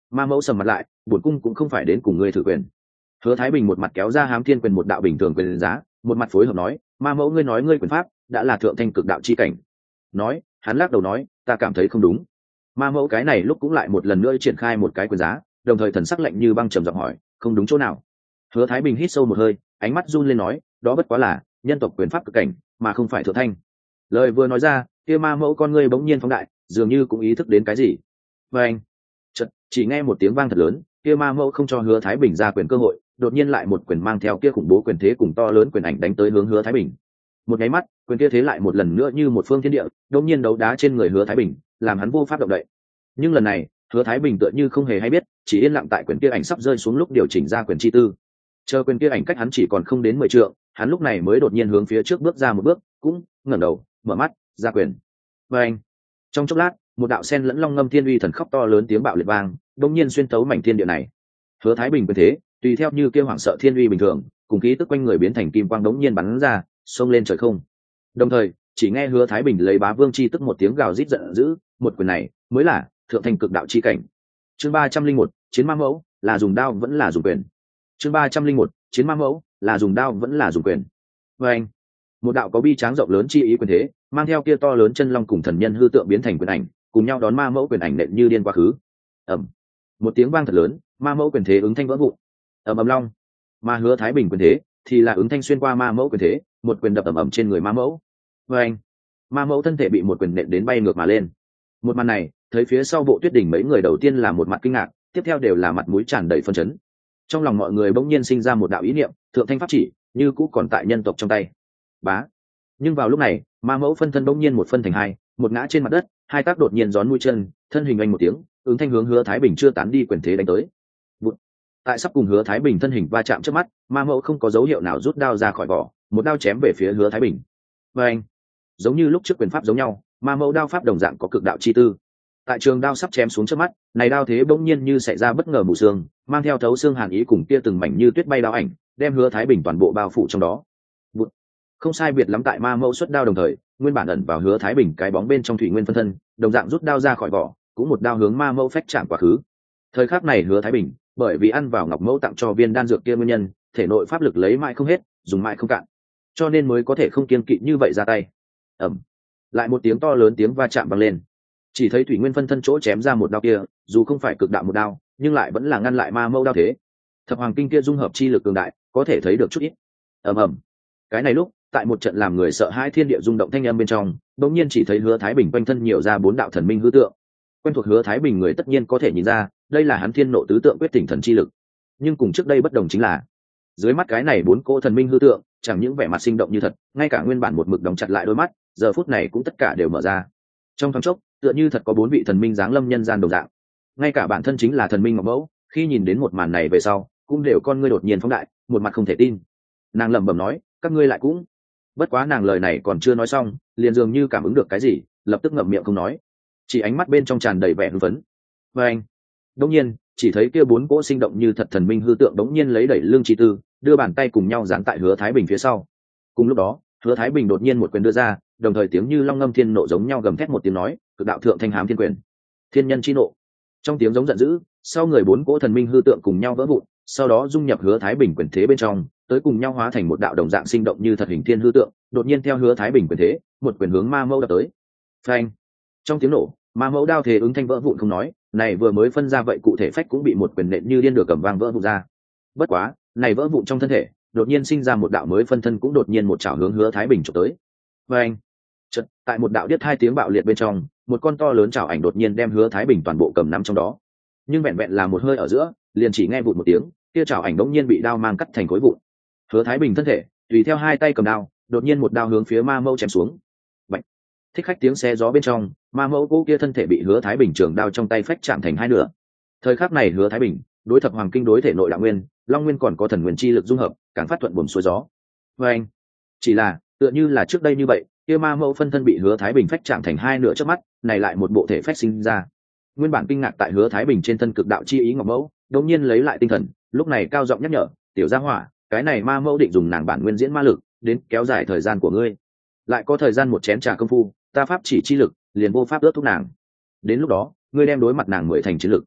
[SPEAKER 1] Ma mẫu sầm mặt lại, bổn cung cũng không phải đến cùng ngươi thử quyền. Hứa Thái Bình một mặt kéo ra hám thiên quyền một đạo bình thường quyền giá, một mặt phối hợp nói, ma mẫu ngươi nói ngươi quyền pháp đã là thượng thanh cực đạo chi cảnh. Nói, hắn lắc đầu nói, ta cảm thấy không đúng. Ma mẫu cái này lúc cũng lại một lần nữa triển khai một cái quyền giá, đồng thời thần sắc lạnh như băng trầm giọng hỏi, không đúng chỗ nào? Hứa Thái Bình hít sâu một hơi, ánh mắt run lên nói, đó bất quá là nhân tộc quyền pháp cực cảnh, mà không phải thượng thanh. Lời vừa nói ra, kia ma mẫu con ngươi bỗng nhiên phóng đại, dường như cũng ý thức đến cái gì. Và anh, chợt chỉ nghe một tiếng vang thật lớn, kia ma mẫu không cho Hứa Thái Bình ra quyền cơ hội, đột nhiên lại một quyền mang theo kia khủng bố quyền thế cùng to lớn quyền ảnh đánh tới hướng Hứa Thái Bình. Một cái mắt, quyền kia thế lại một lần nữa như một phương thiên địa, đột nhiên đấu đá trên người Hứa Thái Bình, làm hắn vô pháp động đậy. Nhưng lần này, Hứa Thái Bình tựa như không hề hay biết, chỉ yên lặng tại quyền kia ảnh sắp rơi xuống lúc điều chỉnh ra quyền chi tư. Chờ quyền kia ảnh cách hắn chỉ còn không đến mười trượng, hắn lúc này mới đột nhiên hướng phía trước bước ra một bước, cũng ngẩng đầu, mở mắt, ra quyền. Và anh, trong chốc lát, một đạo sen lẫn long ngâm thiên uy thần khóc to lớn tiếng bạo liệt vang, đột nhiên xuyên tấu mảnh thiên địa này. Hứa Thái Bình quyền thế, tùy theo như kêu hoảng sợ thiên uy bình thường, cùng khí tức quanh người biến thành kim quang đống nhiên bắn ra, xông lên trời không. Đồng thời, chỉ nghe Hứa Thái Bình lấy bá vương chi tức một tiếng gào rít giận dữ, một quyền này mới là thượng thành cực đạo chi cảnh. Chương ba trăm linh một, chiến ma mẫu, là dùng đao vẫn là dùng quyền. Chương ba trăm linh một, chiến ma mẫu, là dùng đao vẫn là dùng quyền. Và anh, một đạo có bi tráng rộng lớn chi ý quyền thế, mang theo kia to lớn chân long cùng thần nhân hư tượng biến thành quyền ảnh, cùng nhau đón ma mẫu quyền ảnh nện như điên quá khứ. Ầm, một tiếng vang thật lớn, ma mẫu quyền thế ứng thanh vỡ vụn. Ầm ầm long, mà Hứa Thái Bình quyền thế thì là ứng thanh xuyên qua ma mẫu quyền thế, một quyền đập ầm ầm trên người ma mẫu. Và anh, ma mẫu thân thể bị một quyền nện đến bay ngược mà lên. Một màn này, thấy phía sau bộ Tuyết Đỉnh mấy người đầu tiên là một mặt kinh ngạc, tiếp theo đều là mặt mũi tràn đầy phân chấn. Trong lòng mọi người bỗng nhiên sinh ra một đạo ý niệm, thượng thanh pháp chỉ như cũ còn tại nhân tộc trong tay. Bá. Nhưng vào lúc này, ma mẫu phân thân bỗng nhiên một phân thành hai, một ngã trên mặt đất, hai tác đột nhiên gión mũi chân, thân hình anh một tiếng, ứng thanh hướng Hứa Thái Bình chưa tán đi quyền thế đánh tới. Bụt. Tại sắp cùng Hứa Thái Bình thân hình va chạm trước mắt, ma mẫu không có dấu hiệu nào rút đao ra khỏi vỏ, một đao chém về phía Hứa Thái Bình. Và anh, giống như lúc trước quyền pháp giống nhau, ma mẫu đao pháp đồng dạng có cực đạo chi tư. Tại trường đao sắp chém xuống trước mắt, này đao thế bỗng nhiên như xảy ra bất ngờ mù xương, mang theo thấu xương hàn ý cùng kia từng mảnh như tuyết bay đao ảnh, đem Hứa Thái Bình toàn bộ bao phủ trong đó. Bụt. Không sai biệt lắm tại ma mẫu xuất đao đồng thời, nguyên bản ẩn vào Hứa Thái Bình cái bóng bên trong thủy nguyên phân thân, đồng dạng rút đao ra khỏi vỏ, cũng một đao hướng ma mẫu phách chạm quá khứ. Thời khắc này Hứa Thái Bình, bởi vì ăn vào ngọc mẫu tặng cho viên đan dược kia nguyên nhân, thể nội pháp lực lấy mãi không hết, dùng mãi không cạn, cho nên mới có thể không kiêng kỵ như vậy ra tay. Ầm. Lại một tiếng to lớn tiếng va chạm vang lên. Chỉ thấy thủy nguyên phân thân chỗ chém ra một đao kia, dù không phải cực đạo một đao, nhưng lại vẫn là ngăn lại ma mẫu đao thế. Thập hoàng kinh kia dung hợp chi lực cường đại, có thể thấy được chút ít. Ầm ầm. Cái này lúc, tại một trận làm người sợ hãi thiên địa rung động thanh âm bên trong, đột nhiên chỉ thấy Hứa Thái Bình quanh thân nhiều ra bốn đạo thần minh hư tượng. Quen thuộc Hứa Thái Bình người tất nhiên có thể nhìn ra, đây là hắn thiên nộ tứ tượng quyết tỉnh thần chi lực. Nhưng cùng trước đây bất đồng chính là, dưới mắt cái này bốn cỗ thần minh hư tượng, chẳng những vẻ mặt sinh động như thật, ngay cả nguyên bản một mực đóng chặt lại đôi mắt, giờ phút này cũng tất cả đều mở ra. Trong thoáng chốc, tựa như thật có bốn vị thần minh giáng lâm nhân gian đồng dạng. Ngay cả bản thân chính là thần minh ngọc mẫu, khi nhìn đến một màn này về sau, cũng đều con ngươi đột nhiên phóng đại, một mặt không thể tin. Nàng lẩm bẩm nói, các ngươi lại cũng. Bất quá nàng lời này còn chưa nói xong, liền dường như cảm ứng được cái gì, lập tức ngậm miệng không nói, chỉ ánh mắt bên trong tràn đầy vẻ hưng phấn. Và anh, đột nhiên chỉ thấy kia bốn cỗ sinh động như thật thần minh hư tượng đống nhiên lấy đẩy lương chi tư, đưa bàn tay cùng nhau dán tại Hứa Thái Bình phía sau. Cùng lúc đó, Hứa Thái Bình đột nhiên một quyền đưa ra, đồng thời tiếng như long ngâm thiên nộ giống nhau gầm thét một tiếng nói, cực đạo thượng thanh hám thiên quyền, thiên nhân chi nộ. Trong tiếng giống giận dữ, sau người bốn cỗ thần minh hư tượng cùng nhau vỡ vụn, sau đó dung nhập Hứa Thái Bình quyền thế bên trong, tới cùng nhau hóa thành một đạo đồng dạng sinh động như thật hình thiên hư tượng, đột nhiên theo Hứa Thái Bình quyền thế, một quyền hướng ma mẫu đập tới. Phanh! Trong tiếng nổ, ma mẫu đao thế ứng thanh vỡ vụn không nói, này vừa mới phân ra vậy cụ thể phách cũng bị một quyền nện như điên được cầm vang vỡ vụn ra. Bất quá, này vỡ vụn trong thân thể, đột nhiên sinh ra một đạo mới phân thân cũng đột nhiên một chảo hướng Hứa Thái Bình chụp tới. Phanh! Chợt, tại một đạo điếc hai tiếng bạo liệt bên trong, một con to lớn chảo ảnh đột nhiên đem Hứa Thái Bình toàn bộ cầm nắm trong đó. Nhưng vẹn vẹn là một hơi ở giữa, liền chỉ nghe vụt một tiếng, kia chảo ảnh đột nhiên bị đao mang cắt thành khối vụn. Hứa Thái Bình thân thể, tùy theo hai tay cầm đao, đột nhiên một đao hướng phía ma mẫu chém xuống. Bạch! Thích khách tiếng xe gió bên trong, ma mẫu cô kia thân thể bị Hứa Thái Bình trường đao trong tay phách chạm thành hai nửa. Thời khắc này Hứa Thái Bình, đối thập hoàng kinh đối thể nội đạo nguyên, long nguyên còn có thần nguyên chi lực dung hợp, càng phát thuận buồm xuôi gió. Và anh, chỉ là tựa như là trước đây như vậy, kia ma mẫu phân thân bị Hứa Thái Bình phách chạm thành hai nửa trước mắt, này lại một bộ thể phách sinh ra. Nguyên bản kinh ngạc tại Hứa Thái Bình trên thân cực đạo chi ý ngọc mẫu, đột nhiên lấy lại tinh thần, lúc này cao giọng nhắc nhở, tiểu gia hỏa, cái này ma mẫu định dùng nàng bản nguyên diễn ma lực, đến kéo dài thời gian của ngươi. Lại có thời gian một chén trà công phu, ta pháp chỉ chi lực, liền vô pháp ước thúc nàng. Đến lúc đó, ngươi đem đối mặt nàng mười thành chiến lực.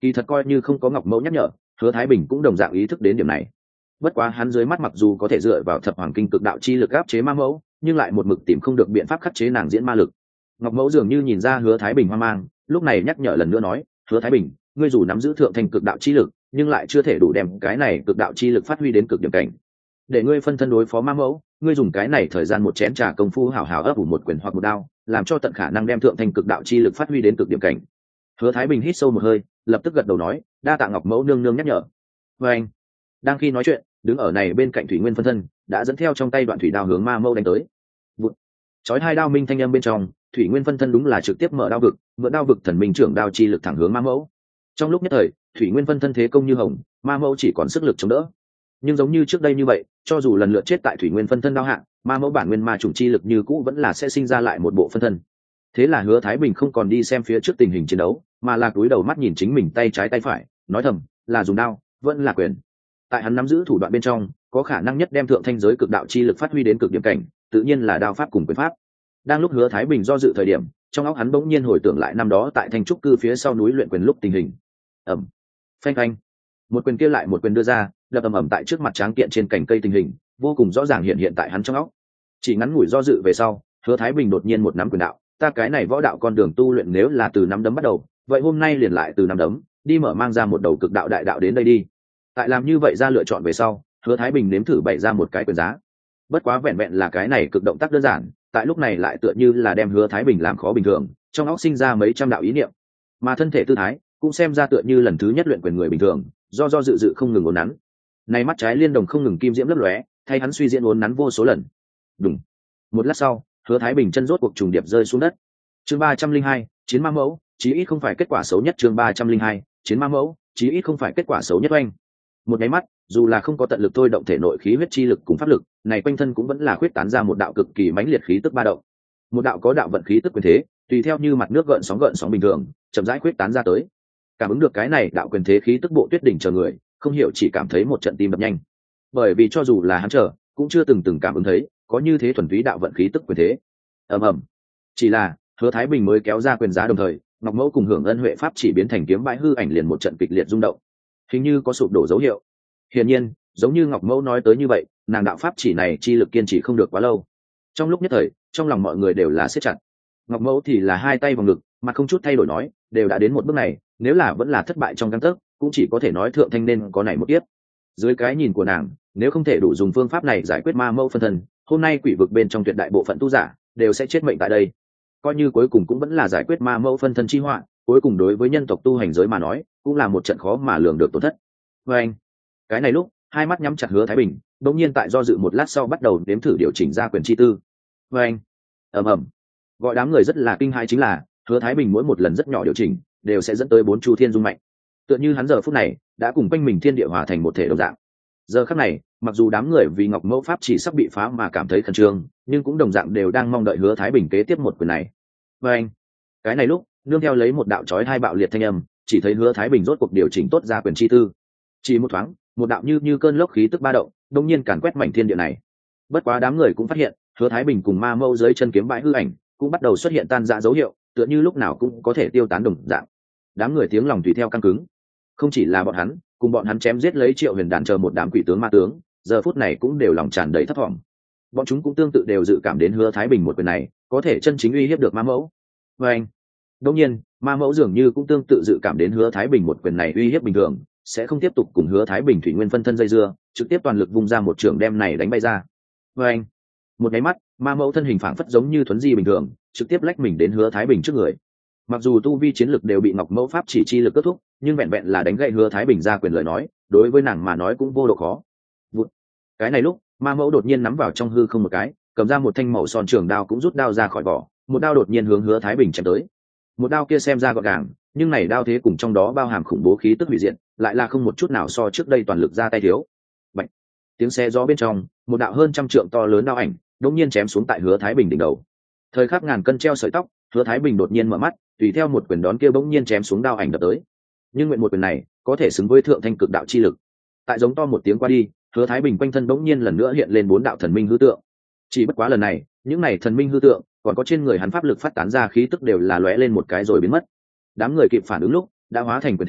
[SPEAKER 1] Kỳ thật coi như không có Ngọc Mẫu nhắc nhở, Hứa Thái Bình cũng đồng dạng ý thức đến điểm này. Bất quá hắn dưới mắt mặc dù có thể dựa vào thập hoàng kinh cực đạo chi lực áp chế ma mẫu, nhưng lại một mực tìm không được biện pháp khắc chế nàng diễn ma lực. Ngọc Mẫu dường như nhìn ra Hứa Thái Bình hoang mang, lúc này nhắc nhở lần nữa nói, Hứa Thái Bình, ngươi dù nắm giữ thượng thành cực đạo chi lực, nhưng lại chưa thể đủ đem cái này cực đạo chi lực phát huy đến cực điểm cảnh. Để ngươi phân thân đối phó ma mẫu, ngươi dùng cái này thời gian một chén trà công phu hảo hảo ấp ủ một quyền hoặc một đao, làm cho tận khả năng đem thượng thành cực đạo chi lực phát huy đến cực điểm cảnh. Hứa Thái Bình hít sâu một hơi, lập tức gật đầu nói, đa tạ Ngọc Mẫu nương nương nhắc nhở. Và anh đang khi nói chuyện, đứng ở này bên cạnh Thủy Nguyên phân thân đã dẫn theo trong tay đoạn thủy đao hướng ma mẫu đánh tới. Vụt. Chói hai đao minh thanh âm bên trong, Thủy Nguyên phân thân đúng là trực tiếp mở đao vực, mượn đao vực thần minh trưởng đao chi lực thẳng hướng ma mẫu. Trong lúc nhất thời, Thủy Nguyên phân thân thế công như hồng, ma mẫu chỉ còn sức lực chống đỡ. Nhưng giống như trước đây như vậy, cho dù lần lượt chết tại Thủy Nguyên phân thân đao hạ, ma mẫu bản nguyên ma chủng chi lực như cũ vẫn là sẽ sinh ra lại một bộ phân thân. Thế là Hứa Thái Bình không còn đi xem phía trước tình hình chiến đấu, mà là cúi đầu mắt nhìn chính mình tay trái tay phải, nói thầm, là dùng đao, vẫn là quyền. Tại hắn nắm giữ thủ đoạn bên trong, có khả năng nhất đem thượng thanh giới cực đạo chi lực phát huy đến cực điểm cảnh, tự nhiên là đao pháp cùng quyền pháp. Đang lúc Hứa Thái Bình do dự thời điểm, trong óc hắn bỗng nhiên hồi tưởng lại năm đó tại Thanh trúc cư phía sau núi luyện quyền lúc tình hình. Ầm, phanh phanh, một quyền kia lại một quyền đưa ra, đập ầm ầm tại trước mặt tráng kiện trên cành cây tình hình, vô cùng rõ ràng hiện hiện tại hắn trong óc. Chỉ ngắn ngủi do dự về sau, Hứa Thái Bình đột nhiên một nắm quyền đạo, ta cái này võ đạo con đường tu luyện nếu là từ nắm đấm bắt đầu, vậy hôm nay liền lại từ nắm đấm, đi mở mang ra một đầu cực đạo đại đạo đến đây đi. Tại làm như vậy ra lựa chọn về sau, Hứa Thái Bình nếm thử bày ra một cái quyền giá. Bất quá vẹn vẹn là cái này cực động tác đơn giản, tại lúc này lại tựa như là đem Hứa Thái Bình làm khó bình thường, trong óc sinh ra mấy trăm đạo ý niệm. Mà thân thể tư thái cũng xem ra tựa như lần thứ nhất luyện quyền người bình thường, do do dự dự không ngừng uốn nắn. Này mắt trái liên đồng không ngừng kim diễm lấp lóe, thay hắn suy diễn uốn nắn vô số lần. Đùng. Một lát sau, Hứa Thái Bình chân rốt cuộc trùng điệp rơi xuống đất. Chương ba trăm linh hai, chiến ma mẫu, chí ít không phải kết quả xấu nhất. Chương ba trăm linh hai, chiến ma mẫu, chí ít không phải kết quả xấu nhất oanh. Một nháy mắt, dù là không có tận lực thôi động thể nội khí huyết chi lực cùng pháp lực, này quanh thân cũng vẫn là khuyết tán ra một đạo cực kỳ mãnh liệt khí tức ba động. Một đạo có đạo vận khí tức quyền thế, tùy theo như mặt nước gợn sóng gợn sóng bình thường, chậm rãi khuyết tán ra tới. Cảm ứng được cái này đạo quyền thế khí tức bộ Tuyết đỉnh chờ người, không hiểu chỉ cảm thấy một trận tim đập nhanh. Bởi vì cho dù là hắn chờ, cũng chưa từng từng cảm ứng thấy có như thế thuần túy đạo vận khí tức quyền thế. Ầm ầm. Chỉ là Hứa Thái Bình mới kéo ra quyền giá đồng thời, Ngọc Mẫu cùng Hưởng Ân Huệ pháp chỉ biến thành kiếm bãi hư ảnh liền một trận kịch liệt rung động, hình như có sụp đổ dấu hiệu. Hiển nhiên, giống như Ngọc Mẫu nói tới như vậy, nàng đạo pháp chỉ này chi lực kiên trì không được quá lâu. Trong lúc nhất thời, trong lòng mọi người đều là siết chặt. Ngọc Mẫu thì là hai tay vào ngực, mà không chút thay đổi nói, đều đã đến một bước này, nếu là vẫn là thất bại trong gang tấc, cũng chỉ có thể nói thượng thanh nên có này một tiếp. Dưới cái nhìn của nàng, nếu không thể đủ dùng phương pháp này giải quyết ma mẫu phân thân, hôm nay quỷ vực bên trong tuyệt đại bộ phận tu giả đều sẽ chết mệnh tại đây. Coi như cuối cùng cũng vẫn là giải quyết ma mẫu phân thân chi họa, cuối cùng đối với nhân tộc tu hành giới mà nói, cũng là một trận khó mà lường được tổn thất. Và anh, cái này lúc, hai mắt nhắm chặt Hứa Thái Bình, đột nhiên tại do dự một lát sau bắt đầu đếm thử điều chỉnh ra quyền chi tư. Và anh, ầm ầm, gọi đám người rất là kinh hãi chính là, Hứa Thái Bình mỗi một lần rất nhỏ điều chỉnh, đều sẽ dẫn tới bốn chu thiên dung mạnh. Tựa như hắn giờ phút này đã cùng quanh mình thiên địa hòa thành một thể đồng dạng. Giờ khắc này, mặc dù đám người vì Ngọc Mẫu pháp chỉ sắp bị phá mà cảm thấy khẩn trương, nhưng cũng đồng dạng đều đang mong đợi Hứa Thái Bình kế tiếp một quyền này. Và anh, cái này lúc, nương theo lấy một đạo chói hai bạo liệt thanh âm, chỉ thấy Hứa Thái Bình rốt cuộc điều chỉnh tốt ra quyền chi tư. Chỉ một thoáng, một đạo như như cơn lốc khí tức ba động, đột nhiên càn quét mảnh thiên địa này. Bất quá đám người cũng phát hiện, Hứa Thái Bình cùng ma mẫu dưới chân kiếm bãi hư ảnh, cũng bắt đầu xuất hiện tan rã dấu hiệu, tựa như lúc nào cũng có thể tiêu tán đồng dạng. Đám người tiếng lòng tùy theo căng cứng. Không chỉ là bọn hắn, cùng bọn hắn chém giết lấy Triệu Huyền đàn chờ một đám quỷ tướng ma tướng, giờ phút này cũng đều lòng tràn đầy thất vọng. Bọn chúng cũng tương tự đều dự cảm đến Hứa Thái Bình một quyền này có thể chân chính uy hiếp được ma mẫu. Và anh, đương nhiên, ma mẫu dường như cũng tương tự dự cảm đến Hứa Thái Bình một quyền này uy hiếp bình thường, sẽ không tiếp tục cùng Hứa Thái Bình thủy nguyên phân thân dây dưa, trực tiếp toàn lực vung ra một trường đem này đánh bay ra. Và anh, một cái mắt, ma mẫu thân hình phảng phất giống như thuấn di bình thường, trực tiếp lách mình đến Hứa Thái Bình trước người. Mặc dù tu vi chiến lực đều bị Ngọc Mẫu pháp chỉ chi lực kết thúc, nhưng vẹn vẹn là đánh gậy Hứa Thái Bình ra quyền lời nói, đối với nàng mà nói cũng vô độ khó. Vụt. Cái này lúc, ma mẫu đột nhiên nắm vào trong hư không một cái, cầm ra một thanh màu son trường đao cũng rút đao ra khỏi vỏ, một đao đột nhiên hướng Hứa Thái Bình chém tới. Một đao kia xem ra gọn gàng, nhưng này đao thế cùng trong đó bao hàm khủng bố khí tức hủy diệt, lại là không một chút nào so trước đây toàn lực ra tay thiếu. Bạch. Tiếng xe gió bên trong, một đạo hơn trăm trượng to lớn đao ảnh, đột nhiên chém xuống tại Hứa Thái Bình đỉnh đầu. Thời khắc ngàn cân treo sợi tóc, Hứa Thái Bình đột nhiên mở mắt, tùy theo một quyền đón kia bỗng nhiên chém xuống đao ảnh đập tới. Nhưng nguyện một quyền này, có thể xứng với thượng thanh cực đạo chi lực. Tại giống to một tiếng qua đi, Hứa Thái Bình quanh thân bỗng nhiên lần nữa hiện lên bốn đạo thần minh hư tượng. Chỉ bất quá lần này, những này thần minh hư tượng, còn có trên người hắn pháp lực phát tán ra khí tức đều là lóe lên một cái rồi biến mất. Đám người kịp phản ứng lúc, đã hóa thành quyền thế,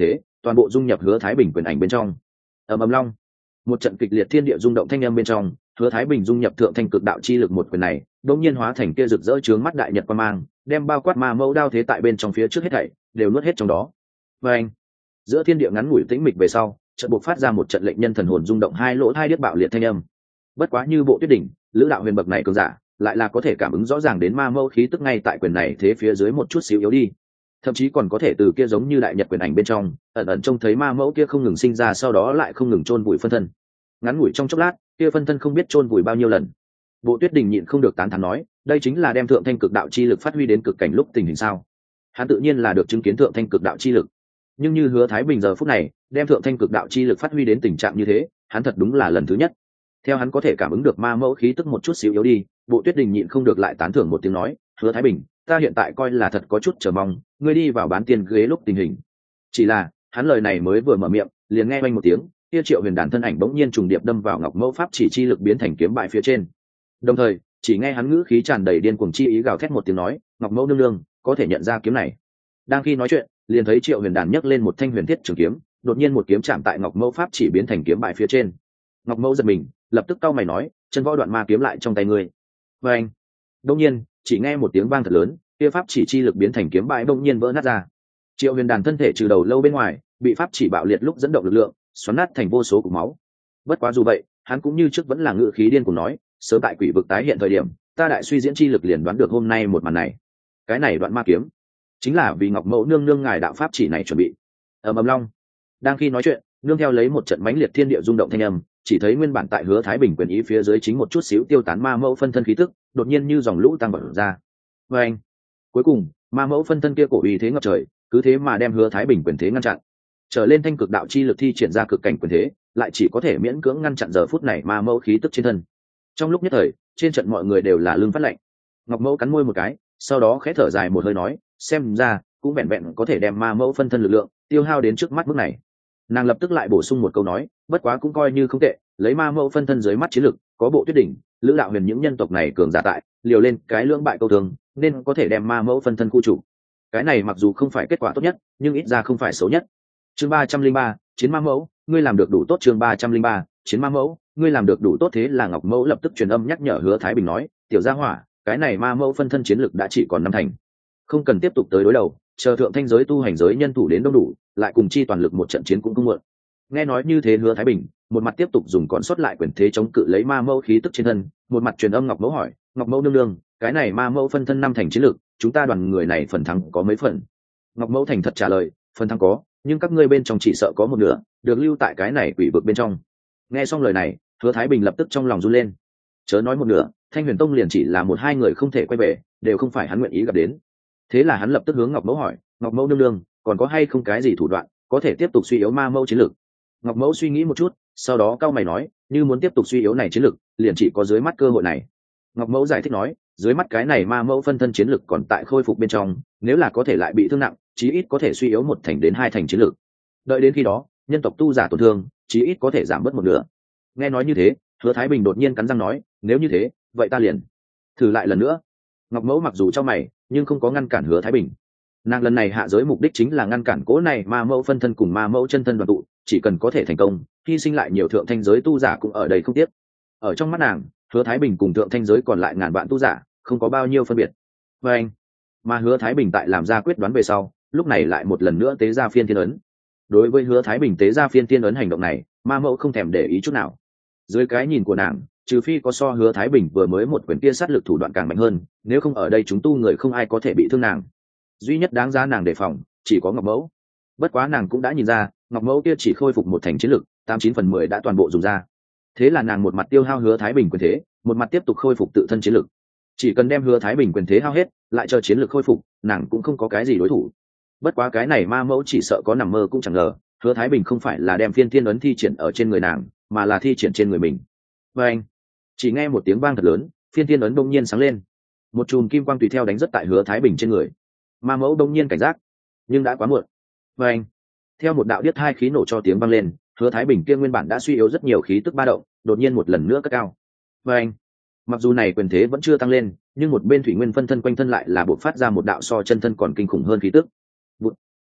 [SPEAKER 1] toàn bộ dung nhập Hứa Thái Bình quyền ảnh bên trong. Ầm ầm long, một trận kịch liệt thiên địa rung động thanh âm bên trong, Hứa Thái Bình dung nhập thượng thanh cực đạo chi lực một quyền này, đột nhiên hóa thành kia rực rỡ chướng mắt đại nhật quang mang, đem bao quát ma mẫu đao thế tại bên trong phía trước hết thảy đều nuốt hết trong đó. Và anh, giữa thiên địa ngắn ngủi tĩnh mịch về sau, chợt buộc phát ra một trận lệnh nhân thần hồn rung động hai lỗ hai điếc bạo liệt thanh âm. Bất quá như bộ tuyết đỉnh, lữ đạo huyền bậc này cường giả, lại là có thể cảm ứng rõ ràng đến ma mẫu khí tức ngay tại quyền này thế phía dưới một chút xíu yếu đi, thậm chí còn có thể từ kia giống như đại nhật quyền ảnh bên trong ẩn ẩn trông thấy ma mẫu kia không ngừng sinh ra, sau đó lại không ngừng chôn vùi phân thân. Ngắn ngủi trong chốc lát, kia phân thân không biết chôn vùi bao nhiêu lần. Bộ tuyết đình nhịn không được tán thán nói, đây chính là đem thượng thanh cực đạo chi lực phát huy đến cực cảnh lúc tình hình sao? Hắn tự nhiên là được chứng kiến thượng thanh cực đạo chi lực, nhưng như Hứa Thái Bình giờ phút này đem thượng thanh cực đạo chi lực phát huy đến tình trạng như thế, hắn thật đúng là lần thứ nhất. Theo hắn có thể cảm ứng được ma mẫu khí tức một chút xíu yếu đi, bộ tuyết đình nhịn không được lại tán thưởng một tiếng nói, Hứa Thái Bình, ta hiện tại coi là thật có chút chờ mong ngươi đi vào bán tiền ghế lúc tình hình. Chỉ là hắn lời này mới vừa mở miệng, liền nghe oanh một tiếng, kia Triệu Huyền Đàn thân ảnh bỗng nhiên trùng điệp đâm vào ngọc mẫu pháp chỉ chi lực biến thành kiếm bại phía trên. Đồng thời, chỉ nghe hắn ngữ khí tràn đầy điên cuồng chi ý gào thét một tiếng nói, ngọc mẫu nương nương, có thể nhận ra kiếm này. Đang khi nói chuyện, liền thấy Triệu Huyền Đàn nhấc lên một thanh huyền thiết trường kiếm, đột nhiên một kiếm chạm tại ngọc mẫu pháp chỉ biến thành kiếm bại phía trên. Ngọc mẫu giật mình, lập tức cau mày nói, chân võ đoạn ma kiếm lại trong tay ngươi. Và anh, đột nhiên, chỉ nghe một tiếng vang thật lớn, kia pháp chỉ chi lực biến thành kiếm bại đột nhiên vỡ nát ra. Triệu Huyền Đàn thân thể trừ đầu lâu bên ngoài, bị pháp chỉ bạo liệt lúc dẫn động lực lượng, xoắn nát thành vô số cục máu. Bất quá dù vậy, hắn cũng như trước vẫn là ngự khí điên cuồng nói, sớm tại quỷ vực tái hiện thời điểm, ta đại suy diễn chi lực liền đoán được hôm nay một màn này. Cái này đoạn ma kiếm, chính là vì Ngọc Mẫu nương nương ngài đạo pháp chỉ này chuẩn bị. Ầm ầm long. Đang khi nói chuyện, nương theo lấy một trận mãnh liệt thiên địa rung động thanh âm, chỉ thấy nguyên bản tại Hứa Thái Bình quyền ý phía dưới chính một chút xíu tiêu tán ma mẫu phân thân khí tức, đột nhiên như dòng lũ tăng vọt ra. Và anh, cuối cùng, ma mẫu phân thân kia cổ uy thế ngập trời, cứ thế mà đem Hứa Thái Bình quyền thế ngăn chặn. Trở lên thanh cực đạo chi lực thi triển ra cực cảnh quyền thế, lại chỉ có thể miễn cưỡng ngăn chặn giờ phút này ma mẫu khí tức trên thân. Trong lúc nhất thời, trên trận mọi người đều là lưng phát lạnh. Ngọc Mẫu cắn môi một cái, sau đó khẽ thở dài một hơi nói, xem ra cũng vẹn vẹn có thể đem ma mẫu phân thân lực lượng tiêu hao đến trước mắt mức này. Nàng lập tức lại bổ sung một câu nói, bất quá cũng coi như không tệ, lấy ma mẫu phân thân dưới mắt chiến lực, có bộ tuyết đỉnh, lữ đạo huyền những nhân tộc này cường giả tại, liều lên cái lưỡng bại câu thường, nên có thể đem ma mẫu phân thân khu chủ. Cái này mặc dù không phải kết quả tốt nhất, nhưng ít ra không phải xấu nhất. Chương ba trăm linh ba, chiến ma mẫu, ngươi làm được đủ tốt. Chương ba trăm linh ba, chiến ma mẫu, ngươi làm được đủ tốt. Thế là Ngọc Mẫu lập tức truyền âm nhắc nhở Hứa Thái Bình nói, tiểu gia hỏa, cái này ma mẫu phân thân chiến lực đã chỉ còn năm thành, không cần tiếp tục tới đối đầu, chờ thượng thanh giới tu hành giới nhân thủ đến đông đủ, lại cùng chi toàn lực một trận chiến cũng không muộn. Nghe nói như thế, Hứa Thái Bình một mặt tiếp tục dùng còn sót lại quyền thế chống cự lấy ma mẫu khí tức trên thân, một mặt truyền âm Ngọc Mẫu hỏi, Ngọc Mẫu nương nương, cái này ma mẫu phân thân năm thành chiến lực, chúng ta đoàn người này phần thắng có mấy phần? Ngọc Mẫu thành thật trả lời, phần thắng có, nhưng các ngươi bên trong chỉ sợ có một nửa được lưu tại cái này quỷ vực bên trong. Nghe xong lời này, Hứa Thái Bình lập tức trong lòng run lên. Chớ nói một nửa, Thanh Huyền Tông liền chỉ là một hai người không thể quay về, đều không phải hắn nguyện ý gặp đến. Thế là hắn lập tức hướng Ngọc Mẫu hỏi, Ngọc Mẫu nương nương, còn có hay không cái gì thủ đoạn có thể tiếp tục suy yếu ma mẫu chiến lực? Ngọc Mẫu suy nghĩ một chút, sau đó cau mày nói, như muốn tiếp tục suy yếu này chiến lực, liền chỉ có dưới mắt cơ hội này. Ngọc Mẫu giải thích nói, dưới mắt cái này ma mẫu phân thân chiến lực còn tại khôi phục bên trong, nếu là có thể lại bị thương nặng, chí ít có thể suy yếu một thành đến hai thành chiến lực. Đợi đến khi đó, nhân tộc tu giả tổn thương, chí ít có thể giảm bớt một nửa. Nghe nói như thế, Hứa Thái Bình đột nhiên cắn răng nói, nếu như thế, vậy ta liền thử lại lần nữa. Ngọc Mẫu mặc dù cho mày, nhưng không có ngăn cản Hứa Thái Bình. Nàng lần này hạ giới mục đích chính là ngăn cản cỗ này ma mẫu phân thân cùng ma mẫu chân thân đoàn tụ, chỉ cần có thể thành công, hy sinh lại nhiều thượng thanh giới tu giả cũng ở đây không tiếc. Ở trong mắt nàng, Hứa Thái Bình cùng thượng thanh giới còn lại ngàn vạn tu giả, không có bao nhiêu phân biệt. Và anh, mà Hứa Thái Bình tại làm ra quyết đoán về sau, lúc này lại một lần nữa tế ra phiên thiên ấn. Đối với Hứa Thái Bình tế ra phiên thiên ấn hành động này, ma mẫu không thèm để ý chút nào. Dưới cái nhìn của nàng, trừ phi có so Hứa Thái Bình vừa mới một quyền kia sát lực thủ đoạn càng mạnh hơn, nếu không ở đây chúng tu người không ai có thể bị thương nàng. Duy nhất đáng giá nàng đề phòng chỉ có Ngọc Mẫu. Bất quá nàng cũng đã nhìn ra, Ngọc Mẫu kia chỉ khôi phục một thành chiến lực, tám chín phần mười đã toàn bộ dùng ra. Thế là nàng một mặt tiêu hao Hứa Thái Bình quyền thế, một mặt tiếp tục khôi phục tự thân chiến lực. Chỉ cần đem Hứa Thái Bình quyền thế hao hết, lại chờ chiến lực khôi phục, nàng cũng không có cái gì đối thủ. Bất quá cái này ma mẫu chỉ sợ có nằm mơ cũng chẳng ngờ, Hứa Thái Bình không phải là đem phiên thiên ấn thi triển ở trên người nàng, mà là thi triển trên người mình. Và anh, chỉ nghe một tiếng vang thật lớn, phiên thiên ấn bỗng nhiên sáng lên, một chùm kim quang tùy theo đánh rất tại Hứa Thái Bình trên người. Ma mẫu bỗng nhiên cảnh giác, nhưng đã quá muộn. Và anh, theo một đạo điếc hai khí nổ cho tiếng vang lên, Hứa Thái Bình kia nguyên bản đã suy yếu rất nhiều khí tức ba động, đột nhiên một lần nữa cất cao. Và anh, mặc dù này quyền thế vẫn chưa tăng lên, nhưng một bên thủy nguyên phân thân quanh thân lại là bộc phát ra một đạo so chân thân còn kinh khủng hơn khí tức. Bụt, trận,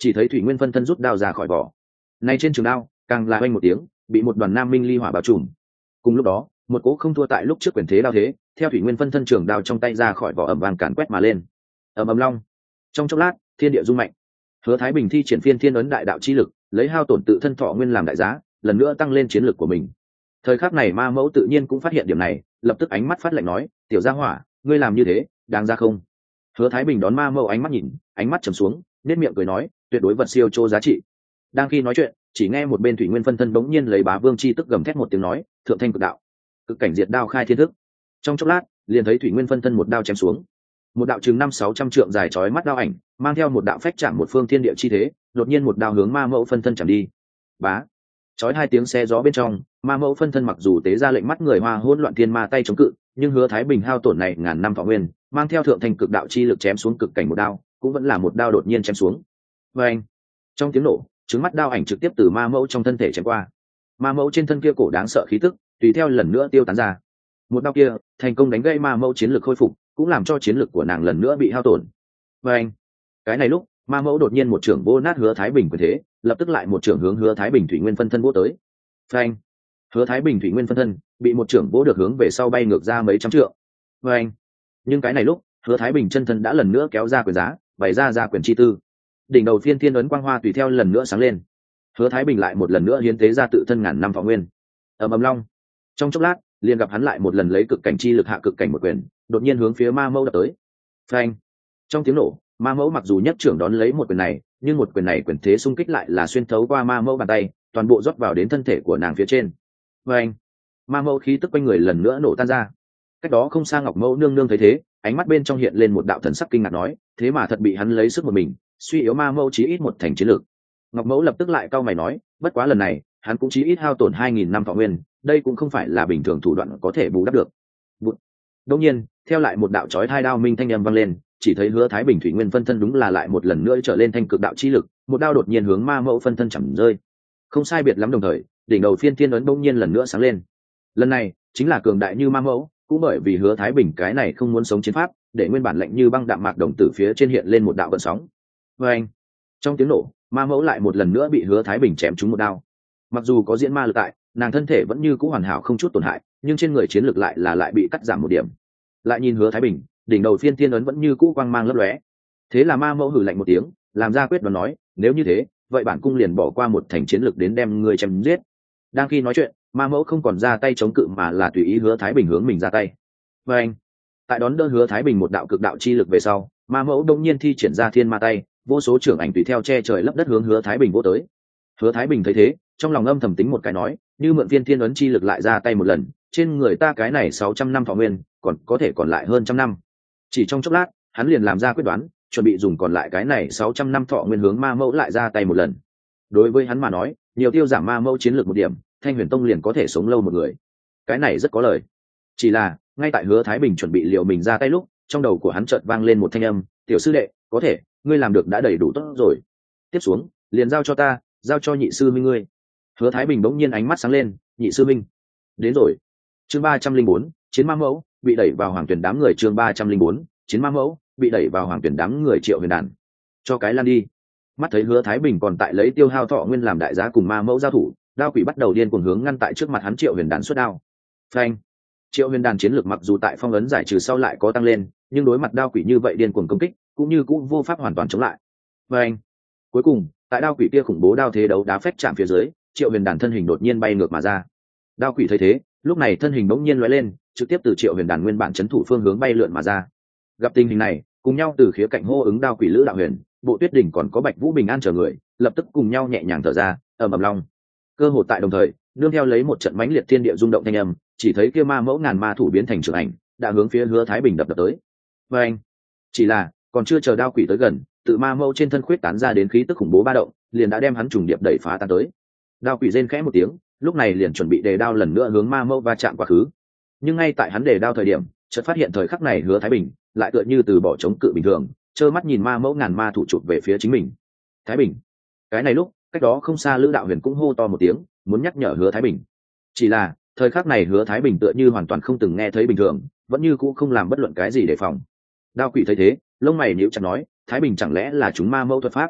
[SPEAKER 1] chỉ thấy thủy nguyên phân thân rút đao ra khỏi vỏ. Này trên trường đao càng là oanh một tiếng, bị một đoàn nam minh ly hỏa bao trùm. Cùng lúc đó một cỗ không thua tại lúc trước quyền thế đao thế theo thủy nguyên phân thân trường đao trong tay ra khỏi vỏ ẩm vàng càn quét mà lên. ầm ầm long. Trong chốc lát thiên địa rung mạnh. Hứa Thái Bình thi triển phiên thiên ấn đại đạo chi lực, lấy hao tổn tự thân thọ nguyên làm đại giá, lần nữa tăng lên chiến lực của mình. Thời khắc này ma mẫu tự nhiên cũng phát hiện điểm này, lập tức ánh mắt phát lạnh nói, tiểu gia hỏa, ngươi làm như thế đáng ra không? Hứa Thái Bình đón ma mẫu ánh mắt nhìn, ánh mắt trầm xuống, nét miệng cười nói, tuyệt đối vật siêu chô giá trị. Đang khi nói chuyện, chỉ nghe một bên thủy nguyên phân thân bỗng nhiên lấy bá vương chi tức gầm thét một tiếng nói, thượng thanh cực đạo, cực cảnh diệt đao khai thiên thức. Trong chốc lát liền thấy thủy nguyên phân thân một đao chém xuống, một đạo chừng năm sáu trăm trượng dài chói mắt đao ảnh mang theo một đạo phách chạm một phương thiên địa chi thế, đột nhiên một đao hướng ma mẫu phân thân chạm đi. Bá, chói hai tiếng xe gió bên trong, ma mẫu phân thân mặc dù tế ra lệnh mắt người hoa hỗn loạn thiên ma tay chống cự, nhưng Hứa Thái Bình hao tổn này ngàn năm thọ nguyên, mang theo thượng thanh cực đạo chi lực chém xuống cực cảnh một đao, cũng vẫn là một đao đột nhiên chém xuống. Và anh, trong tiếng nổ, trứng mắt đao ảnh trực tiếp từ ma mẫu trong thân thể chém qua. Ma mẫu trên thân kia cổ đáng sợ khí tức, tùy theo lần nữa tiêu tán ra. Một đao kia thành công đánh gãy ma mẫu chiến lực khôi phục, cũng làm cho chiến lực của nàng lần nữa bị hao tổn. Và anh, cái này lúc ma mẫu đột nhiên một trưởng vô nát Hứa Thái Bình quyền thế, lập tức lại một trưởng hướng Hứa Thái Bình thủy nguyên phân thân vô tới. Phanh, Hứa Thái Bình thủy nguyên phân thân bị một trưởng vỗ được hướng về sau bay ngược ra mấy trăm trượng. Và anh, nhưng cái này lúc Hứa Thái Bình chân thân đã lần nữa kéo ra quyền giá, bày ra ra quyền chi tư. Đỉnh đầu phiên thiên ấn quang hoa tùy theo lần nữa sáng lên. Hứa Thái Bình lại một lần nữa hiến tế ra tự thân ngàn năm thọ nguyên. Ầm ầm long. Trong chốc lát, liền gặp hắn lại một lần lấy cực cảnh chi lực hạ cực cảnh một quyền, đột nhiên hướng phía ma mẫu đập tới. Phanh. Trong tiếng nổ, ma mẫu mặc dù nhất trưởng đón lấy một quyền này, nhưng một quyền này quyền thế xung kích lại là xuyên thấu qua ma mẫu bàn tay, toàn bộ rót vào đến thân thể của nàng phía trên. Phanh. Ma mẫu khí tức quanh người lần nữa nổ tan ra. Cách đó không xa Ngọc Mẫu nương nương thấy thế, ánh mắt bên trong hiện lên một đạo thần sắc kinh ngạc nói, thế mà thật bị hắn lấy sức một mình, suy yếu ma mẫu chí ít một thành chiến lực. Ngọc Mẫu lập tức lại cau mày nói, bất quá lần này hắn cũng chí ít hao tổn hai nghìn năm thọ nguyên, đây cũng không phải là bình thường thủ đoạn có thể bù đắp được. Bụt. Đột nhiên, theo lại một đạo chói hai đao minh thanh âm vang lên, chỉ thấy Hứa Thái Bình thủy nguyên phân thân đúng là lại một lần nữa trở lên thanh cực đạo chi lực, một đao đột nhiên hướng ma mẫu phân thân chầm rơi. Không sai biệt lắm đồng thời, đỉnh đầu phiên thiên ấn bỗng nhiên lần nữa sáng lên. Lần này chính là cường đại như ma mẫu, cũng bởi vì Hứa Thái Bình cái này không muốn sống chiến pháp, để nguyên bản lạnh như băng đạm mạc đồng tử phía trên hiện lên một đạo gợn sóng. Và anh, trong tiếng nổ, ma mẫu lại một lần nữa bị Hứa Thái Bình chém trúng một đao. Mặc dù có diễn ma lực tại, nàng thân thể vẫn như cũ hoàn hảo không chút tổn hại, nhưng trên người chiến lực lại là lại bị cắt giảm một điểm. Lại nhìn Hứa Thái Bình, đỉnh đầu phiên thiên ấn vẫn như cũ quang mang lấp lóe. Thế là ma mẫu hừ lạnh một tiếng, làm ra quyết đoán nói, nếu như thế, vậy bản cung liền bỏ qua một thành chiến lực đến đem người chém giết. Đang khi nói chuyện, ma mẫu không còn ra tay chống cự mà là tùy ý Hứa Thái Bình hướng mình ra tay. Và anh, tại đón đỡ Hứa Thái Bình một đạo cực đạo chi lực về sau, ma mẫu đông nhiên thi triển ra thiên ma tay, vô số trưởng ảnh tùy theo che trời lấp đất hướng Hứa Thái Bình vô tới. Hứa Thái Bình thấy thế, trong lòng âm thầm tính một cái nói, như mượn viên thiên ấn chi lực lại ra tay một lần, trên người ta cái này sáu trăm năm thọ nguyên, còn có thể còn lại hơn trăm năm. Chỉ trong chốc lát, hắn liền làm ra quyết đoán, chuẩn bị dùng còn lại cái này sáu trăm năm thọ nguyên hướng ma mẫu lại ra tay một lần. Đối với hắn mà nói, nhiều tiêu giảm ma mẫu chiến lược một điểm, Thanh Huyền Tông liền có thể sống lâu một người. Cái này rất có lời. Chỉ là, ngay tại Hứa Thái Bình chuẩn bị liệu mình ra tay lúc, trong đầu của hắn chợt vang lên một thanh âm, "Tiểu sư đệ, có thể, ngươi làm được đã đầy đủ tốt rồi. Tiếp xuống, liền giao cho ta, giao cho nhị sư minh ngươi." Hứa Thái Bình bỗng nhiên ánh mắt sáng lên, "Nhị sư minh, đến rồi." Chương ba trăm linh bốn, chiến ma mẫu bị đẩy vào hoàng tuyển đám người. Chương ba trăm linh bốn, chiến ma mẫu bị đẩy vào hoàng tuyển đám người. Triệu Huyền Đàn, cho cái lan đi. Mắt thấy Hứa Thái Bình còn tại lấy tiêu hao thọ nguyên làm đại giá cùng ma mẫu giao thủ, đao quỷ bắt đầu điên cuồng hướng ngăn tại trước mặt hắn Triệu Huyền Đàn xuất đao. Phanh. Triệu Huyền Đàn chiến lược mặc dù tại phong ấn giải trừ sau lại có tăng lên, nhưng đối mặt đao quỷ như vậy điên cuồng công kích, cũng như cũng vô pháp hoàn toàn chống lại. Phanh. Cuối cùng, tại đao quỷ kia khủng bố đao thế đấu đá phách chạm phía dưới, Triệu Huyền Đàn thân hình đột nhiên bay ngược mà ra. Đao quỷ thấy thế, lúc này thân hình bỗng nhiên lóe lên, trực tiếp từ Triệu Huyền Đàn nguyên bản chấn thủ phương hướng bay lượn mà ra. Gặp tình hình này, cùng nhau từ khía cạnh hô ứng đao quỷ Lữ Đạo Huyền, Bộ Tuyết Đỉnh còn có Bạch Vũ Bình an chờ người, lập tức cùng nhau nhẹ nhàng thở ra, ầm ầm long. Cơ hội tại đồng thời, nương theo lấy một trận mãnh liệt thiên địa rung động thanh âm, chỉ thấy kia ma mẫu ngàn ma thủ biến thành trường ảnh, đã hướng phía Hứa Thái Bình đập đập tới. Và anh, chỉ là còn chưa chờ đao quỷ tới gần, tự ma mẫu trên thân khuyết tán ra đến khí tức khủng bố ba động, liền đã đem hắn trùng điệp đẩy phá tan tới. Đao quỷ rên khẽ một tiếng, lúc này liền chuẩn bị đề đao lần nữa hướng ma mẫu va chạm quá khứ. Nhưng ngay tại hắn đề đao thời điểm, chợt phát hiện thời khắc này Hứa Thái Bình lại tựa như từ bỏ chống cự bình thường, trơ mắt nhìn ma mẫu ngàn ma thủ chụp về phía chính mình. Thái Bình. Cái này lúc, cách đó không xa Lữ Đạo Huyền cũng hô to một tiếng, muốn nhắc nhở Hứa Thái Bình. Chỉ là, thời khắc này Hứa Thái Bình tựa như hoàn toàn không từng nghe thấy bình thường, vẫn như cũ không làm bất luận cái gì để phòng. Đao quỷ thấy thế, lông mày nhíu chặt nói, Thái Bình chẳng lẽ là chúng ma mẫu thuật pháp?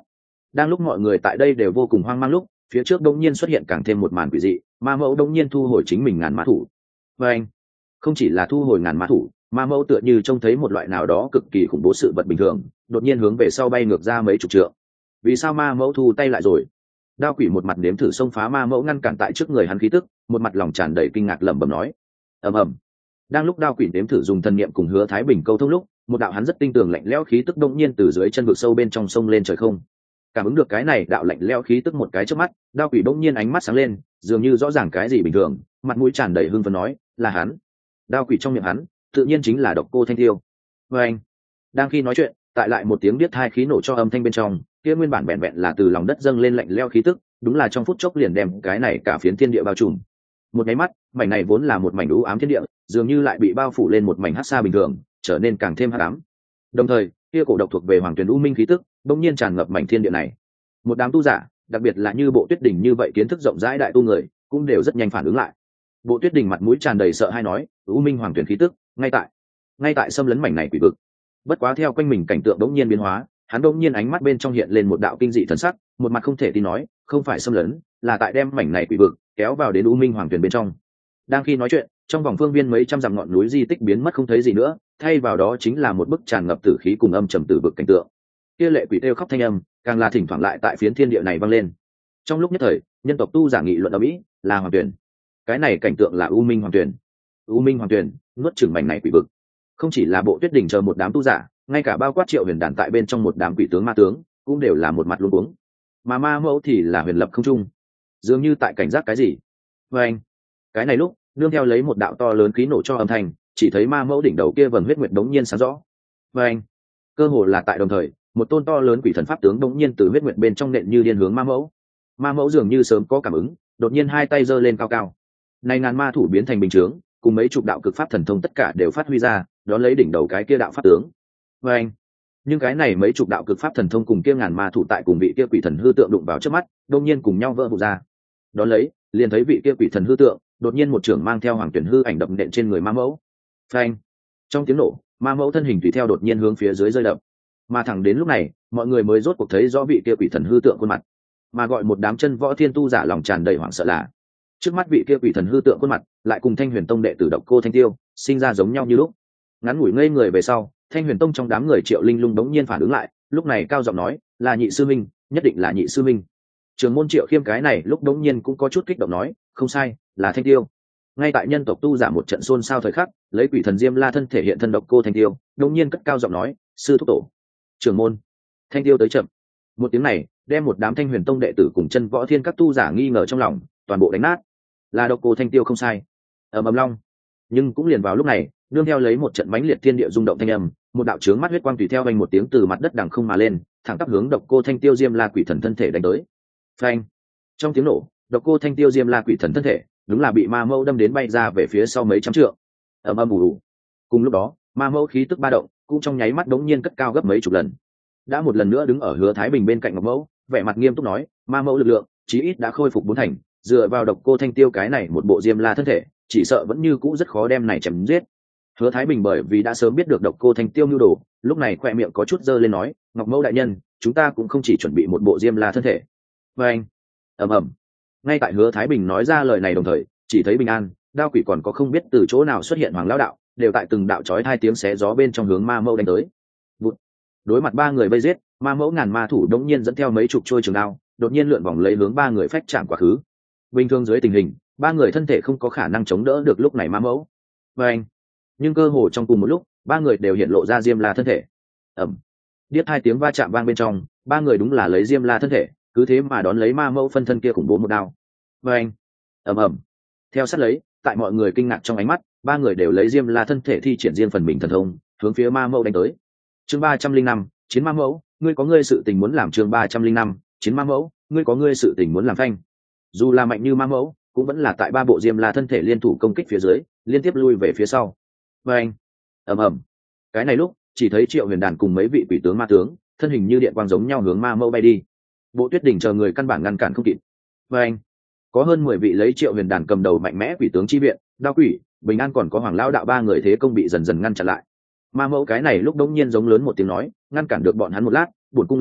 [SPEAKER 1] Đang lúc mọi người tại đây đều vô cùng hoang mang lúc, phía trước đông nhiên xuất hiện càng thêm một màn quỷ dị, ma mẫu đông nhiên thu hồi chính mình ngàn mã thủ. Và anh, không chỉ là thu hồi ngàn mã thủ, ma mẫu tựa như trông thấy một loại nào đó cực kỳ khủng bố sự vật bình thường, đột nhiên hướng về sau bay ngược ra mấy chục trượng. Vì sao ma mẫu thu tay lại rồi? Đao quỷ một mặt nếm thử xông phá ma mẫu ngăn cản tại trước người hắn khí tức, một mặt lòng tràn đầy kinh ngạc lẩm bẩm nói: ầm ầm. Đang lúc đao quỷ nếm thử dùng thần niệm cùng Hứa Thái Bình câu thông lúc, một đạo hắn rất tinh tường lạnh lẽo khí tức đông nhiên từ dưới chân vực sâu bên trong sông lên trời không. Cảm ứng được cái này đạo lạnh lẽo khí tức một cái trước mắt, đao quỷ bỗng nhiên ánh mắt sáng lên, dường như rõ ràng cái gì bình thường, mặt mũi tràn đầy hưng phấn nói: là hắn. Đao quỷ trong miệng hắn tự nhiên chính là Độc Cô Thanh Tiêu. Và anh, đang khi nói chuyện, tại lại một tiếng biết hai khí nổ cho âm thanh bên trong, kia nguyên bản vẹn vẹn là từ lòng đất dâng lên lạnh lẽo khí tức, đúng là trong phút chốc liền đem cái này cả phiến thiên địa bao trùm. Một cái mắt, mảnh này vốn là một mảnh u ám thiên địa, dường như lại bị bao phủ lên một mảnh hắc sa bình thường, trở nên càng thêm hắc ám. Đồng thời, kia cổ độc thuộc về Hoàng Tuyển U Minh khí tức, bỗng nhiên tràn ngập mảnh thiên địa này. Một đám tu giả, đặc biệt là như Bộ Tuyết Đình như vậy kiến thức rộng rãi đại tu người, cũng đều rất nhanh phản ứng lại. Bộ Tuyết Đình mặt mũi tràn đầy sợ hãi nói: U Minh Hoàng Tuyển khí tức, ngay tại, ngay tại xâm lấn mảnh này quỷ vực. Bất quá theo quanh mình cảnh tượng đống nhiên biến hóa, hắn đống nhiên ánh mắt bên trong hiện lên một đạo kinh dị thần sắc, một mặt không thể tin nói: không phải xâm lấn, là tại đem mảnh này quỷ vực kéo vào đến U Minh Hoàng Tuyển bên trong. Đang khi nói chuyện, trong vòng phương viên mấy trăm dặm ngọn núi di tích biến mất không thấy gì nữa, thay vào đó chính là một bức tràn ngập tử khí cùng âm trầm tử vực cảnh tượng. Kia lệ quỷ kêu khóc thanh âm, càng là thỉnh thoảng lại tại phiến thiên địa này vang lên. Trong lúc nhất thời, nhân tộc tu giả nghị luận ở mỹ, là Hoàng Tuyển. Cái này cảnh tượng là U Minh Hoàng Tuyển. U Minh Hoàng Tuyển nuốt chửng mảnh này quỷ vực. Không chỉ là Bộ Tuyết Đình chờ một đám tu giả, ngay cả bao quát Triệu Huyền đàn tại bên trong một đám quỷ tướng ma tướng, cũng đều là một mặt luống cuống. Mà ma mẫu thì là huyền lập không trung, dường như tại cảnh giác cái gì. Và anh, cái này lúc nương theo lấy một đạo to lớn khí nổ cho âm thanh, chỉ thấy ma mẫu đỉnh đầu kia vầng huyết nguyệt đống nhiên sáng rõ. Và anh, cơ hồ là tại đồng thời, một tôn to lớn quỷ thần pháp tướng đống nhiên từ huyết nguyệt bên trong nện như điên hướng ma mẫu. Ma mẫu dường như sớm có cảm ứng, đột nhiên hai tay giơ lên cao cao. Này ngàn ma thủ biến thành bình chướng, cùng mấy chục đạo cực pháp thần thông tất cả đều phát huy ra, đón lấy đỉnh đầu cái kia đạo pháp tướng. Và anh, nhưng cái này mấy chục đạo cực pháp thần thông cùng kia ngàn ma thủ tại cùng vị kia quỷ thần hư tượng đụng vào trước mắt, đột nhiên cùng nhau vỡ vụn ra. Đón lấy, liền thấy vị kia quỷ thần hư tượng đột nhiên một trưởng mang theo Hoàng Tuyển hư ảnh đập nện trên người ma mẫu. Phanh! Trong tiếng nổ, ma mẫu thân hình tùy theo đột nhiên hướng phía dưới rơi đập. Mà thẳng đến lúc này, mọi người mới rốt cuộc thấy rõ vị kia quỷ thần hư tượng khuôn mặt, mà gọi một đám chân võ thiên tu giả lòng tràn đầy hoảng sợ là trước mắt vị kia quỷ thần hư tượng khuôn mặt lại cùng Thanh Huyền Tông đệ tử Độc Cô Thanh Tiêu sinh ra giống nhau như lúc. Ngắn ngủi ngây người về sau, Thanh Huyền Tông trong đám người Triệu Linh Lung đống nhiên phản ứng lại, lúc này cao giọng nói: là nhị sư minh, nhất định là nhị sư minh. Trưởng môn Triệu Khiêm cái này lúc đống nhiên cũng có chút kích động nói: không sai, là Thanh Tiêu. Ngay tại nhân tộc tu giả một trận xôn xao thời khắc, lấy quỷ thần Diêm La thân thể hiện thân Độc Cô Thanh Tiêu đống nhiên cất cao giọng nói: sư thúc tổ. Trưởng môn. Thanh Tiêu tới chậm. Một tiếng này đem một đám Thanh Huyền Tông đệ tử cùng chân võ thiên các tu giả nghi ngờ trong lòng toàn bộ đánh nát. Là Độc Cô Thanh Tiêu không sai. Ầm ầm long. Nhưng cũng liền vào lúc này, nương theo lấy một trận mãnh liệt thiên địa rung động thanh âm, một đạo chướng mắt huyết quang tùy theo vang một tiếng từ mặt đất đằng không mà lên, thẳng tắp hướng Độc Cô Thanh Tiêu Diêm La quỷ thần thân thể đánh tới. Phanh! Trong tiếng nổ, Độc Cô Thanh Tiêu Diêm La quỷ thần thân thể đúng là bị ma mẫu đâm đến bay ra về phía sau mấy trăm trượng. Ầm ầm ù ù. Cùng lúc đó, ma mẫu khí tức ba động cũng trong nháy mắt đống nhiên cất cao gấp mấy chục lần. Đã một lần nữa đứng ở Hứa Thái Bình bên cạnh Ngọc Mẫu, vẻ mặt nghiêm túc nói: ma mẫu lực lượng chí ít đã khôi phục bốn thành, dựa vào Độc Cô Thanh Tiêu cái này một bộ Diêm La thân thể, chỉ sợ vẫn như cũ rất khó đem này chém giết. Hứa Thái Bình bởi vì đã sớm biết được Độc Cô Thanh Tiêu nhu đồ, lúc này khoe miệng có chút dơ lên nói: Ngọc Mẫu đại nhân, chúng ta cũng không chỉ chuẩn bị một bộ Diêm La thân thể. Và anh, ầm ầm. Ngay tại Hứa Thái Bình nói ra lời này đồng thời, chỉ thấy Bình An, Đao Quỷ còn có không biết từ chỗ nào xuất hiện Hoàng lão đạo, đều tại từng đạo chói hai tiếng xé gió bên trong hướng ma mẫu đánh tới. Bụt. Đối mặt ba người vây giết, ma mẫu ngàn ma thủ đống nhiên dẫn theo mấy chục trôi trường đao, đột nhiên lượn vòng lấy hướng ba người phách chạm quá khứ. Bình thường dưới tình hình, ba người thân thể không có khả năng chống đỡ được lúc này ma mẫu. Và anh, nhưng cơ hồ trong cùng một lúc, ba người đều hiện lộ ra Diêm La thân thể. Ầm. Điếc hai tiếng va chạm vang bên trong, ba người đúng là lấy Diêm La thân thể, cứ thế mà đón lấy ma mẫu phân thân kia khủng bố một đao. Và anh, ầm ầm. Theo sát lấy, tại mọi người kinh ngạc trong ánh mắt, ba người đều lấy Diêm La thân thể thi triển riêng phần mình thần thông, hướng phía ma mẫu đánh tới. Chương ba trăm linh năm, chiến ma mẫu, ngươi có ngươi sự tình muốn làm. Chương ba trăm linh năm, chiến ma mẫu, ngươi có ngươi sự tình muốn làm. Phanh. Dù là mạnh như ma mẫu, cũng vẫn là tại ba bộ Diêm La thân thể liên thủ công kích phía dưới, liên tiếp lui về phía sau. Và anh, ầm ầm. Cái này lúc, chỉ thấy Triệu Huyền đàn cùng mấy vị quỷ tướng ma tướng, thân hình như điện quang giống nhau hướng ma mẫu bay đi. Bộ Tuyết Đình chờ người căn bản ngăn cản không kịp. Và anh, có hơn mười vị lấy Triệu Huyền đàn cầm đầu mạnh mẽ quỷ tướng chi viện, Đao Quỷ, Bình An còn có Hoàng lão đạo ba người thế công bị dần dần ngăn chặn lại. Ma mẫu cái này lúc đống nhiên giống lớn một tiếng nói, ngăn cản được bọn hắn một lát, bổn cung lực lượng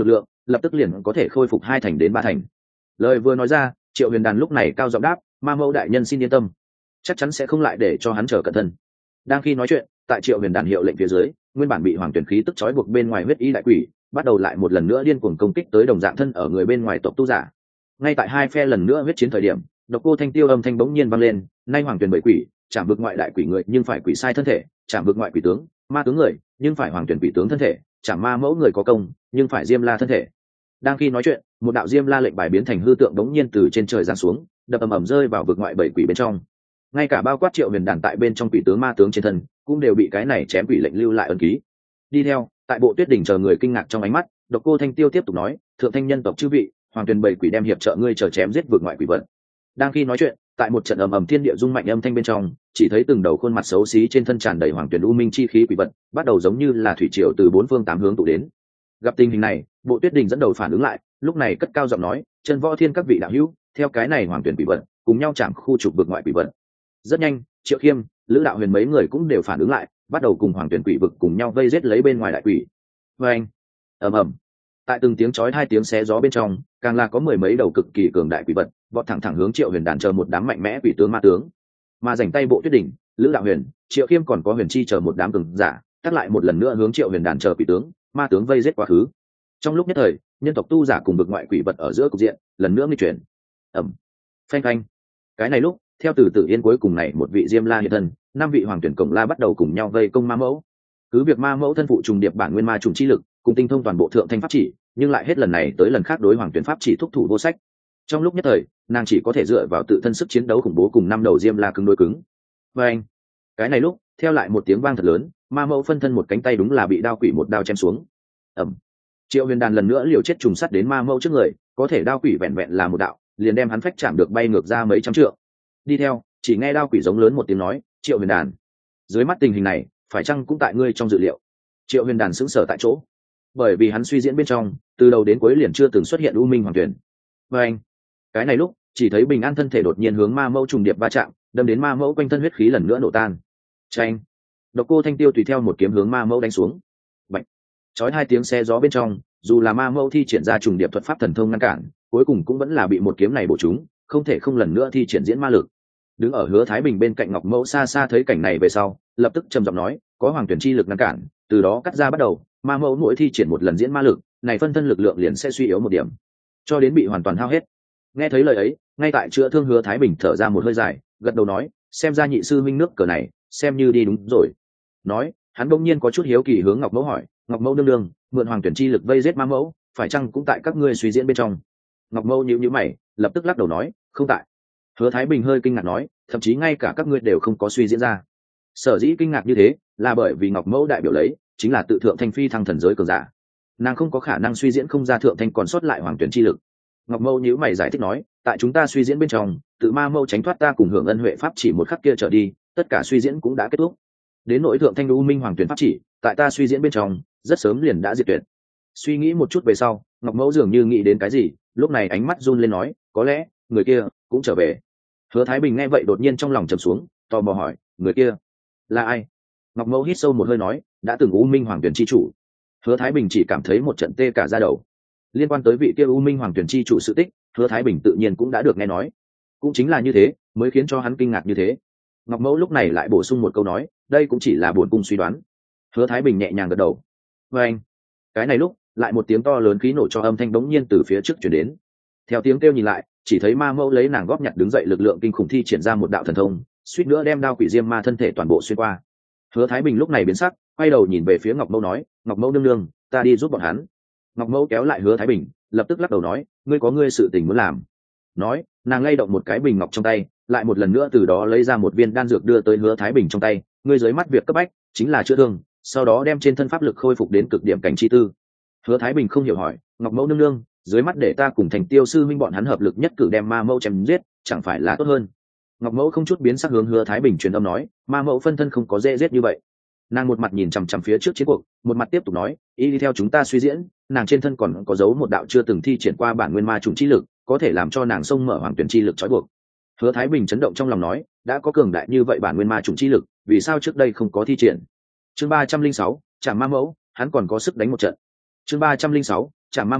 [SPEAKER 1] lập tức liền có thể khôi phục hai thành đến ba thành. Lời vừa nói ra, Triệu Huyền Đàn lúc này cao giọng đáp, ma mẫu đại nhân xin yên tâm, chắc chắn sẽ không lại để cho hắn trở cẩn thân. Đang khi nói chuyện, tại Triệu Huyền Đàn hiệu lệnh phía dưới, nguyên bản bị hoàng tuyển khí tức trói buộc bên ngoài huyết y đại quỷ bắt đầu lại một lần nữa điên cuồng công kích tới đồng dạng thân ở người bên ngoài tộc tu giả. Ngay tại hai phe lần nữa huyết chiến thời điểm, Độc Cô Thanh Tiêu âm thanh bỗng nhiên vang lên, nay hoàng tuyển bảy quỷ chạm vực ngoại đại quỷ người nhưng phải quỷ sai thân thể, chạm vực ngoại quỷ tướng ma tướng người nhưng phải hoàng tuyển quỷ tướng thân thể, chạm ma mẫu người có công nhưng phải Diêm La thân thể. Đang khi nói chuyện, một đạo Diêm La lệnh bài biến thành hư tượng bỗng nhiên từ trên trời giáng xuống, đập ầm ầm rơi vào vực ngoại bảy quỷ bên trong. Ngay cả bao quát Triệu Huyền Đàn tại bên trong quỷ tướng ma tướng trên thân cũng đều bị cái này chém quỷ lệnh lưu lại ấn ký. Đi theo, tại bộ Tuyết Đỉnh chờ người kinh ngạc trong ánh mắt, Độc Cô Thanh Tiêu tiếp tục nói, thượng thanh nhân tộc chư vị, hoàng tuyển bảy quỷ đem hiệp trợ ngươi chờ chém giết vực ngoại quỷ vật. Đang khi nói chuyện, tại một trận ầm ầm thiên địa rung mạnh âm thanh bên trong, chỉ thấy từng đầu khuôn mặt xấu xí trên thân tràn đầy hoàng tuyển u minh chi khí quỷ vật, bắt đầu giống như là thủy triều từ bốn phương tám hướng tụ đến. Gặp tình hình này, bộ Tuyết Đỉnh dẫn đầu phản ứng lại, lúc này cất cao giọng nói, chân võ thiên các vị đạo hữu, theo cái này hoàng tuyển quỷ vật, cùng nhau chạm khu trục vực ngoại quỷ vật. Rất nhanh, Triệu Khiêm, Lữ Đạo Huyền mấy người cũng đều phản ứng lại, bắt đầu cùng hoàng tuyển quỷ vực cùng nhau vây giết lấy bên ngoài đại quỷ. Oeng, ầm ầm. Tại từng tiếng chói hai tiếng xé gió bên trong, càng là có mười mấy đầu cực kỳ cường đại quỷ vật, vọt thẳng thẳng hướng Triệu Huyền Đàn chờ một đám mạnh mẽ quỷ tướng ma tướng. Mà rảnh tay bộ Tuyết Đỉnh, Lữ Đạo Huyền, Triệu Khiêm còn có Huyền Chi chờ một đám cường giả, tắt lại một lần nữa hướng Triệu Huyền Đàn chờ quỷ tướng, ma tướng vây giết quá khứ. Trong lúc nhất thời, nhân tộc tu giả cùng vực ngoại quỷ vật ở giữa cục diện, lần nữa nghịch chuyển. Ầm. Phanh phanh. Cái này lúc, theo từ Tử Yên cuối cùng này một vị Diêm La hiện thân, năm vị hoàng tuyển cổng la bắt đầu cùng nhau vây công ma mẫu. Cứ việc ma mẫu thân phụ trùng điệp bản nguyên ma trùng chi lực, cùng tinh thông toàn bộ thượng thanh pháp chỉ, nhưng lại hết lần này tới lần khác đối hoàng tuyển pháp chỉ thúc thủ vô sách. Trong lúc nhất thời, nàng chỉ có thể dựa vào tự thân sức chiến đấu khủng bố cùng năm đầu Diêm La cứng đối cứng. Và anh, cái này lúc, theo lại một tiếng vang thật lớn, ma mẫu phân thân một cánh tay đúng là bị đao quỷ một đao chém xuống. Ẩm. Triệu Huyền Đàn lần nữa liều chết trùng sắt đến ma mẫu trước người, có thể đao quỷ vẹn vẹn là một đạo, liền đem hắn phách chạm được bay ngược ra mấy trăm trượng. Đi theo, chỉ nghe đao quỷ giống lớn một tiếng nói, Triệu Huyền Đàn, dưới mắt tình hình này, phải chăng cũng tại ngươi trong dự liệu? Triệu Huyền Đàn sững sờ tại chỗ, bởi vì hắn suy diễn bên trong, từ đầu đến cuối liền chưa từng xuất hiện u minh hoàng tuyển. Và anh, cái này lúc, chỉ thấy Bình An thân thể đột nhiên hướng ma mẫu trùng điệp va chạm, đâm đến ma mẫu quanh thân huyết khí lần nữa nổ tan. Chanh, Độc Cô Thanh Tiêu tùy theo một kiếm hướng ma mẫu đánh xuống. Bạch, chói hai tiếng xe gió bên trong, dù là ma mẫu thi triển ra trùng điệp thuật pháp thần thông ngăn cản, cuối cùng cũng vẫn là bị một kiếm này bổ trúng, không thể không lần nữa thi triển diễn ma lực. Đứng ở Hứa Thái Bình bên cạnh Ngọc Mẫu xa xa thấy cảnh này về sau, lập tức trầm giọng nói, có hoàng tuyển chi lực ngăn cản, từ đó cắt ra bắt đầu, ma mẫu mỗi thi triển một lần diễn ma lực, này phân thân lực lượng liền sẽ suy yếu một điểm, cho đến bị hoàn toàn hao hết. Nghe thấy lời ấy, ngay tại chữa thương Hứa Thái Bình thở ra một hơi dài, gật đầu nói, xem ra nhị sư minh nước cờ này, xem như đi đúng rồi. Nói, hắn bỗng nhiên có chút hiếu kỳ hướng Ngọc Mẫu hỏi, Ngọc Mẫu nương nương, mượn hoàng tuyển chi lực vây giết ma mẫu, phải chăng cũng tại các ngươi suy diễn bên trong? Ngọc Mẫu nhíu nhíu mày, lập tức lắc đầu nói, không tại. Hứa Thái Bình hơi kinh ngạc nói, thậm chí ngay cả các ngươi đều không có suy diễn ra. Sở dĩ kinh ngạc như thế, là bởi vì Ngọc Mẫu đại biểu lấy chính là tự thượng thanh phi thăng thần giới cường giả, nàng không có khả năng suy diễn không ra thượng thanh còn sót lại hoàng tuyển chi lực. Ngọc Mẫu nhíu mày giải thích nói, tại chúng ta suy diễn bên trong, tự ma mẫu tránh thoát ta cùng hưởng ân huệ pháp chỉ một khắc kia trở đi, tất cả suy diễn cũng đã kết thúc. Đến nỗi thượng thanh u minh hoàng tuyển pháp chỉ, tại ta suy diễn bên trong, rất sớm liền đã diệt tuyệt. Suy nghĩ một chút về sau, Ngọc Mẫu dường như nghĩ đến cái gì, lúc này ánh mắt run lên nói, có lẽ người kia cũng trở về. Hứa Thái Bình nghe vậy đột nhiên trong lòng trầm xuống, tò mò hỏi, người kia là ai? Ngọc Mẫu hít sâu một hơi nói, đã từng u minh hoàng tuyển chi chủ. Hứa Thái Bình chỉ cảm thấy một trận tê cả da đầu. Liên quan tới vị kia u minh hoàng tuyển chi chủ sự tích, Hứa Thái Bình tự nhiên cũng đã được nghe nói. Cũng chính là như thế, mới khiến cho hắn kinh ngạc như thế. Ngọc Mẫu lúc này lại bổ sung một câu nói, đây cũng chỉ là bổn cung suy đoán. Hứa Thái Bình nhẹ nhàng gật đầu. Và anh, cái này lúc, lại một tiếng to lớn khí nổ cho âm thanh đống nhiên từ phía trước chuyển đến. Theo tiếng kêu nhìn lại, chỉ thấy ma mẫu lấy nàng góp nhặt đứng dậy lực lượng kinh khủng thi triển ra một đạo thần thông, suýt nữa đem đao quỷ diêm ma thân thể toàn bộ xuyên qua. Hứa Thái Bình lúc này biến sắc, quay đầu nhìn về phía Ngọc Mẫu nói, Ngọc Mẫu nương nương, ta đi giúp bọn hắn. Ngọc Mẫu kéo lại Hứa Thái Bình, lập tức lắc đầu nói, ngươi có ngươi sự tình muốn làm. Nói, nàng lay động một cái bình ngọc trong tay, lại một lần nữa từ đó lấy ra một viên đan dược đưa tới Hứa Thái Bình trong tay, ngươi dưới mắt việc cấp bách chính là chữa thương, sau đó đem trên thân pháp lực khôi phục đến cực điểm cảnh chi tư. Hứa Thái Bình không hiểu hỏi, Ngọc Mẫu nương nương, dưới mắt để ta cùng Thành Tiêu sư minh bọn hắn hợp lực nhất cử đem ma mẫu chém giết, chẳng phải là tốt hơn? Ngọc Mẫu không chút biến sắc hướng Hứa Thái Bình truyền âm nói, ma mẫu phân thân không có dễ giết như vậy. Nàng một mặt nhìn chằm chằm phía trước chiến cuộc, một mặt tiếp tục nói, y đi theo chúng ta suy diễn, nàng trên thân còn có giấu một đạo chưa từng thi triển qua bản nguyên ma trùng chi lực, có thể làm cho nàng xông mở hoàng tuyển chi lực trói buộc. Hứa Thái Bình chấn động trong lòng nói, đã có cường đại như vậy bản nguyên ma trùng chi lực, vì sao trước đây không có thi triển? Chương ba trăm linh sáu, Trảm Ma Mẫu, hắn còn có sức đánh một trận. Chương ba trăm linh sáu, Trảm Ma Mẫu,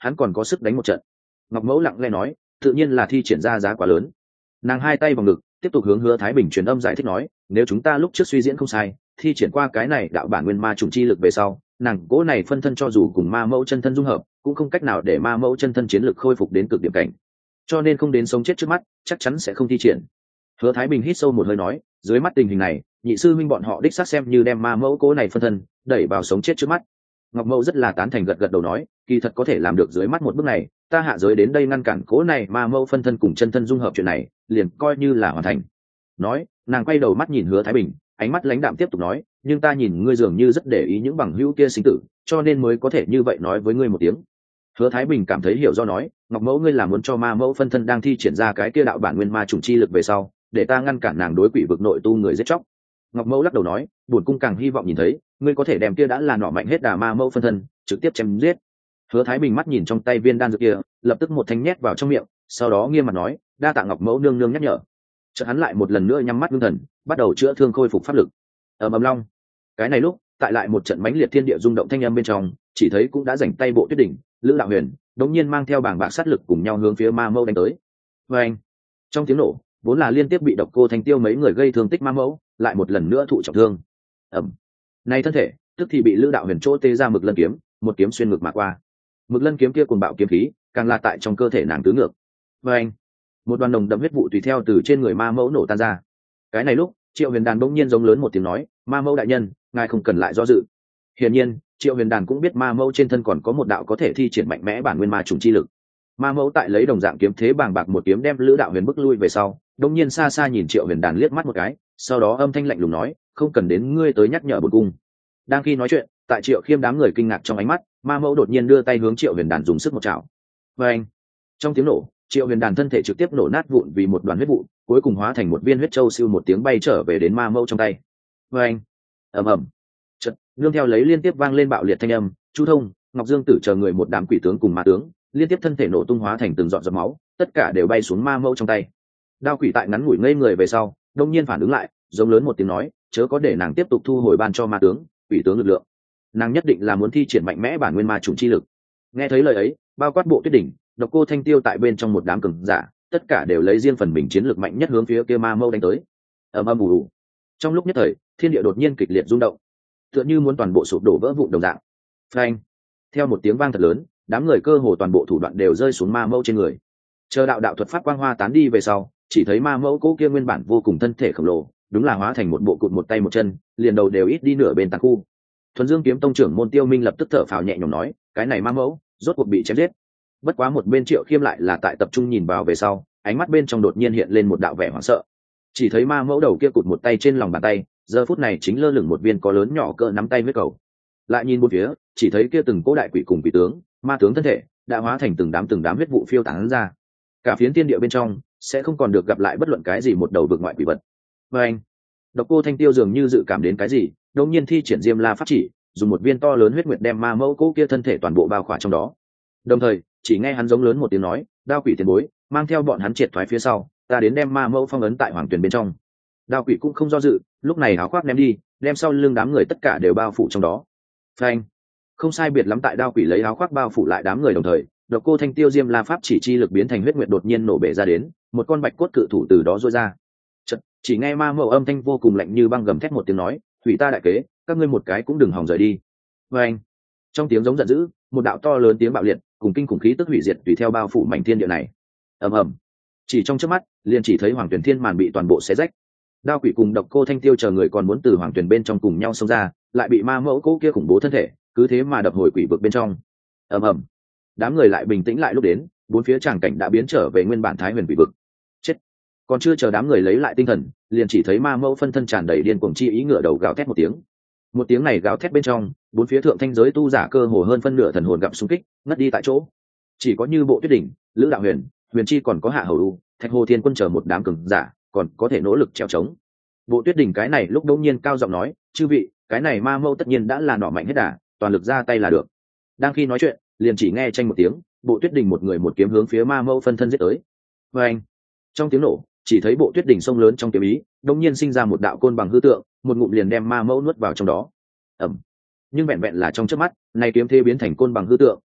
[SPEAKER 1] hắn còn có sức đánh một trận. Ngọc Mẫu lặng lẽ nói, tự nhiên là thi triển ra giá quá lớn. Nàng hai tay vào ngực, tiếp tục hướng Hứa Thái Bình truyền âm giải thích nói, nếu chúng ta lúc trước suy diễn không sai, thi triển qua cái này đạo bản nguyên ma trùng chi lực về sau, nàng cố này phân thân cho dù cùng ma mẫu chân thân dung hợp, cũng không cách nào để ma mẫu chân thân chiến lực khôi phục đến cực điểm cảnh, cho nên không đến sống chết trước mắt, chắc chắn sẽ không thi triển. Hứa Thái Bình hít sâu một hơi nói, dưới mắt tình hình này, nhị sư minh bọn họ đích xác xem như đem ma mẫu cố này phân thân đẩy vào sống chết trước mắt. Ngọc Mẫu rất là tán thành gật gật đầu nói, kỳ thật có thể làm được dưới mắt một bước này, ta hạ giới đến đây ngăn cản cố này ma mẫu phân thân cùng chân thân dung hợp chuyện này, liền coi như là hoàn thành. Nói, nàng quay đầu mắt nhìn Hứa Thái Bình, ánh mắt lãnh đạm tiếp tục nói, nhưng ta nhìn ngươi dường như rất để ý những bằng hữu kia sinh tử, cho nên mới có thể như vậy nói với ngươi một tiếng. Hứa Thái Bình cảm thấy hiểu do nói, Ngọc Mẫu ngươi là muốn cho ma mẫu phân thân đang thi triển ra cái kia đạo bản nguyên ma trùng chi lực về sau, để ta ngăn cản nàng đối quỷ vực nội tu người giết chóc. Ngọc Mẫu lắc đầu nói, bổn cung càng hy vọng nhìn thấy ngươi có thể đem kia đã là nọ mạnh hết đà ma mẫu phân thân trực tiếp chém giết. Hứa Thái Bình mắt nhìn trong tay viên đan dược kia, lập tức một thanh nhét vào trong miệng, sau đó nghiêm mặt nói, đa tạ Ngọc Mẫu nương nương nhắc nhở. Chợt hắn lại một lần nữa nhắm mắt ngưng thần, bắt đầu chữa thương khôi phục pháp lực. Ầm ầm long. Cái này lúc, tại lại một trận mãnh liệt thiên địa rung động thanh âm bên trong, chỉ thấy cũng đã rảnh tay Bộ Tuyết Đỉnh, Lữ Đạo Huyền, đống nhiên mang theo bảng bạc sát lực cùng nhau hướng phía ma mẫu đánh tới. Và anh, trong tiếng nổ, vốn là liên tiếp bị Độc Cô Thanh Tiêu mấy người gây thương tích ma mẫu, lại một lần nữa thụ trọng thương. Ầm. Này thân thể, tức thì bị Lữ Đạo Huyền chỗ tê ra Mực Lân kiếm, một kiếm xuyên ngực mà qua. Mực Lân kiếm kia cuồng bạo kiếm khí, càng là tại trong cơ thể nàng tứ ngược. Và anh, một đoàn nồng đậm huyết vụ tùy theo từ trên người ma mẫu nổ tan ra. Cái này lúc, Triệu Huyền Đàn bỗng nhiên giống lớn một tiếng nói, ma mẫu đại nhân, ngài không cần lại do dự. Hiển nhiên, Triệu Huyền Đàn cũng biết ma mẫu trên thân còn có một đạo có thể thi triển mạnh mẽ bản nguyên ma trùng chi lực. Ma mẫu tại lấy đồng dạng kiếm thế bàng bạc một kiếm đem Lữ Đạo Huyền bức lui về sau, đống nhiên xa xa nhìn Triệu Huyền Đàn liếc mắt một cái, sau đó âm thanh lạnh lùng nói, không cần đến ngươi tới nhắc nhở bổn cung. Đang khi nói chuyện, tại Triệu Khiêm đám người kinh ngạc trong ánh mắt, ma mẫu đột nhiên đưa tay hướng Triệu Huyền Đàn dùng sức một chảo. Và anh, trong tiếng nổ, Triệu Huyền Đàn thân thể trực tiếp nổ nát vụn vì một đoàn huyết vụ, cuối cùng hóa thành một viên huyết châu siêu một tiếng bay trở về đến ma mẫu trong tay. Và anh, ầm ầm, chợt nương theo lấy liên tiếp vang lên bạo liệt thanh âm, Chu Thông, Ngọc Dương Tử chờ người một đám quỷ tướng cùng ma tướng, liên tiếp thân thể nổ tung hóa thành từng giọt giọt máu, tất cả đều bay xuống ma mẫu trong tay. Đao quỷ tại ngắn ngủi ngây người về sau, đông nhiên phản ứng lại, giống lớn một tiếng nói, chớ có để nàng tiếp tục thu hồi ban cho ma tướng, quỷ tướng lực lượng. Nàng nhất định là muốn thi triển mạnh mẽ bản nguyên ma trùng chi lực. Nghe thấy lời ấy, bao quát Bộ Tuyết Đỉnh, Độc Cô Thanh Tiêu tại bên trong một đám cường giả, tất cả đều lấy riêng phần mình chiến lược mạnh nhất hướng phía kia ma mẫu đánh tới. Ầm ầm ù ù. Trong lúc nhất thời, thiên địa đột nhiên kịch liệt rung động, tựa như muốn toàn bộ sụp đổ vỡ vụn đồng dạng. Phanh! Theo một tiếng vang thật lớn, đám người cơ hồ toàn bộ thủ đoạn đều rơi xuống ma mẫu trên người. Chờ đạo đạo thuật pháp quang hoa tán đi về sau, chỉ thấy ma mẫu cố kia nguyên bản vô cùng thân thể khổng lồ, đúng là hóa thành một bộ cụt một tay một chân, liền đầu đều ít đi nửa bên tàn khu. Thuần Dương kiếm tông trưởng môn Tiêu Minh lập tức thở phào nhẹ nhõm nói, cái này ma mẫu rốt cuộc bị chém giết. Bất quá một bên Triệu Khiêm lại là tại tập trung nhìn vào về sau, ánh mắt bên trong đột nhiên hiện lên một đạo vẻ hoảng sợ. Chỉ thấy ma mẫu đầu kia cụt một tay trên lòng bàn tay, giờ phút này chính lơ lửng một viên có lớn nhỏ cỡ nắm tay huyết cầu. Lại nhìn bốn phía, chỉ thấy kia từng cỗ đại quỷ cùng quỷ tướng, ma tướng thân thể đã hóa thành từng đám từng đám huyết vụ phiêu tán ra. Cả phiến thiên địa bên trong sẽ không còn được gặp lại bất luận cái gì một đầu vực ngoại quỷ vật. Và anh, Độc Cô Thanh Tiêu dường như dự cảm đến cái gì, đột nhiên thi triển Diêm La pháp chỉ, dùng một viên to lớn huyết nguyệt đem ma mẫu cố kia thân thể toàn bộ bao khỏa trong đó. Đồng thời, chỉ nghe hắn giống lớn một tiếng nói, Đao quỷ tiền bối, mang theo bọn hắn triệt thoái phía sau, ta đến đem ma mẫu phong ấn tại hoàng tuyển bên trong. Đao quỷ cũng không do dự, lúc này áo khoác ném đi, đem sau lưng đám người tất cả đều bao phủ trong đó. Phanh! Không sai biệt lắm, tại Đao quỷ lấy áo khoác bao phủ lại đám người đồng thời, Độc Cô Thanh Tiêu Diêm La pháp chỉ chi lực biến thành huyết nguyệt đột nhiên nổ bể ra đến, một con bạch cốt cự thủ từ đó rôi ra. Chật, chỉ nghe ma mẫu âm thanh vô cùng lạnh như băng gầm thét một tiếng nói, hủy ta đại kế, các ngươi một cái cũng đừng hòng rời đi. Phanh! Trong tiếng giống giận dữ, một đạo to lớn tiếng bạo liệt, cùng kinh khủng khí tức hủy diệt tùy theo bao phủ mảnh thiên địa này. Ầm ầm! Chỉ trong chớp mắt, liền chỉ thấy Hoàng Tuyển Thiên màn bị toàn bộ xé rách. Đao quỷ cùng Độc Cô Thanh Tiêu chờ người còn muốn từ Hoàng Tuyển bên trong cùng nhau xông ra, lại bị ma mẫu cố kia khủng bố thân thể, cứ thế mà đập hồi quỷ vực bên trong. Ầm ầm! Đám người lại bình tĩnh lại lúc đến, bốn phía tràng cảnh đã biến trở về nguyên bản Thái Huyền quỷ vực. Chết! Còn chưa chờ đám người lấy lại tinh thần, liền chỉ thấy ma mẫu phân thân tràn đầy điên cuồng chi ý ngửa đầu gào thét một tiếng. Một tiếng này gào thét bên trong, bốn phía thượng thanh giới tu giả cơ hồ hơn phân nửa thần hồn gặp xung kích, ngất đi tại chỗ. Chỉ có như Bộ Tuyết Đỉnh, Lữ Đạo Huyền, Huyền Chi còn có Hạ Hầu U, Thạch Hồ Thiên Quân chờ một đám cường giả, còn có thể nỗ lực trèo trống. Bộ Tuyết Đỉnh cái này lúc đột nhiên cao giọng nói, chư vị, cái này ma mẫu tất nhiên đã là nỏ mạnh hết đà, toàn lực ra tay là được. Đang khi nói chuyện, liền chỉ nghe tranh một tiếng, Bộ Tuyết Đỉnh một người một kiếm hướng phía ma mẫu phân thân giết tới. Và anh, trong tiếng nổ, chỉ thấy Bộ Tuyết Đỉnh sông lớn trong kiếm ý, đột nhiên sinh ra một đạo côn bằng hư tượng, một ngụm liền đem ma mẫu nuốt vào trong đó. Ẩm. Nhưng vẹn vẹn là trong chớp mắt, này kiếm thế biến thành côn bằng hư tượng,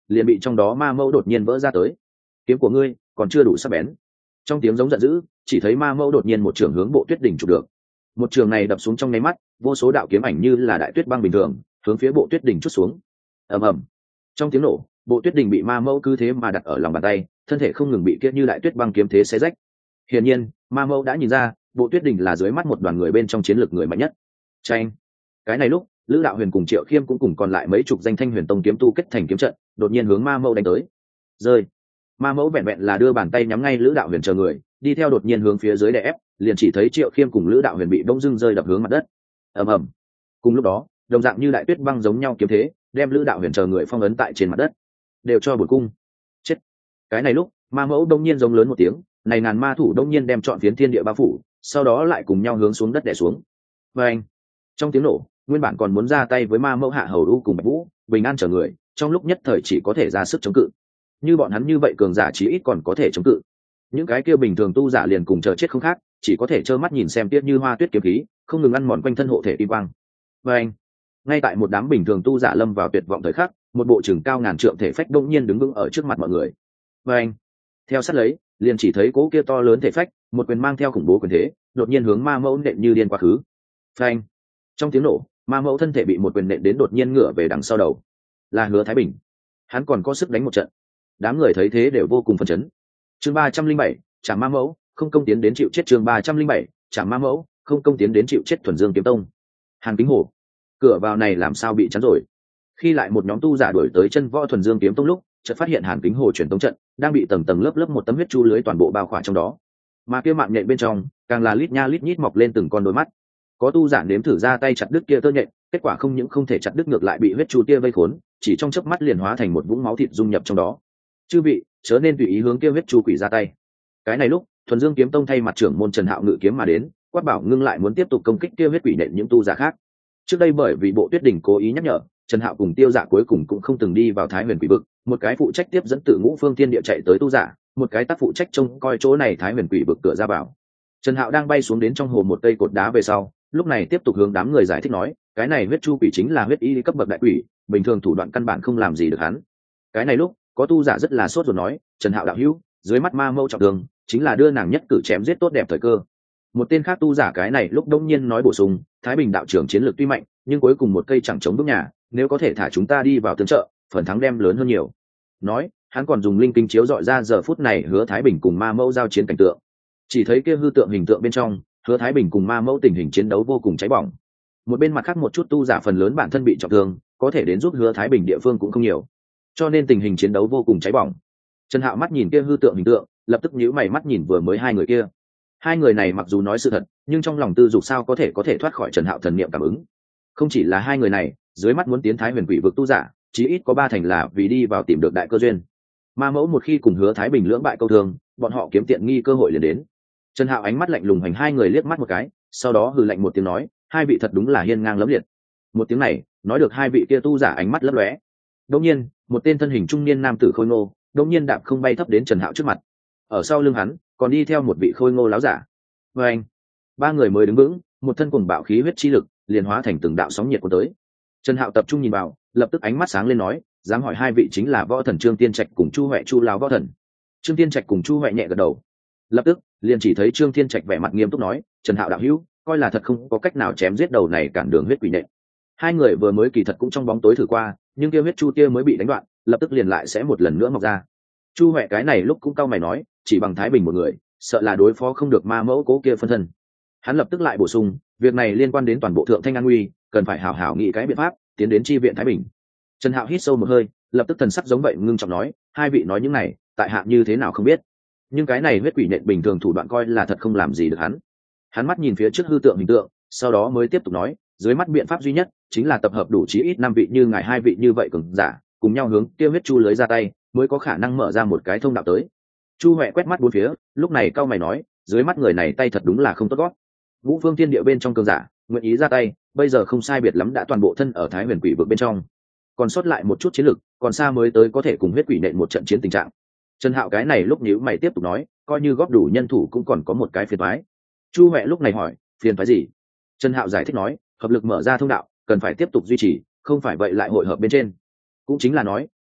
[SPEAKER 1] liền bị trong đó ma mẫu đột nhiên vỡ ra tới. Kiếm của ngươi còn chưa đủ sắc bén. Trong tiếng giống giận dữ, chỉ thấy ma mẫu đột nhiên một trường hướng Bộ Tuyết Đình chụp được. Một trường này đập xuống trong nháy mắt, vô số đạo kiếm ảnh như là đại tuyết băng bình thường hướng phía Bộ Tuyết Đình chút xuống. Ầm ầm. Trong tiếng nổ, Bộ Tuyết Đình bị ma mẫu cứ thế mà đặt ở lòng bàn tay, thân thể không ngừng bị kia như đại tuyết băng kiếm thế xé rách. Hiển nhiên, ma mẫu đã nhìn ra, Bộ Tuyết Đình là dưới mắt một đoàn người bên trong chiến lược người mạnh nhất. Chanh. Cái này lúc, Lữ Đạo Huyền cùng Triệu Khiêm cũng cùng còn lại mấy chục danh Thanh Huyền Tông kiếm tu kết thành kiếm trận, đột nhiên hướng ma mẫu đánh tới. Rơi. Ma mẫu vẹn vẹn là đưa bàn tay nhắm ngay Lữ Đạo Huyền chờ người, đi theo đột nhiên hướng phía dưới đè ép, liền chỉ thấy Triệu Khiêm cùng Lữ Đạo Huyền bị bỗng dưng rơi đập hướng mặt đất. Ầm ầm. Cùng lúc đó, đồng dạng như đại tuyết băng giống nhau kiếm thế, đem Lữ Đạo Huyền chờ người phong ấn tại trên mặt đất. Đều cho bổn cung chết. Cái này lúc, ma mẫu đông nhiên giống lớn một tiếng, này ngàn ma thủ đông nhiên đem trọn phiến thiên địa bao phủ, sau đó lại cùng nhau hướng xuống đất đè xuống. Và anh. Trong tiếng nổ, nguyên bản còn muốn ra tay với ma mẫu Hạ Hầu U cùng Bạch Vũ, Bình An chờ người, trong lúc nhất thời chỉ có thể ra sức chống cự. Như bọn hắn như vậy cường giả chí ít còn có thể chống cự. Những cái kia bình thường tu giả liền cùng chờ chết không khác, chỉ có thể trơ mắt nhìn xem tiếp như hoa tuyết kiếm khí, không ngừng ăn mòn quanh thân hộ thể kim quang. Và anh. Ngay tại một đám bình thường tu giả lâm vào tuyệt vọng thời khắc, một bộ trưởng cao ngàn trượng thể phách đông nhiên đứng vững ở trước mặt mọi người. Và anh. Theo sát lấy, liền chỉ thấy cố kia to lớn thể phách, một quyền mang theo khủng bố quyền thế, đột nhiên hướng ma mẫu nện như điên quá khứ. Phanh. Trong tiếng nổ, ma mẫu thân thể bị một quyền nện đến đột nhiên ngửa về đằng sau đầu. Là Hứa Thái Bình. Hắn còn có sức đánh một trận. Đám người thấy thế đều vô cùng phấn chấn. Chương ba trăm linh bảy, Trảm Ma Mẫu, không công tiến đến chịu chết. Chương ba trăm linh bảy, Trảm Ma Mẫu, không công tiến đến chịu chết. Thuần Dương kiếm tông. Hàn Kính Hồ. Cửa vào này làm sao bị chắn rồi? Khi lại một nhóm tu giả đuổi tới chân võ Thuần Dương kiếm tông lúc, chợt phát hiện Hàn Kính Hồ truyền tống trận đang bị tầng tầng lớp lớp một tấm huyết chu lưới toàn bộ bao khỏa trong đó. Mà kia mạng nhện bên trong, càng là lít nha lít nhít mọc lên từng con đôi mắt. Có tu giả nếm thử ra tay chặt đứt kia tơ nhện, kết quả không những không thể chặt đứt, ngược lại bị huyết chu tia vây khốn, chỉ trong chớp mắt liền hóa thành một vũng máu thịt dung nhập trong đó. Chư vị, chớ nên tùy ý hướng kia huyết chu quỷ ra tay. Cái này lúc, Thuần Dương kiếm tông thay mặt trưởng môn Trần Hạo ngự kiếm mà đến, quát bảo ngưng lại muốn tiếp tục công kích kia huyết quỷ nện những tu giả khác. Trước đây bởi vì Bộ Tuyết Đình cố ý nhắc nhở, Trần Hạo cùng Tiêu Dạ cuối cùng cũng không từng đi vào Thái Huyền Quỷ vực, một cái phụ trách tiếp dẫn từ Ngũ Phương Thiên Địa chạy tới tu giả, một cái tác phụ trách trông coi chỗ này Thái Huyền Quỷ vực cửa ra vào. Trần Hạo đang bay xuống đến trong hồ một cây cột đá về sau, lúc này tiếp tục hướng đám người giải thích nói, cái này huyết chu quỷ chính là huyết y cấp bậc đại quỷ, bình thường thủ đoạn căn bản không làm gì được hắn. Cái này lúc, có tu giả rất là sốt ruột nói, Trần Hạo đạo hữu, dưới mắt ma mẫu trọng thương, chính là đưa nàng nhất cử chém giết tốt đẹp thời cơ. Một tên khác tu giả cái này lúc đông nhiên nói bổ sung, Thái Bình đạo trưởng chiến lược tuy mạnh, nhưng cuối cùng một cây chẳng chống bước nhà, nếu có thể thả chúng ta đi vào tương trợ, phần thắng đem lớn hơn nhiều. Nói, hắn còn dùng linh kinh chiếu dọi ra giờ phút này Hứa Thái Bình cùng ma mẫu giao chiến cảnh tượng. Chỉ thấy kia hư tượng hình tượng bên trong, Hứa Thái Bình cùng ma mẫu tình hình chiến đấu vô cùng cháy bỏng. Một bên mặt khác một chút tu giả phần lớn bản thân bị trọng thương, có thể đến giúp Hứa Thái Bình địa phương cũng không nhiều, cho nên tình hình chiến đấu vô cùng cháy bỏng. Trần Hạo mắt nhìn kia hư tượng hình tượng, lập tức nhíu mày mắt nhìn vừa mới hai người kia. Hai người này mặc dù nói sự thật, nhưng trong lòng tư dục sao có thể có thể thoát khỏi Trần Hạo thần niệm cảm ứng. Không chỉ là hai người này, dưới mắt muốn tiến Thái Huyền Quỷ vực tu giả, chí ít có ba thành là vì đi vào tìm được đại cơ duyên. Ma mẫu một khi cùng Hứa Thái Bình lưỡng bại câu thương, bọn họ kiếm tiện nghi cơ hội liền đến. Trần Hạo ánh mắt lạnh lùng hành hai người liếc mắt một cái, sau đó hừ lạnh một tiếng nói, hai vị thật đúng là hiên ngang lẫm liệt. Một tiếng này, nói được hai vị kia tu giả ánh mắt lấp lóe. Đột nhiên, một tên thân hình trung niên nam tử khôi ngô, đột nhiên đạp không bay thấp đến Trần Hạo trước mặt. Ở sau lưng hắn, còn đi theo một vị khôi ngô láo giả. Và anh, ba người mới đứng vững, một thân cùng bạo khí huyết chi lực, liền hóa thành từng đạo sóng nhiệt cuốn tới. Trần Hạo tập trung nhìn vào, lập tức ánh mắt sáng lên nói, dám hỏi hai vị chính là võ thần Trương Tiên Trạch cùng Chu Huệ Chu lão võ thần. Trương Tiên Trạch cùng Chu Huệ nhẹ gật đầu. Lập tức, liền chỉ thấy Trương Tiên Trạch vẻ mặt nghiêm túc nói, Trần Hạo đạo hữu, coi là thật không có cách nào chém giết đầu này cản đường huyết quỷ nện. Hai người vừa mới kỳ thật cũng trong bóng tối thử qua, nhưng kia huyết chu tia mới bị đánh đoạn, lập tức liền lại sẽ một lần nữa mọc ra. Chu Huệ cái này lúc cũng cau mày nói, chỉ bằng Thái Bình một người, sợ là đối phó không được ma mẫu cố kia phân thân. Hắn lập tức lại bổ sung, việc này liên quan đến toàn bộ thượng thanh an nguy, cần phải hảo hảo nghĩ cái biện pháp tiến đến chi viện Thái Bình. Trần Hạo hít sâu một hơi, lập tức thần sắc giống vậy ngưng trọng nói, hai vị nói những này, tại hạ như thế nào không biết, nhưng cái này huyết quỷ nện bình thường thủ đoạn coi là thật không làm gì được hắn. Hắn mắt nhìn phía trước hư tượng hình tượng, sau đó mới tiếp tục nói, dưới mắt biện pháp duy nhất chính là tập hợp đủ chí ít năm vị như ngài hai vị như vậy cường giả, cùng nhau hướng tiêu huyết chu lưới ra tay, mới có khả năng mở ra một cái thông đạo tới. Chu Huệ quét mắt bốn phía, lúc này cau mày nói, dưới mắt người này tay thật đúng là không tốt gót. Vũ Phương Thiên Địa bên trong cường giả, nguyện ý ra tay, bây giờ không sai biệt lắm đã toàn bộ thân ở Thái Huyền Quỷ vực bên trong, còn sót lại một chút chiến lực, còn xa mới tới có thể cùng huyết quỷ nện một trận chiến tình trạng. Trần Hạo cái này lúc nhíu mày tiếp tục nói, coi như góp đủ nhân thủ cũng còn có một cái phiền toái. Chu Huệ lúc này hỏi, phiền toái gì? Trần Hạo giải thích nói, hợp lực mở ra thông đạo, cần phải tiếp tục duy trì, không phải vậy lại hội hợp bên trên. Cũng chính là nói,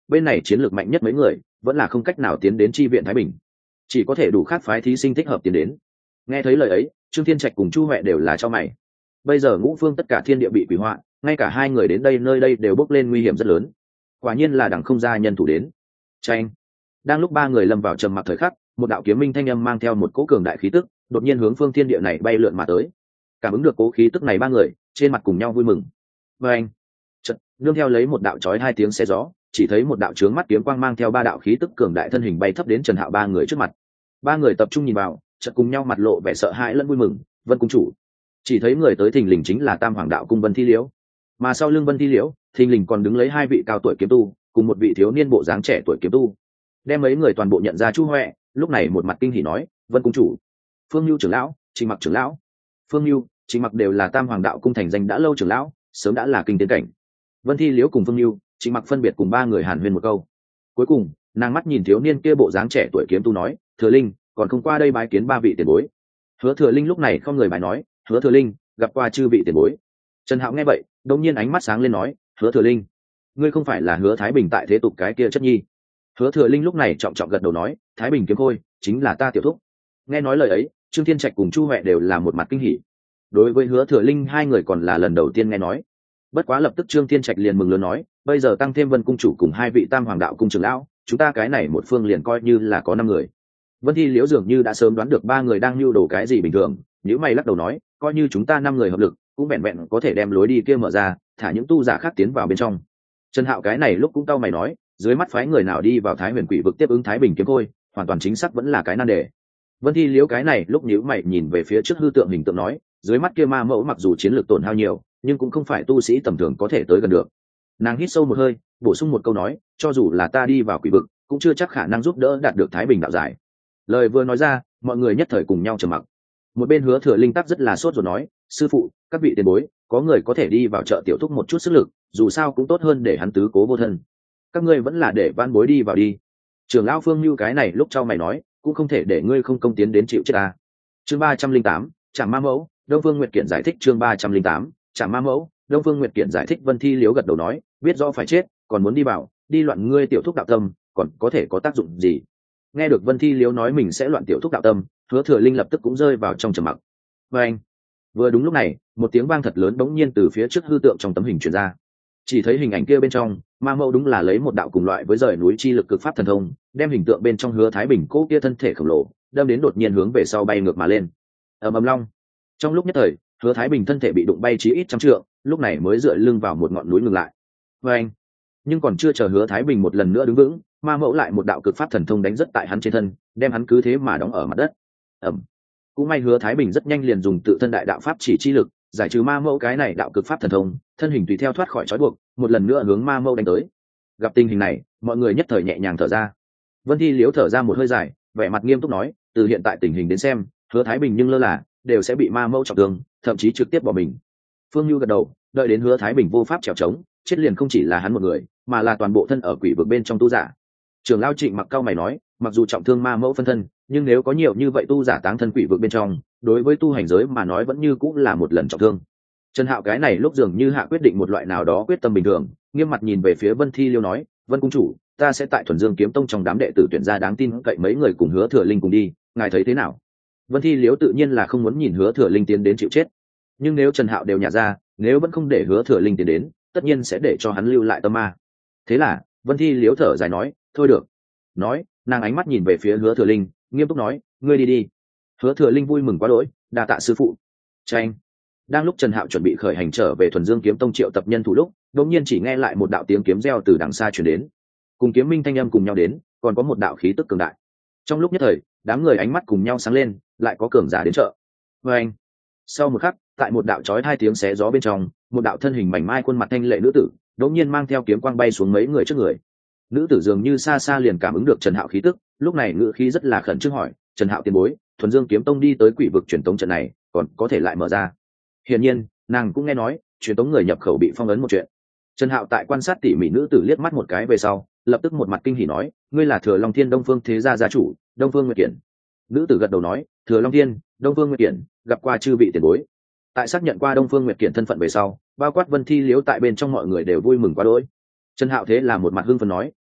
[SPEAKER 1] bên này chiến lược mạnh nhất mấy người vẫn là không cách nào tiến đến tri viện thái bình, chỉ có thể đủ khác phái thí sinh thích hợp tiến đến. Nghe thấy lời ấy, Trương Thiên Trạch cùng Chu Huệ đều là cho mày. Bây giờ ngũ phương tất cả thiên địa bị quỷ hoại, ngay cả hai người đến đây nơi đây đều bước lên nguy hiểm rất lớn. Quả nhiên là đẳng không ra nhân thủ đến. Tranh. Đang lúc ba người lâm vào trầm mặc thời khắc, một đạo kiếm minh thanh âm mang theo một cỗ cường đại khí tức, đột nhiên hướng phương thiên địa này bay lượn mà tới. Cảm ứng được cỗ khí tức này, ba người trên mặt cùng nhau vui mừng. Và anh, chợt nương theo lấy một đạo chói hai tiếng xé gió, chỉ thấy một đạo chướng mắt kiếm quang mang theo ba đạo khí tức cường đại thân hình bay thấp đến Trần Hạo ba người trước mặt. Ba người tập trung nhìn vào, chợt cùng nhau mặt lộ vẻ sợ hãi lẫn vui mừng. Vân cung chủ. Chỉ thấy người tới thình lình chính là Tam Hoàng đạo cung Vân Thi Liễu, mà sau lưng Vân Thi Liễu thình lình còn đứng lấy hai vị cao tuổi kiếm tu cùng một vị thiếu niên bộ dáng trẻ tuổi kiếm tu. Đem mấy người toàn bộ nhận ra Chu Huệ, lúc này một mặt kinh hỉ nói: Vân cung chủ, Phương Nưu trưởng lão, Trình Mặc trưởng lão. Phương Nưu, Trình Mặc đều là Tam Hoàng đạo cung thành danh đã lâu trưởng lão, sớm đã là kinh tiến cảnh. Vân Thi Liễu cùng Phương Nưu, Trình Mặc phân biệt cùng ba người hàn huyên một câu. Cuối cùng, nàng mắt nhìn thiếu niên kia bộ dáng trẻ tuổi kiếm tu nói: Thừa Linh, còn không qua đây bái kiến ba vị tiền bối. Hứa Thừa Linh lúc này không người bài nói: Hứa Thừa Linh, gặp qua chư vị tiền bối. Trần Hạo nghe vậy, đột nhiên ánh mắt sáng lên nói: Hứa Thừa Linh, ngươi không phải là Hứa Thái Bình tại thế tục cái kia chất nhi? Hứa Thừa Linh lúc này trọng trọng gật đầu nói: Thái Bình kiếm khôi chính là ta tiểu thúc. Nghe nói lời ấy, Trương Thiên Trạch cùng Chu Huệ đều là một mặt kinh hỉ. Đối với Hứa Thừa Linh hai người còn là lần đầu tiên nghe nói. Bất quá lập tức Trương Thiên Trạch liền mừng lớn nói: bây giờ tăng thêm Vân cung chủ cùng hai vị Tam Hoàng đạo cung trưởng lão, chúng ta cái này một phương liền coi như là có năm người. Vân Thi Liễu dường như đã sớm đoán được ba người đang lưu đồ cái gì bình thường, nếu mày lắc đầu nói: coi như chúng ta năm người hợp lực, cũng vẹn vẹn có thể đem lối đi kia mở ra, thả những tu giả khác tiến vào bên trong. Trần Hạo cái này lúc cũng cau mày nói: dưới mắt phái người nào đi vào Thái Huyền Quỷ vực tiếp ứng Thái Bình kiếm khôi, hoàn toàn chính xác vẫn là cái nan đề. Vân Thi Liễu cái này lúc nhíu mày nhìn về phía trước hư tượng hình tượng nói: dưới mắt kia ma mẫu mặc dù chiến lược tổn hao nhiều, nhưng cũng không phải tu sĩ tầm thường có thể tới gần được. Nàng hít sâu một hơi, bổ sung một câu nói: cho dù là ta đi vào quỷ vực, cũng chưa chắc khả năng giúp đỡ đạt được Thái Bình đạo giải. Lời vừa nói ra, mọi người nhất thời cùng nhau trầm mặc. Một bên Hứa Thừa Linh tắc rất là sốt rồi nói: sư phụ, các vị tiền bối, có người có thể đi vào chợ tiểu thúc một chút sức lực, dù sao cũng tốt hơn để hắn tứ cố vô thân. Các ngươi vẫn là để van bối đi vào đi. Trưởng lão Phương Nưu cái này lúc trao mày nói: cũng không thể để ngươi không công tiến đến chịu chết ta. Chương ba trăm linh tám, Trảm Ma Mẫu. Đông Phương Nguyệt Kiện giải thích. Chương ba trăm linh tám, Trảm Ma Mẫu. Đông Phương Nguyệt Kiện giải thích. Vân Thi Liễu gật đầu nói: biết rõ phải chết, còn muốn đi vào, đi loạn ngươi tiểu thúc đạo tâm, còn có thể có tác dụng gì? Nghe được Vân Thi Liễu nói mình sẽ loạn tiểu thúc đạo tâm, Hứa Thừa Linh lập tức cũng rơi vào trong trầm mặc. Và anh, vừa đúng lúc này, một tiếng vang thật lớn bỗng nhiên từ phía trước hư tượng trong tấm hình truyền ra. Chỉ thấy hình ảnh kia bên trong, ma mẫu đúng là lấy một đạo cùng loại với rời núi chi lực cực pháp thần thông, đem hình tượng bên trong Hứa Thái Bình cố kia thân thể khổng lồ, đâm đến đột nhiên hướng về sau bay ngược mà lên. Ầm ầm long. Trong lúc nhất thời, Hứa Thái Bình thân thể bị đụng bay chí ít trăm trượng, lúc này mới dựa lưng vào một ngọn núi ngừng lại. Và anh, nhưng còn chưa chờ Hứa Thái Bình một lần nữa đứng vững, ma mẫu lại một đạo cực pháp thần thông đánh rất tại hắn trên thân, đem hắn cứ thế mà đóng ở mặt đất. Ẩm. Cũng may Hứa Thái Bình rất nhanh liền dùng tự thân đại đạo pháp chỉ chi lực giải trừ ma mẫu cái này đạo cực pháp thần thông, thân hình tùy theo thoát khỏi trói buộc, một lần nữa hướng ma mẫu đánh tới. Gặp tình hình này, mọi người nhất thời nhẹ nhàng thở ra. Vân Thi Liễu thở ra một hơi dài, vẻ mặt nghiêm túc nói: từ hiện tại tình hình đến xem, Hứa Thái Bình nhưng lơ là đều sẽ bị ma mẫu trọng thương, thậm chí trực tiếp bỏ mình. Phương Nưu gật đầu, đợi đến Hứa Thái Bình vô pháp trèo trống, chết liền không chỉ là hắn một người, mà là toàn bộ thân ở quỷ vực bên trong tu giả. Trưởng lão Trịnh Mặc cao mày nói: mặc dù trọng thương ma mẫu phân thân, nhưng nếu có nhiều như vậy tu giả táng thân quỷ vực bên trong, đối với tu hành giới mà nói vẫn như cũng là một lần trọng thương. Trần Hạo cái này lúc dường như hạ quyết định một loại nào đó quyết tâm bình thường, nghiêm mặt nhìn về phía Vân Thi Liễu nói: Vân cung chủ, ta sẽ tại Thuần Dương kiếm tông trong đám đệ tử tuyển ra đáng tin cậy mấy người cùng Hứa Thừa Linh cùng đi, ngài thấy thế nào? Vân Thi Liễu tự nhiên là không muốn nhìn Hứa Thừa Linh tiến đến chịu chết, nhưng nếu Trần Hạo đều nhả ra, nếu vẫn không để Hứa Thừa Linh tiến đến, tất nhiên sẽ để cho hắn lưu lại tâm ma. Thế là Vân Thi Liễu thở dài nói: thôi được. Nói, nàng ánh mắt nhìn về phía Hứa Thừa Linh, nghiêm túc nói: ngươi đi đi. Hứa Thừa Linh vui mừng quá đỗi, đa tạ sư phụ. Tranh. Đang lúc Trần Hạo chuẩn bị khởi hành trở về Thuần Dương kiếm tông triệu tập nhân thủ lúc, đột nhiên chỉ nghe lại một đạo tiếng kiếm reo từ đằng xa truyền đến, cùng kiếm minh thanh âm cùng nhau đến, còn có một đạo khí tức cường đại. Trong lúc nhất thời, đám người ánh mắt cùng nhau sáng lên, lại có cường giả đến trợ. Và anh. Sau một khắc, tại một đạo chói hai tiếng xé gió bên trong, một đạo thân hình mảnh mai khuôn mặt thanh lệ nữ tử, đột nhiên mang theo kiếm quang bay xuống mấy người trước người. Nữ tử dường như xa xa liền cảm ứng được Trần Hạo khí tức, lúc này ngữ khí rất là khẩn trương hỏi: Trần Hạo tiền bối, Thuần Dương kiếm tông đi tới quỷ vực truyền tống trận này, còn có thể lại mở ra? Hiển nhiên, nàng cũng nghe nói truyền tống người nhập khẩu bị phong ấn một chuyện. Trần Hạo tại quan sát tỉ mỉ nữ tử liếc mắt một cái về sau, lập tức một mặt kinh hỉ nói: ngươi là Thừa Long Thiên Đông Phương thế gia gia chủ, Đông Phương Nguyệt Kiển. Nữ tử gật đầu nói: Thừa Long Thiên, Đông Phương Nguyệt Kiển, gặp qua chư vị tiền bối. Tại xác nhận qua Đông Phương Nguyệt Kiển thân phận về sau, bao quát Vân Thi Liễu tại bên trong mọi người đều vui mừng quá đỗi. Trần Hạo thế là một mặt hưng phấn nói: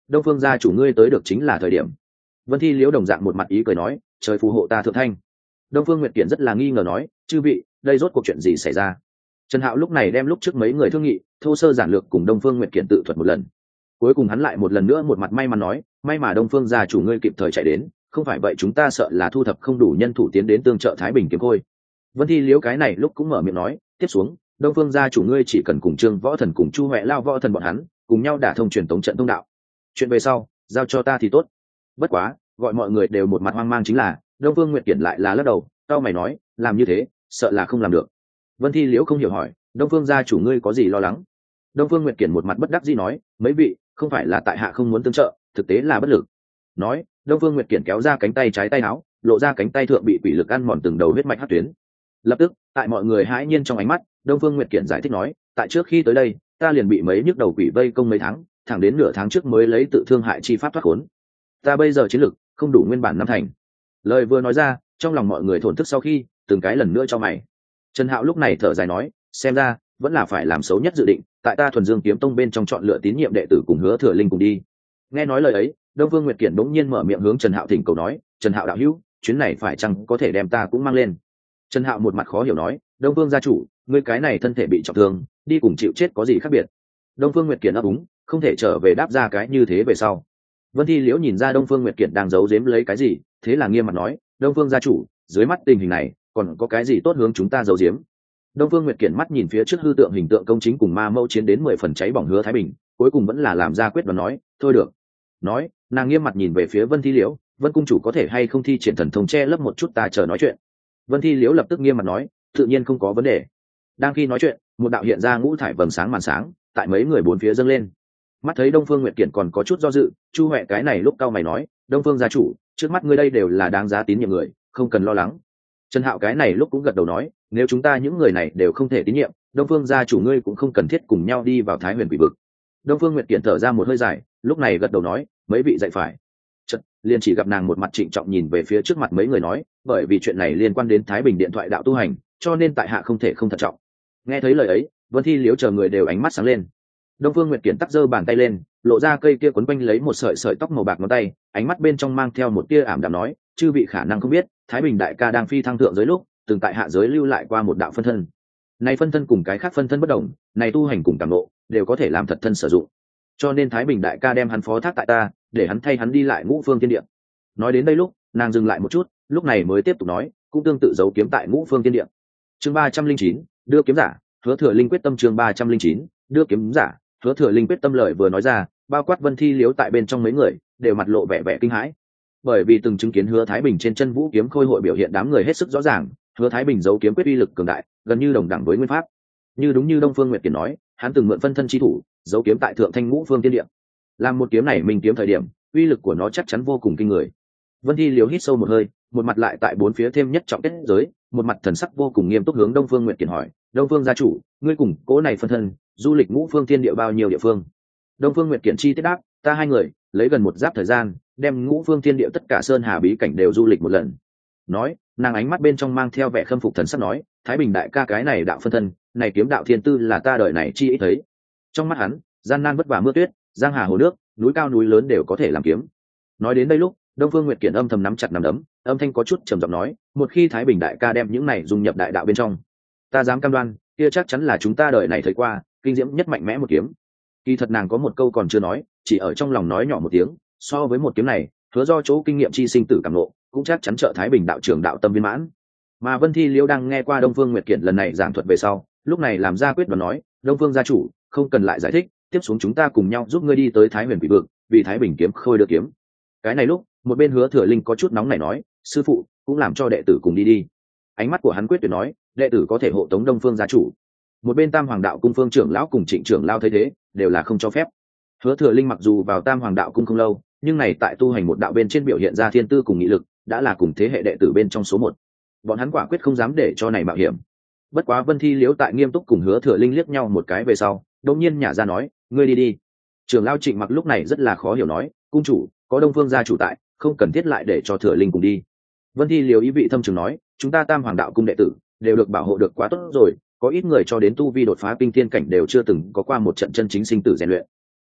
[SPEAKER 1] đông phương gia chủ ngươi tới được chính là thời điểm. Vân Thi Liễu đồng dạng một mặt ý cười nói, trời phù hộ ta thượng thanh. Đông Phương Nguyệt Kiện rất là nghi ngờ nói, chư vị, đây rốt cuộc chuyện gì xảy ra? Trần Hạo lúc này đem lúc trước mấy người thương nghị, thô sơ giản lược cùng Đông Phương Nguyệt Kiện tự thuật một lần. Cuối cùng hắn lại một lần nữa một mặt may mắn nói, may mà Đông Phương gia chủ ngươi kịp thời chạy đến, không phải vậy chúng ta sợ là thu thập không đủ nhân thủ tiến đến tương trợ Thái Bình kiếm khôi. Vân Thi Liễu cái này lúc cũng mở miệng nói, tiếp xuống, Đông Phương gia chủ ngươi chỉ cần cùng Trương Võ Thần cùng Chu Hoè Lao Võ Thần bọn hắn, cùng nhau đả thông truyền tống trận thông đạo. Chuyện về sau, giao cho ta thì tốt. Bất quá, gọi mọi người đều một mặt hoang mang chính là, Đông Phương Nguyệt Kiện lại là lắc đầu, tao mày nói, làm như thế, sợ là không làm được. Vân Thi Liễu không hiểu hỏi, Đông Phương gia chủ ngươi có gì lo lắng? Đông Phương Nguyệt Kiện một mặt bất đắc dĩ nói, mấy vị, không phải là tại hạ không muốn tương trợ, thực tế là bất lực. Nói, Đông Phương Nguyệt Kiện kéo ra cánh tay trái tay áo, lộ ra cánh tay thượng bị quỷ lực ăn mòn từng đầu huyết mạch hắc tuyến. Lập tức, tại mọi người hãi nhiên trong ánh mắt, Đông Phương Nguyệt Kiện giải thích nói, tại trước khi tới đây, ta liền bị mấy nhức đầu quỷ vây công mấy tháng, thẳng đến nửa tháng trước mới lấy tự thương hại chi pháp thoát khốn. Ta bây giờ chiến lực không đủ nguyên bản năm thành. Lời vừa nói ra, trong lòng mọi người thổn thức sau khi, từng cái lần nữa cho mày. Trần Hạo lúc này thở dài nói, xem ra vẫn là phải làm xấu nhất dự định, tại ta Thuần Dương Kiếm Tông bên trong chọn lựa tín nhiệm đệ tử cùng Hứa Thừa Linh cùng đi. Nghe nói lời ấy, Đông Phương Nguyệt Kiện bỗng nhiên mở miệng hướng Trần Hạo thỉnh cầu nói, Trần Hạo đạo hữu, chuyến này phải chăng có thể đem ta cũng mang lên? Trần Hạo một mặt khó hiểu nói, Đông Phương gia chủ, ngươi cái này thân thể bị trọng thương, đi cùng chịu chết có gì khác biệt? Đông Phương Nguyệt Kiện ấp úng, không thể trở về đáp ra cái như thế về sau. Vân Thi Liễu nhìn ra Đông Phương Nguyệt Kiện đang giấu giếm lấy cái gì, thế là nghiêm mặt nói, Đông Phương gia chủ, dưới mắt tình hình này, còn có cái gì tốt hướng chúng ta giấu giếm? Đông Phương Nguyệt Kiện mắt nhìn phía trước hư tượng hình tượng công chính cùng ma mâu chiến đến mười phần cháy bỏng Hứa Thái Bình, cuối cùng vẫn là làm ra quyết đoán nói, thôi được. Nói, nàng nghiêm mặt nhìn về phía Vân Thi Liễu, Vân cung chủ có thể hay không thi triển thần thông che lấp một chút ta chờ nói chuyện. Vân Thi Liễu lập tức nghiêm mặt nói, tự nhiên không có vấn đề. Đang khi nói chuyện, một đạo hiện ra ngũ thải vầng sáng màn sáng, tại mấy người bốn phía dâng lên. Mắt thấy Đông Phương Nguyệt Kiện còn có chút do dự, Chu Huệ cái này lúc cao mày nói, Đông Phương gia chủ, trước mắt ngươi đây đều là đáng giá tín nhiệm người, không cần lo lắng. Trần Hạo cái này lúc cũng gật đầu nói, nếu chúng ta những người này đều không thể tín nhiệm, Đông Phương gia chủ ngươi cũng không cần thiết cùng nhau đi vào Thái Huyền Quỷ vực. Đông Phương Nguyệt Kiện thở ra một hơi dài, lúc này gật đầu nói, mấy vị dạy phải. Chợt, liền chỉ gặp nàng một mặt trịnh trọng nhìn về phía trước mặt mấy người nói, bởi vì chuyện này liên quan đến Thái Bình điện thoại đạo tu hành, cho nên tại hạ không thể không thận trọng. Nghe thấy lời ấy, Vân Thi Liễu chờ người đều ánh mắt sáng lên. Đông Phương Nguyệt Kiện tắc giơ bàn tay lên, lộ ra cây kia quấn quanh lấy một sợi sợi tóc màu bạc ngón tay, ánh mắt bên trong mang theo một tia ảm đạm nói, chư vị khả năng không biết, Thái Bình đại ca đang phi thăng thượng giới lúc, từng tại hạ giới lưu lại qua một đạo phân thân. Này phân thân cùng cái khác phân thân bất đồng, này tu hành cùng cảm ngộ, đều có thể làm thật thân sử dụng. Cho nên Thái Bình đại ca đem hắn phó thác tại ta, để hắn thay hắn đi lại Ngũ Phương Thiên Địa. Nói đến đây lúc, nàng dừng lại một chút, lúc này mới tiếp tục nói, cũng tương tự giấu kiếm tại Ngũ Phương Thiên Địa. Chương ba trăm linh chín, đưa kiếm giả, Hứa Thừa Linh quyết tâm chương ba trăm linh chín, đưa kiếm giả, Hứa Thừa Linh quyết tâm lời vừa nói ra, bao quát Vân Thi Liễu tại bên trong mấy người, đều mặt lộ vẻ vẻ kinh hãi. Bởi vì từng chứng kiến Hứa Thái Bình trên chân vũ kiếm khôi hội biểu hiện đám người hết sức rõ ràng, Hứa Thái Bình giấu kiếm quyết uy lực cường đại, gần như đồng đẳng với nguyên pháp. Như đúng như Đông Phương Nguyệt Kiệt nói, hắn từng mượn phân thân chi thủ, giấu kiếm tại Thượng Thanh Ngũ Phương Thiên Địa. Làm một kiếm này mình kiếm thời điểm, uy lực của nó chắc chắn vô cùng kinh người. Vân Thi Liễu hít sâu một hơi, một mặt lại tại bốn phía thêm nhất trọng kết giới, một mặt thần sắc vô cùng nghiêm túc hướng Đông Phương Nguyệt Kiệt hỏi, Đông Phương gia chủ, ngươi cùng cố này phân thân, du lịch Ngũ Phương Thiên Địa bao nhiêu địa phương? Đông Phương Nguyệt Kiệt chi tiết đáp, ta hai người, lấy gần một giáp thời gian, đem Ngũ Phương Thiên Địa tất cả sơn hà bí cảnh đều du lịch một lần. Nói, nàng ánh mắt bên trong mang theo vẻ khâm phục thần sắc nói, Thái Bình đại ca cái này đạo phân thân, này kiếm đạo thiên tư là ta đời này chi ít thấy. Trong mắt hắn, gian nan vất vả mưa tuyết, giang hà hồ nước, núi cao núi lớn đều có thể làm kiếm. Nói đến đây lúc, Đông Phương Nguyệt Kiện âm thầm nắm chặt nắm đấm, âm thanh có chút trầm giọng nói, một khi Thái Bình đại ca đem những này dung nhập đại đạo bên trong, ta dám cam đoan, kia chắc chắn là chúng ta đời này thấy qua, kinh diễm nhất mạnh mẽ một kiếm. Kỳ thật nàng có một câu còn chưa nói, chỉ ở trong lòng nói nhỏ một tiếng, so với một kiếm này, hứa do chỗ kinh nghiệm chi sinh tử cảm ngộ, cũng chắc chắn trợ Thái Bình đạo trưởng đạo tâm viên mãn. Mà Vân Thi Liễu đang nghe qua Đông Phương Nguyệt Kiện lần này giảng thuật về sau, lúc này làm ra quyết đoán nói, Đông Phương gia chủ, không cần lại giải thích, tiếp xuống chúng ta cùng nhau giúp ngươi đi tới Thái Huyền Quỷ vực, vì Thái Bình kiếm khôi đưa kiếm. Cái này lúc, một bên Hứa Thừa Linh có chút nóng nảy nói, sư phụ, cũng làm cho đệ tử cùng đi đi. Ánh mắt của hắn quyết tuyệt nói, đệ tử có thể hộ tống Đông Phương gia chủ. Một bên Tam Hoàng đạo cung Phương trưởng lão cùng Trịnh trưởng lão thấy thế, đều là không cho phép. Hứa Thừa Linh mặc dù vào Tam Hoàng đạo cung không lâu, nhưng này tại tu hành một đạo bên trên biểu hiện ra thiên tư cùng nghị lực, đã là cùng thế hệ đệ tử bên trong số một. Bọn hắn quả quyết không dám để cho này mạo hiểm. Bất quá Vân Thi Liễu tại nghiêm túc cùng Hứa Thừa Linh liếc nhau một cái về sau, đột nhiên nhả ra nói, ngươi đi đi. Trưởng lão Trịnh Mặc lúc này rất là khó hiểu nói, cung chủ, có Đông Phương gia chủ tại, không cần thiết lại để cho Thừa Linh cùng đi. Vân Thi Liễu ý vị thâm trường nói, chúng ta Tam Hoàng đạo cung đệ tử đều được bảo hộ được quá tốt rồi, có ít người cho đến tu vi đột phá kinh thiên cảnh đều chưa từng có qua một trận chân chính sinh tử rèn luyện.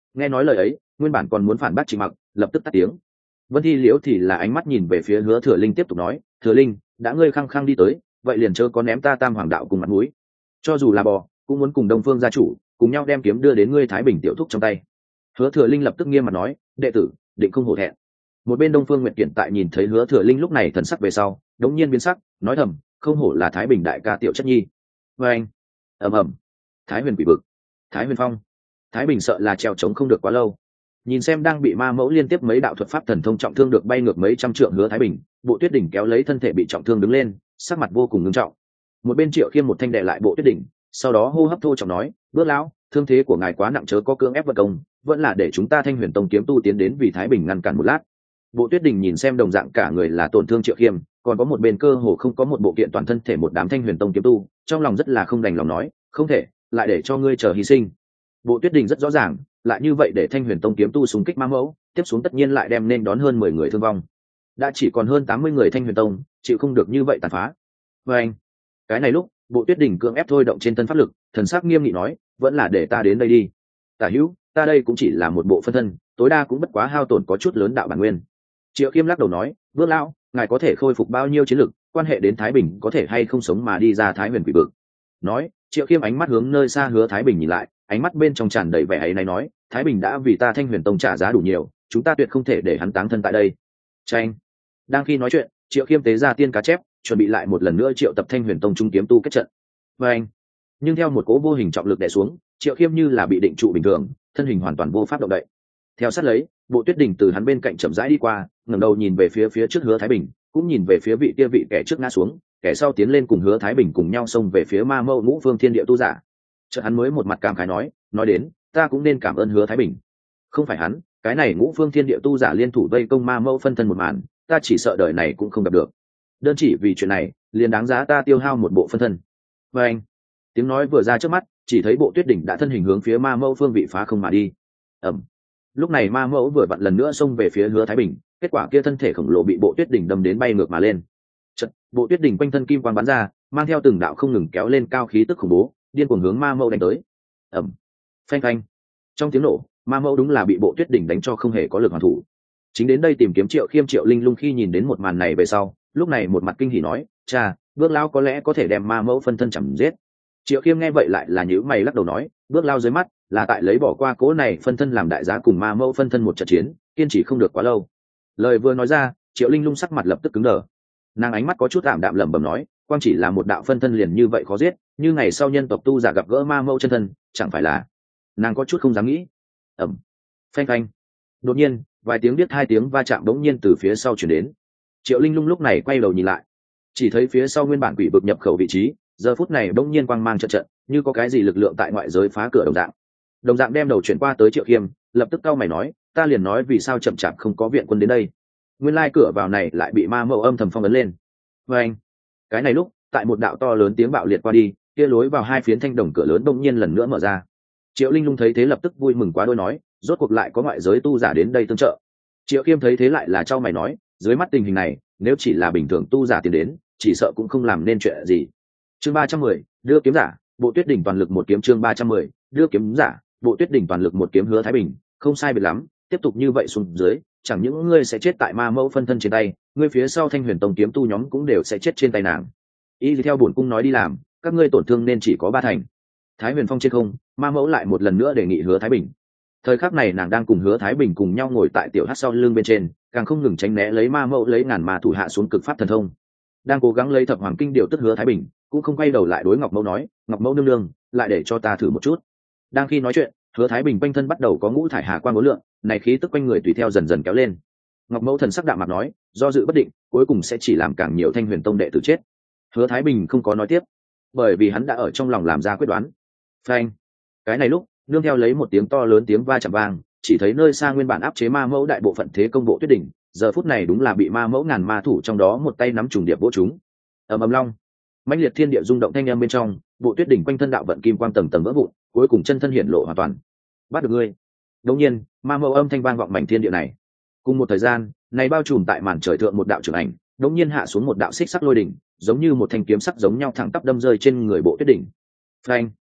[SPEAKER 1] Nghe nói lời ấy, nguyên bản còn muốn phản bác Trịnh Mặc, lập tức tắt tiếng. Vân Thi Liễu thì là ánh mắt nhìn về phía Hứa Thừa Linh tiếp tục nói, Thừa Linh, đã ngươi khăng khăng đi tới, vậy liền chớ có ném ta Tam Hoàng đạo cùng mặt mũi. Cho dù là bò, cũng muốn cùng Đông Phương gia chủ, cùng nhau đem kiếm đưa đến ngươi Thái Bình tiểu thúc trong tay. Hứa Thừa Linh lập tức nghiêm mặt nói, đệ tử, định không hổ thẹn. Một bên Đông Phương Nguyệt Kiện tại nhìn thấy Hứa Thừa Linh lúc này thần sắc về sau, đống nhiên biến sắc, nói thầm, không hổ là Thái Bình đại ca tiểu chất nhi. Và anh, ầm ầm, Thái Huyền Quỷ Vực, Thái Huyền Phong, Thái Bình sợ là treo chống không được quá lâu. Nhìn xem đang bị ma mẫu liên tiếp mấy đạo thuật pháp thần thông trọng thương được bay ngược mấy trăm trượng Hứa Thái Bình, Bộ Tuyết Đỉnh kéo lấy thân thể bị trọng thương đứng lên, sắc mặt vô cùng nghiêm trọng. Một bên Triệu Khiêm một thanh đệ lại Bộ Tuyết Đỉnh, sau đó hô hấp thô trọng nói, bước lão, thương thế của ngài quá nặng chớ có cưỡng ép vật công, vẫn là để chúng ta Thanh Huyền Tông kiếm tu tiến đến vì Thái Bình ngăn cản một lát. Bộ Tuyết Đình nhìn xem đồng dạng cả người là tổn thương Triệu Khiêm, còn có một bên cơ hồ không có một bộ kiện toàn thân thể một đám Thanh Huyền Tông kiếm tu, trong lòng rất là không đành lòng nói, không thể, lại để cho ngươi chờ hy sinh. Bộ Tuyết Đình rất rõ ràng, lại như vậy để Thanh Huyền Tông kiếm tu xung kích ma mẫu, tiếp xuống tất nhiên lại đem nên đón hơn mười người thương vong. Đã chỉ còn hơn tám mươi người Thanh Huyền Tông, chịu không được như vậy tàn phá. Và anh, cái này lúc, Bộ Tuyết Đình cưỡng ép thôi động trên thân pháp lực, thần sắc nghiêm nghị nói, vẫn là để ta đến đây đi. Tả hữu, ta đây cũng chỉ là một bộ phân thân, tối đa cũng bất quá hao tổn có chút lớn đạo bản nguyên. Triệu Khiêm lắc đầu nói, vương lão, ngài có thể khôi phục bao nhiêu chiến lực, quan hệ đến Thái Bình có thể hay không sống mà đi ra Thái Huyền Quỷ Vực. Nói, Triệu Khiêm ánh mắt hướng nơi xa Hứa Thái Bình nhìn lại, ánh mắt bên trong tràn đầy vẻ ấy này nói, Thái Bình đã vì ta Thanh Huyền Tông trả giá đủ nhiều, chúng ta tuyệt không thể để hắn táng thân tại đây. Tranh. Đang khi nói chuyện, Triệu Khiêm tế ra tiên cá chép, chuẩn bị lại một lần nữa triệu tập Thanh Huyền Tông trung kiếm tu kết trận. Và anh. Nhưng theo một cỗ vô hình trọng lực đè xuống, Triệu Khiêm như là bị định trụ bình thường, thân hình hoàn toàn vô pháp động đậy. Theo sát lấy, Bộ Tuyết Đình từ hắn bên cạnh chậm rãi đi qua, ngẩng đầu nhìn về phía phía trước Hứa Thái Bình, cũng nhìn về phía vị kia vị kẻ trước ngã xuống, kẻ sau tiến lên cùng Hứa Thái Bình cùng nhau xông về phía ma mâu ngũ phương thiên địa tu giả. Chợt hắn mới một mặt cảm khái nói, nói đến, ta cũng nên cảm ơn Hứa Thái Bình. Không phải hắn, cái này ngũ phương thiên địa tu giả liên thủ vây công ma mâu phân thân một màn, ta chỉ sợ đời này cũng không gặp được. Đơn chỉ vì chuyện này, liền đáng giá ta tiêu hao một bộ phân thân. Và anh, tiếng nói vừa ra trước mắt, chỉ thấy Bộ Tuyết Đỉnh đã thân hình hướng phía ma mâu phương vị phá không mà đi. Ẩm. Lúc này ma mẫu vừa vặn lần nữa xông về phía Hứa Thái Bình, kết quả kia thân thể khổng lồ bị Bộ Tuyết Đỉnh đâm đến bay ngược mà lên. Chật, Bộ Tuyết Đỉnh quanh thân kim quang bắn ra, mang theo từng đạo không ngừng kéo lên cao khí tức khủng bố, điên cuồng hướng ma mẫu đánh tới. Ẩm. Phanh phanh. Trong tiếng nổ, ma mẫu đúng là bị Bộ Tuyết Đỉnh đánh cho không hề có lực hoàn thủ. Chính đến đây tìm kiếm Triệu Khiêm Triệu Linh Lung khi nhìn đến một màn này về sau, lúc này một mặt kinh hỉ nói, cha, Bước lão có lẽ có thể đem ma mẫu phân thân chằm giết. Triệu Khiêm nghe vậy lại là nhíu mày lắc đầu nói, Bước lao dưới mắt là tại lấy bỏ qua cố này phân thân làm đại giá cùng ma mẫu phân thân một trận chiến, kiên trì không được quá lâu. Lời vừa nói ra, Triệu Linh Lung sắc mặt lập tức cứng đờ. Nàng ánh mắt có chút tạm đạm lẩm bẩm nói, quang chỉ là một đạo phân thân liền như vậy khó giết, như ngày sau nhân tộc tu giả gặp gỡ ma mẫu chân thân, chẳng phải là... Nàng có chút không dám nghĩ. Ẩm. Phanh phanh. Đột nhiên, vài tiếng biết hai tiếng va chạm bỗng nhiên từ phía sau chuyển đến. Triệu Linh Lung lúc này quay đầu nhìn lại, chỉ thấy phía sau nguyên bản quỷ vực nhập khẩu vị trí, giờ phút này bỗng nhiên quang mang trận trận, như có cái gì lực lượng tại ngoại giới phá cửa đồng dạng. Đồng dạng đem đầu chuyển qua tới Triệu Khiêm, lập tức cau mày nói, ta liền nói vì sao chậm chạp không có viện quân đến đây. Nguyên lai cửa vào này lại bị ma mẫu âm thầm phong ấn lên. Và anh, cái này lúc, tại một đạo to lớn tiếng bạo liệt qua đi, kia lối vào hai phiến thanh đồng cửa lớn bỗng nhiên lần nữa mở ra. Triệu Linh Lung thấy thế lập tức vui mừng quá đôi nói, rốt cuộc lại có ngoại giới tu giả đến đây tương trợ. Triệu Khiêm thấy thế lại là trao mày nói, dưới mắt tình hình này, nếu chỉ là bình thường tu giả tiến đến, chỉ sợ cũng không làm nên chuyện gì. Chương ba trăm mười, đưa kiếm giả, Bộ Tuyết Đỉnh toàn lực một kiếm. Chương ba trăm mười, đưa kiếm giả, Bộ Tuyết Đỉnh toàn lực một kiếm. Hứa Thái Bình, không sai biệt lắm, tiếp tục như vậy xuống dưới, chẳng những ngươi sẽ chết tại ma mẫu phân thân trên tay, ngươi phía sau Thanh Huyền Tông kiếm tu nhóm cũng đều sẽ chết trên tay nàng. Y theo bổn cung nói đi làm, các ngươi tổn thương nên chỉ có ba thành. Thái Huyền Phong trên không, ma mẫu lại một lần nữa đề nghị Hứa Thái Bình. Thời khắc này nàng đang cùng Hứa Thái Bình cùng nhau ngồi tại tiểu hắc sau lưng bên trên, càng không ngừng tránh né lấy ma mẫu lấy ngàn ma thủ hạ xuống cực pháp thần thông. Đang cố gắng lấy thập hoàng kinh điều tức Hứa Thái Bình, cũng không quay đầu lại đối Ngọc Mẫu nói, Ngọc Mẫu nương nương, lại để cho ta thử một chút. Đang khi nói chuyện, Hứa Thái Bình quanh thân bắt đầu có ngũ thải hà quang ngũ lượng, này khí tức quanh người tùy theo dần dần kéo lên. Ngọc Mẫu thần sắc đạm mặt nói, do dự bất định, cuối cùng sẽ chỉ làm càng nhiều Thanh Huyền Tông đệ tử chết. Hứa Thái Bình không có nói tiếp, bởi vì hắn đã ở trong lòng làm ra quyết đoán. Phanh. Cái này lúc, nương theo lấy một tiếng to lớn tiếng va chạm vang, chỉ thấy nơi xa nguyên bản áp chế ma mẫu đại bộ phận thế công Bộ Tuyết Đỉnh, giờ phút này đúng là bị ma mẫu ngàn ma thủ trong đó một tay nắm trùng điệp vỗ chúng. Ầm ầm long, mãnh liệt thiên địa rung động thanh âm bên trong, Bộ Tuyết Đỉnh quanh thân đạo vận kim quang tầng tầng vỡ vụn, cuối cùng chân thân hiển lộ hoàn toàn. Bắt được ngươi. Đột nhiên, ma mẫu âm thanh vang vọng mảnh thiên địa này. Cùng một thời gian, này bao trùm tại màn trời thượng một đạo trưởng ảnh, đột nhiên hạ xuống một đạo xích sắc lôi đỉnh, giống như một thanh kiếm sắc giống nhau thẳng tắp đâm rơi trên người Bộ Tuyết Đỉnh. Phanh.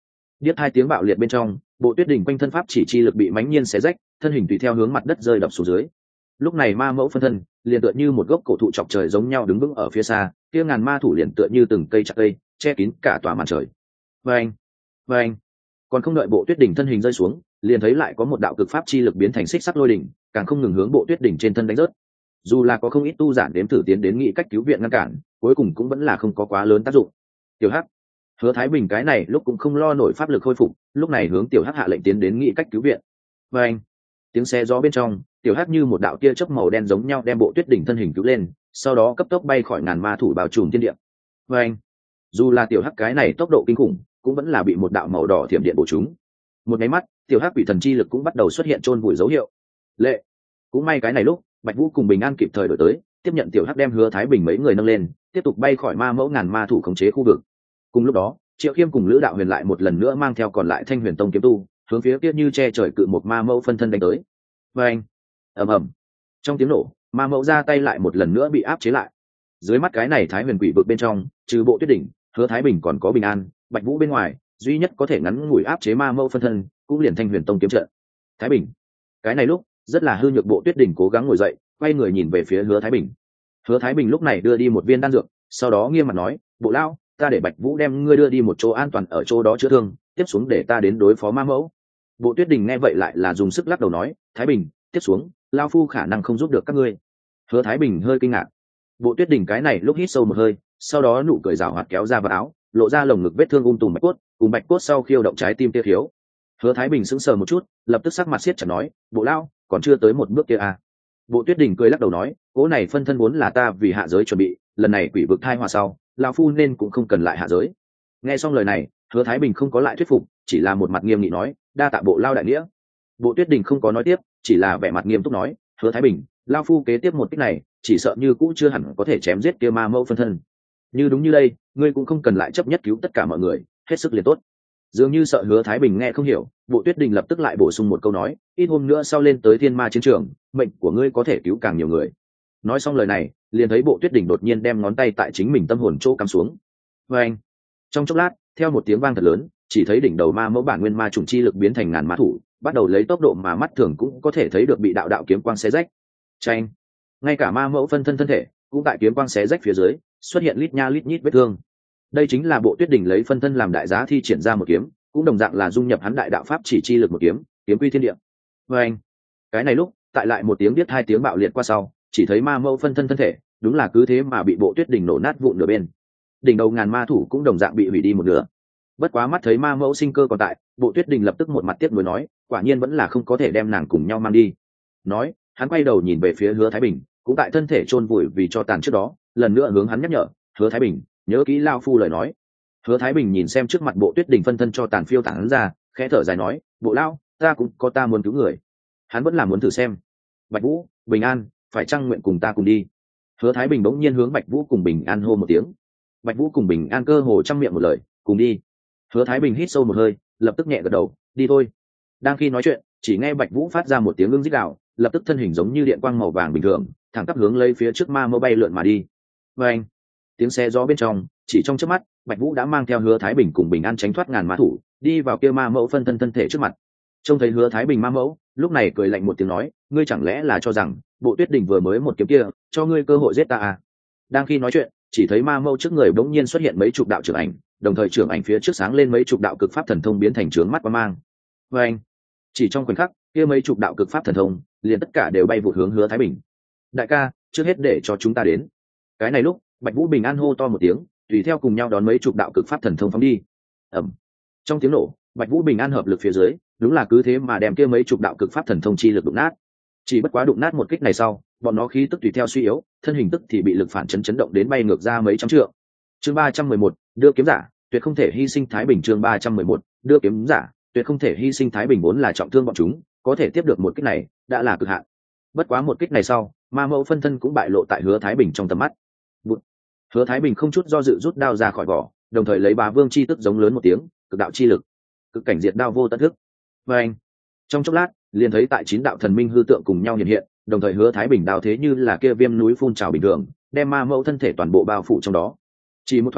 [SPEAKER 1] Điếc hai tiếng bạo liệt bên trong, Bộ Tuyết Đình quanh thân pháp chỉ chi lực bị mãnh nhiên xé rách, thân hình tùy theo hướng mặt đất rơi đập xuống dưới. Lúc này ma mẫu phân thân liền tựa như một gốc cổ thụ chọc trời giống nhau đứng vững ở phía xa, kia ngàn ma thủ liền tựa như từng cây chặt cây, che kín cả tòa màn trời. Vâng, vâng. Còn không đợi Bộ Tuyết Đình thân hình rơi xuống, liền thấy lại có một đạo cực pháp chi lực biến thành xích sắc lôi đỉnh, càng không ngừng hướng Bộ Tuyết Đình trên thân đánh rớt. Dù là có không ít tu giản đếm thử tiến đến nghĩ cách cứu viện ngăn cản, cuối cùng cũng vẫn là không có quá lớn tác dụng. Tiểu Hắc, Hứa Thái Bình cái này lúc cũng không lo nổi pháp lực khôi phục, lúc này hướng Tiểu Hắc hạ lệnh tiến đến nghĩ cách cứu viện. Vâng. Tiếng xe gió bên trong, Tiểu Hắc như một đạo tia chớp màu đen giống nhau đem Bộ Tuyết Đình thân hình cứu lên, sau đó cấp tốc bay khỏi ngàn ma thủ bao trùm thiên địa. Vâng. Dù là Tiểu Hắc cái này tốc độ kinh khủng, cũng vẫn là bị một đạo màu đỏ thiểm điện bổ trúng. Một cái mắt, Tiểu Hắc quỷ thần chi lực cũng bắt đầu xuất hiện chôn vùi dấu hiệu. Lệ. Cũng may cái này lúc, Bạch Vũ cùng Bình An kịp thời đổi tới, tiếp nhận Tiểu Hắc đem Hứa Thái Bình mấy người nâng lên, tiếp tục bay khỏi ma mẫu ngàn ma thủ khống chế khu vực. Cùng lúc đó, Triệu Khiêm cùng Lữ Đạo Huyền lại một lần nữa mang theo còn lại Thanh Huyền Tông kiếm tu, hướng phía kia như che trời cự một ma mẫu phân thân đánh tới. Và anh, ầm ầm, trong tiếng nổ, ma mẫu ra tay lại một lần nữa bị áp chế lại. Dưới mắt cái này Thái Huyền Quỷ vực bên trong, trừ Bộ Tuyết Đỉnh, Hứa Thái Bình còn có Bình An, Bạch Vũ bên ngoài, duy nhất có thể ngắn ngủi áp chế ma mẫu phân thân, cũng liền Thanh Huyền Tông kiếm trận. Thái Bình, cái này lúc, rất là hư nhược Bộ Tuyết Đỉnh cố gắng ngồi dậy, quay người nhìn về phía Hứa Thái Bình. Hứa Thái Bình lúc này đưa đi một viên đan dược, sau đó nghiêm mặt nói, Bộ lão, ta để Bạch Vũ đem ngươi đưa đi một chỗ an toàn ở chỗ đó chữa thương, tiếp xuống để ta đến đối phó ma mẫu. Bộ Tuyết Đình nghe vậy lại là dùng sức lắc đầu nói, Thái Bình, tiếp xuống, lao phu khả năng không giúp được các ngươi. Hứa Thái Bình hơi kinh ngạc. Bộ Tuyết Đình cái này lúc hít sâu một hơi, sau đó nụ cười rào hoạt kéo ra vào áo, lộ ra lồng ngực vết thương um tùm bạch cốt, cùng bạch cốt sau khiêu động trái tim tia khiếu. Hứa Thái Bình sững sờ một chút, lập tức sắc mặt siết chặt nói, Bộ lão, còn chưa tới một bước kia à? Bộ Tuyết Đình cười lắc đầu nói, cỗ này phân thân vốn là ta vì hạ giới chuẩn bị, lần này quỷ vực thai hòa sau, lão phu nên cũng không cần lại hạ giới. Nghe xong lời này, Hứa Thái Bình không có lại thuyết phục, chỉ là một mặt nghiêm nghị nói, đa tạ Bộ lao đại nghĩa. Bộ Tuyết Đình không có nói tiếp, chỉ là vẻ mặt nghiêm túc nói, Hứa Thái Bình, lão phu kế tiếp một kích này, chỉ sợ như cũ chưa hẳn có thể chém giết kia ma mẫu phân thân. Như đúng như đây, ngươi cũng không cần lại chấp nhất cứu tất cả mọi người, hết sức liền tốt. Dường như sợ Hứa Thái Bình nghe không hiểu, Bộ Tuyết Đình lập tức lại bổ sung một câu nói, ít hôm nữa sau lên tới thiên ma chiến trường, mệnh của ngươi có thể cứu càng nhiều người. Nói xong lời này, liền thấy Bộ Tuyết Đình đột nhiên đem ngón tay tại chính mình tâm hồn chỗ cắm xuống. Và anh, trong chốc lát, theo một tiếng vang thật lớn, chỉ thấy đỉnh đầu ma mẫu bản nguyên ma trùng chi lực biến thành ngàn ma thủ, bắt đầu lấy tốc độ mà mắt thường cũng có thể thấy được bị đạo đạo kiếm quang xé rách. Chanh, ngay cả ma mẫu phân thân thân thể cũng tại kiếm quang xé rách phía dưới xuất hiện lít nha lít nhít vết thương. Đây chính là Bộ Tuyết Đình lấy phân thân làm đại giá thi triển ra một kiếm, cũng đồng dạng là dung nhập hắn đại đạo pháp chỉ chi lực một kiếm, kiếm quy thiên địa. Và anh, cái này lúc, tại lại một tiếng biết hai tiếng bạo liệt qua sau, chỉ thấy ma mẫu phân thân thân thể đúng là cứ thế mà bị Bộ Tuyết Đình nổ nát vụn nửa bên. Đỉnh đầu ngàn ma thủ cũng đồng dạng bị hủy đi một nửa. Bất quá mắt thấy ma mẫu sinh cơ còn tại, Bộ Tuyết Đình lập tức một mặt tiếc nuối nói, quả nhiên vẫn là không có thể đem nàng cùng nhau mang đi. Nói, hắn quay đầu nhìn về phía Hứa Thái Bình, cũng tại thân thể chôn vùi vì cho tàn trước đó, lần nữa hướng hắn nhắc nhở, Hứa Thái Bình, nhớ kỹ lao phu lời nói. Hứa Thái Bình nhìn xem trước mặt Bộ Tuyết Đình phân thân cho tàn phiêu tán ra, khẽ thở dài nói, Bộ lão, ta cũng có ta muốn cứu người. Hắn vẫn là muốn thử xem. Bạch Vũ, Bình An, phải chăng nguyện cùng ta cùng đi? Hứa Thái Bình bỗng nhiên hướng Bạch Vũ cùng Bình An hô một tiếng. Bạch Vũ cùng Bình An cơ hồ trăm miệng một lời, cùng đi. Hứa Thái Bình hít sâu một hơi, lập tức nhẹ gật đầu, đi thôi. Đang khi nói chuyện, chỉ nghe Bạch Vũ phát ra một tiếng ưng rít gào, lập tức thân hình giống như điện quang màu vàng bình thường, thẳng tắp hướng lấy phía trước ma mẫu bay lượn mà đi. Và anh, tiếng xe gió bên trong, chỉ trong chớp mắt, Bạch Vũ đã mang theo Hứa Thái Bình cùng Bình An tránh thoát ngàn ma thủ, đi vào kia ma mẫu phân thân thân thể trước mặt. Trông thấy Hứa Thái Bình ma mẫu, lúc này cười lạnh một tiếng nói, ngươi chẳng lẽ là cho rằng Bộ Tuyết Đình vừa mới một kiếm kia, cho ngươi cơ hội giết ta à? Đang khi nói chuyện, chỉ thấy ma mẫu trước người bỗng nhiên xuất hiện mấy chục đạo trưởng ảnh, đồng thời trưởng ảnh phía trước sáng lên mấy chục đạo cực pháp thần thông biến thành trướng mắt qua mang. Và anh, chỉ trong khoảnh khắc, kia mấy chục đạo cực pháp thần thông liền tất cả đều bay vụt hướng Hứa Thái Bình. Đại ca, trước hết để cho chúng ta đến. Cái này lúc, Bạch Vũ Bình An hô to một tiếng, tùy theo cùng nhau đón mấy chục đạo cực pháp thần thông phóng đi. Ầm. Trong tiếng nổ, Bạch Vũ Bình An hợp lực phía dưới, đúng là cứ thế mà đem kia mấy chục đạo cực pháp thần thông chi lực đụng nát. Chỉ bất quá đụng nát một kích này sau, bọn nó khí tức tùy theo suy yếu, thân hình tức thì bị lực phản chấn chấn động đến bay ngược ra mấy trăm trượng. Chương ba trăm mười một, đưa kiếm giả, tuyệt không thể hy sinh Thái Bình. Chương ba trăm mười một, đưa kiếm giả, tuyệt không thể hy sinh Thái Bình vốn là trọng thương bọn chúng, có thể tiếp được một kích này, đã là cực hạn. Bất quá một kích này sau, ma mẫu phân thân cũng bại lộ tại Hứa Thái Bình trong tầm mắt. Bụt. Hứa Thái Bình không chút do dự rút đao ra khỏi vỏ, đồng thời lấy Bá Vương chi tức giống lớn một tiếng, cực đạo chi lực, cực cảnh diệt đao vô tận thức. Và anh, trong chốc lát, liền thấy tại chín đạo thần minh hư tượng cùng nhau hiện hiện, đồng thời Hứa Thái Bình đao thế như là kia viêm núi phun trào bình thường, đem ma mẫu thân thể toàn bộ bao phủ trong đó. Chỉ một thoáng,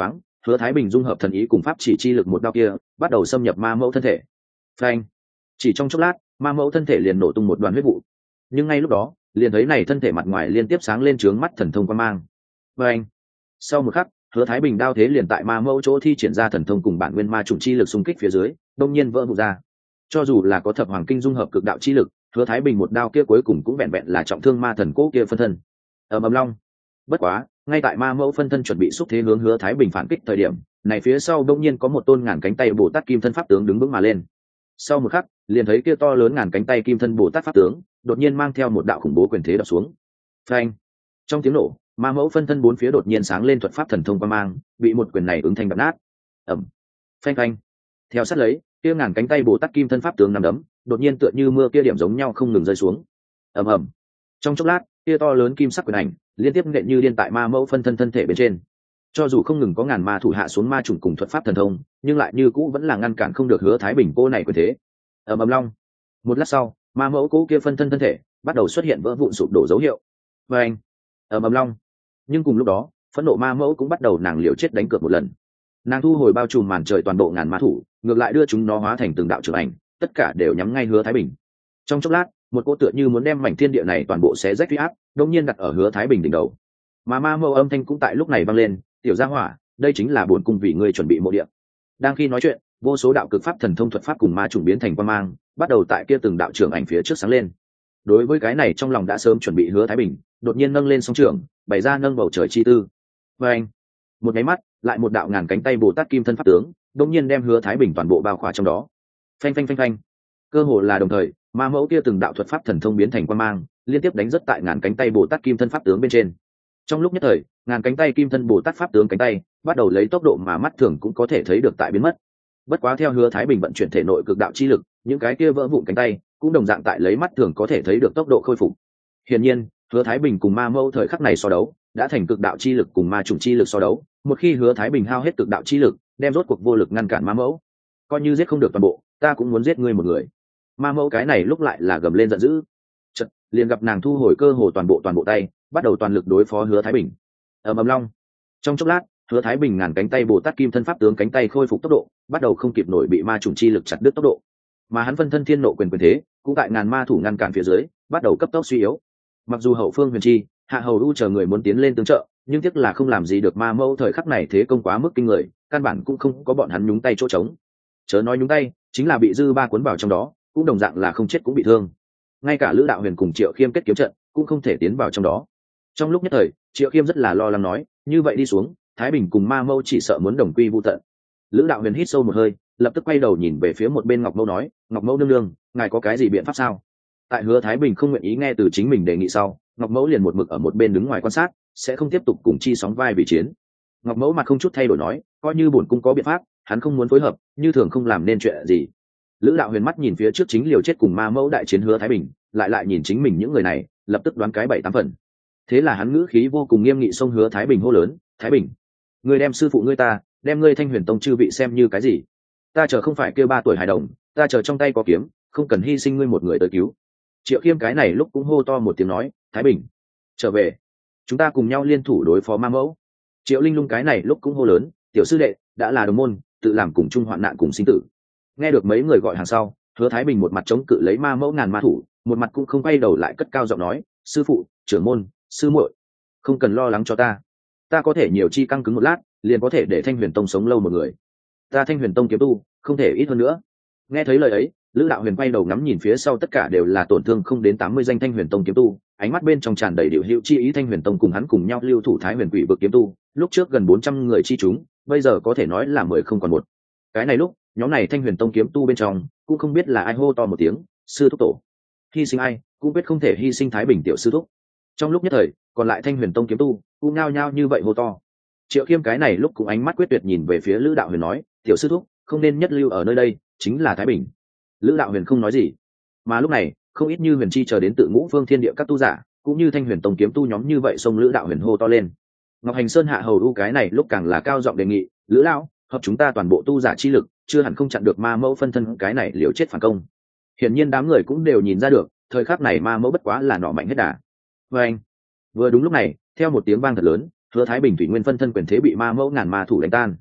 [SPEAKER 1] hứa thái bình dung hợp thần ý cùng pháp chỉ chi lực một đao kia bắt đầu xâm nhập ma mẫu thân thể. Phanh! Chỉ trong chốc lát ma mẫu thân thể liền nổ tung một đoàn huyết vụ, nhưng ngay lúc đó liền thấy này thân thể mặt ngoài liên tiếp sáng lên trướng mắt thần thông quan mang. Phanh! Sau một khắc hứa thái bình đao thế liền tại ma mẫu chỗ thi triển ra thần thông cùng bản nguyên ma trùng chi lực xung kích phía dưới đông nhiên vỡ vụn ra. Cho dù là có thập hoàng kinh dung hợp cực đạo chi lực, hứa thái bình một đao kia cuối cùng cũng vẹn vẹn là trọng thương ma thần cố kia phân thân. Ầm ầm long. Bất quá ngay tại ma mẫu phân thân chuẩn bị xúc thế hướng hứa thái bình phản kích thời điểm này phía sau đông nhiên có một tôn ngàn cánh tay bồ tát kim thân pháp tướng đứng vững mà lên. Sau một khắc liền thấy kia to lớn ngàn cánh tay kim thân bồ tát pháp tướng đột nhiên mang theo một đạo khủng bố quyền thế đập xuống. Phanh! Trong tiếng nổ ma mẫu phân thân bốn phía đột nhiên sáng lên thuật pháp thần thông qua mang, bị một quyền này ứng thành đập nát. Ẩm! Phanh phanh! Theo sát lấy kia ngàn cánh tay bồ tát kim thân pháp tướng nằm đấm đột nhiên tựa như mưa kia điểm giống nhau không ngừng rơi xuống. Ầm ầm! Trong chốc lát kia to lớn kim sắc quyền ảnh liên tiếp nện như điên tại ma mẫu phân thân thân thể bên trên. Cho dù không ngừng có ngàn ma thủ hạ xuống ma chủng cùng thuật pháp thần thông, nhưng lại như cũ vẫn là ngăn cản không được hứa thái bình cô này quyền thế. Ầm ầm long. Một lát sau ma mẫu cố kia phân thân thân thể bắt đầu xuất hiện vỡ vụn sụp đổ dấu hiệu. Và anh. Ầm ầm long. Nhưng cùng lúc đó phẫn nộ ma mẫu cũng bắt đầu nàng liều chết đánh cược một lần. Nàng thu hồi bao trùm màn trời toàn bộ ngàn ma thủ, ngược lại đưa chúng nó hóa thành từng đạo trường ảnh, tất cả đều nhắm ngay hứa thái bình. Trong chốc lát một cô tựa như muốn đem mảnh thiên địa này toàn bộ xé rách uy áp đông nhiên đặt ở hứa thái bình đỉnh đầu. Mà ma mẫu âm thanh cũng tại lúc này vang lên, tiểu gia hỏa, đây chính là bổn cung vì ngươi chuẩn bị mộ địa. Đang khi nói chuyện vô số đạo cực pháp thần thông thuật pháp cùng ma trùng biến thành quang mang bắt đầu tại kia từng đạo trưởng ảnh phía trước sáng lên. Đối với cái này trong lòng đã sớm chuẩn bị hứa thái bình đột nhiên nâng lên song trưởng bày ra nâng bầu trời chi tư. Và anh một cái mắt lại một đạo ngàn cánh tay bồ tát kim thân pháp tướng đông nhiên đem hứa thái bình toàn bộ bao khỏa trong đó. Phanh phanh phanh phanh, cơ hồ là đồng thời ma mẫu kia từng đạo thuật pháp thần thông biến thành quang mang liên tiếp đánh rất tại ngàn cánh tay bồ tát kim thân pháp tướng bên trên. Trong lúc nhất thời ngàn cánh tay kim thân bồ tát pháp tướng cánh tay bắt đầu lấy tốc độ mà mắt thường cũng có thể thấy được tại biến mất. Bất quá theo hứa thái bình vận chuyển thể nội cực đạo chi lực những cái kia vỡ vụn cánh tay cũng đồng dạng tại lấy mắt thường có thể thấy được tốc độ khôi phục. Hiển nhiên hứa thái bình cùng ma mẫu thời khắc này so đấu đã thành cực đạo chi lực cùng ma chủng chi lực so đấu. Một khi hứa thái bình hao hết cực đạo chi lực đem rốt cuộc vô lực ngăn cản ma mẫu, coi như giết không được toàn bộ ta cũng muốn giết ngươi một người. Ma mẫu cái này lúc lại là gầm lên giận dữ, chợt liền gặp nàng thu hồi cơ hồ toàn bộ toàn bộ tay bắt đầu toàn lực đối phó hứa thái bình. Ầm ầm long. Trong chốc lát hứa thái bình ngàn cánh tay bồ tát kim thân pháp tướng cánh tay khôi phục tốc độ bắt đầu không kịp nổi bị ma trùng chi lực chặt đứt tốc độ, mà hắn phân thân thiên nộ quyền quyền thế cũng tại ngàn ma thủ ngăn cản phía dưới bắt đầu cấp tốc suy yếu. Mặc dù hậu phương huyền chi hạ hầu u chờ người muốn tiến lên tương trợ nhưng tiếc là không làm gì được ma mẫu thời khắc này thế công quá mức kinh người, căn bản cũng không có bọn hắn nhúng tay chỗ trống. Chớ nói nhúng tay chính là bị dư ba cuốn vào trong đó cũng đồng dạng là không chết cũng bị thương. Ngay cả lữ đạo huyền cùng triệu khiêm kết kiếm trận cũng không thể tiến vào trong đó. Trong lúc nhất thời triệu khiêm rất là lo lắng nói như vậy đi xuống thái bình cùng ma mẫu chỉ sợ muốn đồng quy vu tận. Lữ đạo huyền hít sâu một hơi lập tức quay đầu nhìn về phía một bên ngọc mẫu nói ngọc mẫu nương nương ngài có cái gì biện pháp sao? Tại hứa thái bình không nguyện ý nghe từ chính mình đề nghị sau ngọc mẫu liền một mực ở một bên đứng ngoài quan sát sẽ không tiếp tục cùng chi sóng vai vì chiến. Ngọc mẫu mặt không chút thay đổi nói coi như bổn cung có biện pháp hắn không muốn phối hợp như thường không làm nên chuyện gì. Lữ đạo huyền mắt nhìn phía trước chính liều chết cùng ma mẫu đại chiến hứa thái bình lại lại nhìn chính mình những người này lập tức đoán cái bảy tám phần. Thế là hắn ngữ khí vô cùng nghiêm nghị xông hứa thái bình hô lớn thái bình, ngươi đem sư phụ ngươi ta đem ngươi thanh huyền tông chư vị xem như cái gì? Ta chờ không phải kêu ba tuổi hài đồng, ta chờ trong tay có kiếm không cần hy sinh ngươi một người tới cứu. Triệu khiêm cái này lúc cũng hô to một tiếng nói thái bình trở về, chúng ta cùng nhau liên thủ đối phó ma mẫu. Triệu linh lung cái này lúc cũng hô lớn tiểu sư đệ đã là đồng môn tự làm cùng chung hoạn nạn cùng sinh tử. Nghe được mấy người gọi hàng sau hứa thái bình một mặt chống cự lấy ma mẫu ngàn ma thủ một mặt cũng không quay đầu lại cất cao giọng nói sư phụ trưởng môn sư muội không cần lo lắng cho ta, ta có thể nhiều chi căng cứng một lát liền có thể để thanh huyền tông sống lâu một người, ta thanh huyền tông kiếm tu không thể ít hơn nữa. Nghe thấy lời ấy lữ đạo huyền quay đầu ngắm nhìn phía sau tất cả đều là tổn thương không đến tám mươi danh thanh huyền tông kiếm tu, ánh mắt bên trong tràn đầy điệu hữu chi ý. Thanh huyền tông cùng hắn cùng nhau lưu thủ thái huyền quỷ vực kiếm tu lúc trước gần bốn trăm người chi chúng bây giờ có thể nói là mười không còn một. Cái này lúc nhóm này thanh huyền tông kiếm tu bên trong cũng không biết là ai hô to một tiếng sư thúc tổ, hy sinh ai cũng biết không thể hy sinh thái bình tiểu sư thúc. Trong lúc nhất thời còn lại thanh huyền tông kiếm tu cũng nhao nhao như vậy hô to. Triệu khiêm cái này lúc cũng ánh mắt quyết tuyệt nhìn về phía lữ đạo huyền nói tiểu sư thúc không nên nhất lưu ở nơi đây chính là thái bình. Lữ đạo huyền không nói gì, mà lúc này không ít như huyền chi chờ đến tự ngũ phương thiên địa các tu giả cũng như thanh huyền tông kiếm tu nhóm như vậy xông lữ đạo huyền hô to lên. Ngọc Hành Sơn hạ hầu u cái này lúc càng là cao giọng đề nghị lữ lão hợp chúng ta toàn bộ tu giả chi lực chưa hẳn không chặn được ma mẫu phân thân cái này liều chết phản công. Hiển nhiên đám người cũng đều nhìn ra được thời khắc này ma mẫu bất quá là nọ mạnh hết đà. Và anh vừa đúng lúc này theo một tiếng vang thật lớn hứa thái bình thủy nguyên phân thân quyền thế bị ma mẫu ngàn ma thủ đánh tan.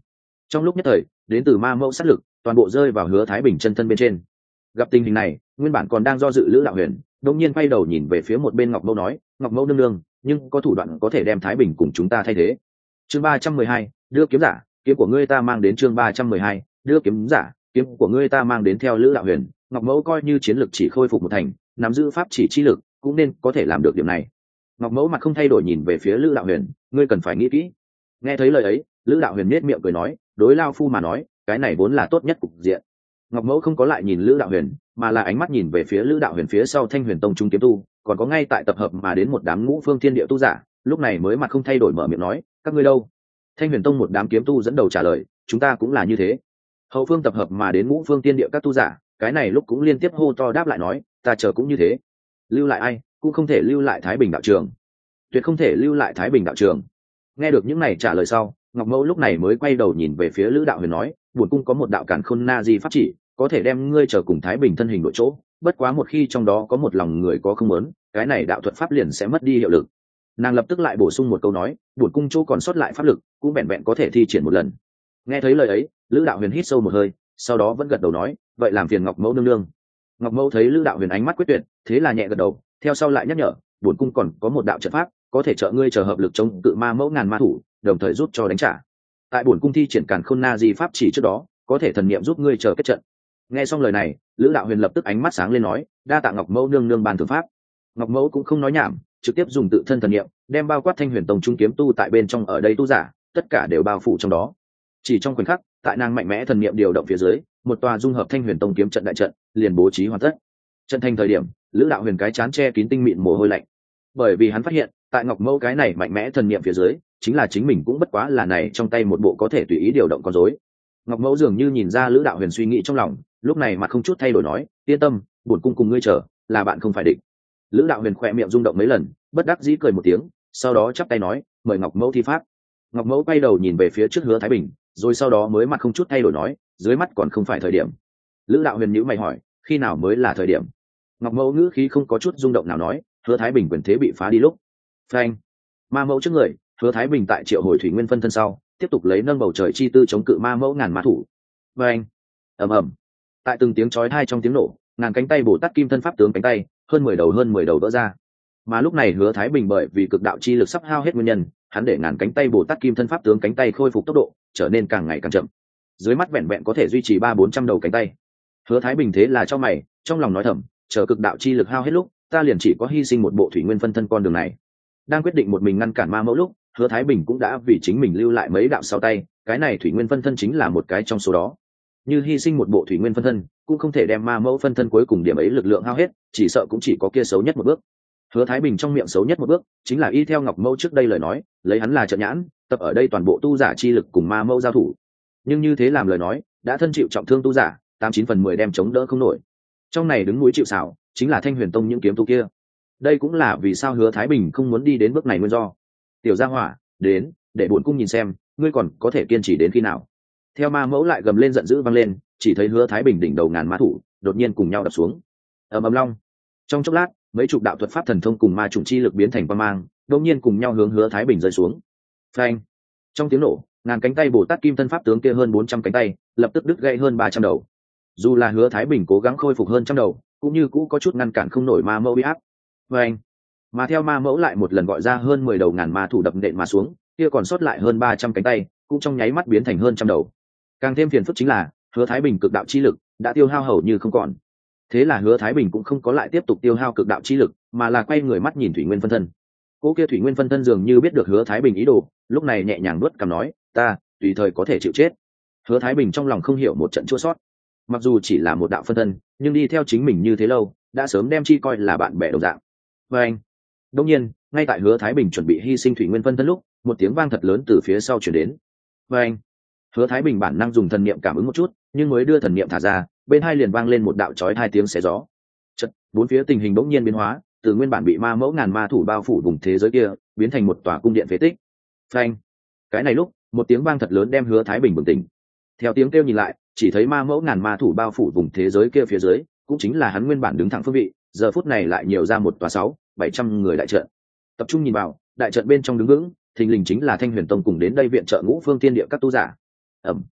[SPEAKER 1] Trong lúc nhất thời, đến từ ma mẫu sát lực toàn bộ rơi vào Hứa Thái Bình chân thân bên trên. Gặp tình hình này, nguyên bản còn đang do dự Lữ Đạo Huyền đột nhiên quay đầu nhìn về phía một bên Ngọc Mẫu nói, Ngọc Mẫu nương nương, nhưng có thủ đoạn có thể đem Thái Bình cùng chúng ta thay thế. Chương ba trăm mười hai, đưa kiếm giả, kiếm của ngươi ta mang đến. Chương ba trăm mười hai, đưa kiếm giả, kiếm của ngươi ta mang đến. Theo Lữ Đạo Huyền, Ngọc Mẫu coi như chiến lực chỉ khôi phục một thành, nắm giữ pháp chỉ chi lực, cũng nên có thể làm được điểm này. Ngọc Mẫu mặt không thay đổi nhìn về phía Lữ Đạo Huyền, ngươi cần phải nghĩ kỹ. Nghe thấy lời ấy, Lữ Đạo Huyền nhếch miệng cười nói, đối lao phu mà nói, cái này vốn là tốt nhất cục diện. Ngọc Mẫu không có lại nhìn Lữ Đạo Huyền, mà là ánh mắt nhìn về phía Lữ Đạo Huyền phía sau Thanh Huyền Tông trung kiếm tu, còn có ngay tại tập hợp mà đến một đám ngũ phương thiên địa tu giả, lúc này mới mặt không thay đổi mở miệng nói, các ngươi đâu? Thanh Huyền Tông một đám kiếm tu dẫn đầu trả lời, chúng ta cũng là như thế. Hậu phương tập hợp mà đến ngũ phương thiên địa các tu giả, cái này lúc cũng liên tiếp hô to đáp lại nói, ta chờ cũng như thế. Lưu lại ai, cũng không thể lưu lại Thái Bình đạo trường. Tuyệt không thể lưu lại Thái Bình đạo trường. Nghe được những này trả lời sau, Ngọc Mẫu lúc này mới quay đầu nhìn về phía Lữ Đạo Huyền nói, buồn cung có một đạo càn khôn na di pháp chỉ, có thể đem ngươi chờ cùng Thái Bình thân hình đổi chỗ, bất quá một khi trong đó có một lòng người có không muốn, cái này đạo thuật pháp liền sẽ mất đi hiệu lực. Nàng lập tức lại bổ sung một câu nói, buồn cung chỗ còn sót lại pháp lực, cũng vẹn vẹn có thể thi triển một lần. Nghe thấy lời ấy, Lữ Đạo Huyền hít sâu một hơi, sau đó vẫn gật đầu nói, vậy làm phiền Ngọc Mẫu nương nương. Ngọc Mẫu thấy Lữ Đạo Huyền ánh mắt quyết tuyệt, thế là nhẹ gật đầu, theo sau lại nhắc nhở, buồn cung còn có một đạo trận pháp, có thể trợ ngươi chờ hợp lực chống cự ma mẫu ngàn ma thủ, đồng thời giúp cho đánh trả. Tại buồn cung thi triển càn khôn na di pháp chỉ trước đó, có thể thần niệm giúp ngươi chờ kết trận. Nghe xong lời này, Lữ Đạo Huyền lập tức ánh mắt sáng lên nói, đa tạ Ngọc Mẫu nương nương ban thượng pháp. Ngọc Mẫu cũng không nói nhảm, trực tiếp dùng tự thân thần niệm đem bao quát Thanh Huyền Tông trung kiếm tu tại bên trong ở đây tu giả, tất cả đều bao phủ trong đó. Chỉ trong khoảnh khắc, tại nàng mạnh mẽ thần niệm điều động phía dưới, một tòa dung hợp Thanh Huyền Tông kiếm trận đại trận liền bố trí hoàn tất. Trận thành thời điểm, Lữ Đạo Huyền cái chán che kín tinh mịn mồ hôi lạnh, bởi vì hắn phát hiện, tại Ngọc Mẫu cái này mạnh mẽ thần niệm phía dưới, chính là chính mình cũng bất quá là này trong tay một bộ có thể tùy ý điều động con rối. Ngọc Mẫu dường như nhìn ra Lữ Đạo Huyền suy nghĩ trong lòng, lúc này mặt không chút thay đổi nói, yên tâm, bổn cung cùng ngươi chờ, là bạn không phải địch. Lữ Đạo Huyền khỏe miệng rung động mấy lần, bất đắc dĩ cười một tiếng, sau đó chắp tay nói, mời Ngọc Mẫu thi pháp. Ngọc Mẫu quay đầu nhìn về phía trước Hứa Thái Bình, rồi sau đó mới mặt không chút thay đổi nói, dưới mắt còn không phải thời điểm. Lữ Đạo Huyền nhíu mày hỏi, khi nào mới là thời điểm? Ngọc Mẫu ngữ khí không có chút rung động nào nói, Hứa Thái Bình quyền thế bị phá đi lúc. Phanh. Ma mẫu trước người, Hứa Thái Bình tại triệu hồi thủy nguyên phân thân sau, tiếp tục lấy nâng bầu trời chi tư chống cự ma mẫu ngàn ma thủ. Phanh. Ầm ầm. Tại từng tiếng chói tai trong tiếng nổ, ngàn cánh tay Bồ Tát Kim thân pháp tướng cánh tay, hơn mười đầu hơn mười đầu vỡ ra. Mà lúc này Hứa Thái Bình bởi vì cực đạo chi lực sắp hao hết nguyên nhân, hắn để ngàn cánh tay Bồ Tát Kim thân pháp tướng cánh tay khôi phục tốc độ, trở nên càng ngày càng chậm. Dưới mắt vẹn vẹn có thể duy trì ba bốn trăm đầu cánh tay. Hứa Thái Bình thế là cho mày, trong lòng nói thầm, chờ cực đạo chi lực hao hết lúc, ta liền chỉ có hy sinh một bộ thủy nguyên phân thân con đường này. Đang quyết định một mình ngăn cản ma mẫu lúc, Hứa Thái Bình cũng đã vì chính mình lưu lại mấy đạo sau tay, cái này thủy nguyên phân thân chính là một cái trong số đó. Như hy sinh một bộ thủy nguyên phân thân, cũng không thể đem ma mẫu phân thân cuối cùng điểm ấy lực lượng hao hết, chỉ sợ cũng chỉ có kia xấu nhất một bước. Hứa Thái Bình trong miệng xấu nhất một bước, chính là y theo Ngọc Mẫu trước đây lời nói, lấy hắn là trận nhãn, tập ở đây toàn bộ tu giả chi lực cùng ma mẫu giao thủ. Nhưng như thế làm lời nói, đã thân chịu trọng thương tu giả, tám chín phần mười đem chống đỡ không nổi. Trong này đứng núi chịu sào, chính là Thanh Huyền Tông những kiếm tu kia. Đây cũng là vì sao Hứa Thái Bình không muốn đi đến bước này nguyên do. Tiểu Gia Hỏa, đến, để bổn cung nhìn xem, ngươi còn có thể kiên trì đến khi nào. Theo ma mẫu lại gầm lên giận dữ vang lên, chỉ thấy Hứa Thái Bình đỉnh đầu ngàn ma thủ, đột nhiên cùng nhau đập xuống. Ầm ầm long. Trong chốc lát, mấy chục đạo thuật pháp thần thông cùng ma trùng chi lực biến thành quang mang, đột nhiên cùng nhau hướng Hứa Thái Bình rơi xuống. Phanh. Trong tiếng nổ, ngàn cánh tay Bồ Tát Kim thân pháp tướng kia hơn bốn trăm cánh tay, lập tức đứt gãy hơn ba trăm đầu. Dù là Hứa Thái Bình cố gắng khôi phục hơn trăm đầu, cũng như cũ có chút ngăn cản không nổi ma mẫu uy áp. Phanh. Mà theo ma mẫu lại một lần gọi ra hơn mười đầu ngàn ma thủ đập nện mà xuống, kia còn sót lại hơn ba trăm cánh tay, cũng trong nháy mắt biến thành hơn trăm đầu. Càng thêm phiền phức chính là, Hứa Thái Bình cực đạo chi lực đã tiêu hao hầu như không còn. Thế là Hứa Thái Bình cũng không có lại tiếp tục tiêu hao cực đạo chi lực, mà là quay người mắt nhìn thủy nguyên phân thân. Cô kia thủy nguyên phân thân dường như biết được Hứa Thái Bình ý đồ, lúc này nhẹ nhàng nuốt cằm nói, ta tùy thời có thể chịu chết. Hứa Thái Bình trong lòng không hiểu một trận chua sót. Mặc dù chỉ là một đạo phân thân, nhưng đi theo chính mình như thế lâu, đã sớm đem chi coi là bạn bè đồng dạng. Và anh, đương nhiên, ngay tại Hứa Thái Bình chuẩn bị hy sinh thủy nguyên phân thân lúc, một tiếng vang thật lớn từ phía sau truyền đến. Và anh, Hứa Thái Bình bản năng dùng thần niệm cảm ứng một chút, nhưng mới đưa thần niệm thả ra, bên hai liền vang lên một đạo chói hai tiếng xé gió. Chợt, bốn phía tình hình bỗng nhiên biến hóa, từ nguyên bản bị ma mẫu ngàn ma thủ bao phủ vùng thế giới kia, biến thành một tòa cung điện phế tích. Phanh. Cái này lúc, một tiếng vang thật lớn đem Hứa Thái Bình bừng tỉnh. Theo tiếng kêu nhìn lại, chỉ thấy ma mẫu ngàn ma thủ bao phủ vùng thế giới kia phía dưới, cũng chính là hắn nguyên bản đứng thẳng phương vị, giờ phút này lại nhiều ra một tòa sáu, bảy trăm người đại trận. Tập trung nhìn vào, đại trận bên trong đứng vững, thình lình chính là Thanh Huyền Tông cùng đến đây viện trợ ngũ phương tiên địa các tu giả. Ầm,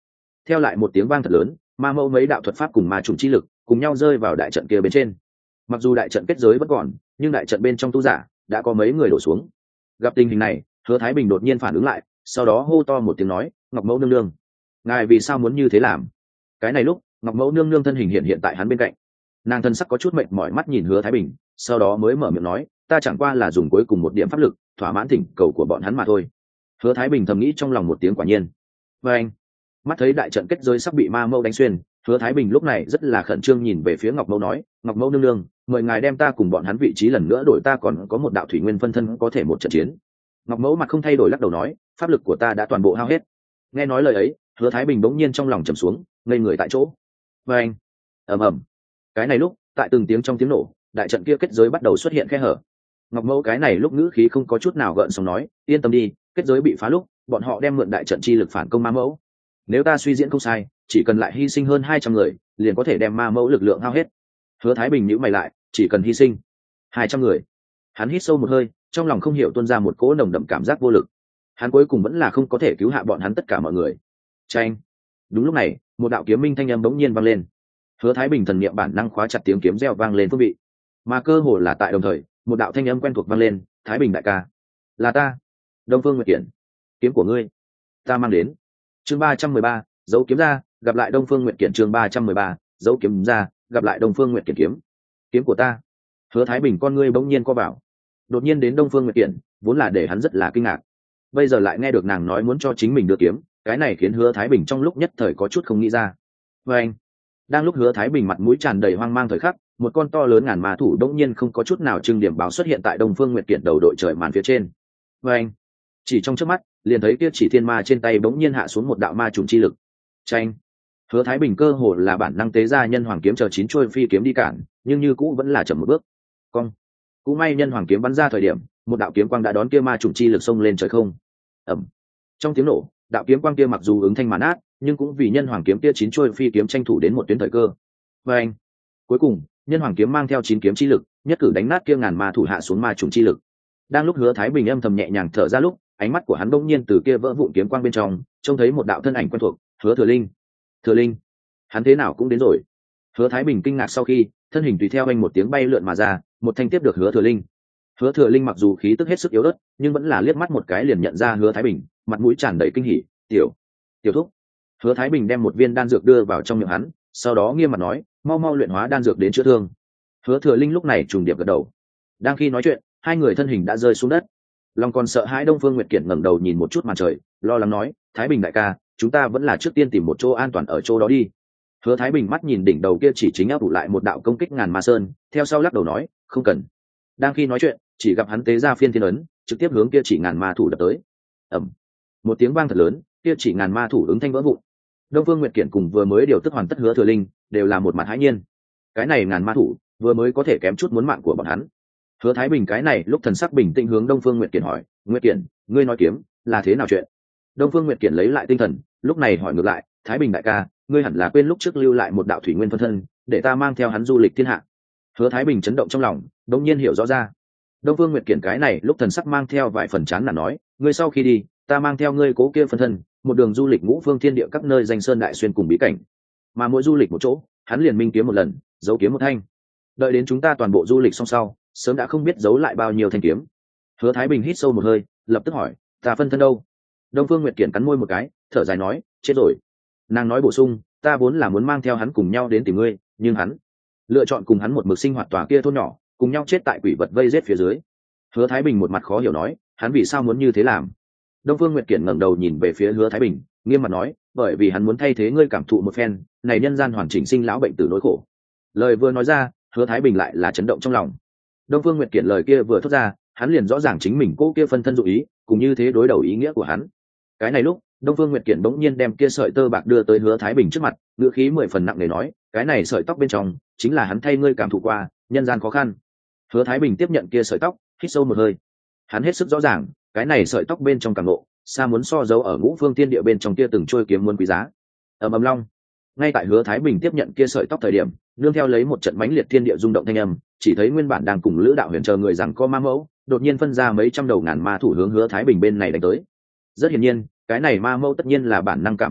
[SPEAKER 1] theo lại một tiếng vang thật lớn, ma mẫu mấy đạo thuật pháp cùng ma trùng chi lực cùng nhau rơi vào đại trận kia bên trên. Mặc dù đại trận kết giới vẫn còn, nhưng đại trận bên trong tu giả đã có mấy người đổ xuống. Gặp tình hình này, Hứa Thái Bình đột nhiên phản ứng lại, sau đó hô to một tiếng nói, Ngọc Mẫu nương nương, ngài vì sao muốn như thế làm? Cái này lúc Ngọc Mẫu nương nương thân hình hiện hiện tại hắn bên cạnh, nàng thân sắc có chút mệt mỏi mắt nhìn Hứa Thái Bình, sau đó mới mở miệng nói, ta chẳng qua là dùng cuối cùng một điểm pháp lực thỏa mãn thỉnh cầu của bọn hắn mà thôi. Hứa Thái Bình thầm nghĩ trong lòng một tiếng quả nhiên. Và anh mắt thấy đại trận kết giới sắp bị ma mẫu đánh xuyên, Hứa Thái Bình lúc này rất là khẩn trương nhìn về phía Ngọc Mẫu nói, Ngọc Mẫu nương nương, mời ngài đem ta cùng bọn hắn vị trí lần nữa đổi, ta còn có một đạo thủy nguyên phân thân có thể một trận chiến. Ngọc Mẫu mặt không thay đổi lắc đầu nói, pháp lực của ta đã toàn bộ hao hết. Nghe nói lời ấy, Hứa Thái Bình bỗng nhiên trong lòng trầm xuống, ngây người tại chỗ. Và anh ầm ầm cái này lúc tại từng tiếng trong tiếng nổ, đại trận kia kết giới bắt đầu xuất hiện khe hở. Ngọc Mẫu cái này lúc ngữ khí không có chút nào gợn sóng nói, yên tâm đi, kết giới bị phá lúc bọn họ đem mượn đại trận chi lực phản công ma mẫu. Nếu ta suy diễn không sai, chỉ cần lại hy sinh hơn hai trăm người liền có thể đem ma mẫu lực lượng hao hết. Hứa Thái Bình nhíu mày lại, chỉ cần hy sinh hai trăm người. Hắn hít sâu một hơi, trong lòng không hiểu tuôn ra một cỗ nồng đậm cảm giác vô lực. Hắn cuối cùng vẫn là không có thể cứu hạ bọn hắn tất cả mọi người. Chanh. Đúng lúc này, một đạo kiếm minh thanh âm bỗng nhiên vang lên. Hứa Thái Bình thần niệm bản năng khóa chặt tiếng kiếm reo vang lên phương vị, mà cơ hồ là tại đồng thời, một đạo thanh âm quen thuộc vang lên, Thái Bình đại ca, là ta, Đông Phương Nguyệt Kiện, kiếm của ngươi, ta mang đến. Chương ba trăm mười ba, dấu kiếm ra, gặp lại Đông Phương Nguyệt Kiện. Chương ba trăm mười ba, dấu kiếm ra, gặp lại Đông Phương Nguyệt Kiện. Kiếm, kiếm của ta. Hứa Thái Bình con ngươi bỗng nhiên co vào, đột nhiên đến Đông Phương Nguyệt Kiện, vốn là để hắn rất là kinh ngạc, bây giờ lại nghe được nàng nói muốn cho chính mình đưa kiếm, cái này khiến Hứa Thái Bình trong lúc nhất thời có chút không nghĩ ra. Và anh, đang lúc Hứa Thái Bình mặt mũi tràn đầy hoang mang thời khắc, một con to lớn ngàn ma thủ đống nhiên không có chút nào trưng điểm báo xuất hiện tại Đông Phương Nguyệt Kiện đầu đội trời màn phía trên. Và anh, chỉ trong chớp mắt, liền thấy kia chỉ thiên ma trên tay bỗng nhiên hạ xuống một đạo ma trùng chi lực. Chanh. Hứa Thái Bình cơ hồ là bản năng tế ra nhân hoàng kiếm chờ chín chuôi phi kiếm đi cản, nhưng như cũ vẫn là chậm một bước. Cong. Cú may nhân hoàng kiếm bắn ra thời điểm, một đạo kiếm quang đã đón kia ma trùng chi lực xông lên trời không. Ầm. Trong tiếng nổ, đạo kiếm quang kia mặc dù ứng thanh màn át, nhưng cũng vì nhân hoàng kiếm kia chín chuôi phi kiếm tranh thủ đến một tuyến thời cơ. Và anh. Cuối cùng, nhân hoàng kiếm mang theo chín kiếm chi lực, nhất cử đánh nát kia ngàn ma thủ hạ xuống ma trùng chi lực. Đang lúc Hứa Thái Bình âm thầm nhẹ nhàng thở ra lúc, ánh mắt của hắn bỗng nhiên từ kia vỡ vụn kiếm quang bên trong trông thấy một đạo thân ảnh quen thuộc, Hứa Thừa Linh. Thừa Linh, hắn thế nào cũng đến rồi. Hứa Thái Bình kinh ngạc sau khi, thân hình tùy theo anh một tiếng bay lượn mà ra, một thanh tiếp được Hứa Thừa Linh. Hứa Thừa Linh mặc dù khí tức hết sức yếu ớt, nhưng vẫn là liếc mắt một cái liền nhận ra Hứa Thái Bình, mặt mũi tràn đầy kinh hỉ, "Tiểu, tiểu thúc." Hứa Thái Bình đem một viên đan dược đưa vào trong miệng hắn, sau đó nghiêm mặt nói, "Mau mau luyện hóa đan dược đến chữa thương." Hứa Thừa Linh lúc này trùng điệp gật đầu. Đang khi nói chuyện, hai người thân hình đã rơi xuống đất. Long còn sợ hãi Đông Phương Nguyệt Kiện ngẩng đầu nhìn một chút màn trời, lo lắng nói, "Thái Bình đại ca, chúng ta vẫn là trước tiên tìm một chỗ an toàn ở chỗ đó đi." Hứa Thái Bình mắt nhìn đỉnh đầu kia chỉ chính áp đủ lại một đạo công kích ngàn ma sơn, theo sau lắc đầu nói, "Không cần." Đang khi nói chuyện, chỉ gặp hắn tế ra phiên thiên ấn, trực tiếp hướng kia chỉ ngàn ma thủ đập tới. Ầm. Một tiếng vang thật lớn, kia chỉ ngàn ma thủ ứng thanh vỡ vụn. Đông Phương Nguyệt Kiện cùng vừa mới điều tức hoàn tất Hứa Thừa Linh, đều là một mặt hãi nhiên. Cái này ngàn ma thủ, vừa mới có thể kém chút muốn mạng của bọn hắn. Hứa Thái Bình cái này lúc thần sắc bình tĩnh hướng Đông Phương Nguyệt Kiện hỏi, "Nguyệt Kiện, ngươi nói kiếm là thế nào chuyện?" Đông Phương Nguyệt Kiện lấy lại tinh thần, lúc này hỏi ngược lại, "Thái Bình đại ca, ngươi hẳn là quên lúc trước lưu lại một đạo thủy nguyên phân thân, để ta mang theo hắn du lịch thiên hạ." Hứa Thái Bình chấn động trong lòng, đột nhiên hiểu rõ ra. Đông Phương Nguyệt Kiện cái này lúc thần sắc mang theo vài phần chán nản nói, "Ngươi sau khi đi, ta mang theo ngươi cố kia phân thân, một đường du lịch ngũ phương thiên địa các nơi danh sơn đại xuyên cùng bí cảnh, mà mỗi du lịch một chỗ, hắn liền minh kiếm một lần, giấu kiếm một thanh. Đợi đến chúng ta toàn bộ du lịch xong sau, sớm đã không biết giấu lại bao nhiêu thanh kiếm." Hứa Thái Bình hít sâu một hơi, lập tức hỏi, "Ta phân thân đâu?" Đông Phương Nguyệt Kiện cắn môi một cái, thở dài nói, "Chết rồi." Nàng nói bổ sung, "Ta vốn là muốn mang theo hắn cùng nhau đến tìm ngươi, nhưng hắn lựa chọn cùng hắn một mực sinh hoạt tòa kia thôn nhỏ, cùng nhau chết tại quỷ vật vây giết phía dưới." Hứa Thái Bình một mặt khó hiểu nói, "Hắn vì sao muốn như thế làm?" Đông Phương Nguyệt Kiện ngẩng đầu nhìn về phía Hứa Thái Bình, nghiêm mặt nói, "Bởi vì hắn muốn thay thế ngươi cảm thụ một phen này nhân gian hoàn chỉnh sinh lão bệnh tử nỗi khổ." Lời vừa nói ra, Hứa Thái Bình lại là chấn động trong lòng. Đông Phương Nguyệt Kiện lời kia vừa thốt ra, hắn liền rõ ràng chính mình cố kia phân thân dụ ý, cùng như thế đối đầu ý nghĩa của hắn. Cái này lúc, Đông Phương Nguyệt Kiện bỗng nhiên đem kia sợi tơ bạc đưa tới Hứa Thái Bình trước mặt, ngữ khí mười phần nặng nề nói, "Cái này sợi tóc bên trong, chính là hắn thay ngươi cảm thụ qua nhân gian khó khăn." Hứa Thái Bình tiếp nhận kia sợi tóc, hít sâu một hơi. Hắn hết sức rõ ràng, cái này sợi tóc bên trong càng ngộ, xa muốn so dấu ở ngũ phương tiên địa bên trong kia từng trôi kiếm muôn quý giá. Ầm ầm long. Ngay tại Hứa Thái Bình tiếp nhận kia sợi tóc thời điểm, nương theo lấy một trận mãnh liệt thiên địa rung động thanh âm, chỉ thấy nguyên bản đang cùng Lữ Đạo Huyền chờ người rằng có ma mẫu, đột nhiên phân ra mấy trăm đầu ngàn ma thủ hướng Hứa Thái Bình bên này đánh tới. Rất hiển nhiên, cái này ma mẫu tất nhiên là bản năng cảm ứng được,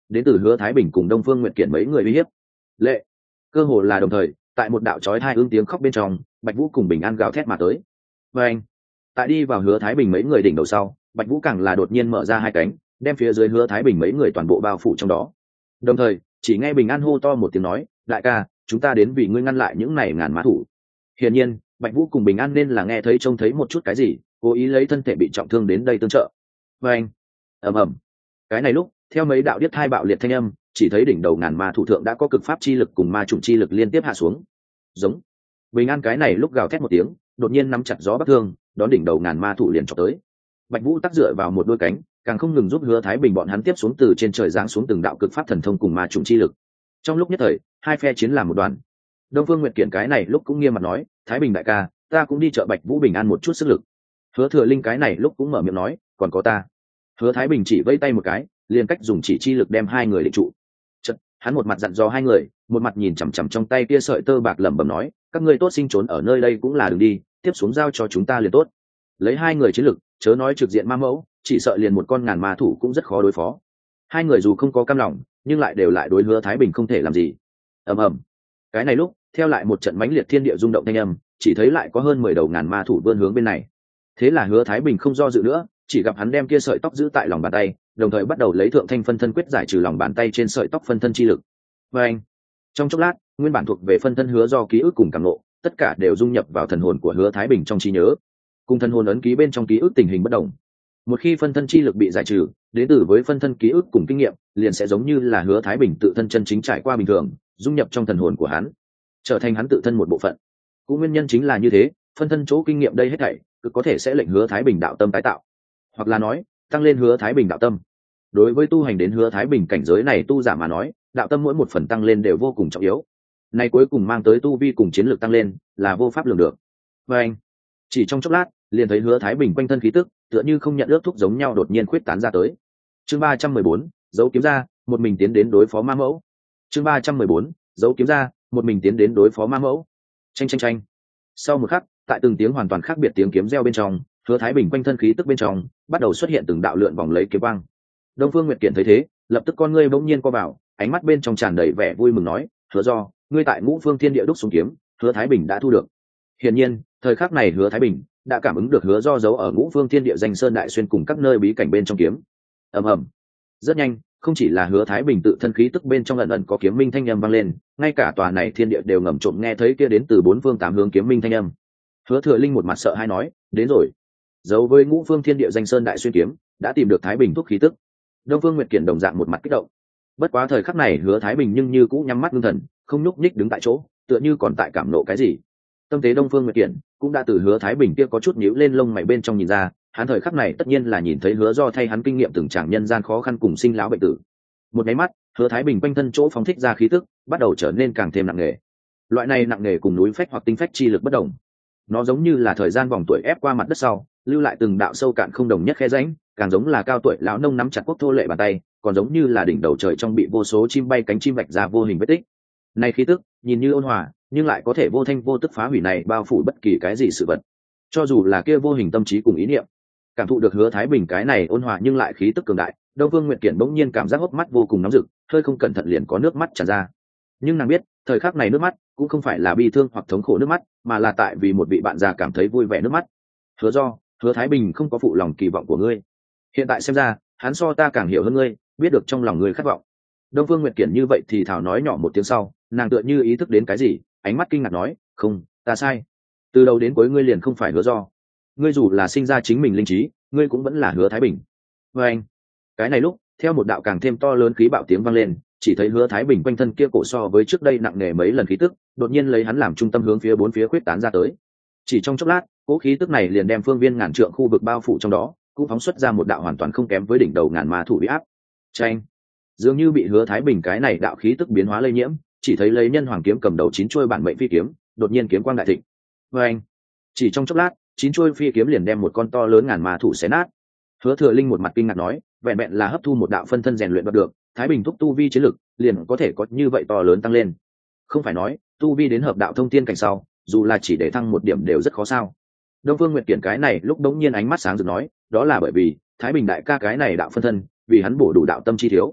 [SPEAKER 1] đến từ Hứa Thái Bình cùng Đông Phương Nguyệt Kiện mấy người uy hiếp. Lệ, cơ hồ là đồng thời, tại một đạo chói tai ương tiếng khóc bên trong, Bạch Vũ cùng Bình An gào thét mà tới. Và anh, tại đi vào Hứa Thái Bình mấy người đỉnh đầu sau, Bạch Vũ càng là đột nhiên mở ra hai cánh, đem phía dưới Hứa Thái Bình mấy người toàn bộ bao phủ trong đó. Đồng thời, chỉ nghe Bình An hô to một tiếng nói, đại ca, chúng ta đến vì ngươi ngăn lại những này ngàn mã thủ. Hiển nhiên, Bạch Vũ cùng Bình An nên là nghe thấy trông thấy một chút cái gì, cố ý lấy thân thể bị trọng thương đến đây tương trợ. Và anh, ầm ầm, cái này lúc, theo mấy đạo điếc thai bạo liệt thanh âm, chỉ thấy đỉnh đầu ngàn ma thủ thượng đã có cực pháp chi lực cùng ma trùng chi lực liên tiếp hạ xuống. Giống. Bình An cái này lúc gào thét một tiếng, đột nhiên nắm chặt gió bắc thương, đón đỉnh đầu ngàn ma thủ liền chọc tới. Bạch Vũ tác dựa vào một đôi cánh, càng không ngừng giúp Hứa Thái Bình bọn hắn tiếp xuống từ trên trời giáng xuống từng đạo cực pháp thần thông cùng ma trùng chi lực. Trong lúc nhất thời, hai phe chiến làm một đoàn. Đông Phương Nguyệt Kiện cái này lúc cũng nghiêm mặt nói, Thái Bình đại ca, ta cũng đi trợ Bạch Vũ Bình An một chút sức lực. Hứa Thừa Linh cái này lúc cũng mở miệng nói, còn có ta. Hứa Thái Bình chỉ vẫy tay một cái, liền cách dùng chỉ chi lực đem hai người định trụ. Chợt, hắn một mặt dặn dò hai người, một mặt nhìn chằm chằm trong tay kia sợi tơ bạc lẩm bẩm nói, các ngươi tốt sinh trốn ở nơi đây cũng là đường đi, tiếp xuống giao cho chúng ta liền tốt. Lấy hai người chiến lực, chớ nói trực diện ma mẫu, chỉ sợ liền một con ngàn ma thủ cũng rất khó đối phó. Hai người dù không có cam lòng, nhưng lại đều lại đối Hứa Thái Bình không thể làm gì. Ầm ầm. Cái này lúc, theo lại một trận mãnh liệt thiên địa rung động thanh âm, chỉ thấy lại có hơn mười đầu ngàn ma thủ vươn hướng bên này. Thế là Hứa Thái Bình không do dự nữa, chỉ gặp hắn đem kia sợi tóc giữ tại lòng bàn tay, đồng thời bắt đầu lấy thượng thanh phân thân quyết giải trừ lòng bàn tay trên sợi tóc phân thân chi lực. Và anh, trong chốc lát, nguyên bản thuộc về phân thân Hứa do ký ức cùng cảm ngộ, tất cả đều dung nhập vào thần hồn của Hứa Thái Bình trong trí nhớ, cùng thần hồn ấn ký bên trong ký ức tình hình bất động. Một khi phân thân chi lực bị giải trừ, đến từ với phân thân ký ức cùng kinh nghiệm, liền sẽ giống như là Hứa Thái Bình tự thân chân chính trải qua bình thường, dung nhập trong thần hồn của hắn, trở thành hắn tự thân một bộ phận. Cũng nguyên nhân chính là như thế, phân thân chỗ kinh nghiệm đây hết thảy, cực có thể sẽ lệnh Hứa Thái Bình đạo tâm tái tạo, hoặc là nói, tăng lên Hứa Thái Bình đạo tâm. Đối với tu hành đến Hứa Thái Bình cảnh giới này tu giả mà nói, đạo tâm mỗi một phần tăng lên đều vô cùng trọng yếu. Này cuối cùng mang tới tu vi cùng chiến lược tăng lên, là vô pháp lường được. Và anh, chỉ trong chốc lát, liền thấy Hứa Thái Bình quanh thân khí tức, tựa như không nhận ước thúc giống nhau đột nhiên khuyết tán ra tới. Chương ba trăm mười bốn, dấu kiếm ra, một mình tiến đến đối phó ma mẫu. Chương ba trăm mười bốn, dấu kiếm ra, một mình tiến đến đối phó ma mẫu. Chanh chanh chanh. Sau một khắc, tại từng tiếng hoàn toàn khác biệt tiếng kiếm reo bên trong, Hứa Thái Bình quanh thân khí tức bên trong bắt đầu xuất hiện từng đạo lượn vòng lấy kiếm quang. Đông Phương Nguyệt Kiện thấy thế, lập tức con ngươi bỗng nhiên co vào, ánh mắt bên trong tràn đầy vẻ vui mừng nói, Hứa do, ngươi tại Ngũ Phương Thiên Địa đúc xuống kiếm, Hứa Thái Bình đã thu được. Hiển nhiên, thời khắc này Hứa Thái Bình đã cảm ứng được Hứa do giấu ở Ngũ Phương Thiên Địa danh sơn đại xuyên cùng các nơi bí cảnh bên trong kiếm. Ầm ầm. Rất nhanh, không chỉ là Hứa Thái Bình tự thân khí tức bên trong ẩn ẩn có kiếm minh thanh âm vang lên, ngay cả tòa này thiên địa đều ngầm trộm nghe thấy kia đến từ bốn phương tám hướng kiếm minh thanh âm. Hứa Thừa Linh một mặt sợ hãi nói, đến rồi. Giấu với Ngũ Phương Thiên Địa danh sơn đại xuyên kiếm, đã tìm được Thái Bình thuốc khí tức. Đông Phương Nguyệt Kiện đồng dạng một mặt kích động. Bất quá thời khắc này Hứa Thái Bình nhưng như cũ nhắm mắt ngưng thần, không nhúc nhích đứng tại chỗ, tựa như còn tại cảm nộ cái gì. Tâm tế Đông Phương Nguyệt Kiện cũng đã từ Hứa Thái Bình kia có chút nhíu lên lông mày bên trong nhìn ra, hắn thời khắc này tất nhiên là nhìn thấy Hứa do thay hắn kinh nghiệm từng tràng nhân gian khó khăn cùng sinh lão bệnh tử. Một cái mắt, Hứa Thái Bình quanh thân chỗ phóng thích ra khí tức, bắt đầu trở nên càng thêm nặng nề. Loại này nặng nề cùng núi phách hoặc tinh phách chi lực bất đồng. Nó giống như là thời gian vòng tuổi ép qua mặt đất sau, lưu lại từng đạo sâu cạn không đồng nhất khe rãnh, càng giống là cao tuổi lão nông nắm chặt quốc thô lệ bàn tay, còn giống như là đỉnh đầu trời trong bị vô số chim bay cánh chim vạch ra vô hình vết tích. Này khí tức, nhìn như ôn hòa, nhưng lại có thể vô thanh vô tức phá hủy này bao phủ bất kỳ cái gì sự vật. Cho dù là kia vô hình tâm trí cùng ý niệm. Cảm thụ được Hứa Thái Bình cái này ôn hòa nhưng lại khí tức cường đại, Đông Phương Nguyệt Kiện bỗng nhiên cảm giác hốc mắt vô cùng nóng rực, hơi không cẩn thận liền có nước mắt tràn ra. Nhưng nàng biết, thời khắc này nước mắt cũng không phải là bi thương hoặc thống khổ nước mắt, mà là tại vì một vị bạn già cảm thấy vui vẻ nước mắt. Hứa do, Hứa Thái Bình không có phụ lòng kỳ vọng của ngươi. Hiện tại xem ra, hắn so ta càng hiểu hơn ngươi, biết được trong lòng ngươi khát vọng. Đông Phương Nguyệt Kiện như vậy thì thảo nói nhỏ một tiếng sau, nàng tựa như ý thức đến cái gì, ánh mắt kinh ngạc nói, không, ta sai. Từ đầu đến cuối ngươi liền không phải Hứa do. Ngươi dù là sinh ra chính mình linh trí, ngươi cũng vẫn là Hứa Thái Bình. Và anh, cái này lúc, theo một đạo càng thêm to lớn khí bạo tiếng vang lên, chỉ thấy Hứa Thái Bình quanh thân kia cổ so với trước đây nặng nề mấy lần khí tức, đột nhiên lấy hắn làm trung tâm hướng phía bốn phía khuyết tán ra tới. Chỉ trong chốc lát, cỗ khí tức này liền đem phương viên ngàn trượng khu vực bao phủ trong đó, cũng phóng xuất ra một đạo hoàn toàn không kém với đỉnh đầu ngàn ma thủ uy áp. Chanh, dường như bị Hứa Thái Bình cái này đạo khí tức biến hóa lây nhiễm, chỉ thấy lấy nhân hoàng kiếm cầm đầu chín chuôi bản mệnh phi kiếm, đột nhiên kiếm quang đại thịnh. Và anh, chỉ trong chốc lát, chín chuôi phi kiếm liền đem một con to lớn ngàn ma thủ xé nát. Hứa Thừa Linh một mặt kinh ngạc nói, vẹn vẹn là hấp thu một đạo phân thân rèn luyện đoạt được, Thái Bình thúc tu vi chiến lực liền có thể có như vậy to lớn tăng lên. Không phải nói, tu vi đến hợp đạo thông thiên cảnh sau, dù là chỉ để thăng một điểm đều rất khó sao? Đông Phương Nguyệt Kiện cái này lúc đống nhiên ánh mắt sáng rực nói, đó là bởi vì Thái Bình đại ca cái này đạo phân thân, vì hắn bổ đủ đạo tâm chi thiếu.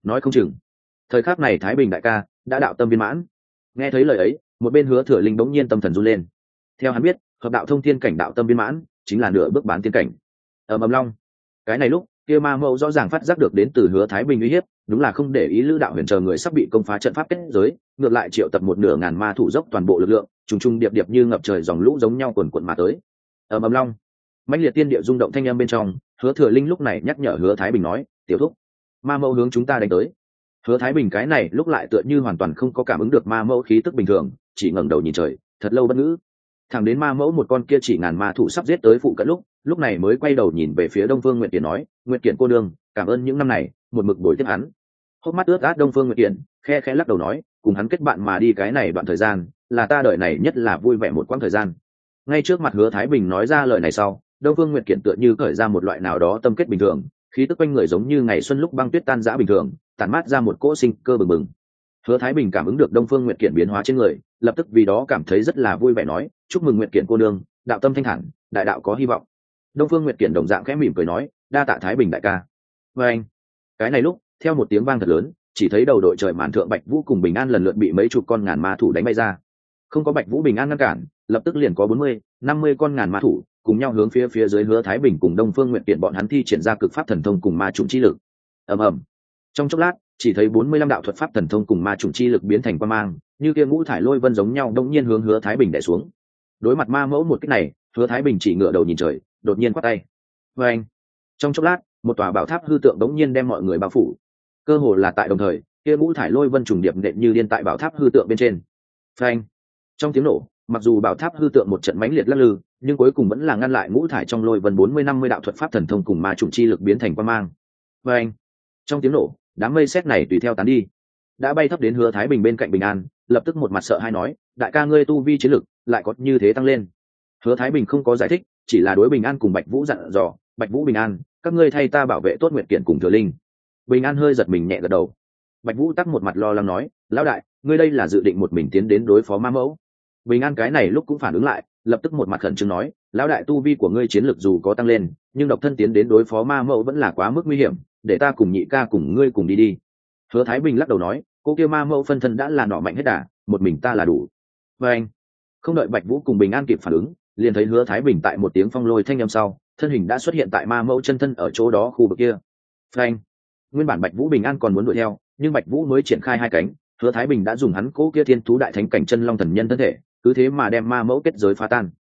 [SPEAKER 1] nói không chừng thời khắc này thái bình đại ca đã đạo tâm viên mãn. Nghe thấy lời ấy, một bên Hứa Thừa Linh bỗng nhiên tâm thần run lên. Theo hắn biết, hợp đạo thông thiên cảnh đạo tâm viên mãn chính là nửa bước bán tiên cảnh. Ở Mầm Long, cái này lúc kia ma mẫu rõ ràng phát giác được đến từ Hứa Thái Bình uy hiếp, đúng là không để ý Lữ đạo huyền chờ người sắp bị công phá trận pháp kết giới, ngược lại triệu tập một nửa ngàn ma thủ dốc toàn bộ lực lượng, trùng trùng điệp điệp như ngập trời dòng lũ giống nhau cuồn cuộn mà tới. Ở Mầm Long, mãnh liệt tiên địa rung động thanh âm bên trong, Hứa Thừa Linh lúc này nhắc nhở Hứa Thái Bình nói: "Tiểu thúc, ma mẫu hướng chúng ta đánh tới." Hứa Thái Bình cái này lúc lại tựa như hoàn toàn không có cảm ứng được ma mẫu khí tức bình thường, chỉ ngẩng đầu nhìn trời, thật lâu bất ngữ. Thẳng đến ma mẫu một con kia chỉ ngàn ma thủ sắp giết tới phụ cận lúc, lúc này mới quay đầu nhìn về phía Đông Phương Nguyệt Kiện nói: "Nguyệt Kiện cô đương, cảm ơn những năm này một mực bồi tiếp hắn." Hốc mắt ướt át Đông Phương Nguyệt Kiện khe khẽ lắc đầu nói: "Cùng hắn kết bạn mà đi cái này đoạn thời gian, là ta đợi này nhất là vui vẻ một quãng thời gian." Ngay trước mặt Hứa Thái Bình nói ra lời này sau, Đông Phương Nguyệt Kiện tựa như cởi ra một loại nào đó tâm kết bình thường, khí tức quanh người giống như ngày xuân lúc băng tuyết tan rã bình thường, tản mát ra một cỗ sinh cơ bừng bừng. Hứa Thái Bình cảm ứng được Đông Phương Nguyệt Kiện biến hóa trên người, lập tức vì đó cảm thấy rất là vui vẻ nói: "Chúc mừng Nguyệt Kiện cô nương, đạo tâm thanh thản, đại đạo có hy vọng." Đông Phương Nguyệt Kiện đồng dạng khẽ mỉm cười nói: "Đa tạ Thái Bình đại ca." Và anh, cái này lúc, theo một tiếng vang thật lớn, chỉ thấy đầu đội trời màn thượng Bạch Vũ cùng Bình An lần lượt bị mấy chục con ngàn ma thủ đánh bay ra. Không có Bạch Vũ Bình An ngăn cản, lập tức liền có bốn mươi, năm mươi con ngàn ma thủ cùng nhau hướng phía phía dưới Hứa Thái Bình cùng Đông Phương Nguyệt Kiện bọn hắn thi triển ra cực pháp thần thông cùng ma trùng chi lực. Ầm ầm. Trong chốc lát, chỉ thấy bốn mươi lăm đạo thuật pháp thần thông cùng ma trùng chi lực biến thành quang mang, như kia ngũ thải lôi vân giống nhau đông nhiên hướng Hứa Thái Bình đè xuống. Đối mặt ma mẫu một kích này, Hứa Thái Bình chỉ ngửa đầu nhìn trời, đột nhiên quát tay. Và anh, trong chốc lát, một tòa bảo tháp hư tượng đống nhiên đem mọi người bao phủ. Cơ hồ là tại đồng thời, kia ngũ thải lôi vân trùng điệp nện như liên tại bảo tháp hư tượng bên trên. Phanh! Trong tiếng nổ, mặc dù bảo tháp hư tượng một trận mãnh liệt lắc lư, nhưng cuối cùng vẫn là ngăn lại ngũ thải trong lôi vân bốn mươi năm mươi đạo thuật pháp thần thông cùng ma trùng chi lực biến thành quang mang. Phanh! Trong tiếng nổ, đám mây sét này tùy theo tán đi. Đã bay thấp đến Hứa Thái Bình bên cạnh Bình An, lập tức một mặt sợ hãi nói: "Đại ca ngươi tu vi chiến lực lại có như thế tăng lên." Hứa Thái Bình không có giải thích, chỉ là đối Bình An cùng Bạch Vũ dặn dò: "Bạch Vũ, Bình An, các ngươi thay ta bảo vệ tốt Nguyệt Kiện cùng Thừa Linh." Bình An hơi giật mình nhẹ gật đầu. Bạch Vũ tắc một mặt lo lắng nói: "Lão đại, ngươi đây là dự định một mình tiến đến đối phó ma mẫu?" Bình An cái này lúc cũng phản ứng lại, lập tức một mặt khẩn trương nói: "Lão đại, tu vi của ngươi chiến lực dù có tăng lên, nhưng độc thân tiến đến đối phó ma mẫu vẫn là quá mức nguy hiểm, để ta cùng nhị ca cùng ngươi cùng đi đi." Hứa Thái Bình lắc đầu nói: "Cô kia ma mẫu phân thân đã là nọ mạnh hết đà, một mình ta là đủ." Và anh, không đợi Bạch Vũ cùng Bình An kịp phản ứng, liền thấy Hứa Thái Bình tại một tiếng phong lôi thanh âm sau, thân hình đã xuất hiện tại ma mẫu chân thân ở chỗ đó khu vực kia. Phanh! Nguyên bản Bạch Vũ Bình An còn muốn đuổi theo, nhưng Bạch Vũ mới triển khai hai cánh, Hứa Thái Bình đã dùng hắn cố kia thiên thú đại thánh cảnh chân long thần nhân thân thể, cứ thế mà đem ma mẫu kết giới phá tan.